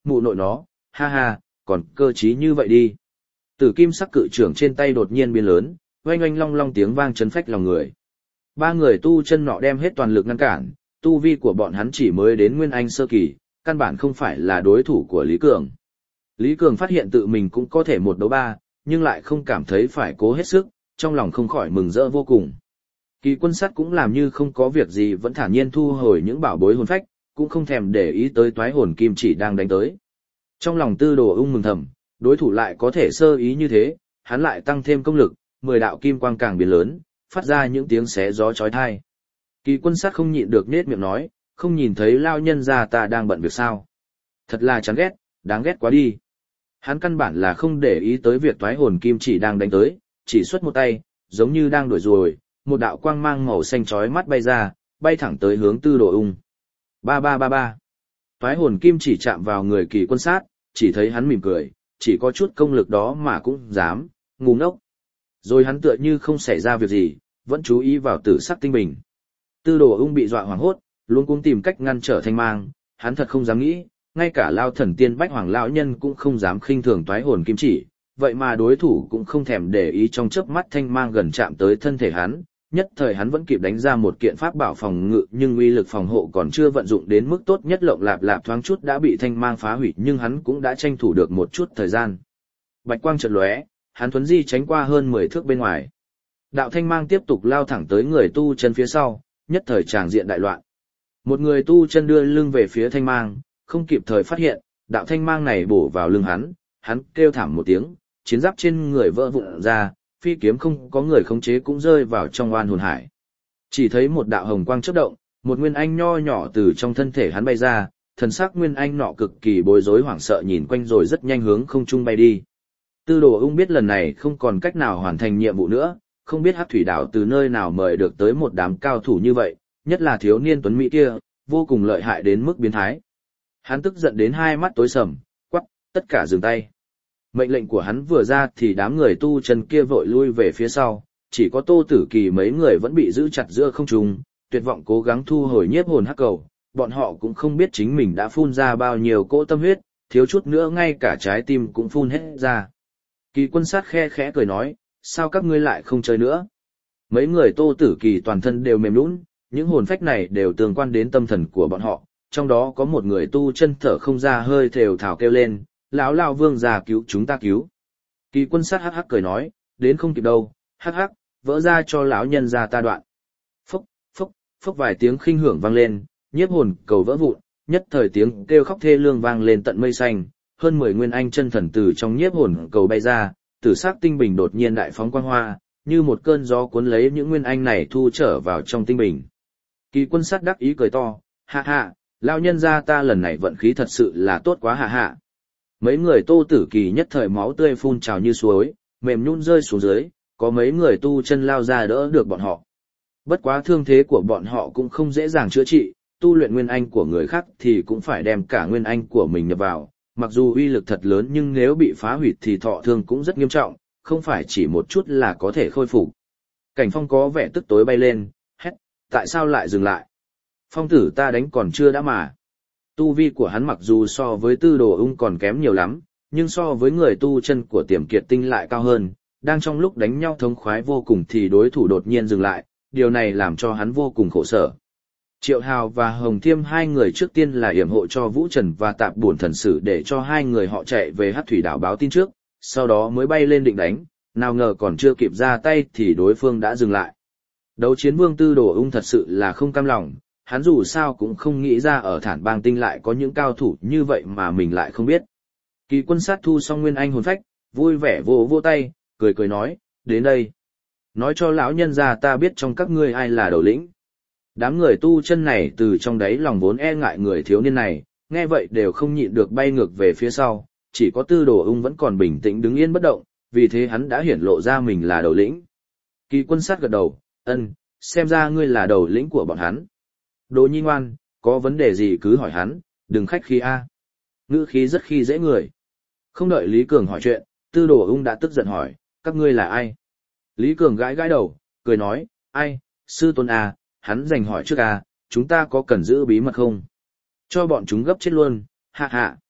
mụ nội nó, ha ha, còn cơ trí như vậy đi. Tử kim sắc cự trưởng trên tay đột nhiên biến lớn, oanh oanh long long tiếng vang chấn phách lòng người. Ba người tu chân nọ đem hết toàn lực ngăn cản, tu vi của bọn hắn chỉ mới đến nguyên anh sơ kỳ, căn bản không phải là đối thủ của Lý Cường. Lý Cường phát hiện tự mình cũng có thể 1 đấu 3, nhưng lại không cảm thấy phải cố hết sức, trong lòng không khỏi mừng rỡ vô cùng. Kỳ Quân Sắt cũng làm như không có việc gì, vẫn thản nhiên thu hồi những bảo bối hồn phách, cũng không thèm để ý tới toái hồn kim chỉ đang đánh tới. Trong lòng Tư Đồ Ung mừng thầm, đối thủ lại có thể sơ ý như thế, hắn lại tăng thêm công lực, 10 đạo kim quang càng biến lớn, phát ra những tiếng xé gió chói tai. Kỳ Quân Sắt không nhịn được nết miệng nói, không nhìn thấy lao nhân gia ta đang bận việc sao? Thật là chán ghét, đáng ghét quá đi. Hắn căn bản là không để ý tới việc toái hồn kim chỉ đang đánh tới, chỉ xuất một tay, giống như đang đuổi ruồi, một đạo quang mang màu xanh chói mắt bay ra, bay thẳng tới hướng Tư Đồ Ung. Ba ba ba ba. Toái hồn kim chỉ chạm vào người Kỳ Quân Sát, chỉ thấy hắn mỉm cười, chỉ có chút công lực đó mà cũng dám, ngu ngốc. Rồi hắn tựa như không xảy ra việc gì, vẫn chú ý vào tử sắc tinh bình. Tư Đồ Ung bị dọa hoảng hốt, luôn cũng tìm cách ngăn trở thanh mang, hắn thật không dám nghĩ, ngay cả Lao Thần Tiên Bách Hoàng lão nhân cũng không dám khinh thường toái hồn kim chỉ, vậy mà đối thủ cũng không thèm để ý, trong chớp mắt thanh mang gần chạm tới thân thể hắn, nhất thời hắn vẫn kịp đánh ra một kiện pháp bảo phòng ngự, nhưng uy lực phòng hộ còn chưa vận dụng đến mức tốt nhất, lộng lạp lạp thoáng chút đã bị thanh mang phá hủy, nhưng hắn cũng đã tranh thủ được một chút thời gian. Bạch quang chợt lóe, hắn thuấn di tránh qua hơn 10 thước bên ngoài. Đạo thanh mang tiếp tục lao thẳng tới người tu chân phía sau, nhất thời tràng diện đại loạn. Một người tu chân đưa lưng về phía thanh mang, không kịp thời phát hiện, đạo thanh mang này bổ vào lưng hắn kêu thảm một tiếng, chiến giáp trên người vỡ vụn ra, phi kiếm không có người khống chế cũng rơi vào trong oan hồn hải. Chỉ thấy một đạo hồng quang chớp động, một nguyên anh nho nhỏ từ trong thân thể hắn bay ra, thần sắc nguyên anh nọ cực kỳ bối rối hoảng sợ nhìn quanh rồi rất nhanh hướng không trung bay đi. Tư Đồ Ung biết lần này không còn cách nào hoàn thành nhiệm vụ nữa, không biết Hắc Thủy Đảo từ nơi nào mời được tới một đám cao thủ như vậy, nhất là thiếu niên tuấn mỹ kia, vô cùng lợi hại đến mức biến thái. Hắn tức giận đến hai mắt tối sầm, quắc, tất cả dừng tay. Mệnh lệnh của hắn vừa ra thì đám người tu chân kia vội lui về phía sau, chỉ có Tô Tử Kỳ mấy người vẫn bị giữ chặt giữa không trung, tuyệt vọng cố gắng thu hồi nhiếp hồn hắc cầu, bọn họ cũng không biết chính mình đã phun ra bao nhiêu cỗ tâm huyết, thiếu chút nữa ngay cả trái tim cũng phun hết ra. Kỳ Quân Sát khe khẽ cười nói, sao các ngươi lại không chơi nữa? Mấy người Tô Tử Kỳ toàn thân đều mềm nhũn, những hồn phách này đều tương quan đến tâm thần của bọn họ, trong đó có một người tu chân thở không ra hơi thều thào kêu lên, lão vương già cứu chúng ta cứu. Kỳ Quân Sát hắc hắc cười nói, đến không kịp đâu, hắc hắc, vỡ ra cho lão nhân gia ta đoạn. Phốc, phốc, phốc vài tiếng khinh hưởng vang lên, nhiếp hồn cầu vỡ vụn, nhất thời tiếng kêu khóc thê lương vang lên tận mây xanh, hơn 10 nguyên anh chân thần từ trong nhiếp hồn cầu bay ra, tử sắc tinh bình đột nhiên đại phóng quang hoa, như một cơn gió cuốn lấy những nguyên anh này thu trở vào trong tinh bình. Kỳ Quân Sát đắc ý cười to, ha ha, lão nhân gia ta lần này vận khí thật sự là tốt quá ha ha. Mấy người Tô Tử Kỳ nhất thời máu tươi phun trào như suối, mềm nhũn rơi xuống dưới, có mấy người tu chân lao ra đỡ được bọn họ. Bất quá thương thế của bọn họ cũng không dễ dàng chữa trị, tu luyện nguyên anh của người khác thì cũng phải đem cả nguyên anh của mình nhập vào, mặc dù uy lực thật lớn nhưng nếu bị phá hủy thì thọ thương cũng rất nghiêm trọng, không phải chỉ một chút là có thể khôi phục. Cảnh Phong có vẻ tức tối bay lên, hét, tại sao lại dừng lại? Phong tử ta đánh còn chưa đã mà. Tu vi của hắn mặc dù so với Tư Đồ Ung còn kém nhiều lắm, nhưng so với người tu chân của Tiềm Kiệt Tinh lại cao hơn, đang trong lúc đánh nhau thống khoái vô cùng thì đối thủ đột nhiên dừng lại, điều này làm cho hắn vô cùng khổ sở. Triệu Hào và Hồng Thiêm hai người trước tiên là yểm hộ cho Vũ Trần và Tạp Bổn Thần Sử để cho hai người họ chạy về Hắc Thủy Đảo báo tin trước, sau đó mới bay lên định đánh, nào ngờ còn chưa kịp ra tay thì đối phương đã dừng lại. Đấu Chiến Vương Tư Đồ Ung thật sự là không cam lòng, hắn dù sao cũng không nghĩ ra ở Thản Bang Tinh lại có những cao thủ như vậy mà mình lại không biết. Kỳ Quân Sát thu xong nguyên anh hồn phách, vui vẻ vỗ vỗ tay, cười cười nói, đến đây. Nói cho lão nhân gia ta biết trong các ngươi ai là đầu lĩnh. Đám người tu chân này từ trong đáy lòng vốn e ngại người thiếu niên này, nghe vậy đều không nhịn được bay ngược về phía sau, chỉ có Tư Đồ Ung vẫn còn bình tĩnh đứng yên bất động, vì thế hắn đã hiển lộ ra mình là đầu lĩnh. Kỳ Quân Sát gật đầu, ân, xem ra ngươi là đầu lĩnh của bọn hắn. Đồ Nhi ngoan, có vấn đề gì cứ hỏi hắn, đừng khách khí a. Ngữ khí rất khi dễ người. Không đợi Lý Cường hỏi chuyện, Tư Đồ Ung đã tức giận hỏi, các ngươi là ai? Lý Cường gãi gãi đầu, cười nói, ai, sư tôn à, hắn giành hỏi trước à, chúng ta có cần giữ bí mật không? Cho bọn chúng gấp chết luôn, hạ hạ.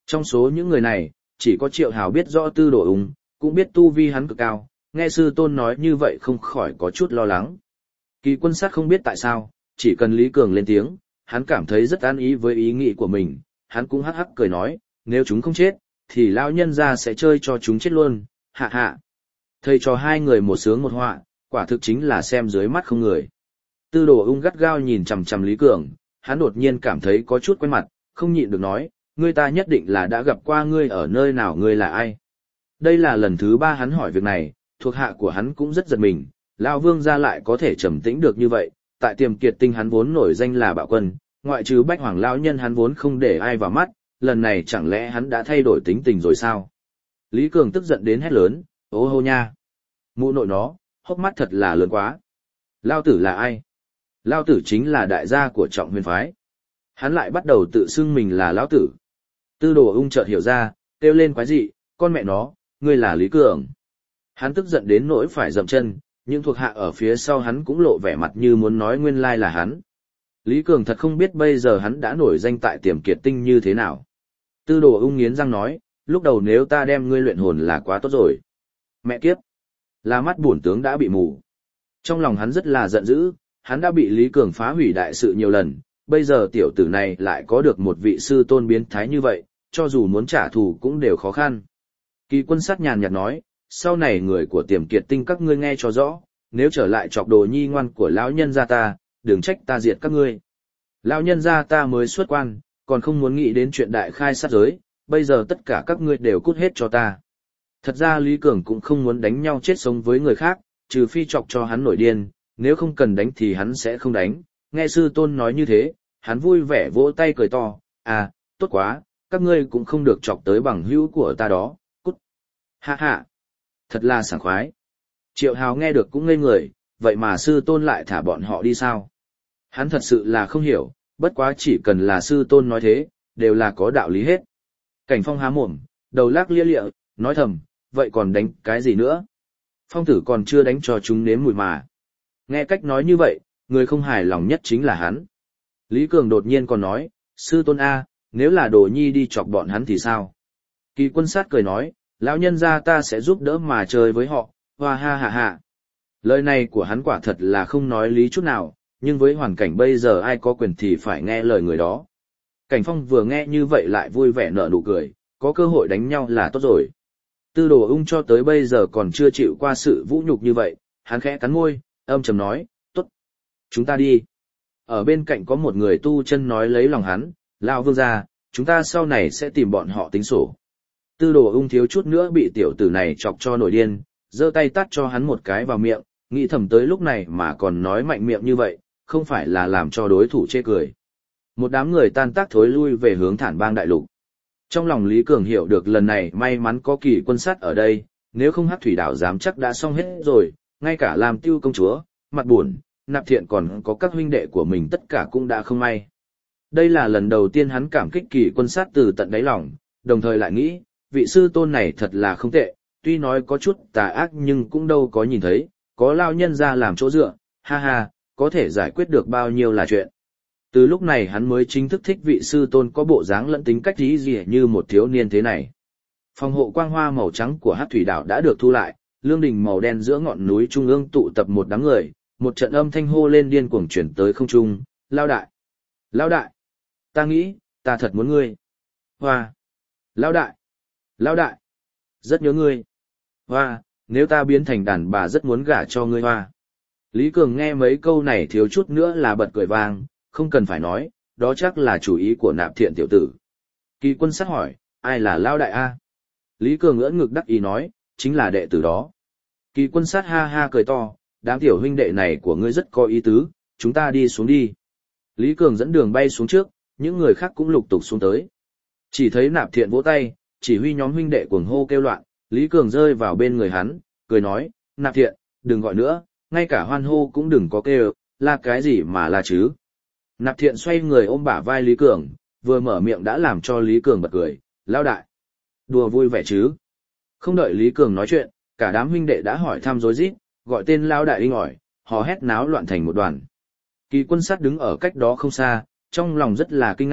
Trong số những người này, chỉ có Triệu Hào biết rõ Tư Đồ Ung, cũng biết tu vi hắn cực cao, nghe sư tôn nói như vậy không khỏi có chút lo lắng. Kỳ Quân Sát không biết tại sao, chỉ cần Lý Cường lên tiếng, hắn cảm thấy rất an ý với ý nghĩ của mình, hắn cũng hắc hắc cười nói, nếu chúng không chết, thì lão nhân gia sẽ chơi cho chúng chết luôn, hạ hạ. Thầy trò hai người một sướng một họa, quả thực chính là xem dưới mắt không người. Tư Đồ Ung gắt gao nhìn chằm chằm Lý Cường, hắn đột nhiên cảm thấy có chút quen mặt, không nhịn được nói, ngươi ta nhất định là đã gặp qua ngươi ở nơi nào, ngươi là ai? Đây là lần thứ 3 hắn hỏi việc này, thuộc hạ của hắn cũng rất giật mình, lão vương gia lại có thể trầm tĩnh được như vậy, tại Tiềm Kiệt Tinh hắn vốn nổi danh là bạo quân, ngoại trừ Bách Hoàng lão nhân hắn vốn không để ai vào mắt, lần này chẳng lẽ hắn đã thay đổi tính tình rồi sao? Lý Cường tức giận đến hét lớn, ô hô nha! Mụ nội nó, hốc mắt thật là lớn quá. Lao tử là ai? Lao tử chính là đại gia của Trọng Huyền phái. Hắn lại bắt đầu tự xưng mình là lão tử. Tư Đồ Ung chợt hiểu ra, kêu lên quái dị, con mẹ nó, ngươi là Lý Cường. Hắn tức giận đến nỗi phải dậm chân, nhưng thuộc hạ ở phía sau hắn cũng lộ vẻ mặt như muốn nói nguyên lai là hắn. Lý Cường thật không biết bây giờ hắn đã nổi danh tại Tiềm Kiệt Tinh như thế nào. Tư Đồ Ung nghiến răng nói, lúc đầu nếu ta đem ngươi luyện hồn là quá tốt rồi. Mẹ kiếp! Là mắt bổn tướng đã bị mù. Trong lòng hắn rất là giận dữ, hắn đã bị Lý Cường phá hủy đại sự nhiều lần, bây giờ tiểu tử này lại có được một vị sư tôn biến thái như vậy, cho dù muốn trả thù cũng đều khó khăn. Kỳ Quân Sát nhàn nhạt nói, sau này người của Tiềm Kiệt Tinh các ngươi nghe cho rõ, nếu trở lại chọc đồ nhi ngoan của lão nhân gia ta, đừng trách ta diệt các ngươi. Lão nhân gia ta mới xuất quan, còn không muốn nghĩ đến chuyện đại khai sát giới, bây giờ tất cả các ngươi đều cút hết cho ta. Thật ra Lý Cường cũng không muốn đánh nhau chết sống với người khác, trừ phi chọc cho hắn nổi điên, nếu không cần đánh thì hắn sẽ không đánh. Nghe sư tôn nói như thế, hắn vui vẻ vỗ tay cười to, à, tốt quá, các ngươi cũng không được chọc tới bằng hữu của ta đó, cút. Ha ha, thật là sảng khoái. Triệu Hào nghe được cũng ngây người, vậy mà sư tôn lại thả bọn họ đi sao? Hắn thật sự là không hiểu, bất quá chỉ cần là sư tôn nói thế, đều là có đạo lý hết. Cảnh Phong há mồm, đầu lắc lia lịa, nói thầm, vậy còn đánh cái gì nữa? Phong tử còn chưa đánh cho chúng nếm mùi mà. Nghe cách nói như vậy, người không hài lòng nhất chính là hắn. Lý Cường đột nhiên còn nói, sư tôn A, nếu là Đồ Nhi đi chọc bọn hắn thì sao? Kỳ Quân Sát cười nói, lão nhân gia ta sẽ giúp đỡ mà chơi với họ, hoa ha ha ha. Lời này của hắn quả thật là không nói lý chút nào, nhưng với hoàn cảnh bây giờ ai có quyền thì phải nghe lời người đó. Cảnh Phong vừa nghe như vậy lại vui vẻ nở nụ cười, có cơ hội đánh nhau là tốt rồi. Tư Đồ Ung cho tới bây giờ còn chưa chịu qua sự vũ nhục như vậy, hắn khẽ cắn môi, âm trầm nói, tốt, chúng ta đi. Ở bên cạnh có một người tu chân nói lấy lòng hắn, lão vương gia, chúng ta sau này sẽ tìm bọn họ tính sổ. Tư Đồ Ung thiếu chút nữa bị tiểu tử này chọc cho nổi điên, giơ tay tát cho hắn một cái vào miệng, nghĩ thầm tới lúc này mà còn nói mạnh miệng như vậy, không phải là làm cho đối thủ chê cười. Một đám người tan tác thối lui về hướng Thản Bang đại lục. Trong lòng Lý Cường hiểu được lần này may mắn có Kỳ Quân Sát ở đây, nếu không Hắc Thủy Đảo dám chắc đã xong hết rồi, ngay cả làm Tiêu công chúa, Mặt Buồn, Nạp Thiện còn có các huynh đệ của mình tất cả cũng đã không may. Đây là lần đầu tiên hắn cảm kích Kỳ Quân Sát từ tận đáy lòng, đồng thời lại nghĩ, vị sư tôn này thật là không tệ, tuy nói có chút tà ác nhưng cũng đâu có nhìn thấy, có lao nhân ra làm chỗ dựa, ha ha, có thể giải quyết được bao nhiêu là chuyện. Từ lúc này hắn mới chính thức thích vị sư tôn có bộ dáng lẫn tính cách dí dỉa như một thiếu niên thế này. Phòng hộ quang hoa màu trắng của Hắc Thủy Đảo đã được thu lại, lương đình màu đen giữa ngọn núi trung ương tụ tập một đám người, một trận âm thanh hô lên điên cuồng chuyển tới không trung, lao đại, lao đại, ta nghĩ, ta thật muốn ngươi. Hoa, lao đại, lao đại, rất nhớ ngươi. Hoa, nếu ta biến thành đàn bà rất muốn gả cho ngươi hoa. Lý Cường nghe mấy câu này thiếu chút nữa là bật cười vang, không cần phải nói, đó chắc là chủ ý của Nạp Thiện tiểu tử. Kỳ Quân Sát hỏi, ai là lao đại a? Lý Cường ưỡn ngực đắc ý nói, chính là đệ tử đó. Kỳ Quân Sát ha ha cười to, đám tiểu huynh đệ này của ngươi rất có ý tứ, chúng ta đi xuống đi. Lý Cường dẫn đường bay xuống trước, những người khác cũng lục tục xuống tới. Chỉ thấy Nạp Thiện vỗ tay, chỉ huy nhóm huynh đệ cuồng hô kêu loạn, Lý Cường rơi vào bên người hắn, cười nói, Nạp Thiện, đừng gọi nữa, ngay cả hoan hô cũng đừng có kêu, là cái gì mà là chứ. Nạp Thiện xoay người ôm bả vai Lý Cường, vừa mở miệng đã làm cho Lý Cường bật cười, lao đại. Đùa vui vẻ chứ. Không đợi Lý Cường nói chuyện, cả đám huynh đệ đã hỏi thăm rối rít, gọi tên lao đại inh ỏi, hò hét náo loạn thành một đoàn. Kỳ Quân Sát đứng ở cách đó không xa, trong lòng rất là kinh ngạc,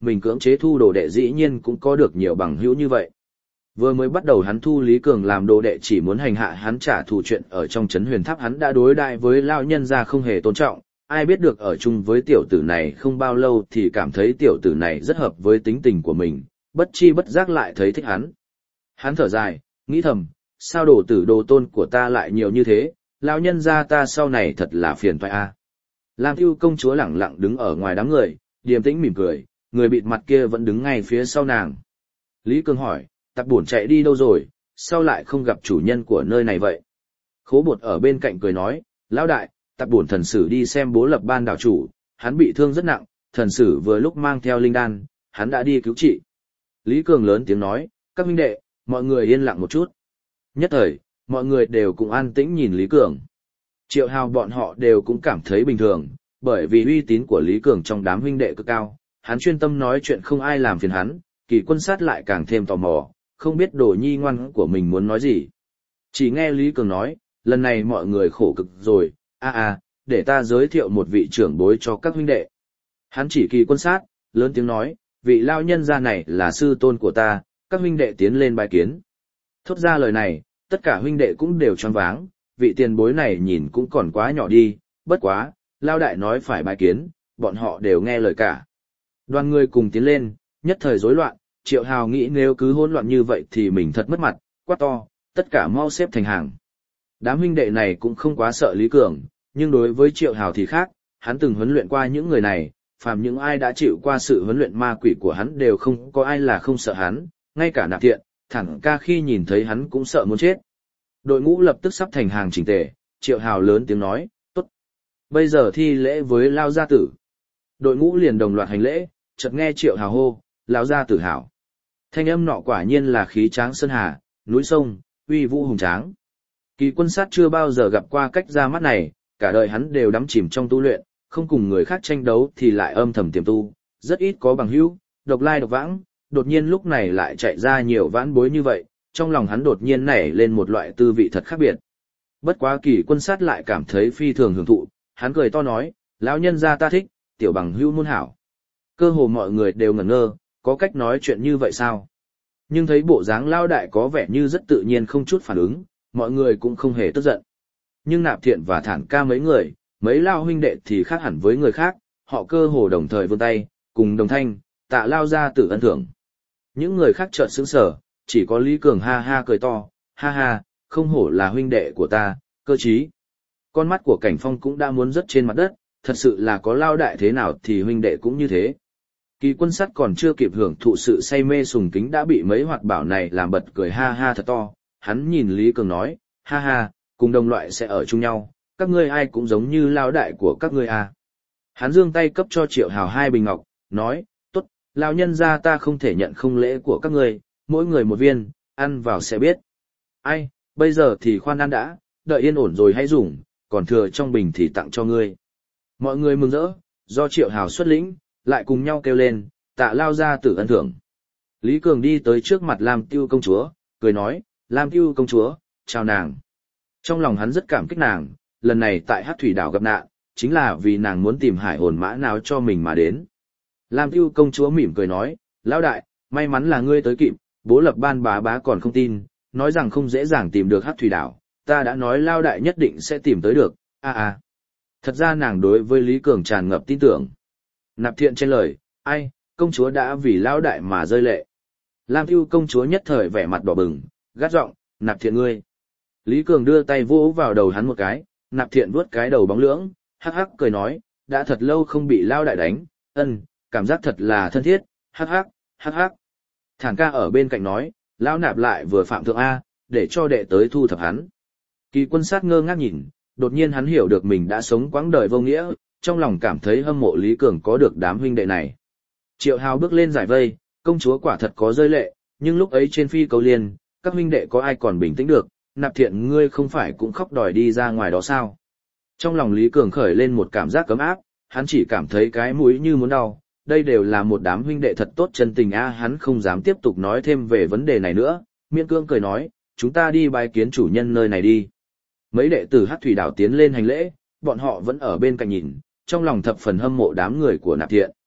mình cưỡng chế thu đồ đệ dĩ nhiên cũng có được nhiều bằng hữu như vậy. Vừa mới bắt đầu hắn thu Lý Cường làm đồ đệ chỉ muốn hành hạ hắn trả thù chuyện ở trong trấn Huyền Tháp, hắn đã đối đại với lao nhân ra không hề tôn trọng, ai biết được ở chung với tiểu tử này không bao lâu thì cảm thấy tiểu tử này rất hợp với tính tình của mình, bất chi bất giác lại thấy thích hắn. Hắn thở dài, nghĩ thầm, sao đồ tử đồ tôn của ta lại nhiều như thế, lao nhân ra ta sau này thật là phiền toái a. Lam Tiêu công chúa lẳng lặng đứng ở ngoài đám người, điềm tĩnh mỉm cười, người bịt mặt kia vẫn đứng ngay phía sau nàng. Lý Cường hỏi, Tặc Bổn chạy đi đâu rồi, sao lại không gặp chủ nhân của nơi này vậy? Khố Bột ở bên cạnh cười nói, lão đại, Tặc Bổn thần sử đi xem Bố Lập Ban đảo chủ, hắn bị thương rất nặng, thần sử vừa lúc mang theo linh đan, hắn đã đi cứu trị. Lý Cường lớn tiếng nói, các huynh đệ, mọi người yên lặng một chút. Nhất thời, mọi người đều cũng an tĩnh nhìn Lý Cường. Triệu Hào bọn họ đều cũng cảm thấy bình thường, bởi vì uy tín của Lý Cường trong đám huynh đệ cực cao, hắn chuyên tâm nói chuyện không ai làm phiền hắn, Kỳ Quân Sát lại càng thêm tò mò, không biết đồ nhi ngoan của mình muốn nói gì. Chỉ nghe Lý Cường nói, lần này mọi người khổ cực rồi, để ta giới thiệu một vị trưởng bối cho các huynh đệ. Hắn chỉ Kỳ Quân Sát, lớn tiếng nói, vị lao nhân gia này là sư tôn của ta, các huynh đệ tiến lên bài kiến. Thốt ra lời này, tất cả huynh đệ cũng đều choáng váng, vị tiền bối này nhìn cũng còn quá nhỏ đi, bất quá, lao đại nói phải bài kiến, bọn họ đều nghe lời cả. Đoàn người cùng tiến lên, nhất thời rối loạn, Triệu Hào nghĩ nếu cứ hỗn loạn như vậy thì mình thật mất mặt, quát to, tất cả mau xếp thành hàng. Đám huynh đệ này cũng không quá sợ Lý Cường, nhưng đối với Triệu Hào thì khác, hắn từng huấn luyện qua những người này, phàm những ai đã chịu qua sự huấn luyện ma quỷ của hắn đều không có ai là không sợ hắn, ngay cả Nạp Thiện, Thẳng Ca khi nhìn thấy hắn cũng sợ muốn chết. Đội ngũ lập tức sắp thành hàng chỉnh tề, Triệu Hào lớn tiếng nói, tốt. Bây giờ thi lễ với Lao Gia Tử. Đội ngũ liền đồng loạt hành lễ, chợt nghe Triệu Hào hô, Lao Gia Tử hảo. Thanh âm nọ quả nhiên là khí tráng sơn hà, núi sông, uy vũ hùng tráng. Kỳ Quân Sát chưa bao giờ gặp qua cách ra mắt này, cả đời hắn đều đắm chìm trong tu luyện, không cùng người khác tranh đấu thì lại âm thầm tiềm tu, rất ít có bằng hữu, độc lai độc vãng, đột nhiên lúc này lại chạy ra nhiều vãn bối như vậy, trong lòng hắn đột nhiên nảy lên một loại tư vị thật khác biệt. Bất quá Kỳ Quân Sát lại cảm thấy phi thường hưởng thụ, hắn cười to nói, lão nhân gia ta thích, tiểu bằng hữu môn hảo. Cơ hồ mọi người đều ngẩn ngơ, có cách nói chuyện như vậy sao? Nhưng thấy bộ dáng lao đại có vẻ như rất tự nhiên không chút phản ứng, mọi người cũng không hề tức giận. Nhưng Nạp Thiện và Thản Ca mấy người, mấy lao huynh đệ thì khác hẳn với người khác, họ cơ hồ đồng thời vươn tay, cùng đồng thanh, tạ Lao Gia Tử ân thưởng. Những người khác chợt sững sờ, chỉ có Lý Cường ha ha cười to, ha ha, không hổ là huynh đệ của ta, cơ trí. Con mắt của Cảnh Phong cũng đã muốn rớt trên mặt đất, thật sự là có lao đại thế nào thì huynh đệ cũng như thế. Kỳ Quân Sát còn chưa kịp hưởng thụ sự say mê sùng kính đã bị mấy hoạt bảo này làm bật cười ha ha thật to, hắn nhìn Lý Cường nói, ha ha, cùng đồng loại sẽ ở chung nhau, các ngươi ai cũng giống như lao đại của các ngươi à. Hắn giương tay cấp cho Triệu Hào 2 bình ngọc, nói, tốt, lao nhân ra ta không thể nhận không lễ của các ngươi, mỗi người một viên, ăn vào sẽ biết. Ai, bây giờ thì khoan ăn đã, đợi yên ổn rồi hãy dùng, còn thừa trong bình thì tặng cho ngươi. Mọi người mừng rỡ, do Triệu Hào xuất lĩnh, lại cùng nhau kêu lên, tạ Lao Gia Tử ân thưởng. Lý Cường đi tới trước mặt Lam Tiêu công chúa, cười nói, Lam Tiêu công chúa, chào nàng. Trong lòng hắn rất cảm kích nàng, lần này tại Hắc Thủy Đảo gặp nạn, chính là vì nàng muốn tìm hải hồn mã nào cho mình mà đến. Lam Tiêu công chúa mỉm cười nói, lão đại, may mắn là ngươi tới kịp, Bố Lập Ban bá bá còn không tin, nói rằng không dễ dàng tìm được Hắc Thủy Đảo, ta đã nói lao đại nhất định sẽ tìm tới được, Thật ra nàng đối với Lý Cường tràn ngập tin tưởng. Nạp Thiện trên lời, ai, công chúa đã vì lão đại mà rơi lệ. Lam Tiêu công chúa nhất thời vẻ mặt đỏ bừng, gắt giọng, Nạp Thiện ngươi. Lý Cường đưa tay vỗ vào đầu hắn một cái, Nạp Thiện vuốt cái đầu bóng lưỡng, hắc hắc cười nói, đã thật lâu không bị lao đại đánh, cảm giác thật là thân thiết, hắc hắc. Thản Ca ở bên cạnh nói, lão Nạp lại vừa phạm thượng A, để cho đệ tới thu thập hắn. Kỳ Quân Sát ngơ ngác nhìn, đột nhiên hắn hiểu được mình đã sống quãng đời vô nghĩa, trong lòng cảm thấy hâm mộ Lý Cường có được đám huynh đệ này. Triệu Hào bước lên giải vây, công chúa quả thật có rơi lệ, nhưng lúc ấy trên phi câu liên, các huynh đệ có ai còn bình tĩnh được, Nạp Thiện ngươi không phải cũng khóc đòi đi ra ngoài đó sao? Trong lòng Lý Cường khởi lên một cảm giác cấm áp, hắn chỉ cảm thấy cái mũi như muốn đau, đây đều là một đám huynh đệ thật tốt chân tình hắn không dám tiếp tục nói thêm về vấn đề này nữa, miễn cưỡng cười nói, chúng ta đi bái kiến chủ nhân nơi này đi. Mấy đệ tử Hắc Thủy Đảo tiến lên hành lễ, bọn họ vẫn ở bên cạnh nhìn, trong lòng thập phần hâm mộ đám người của Nạp Thiện.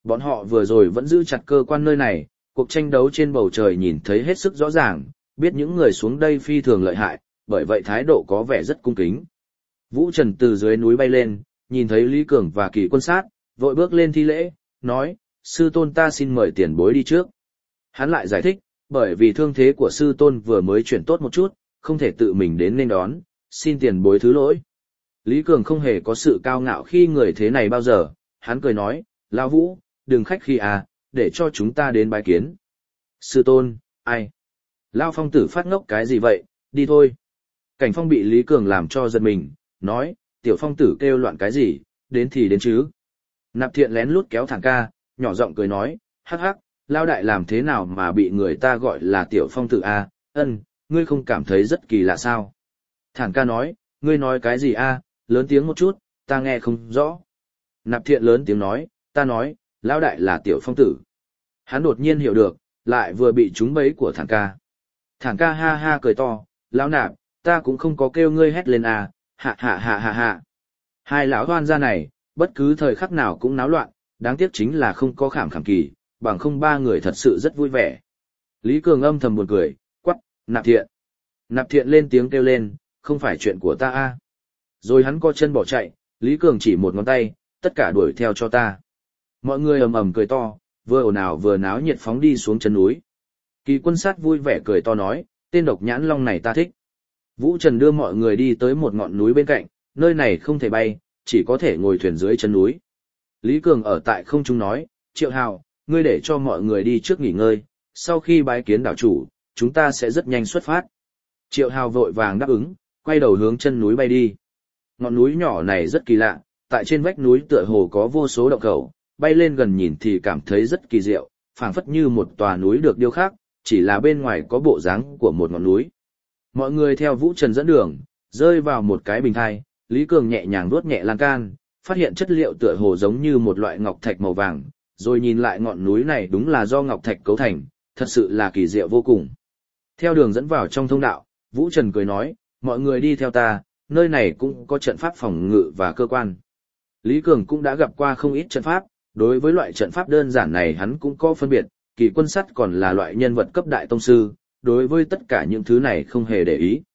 Bọn họ vừa rồi vẫn giữ chặt cơ quan nơi này, cuộc tranh đấu trên bầu trời nhìn thấy hết sức rõ ràng, biết những người xuống đây phi thường lợi hại, bởi vậy thái độ có vẻ rất cung kính. Vũ Trần từ dưới núi bay lên, nhìn thấy Lý Cường và Kỳ Quân Sát, vội bước lên thi lễ, nói, sư tôn ta xin mời tiền bối đi trước. Hắn lại giải thích, bởi vì thương thế của sư tôn vừa mới chuyển tốt một chút, không thể tự mình đến nên đón, xin tiền bối thứ lỗi. Lý Cường không hề có sự cao ngạo khi người thế này bao giờ, hắn cười nói, Lão Vũ, đừng khách khí à, để cho chúng ta đến bái kiến. Sư tôn, ai? Lão Phong tử phát ngốc cái gì vậy, đi thôi. Cảnh Phong bị Lý Cường làm cho giật mình, nói, tiểu Phong tử kêu loạn cái gì, đến thì đến chứ. Nạp Thiện lén lút kéo Thản ca, nhỏ giọng cười nói, hắc hắc, Lão đại làm thế nào mà bị người ta gọi là tiểu Phong tử à, ngươi không cảm thấy rất kỳ lạ sao? Thản ca nói, ngươi nói cái gì à, lớn tiếng một chút, ta nghe không rõ. Nạp Thiện lớn tiếng nói, ta nói, Lão đại là tiểu Phong tử. Hắn đột nhiên hiểu được, lại vừa bị trúng bẫy của Thản ca. Thản ca ha ha cười to, Lão Nạp, ta cũng không có kêu ngươi hét lên à, hạ hạ hạ hạ hạ. Hai lão hoan gia này, bất cứ thời khắc nào cũng náo loạn, đáng tiếc chính là không có khảm khảm kỳ, bằng không ba người thật sự rất vui vẻ. Lý Cường âm thầm buồn cười, quắc, Nạp Thiện. Nạp Thiện lên tiếng kêu lên, không phải chuyện của ta à. Rồi hắn co chân bỏ chạy, Lý Cường chỉ một ngón tay, tất cả đuổi theo cho ta. Mọi người ầm ầm cười to, vừa ồn ào vừa náo nhiệt phóng đi xuống chân núi. Kỳ Quân Sát vui vẻ cười to nói, tên độc nhãn long này ta thích. Vũ Trần đưa mọi người đi tới một ngọn núi bên cạnh, nơi này không thể bay, chỉ có thể ngồi thuyền dưới chân núi. Lý Cường ở tại không trung nói, Triệu Hào, ngươi để cho mọi người đi trước nghỉ ngơi, sau khi bái kiến đảo chủ, chúng ta sẽ rất nhanh xuất phát. Triệu Hào vội vàng đáp ứng, quay đầu hướng chân núi bay đi. Ngọn núi nhỏ này rất kỳ lạ, tại trên vách núi tựa hồ có vô số động khẩu, bay lên gần nhìn thì cảm thấy rất kỳ diệu, phảng phất như một tòa núi được điêu khắc, chỉ là bên ngoài có bộ dáng của một ngọn núi. Mọi người theo Vũ Trần dẫn đường, rơi vào một cái bình thai, Lý Cường nhẹ nhàng vuốt nhẹ lan can, phát hiện chất liệu tựa hồ giống như một loại ngọc thạch màu vàng, rồi nhìn lại ngọn núi này đúng là do ngọc thạch cấu thành, thật sự là kỳ diệu vô cùng. Theo đường dẫn vào trong thông đạo, Vũ Trần cười nói, mọi người đi theo ta, nơi này cũng có trận pháp phòng ngự và cơ quan. Lý Cường cũng đã gặp qua không ít trận pháp, đối với loại trận pháp đơn giản này hắn cũng có phân biệt, Kỳ Quân Sắt còn là loại nhân vật cấp đại tông sư, đối với tất cả những thứ này không hề để ý.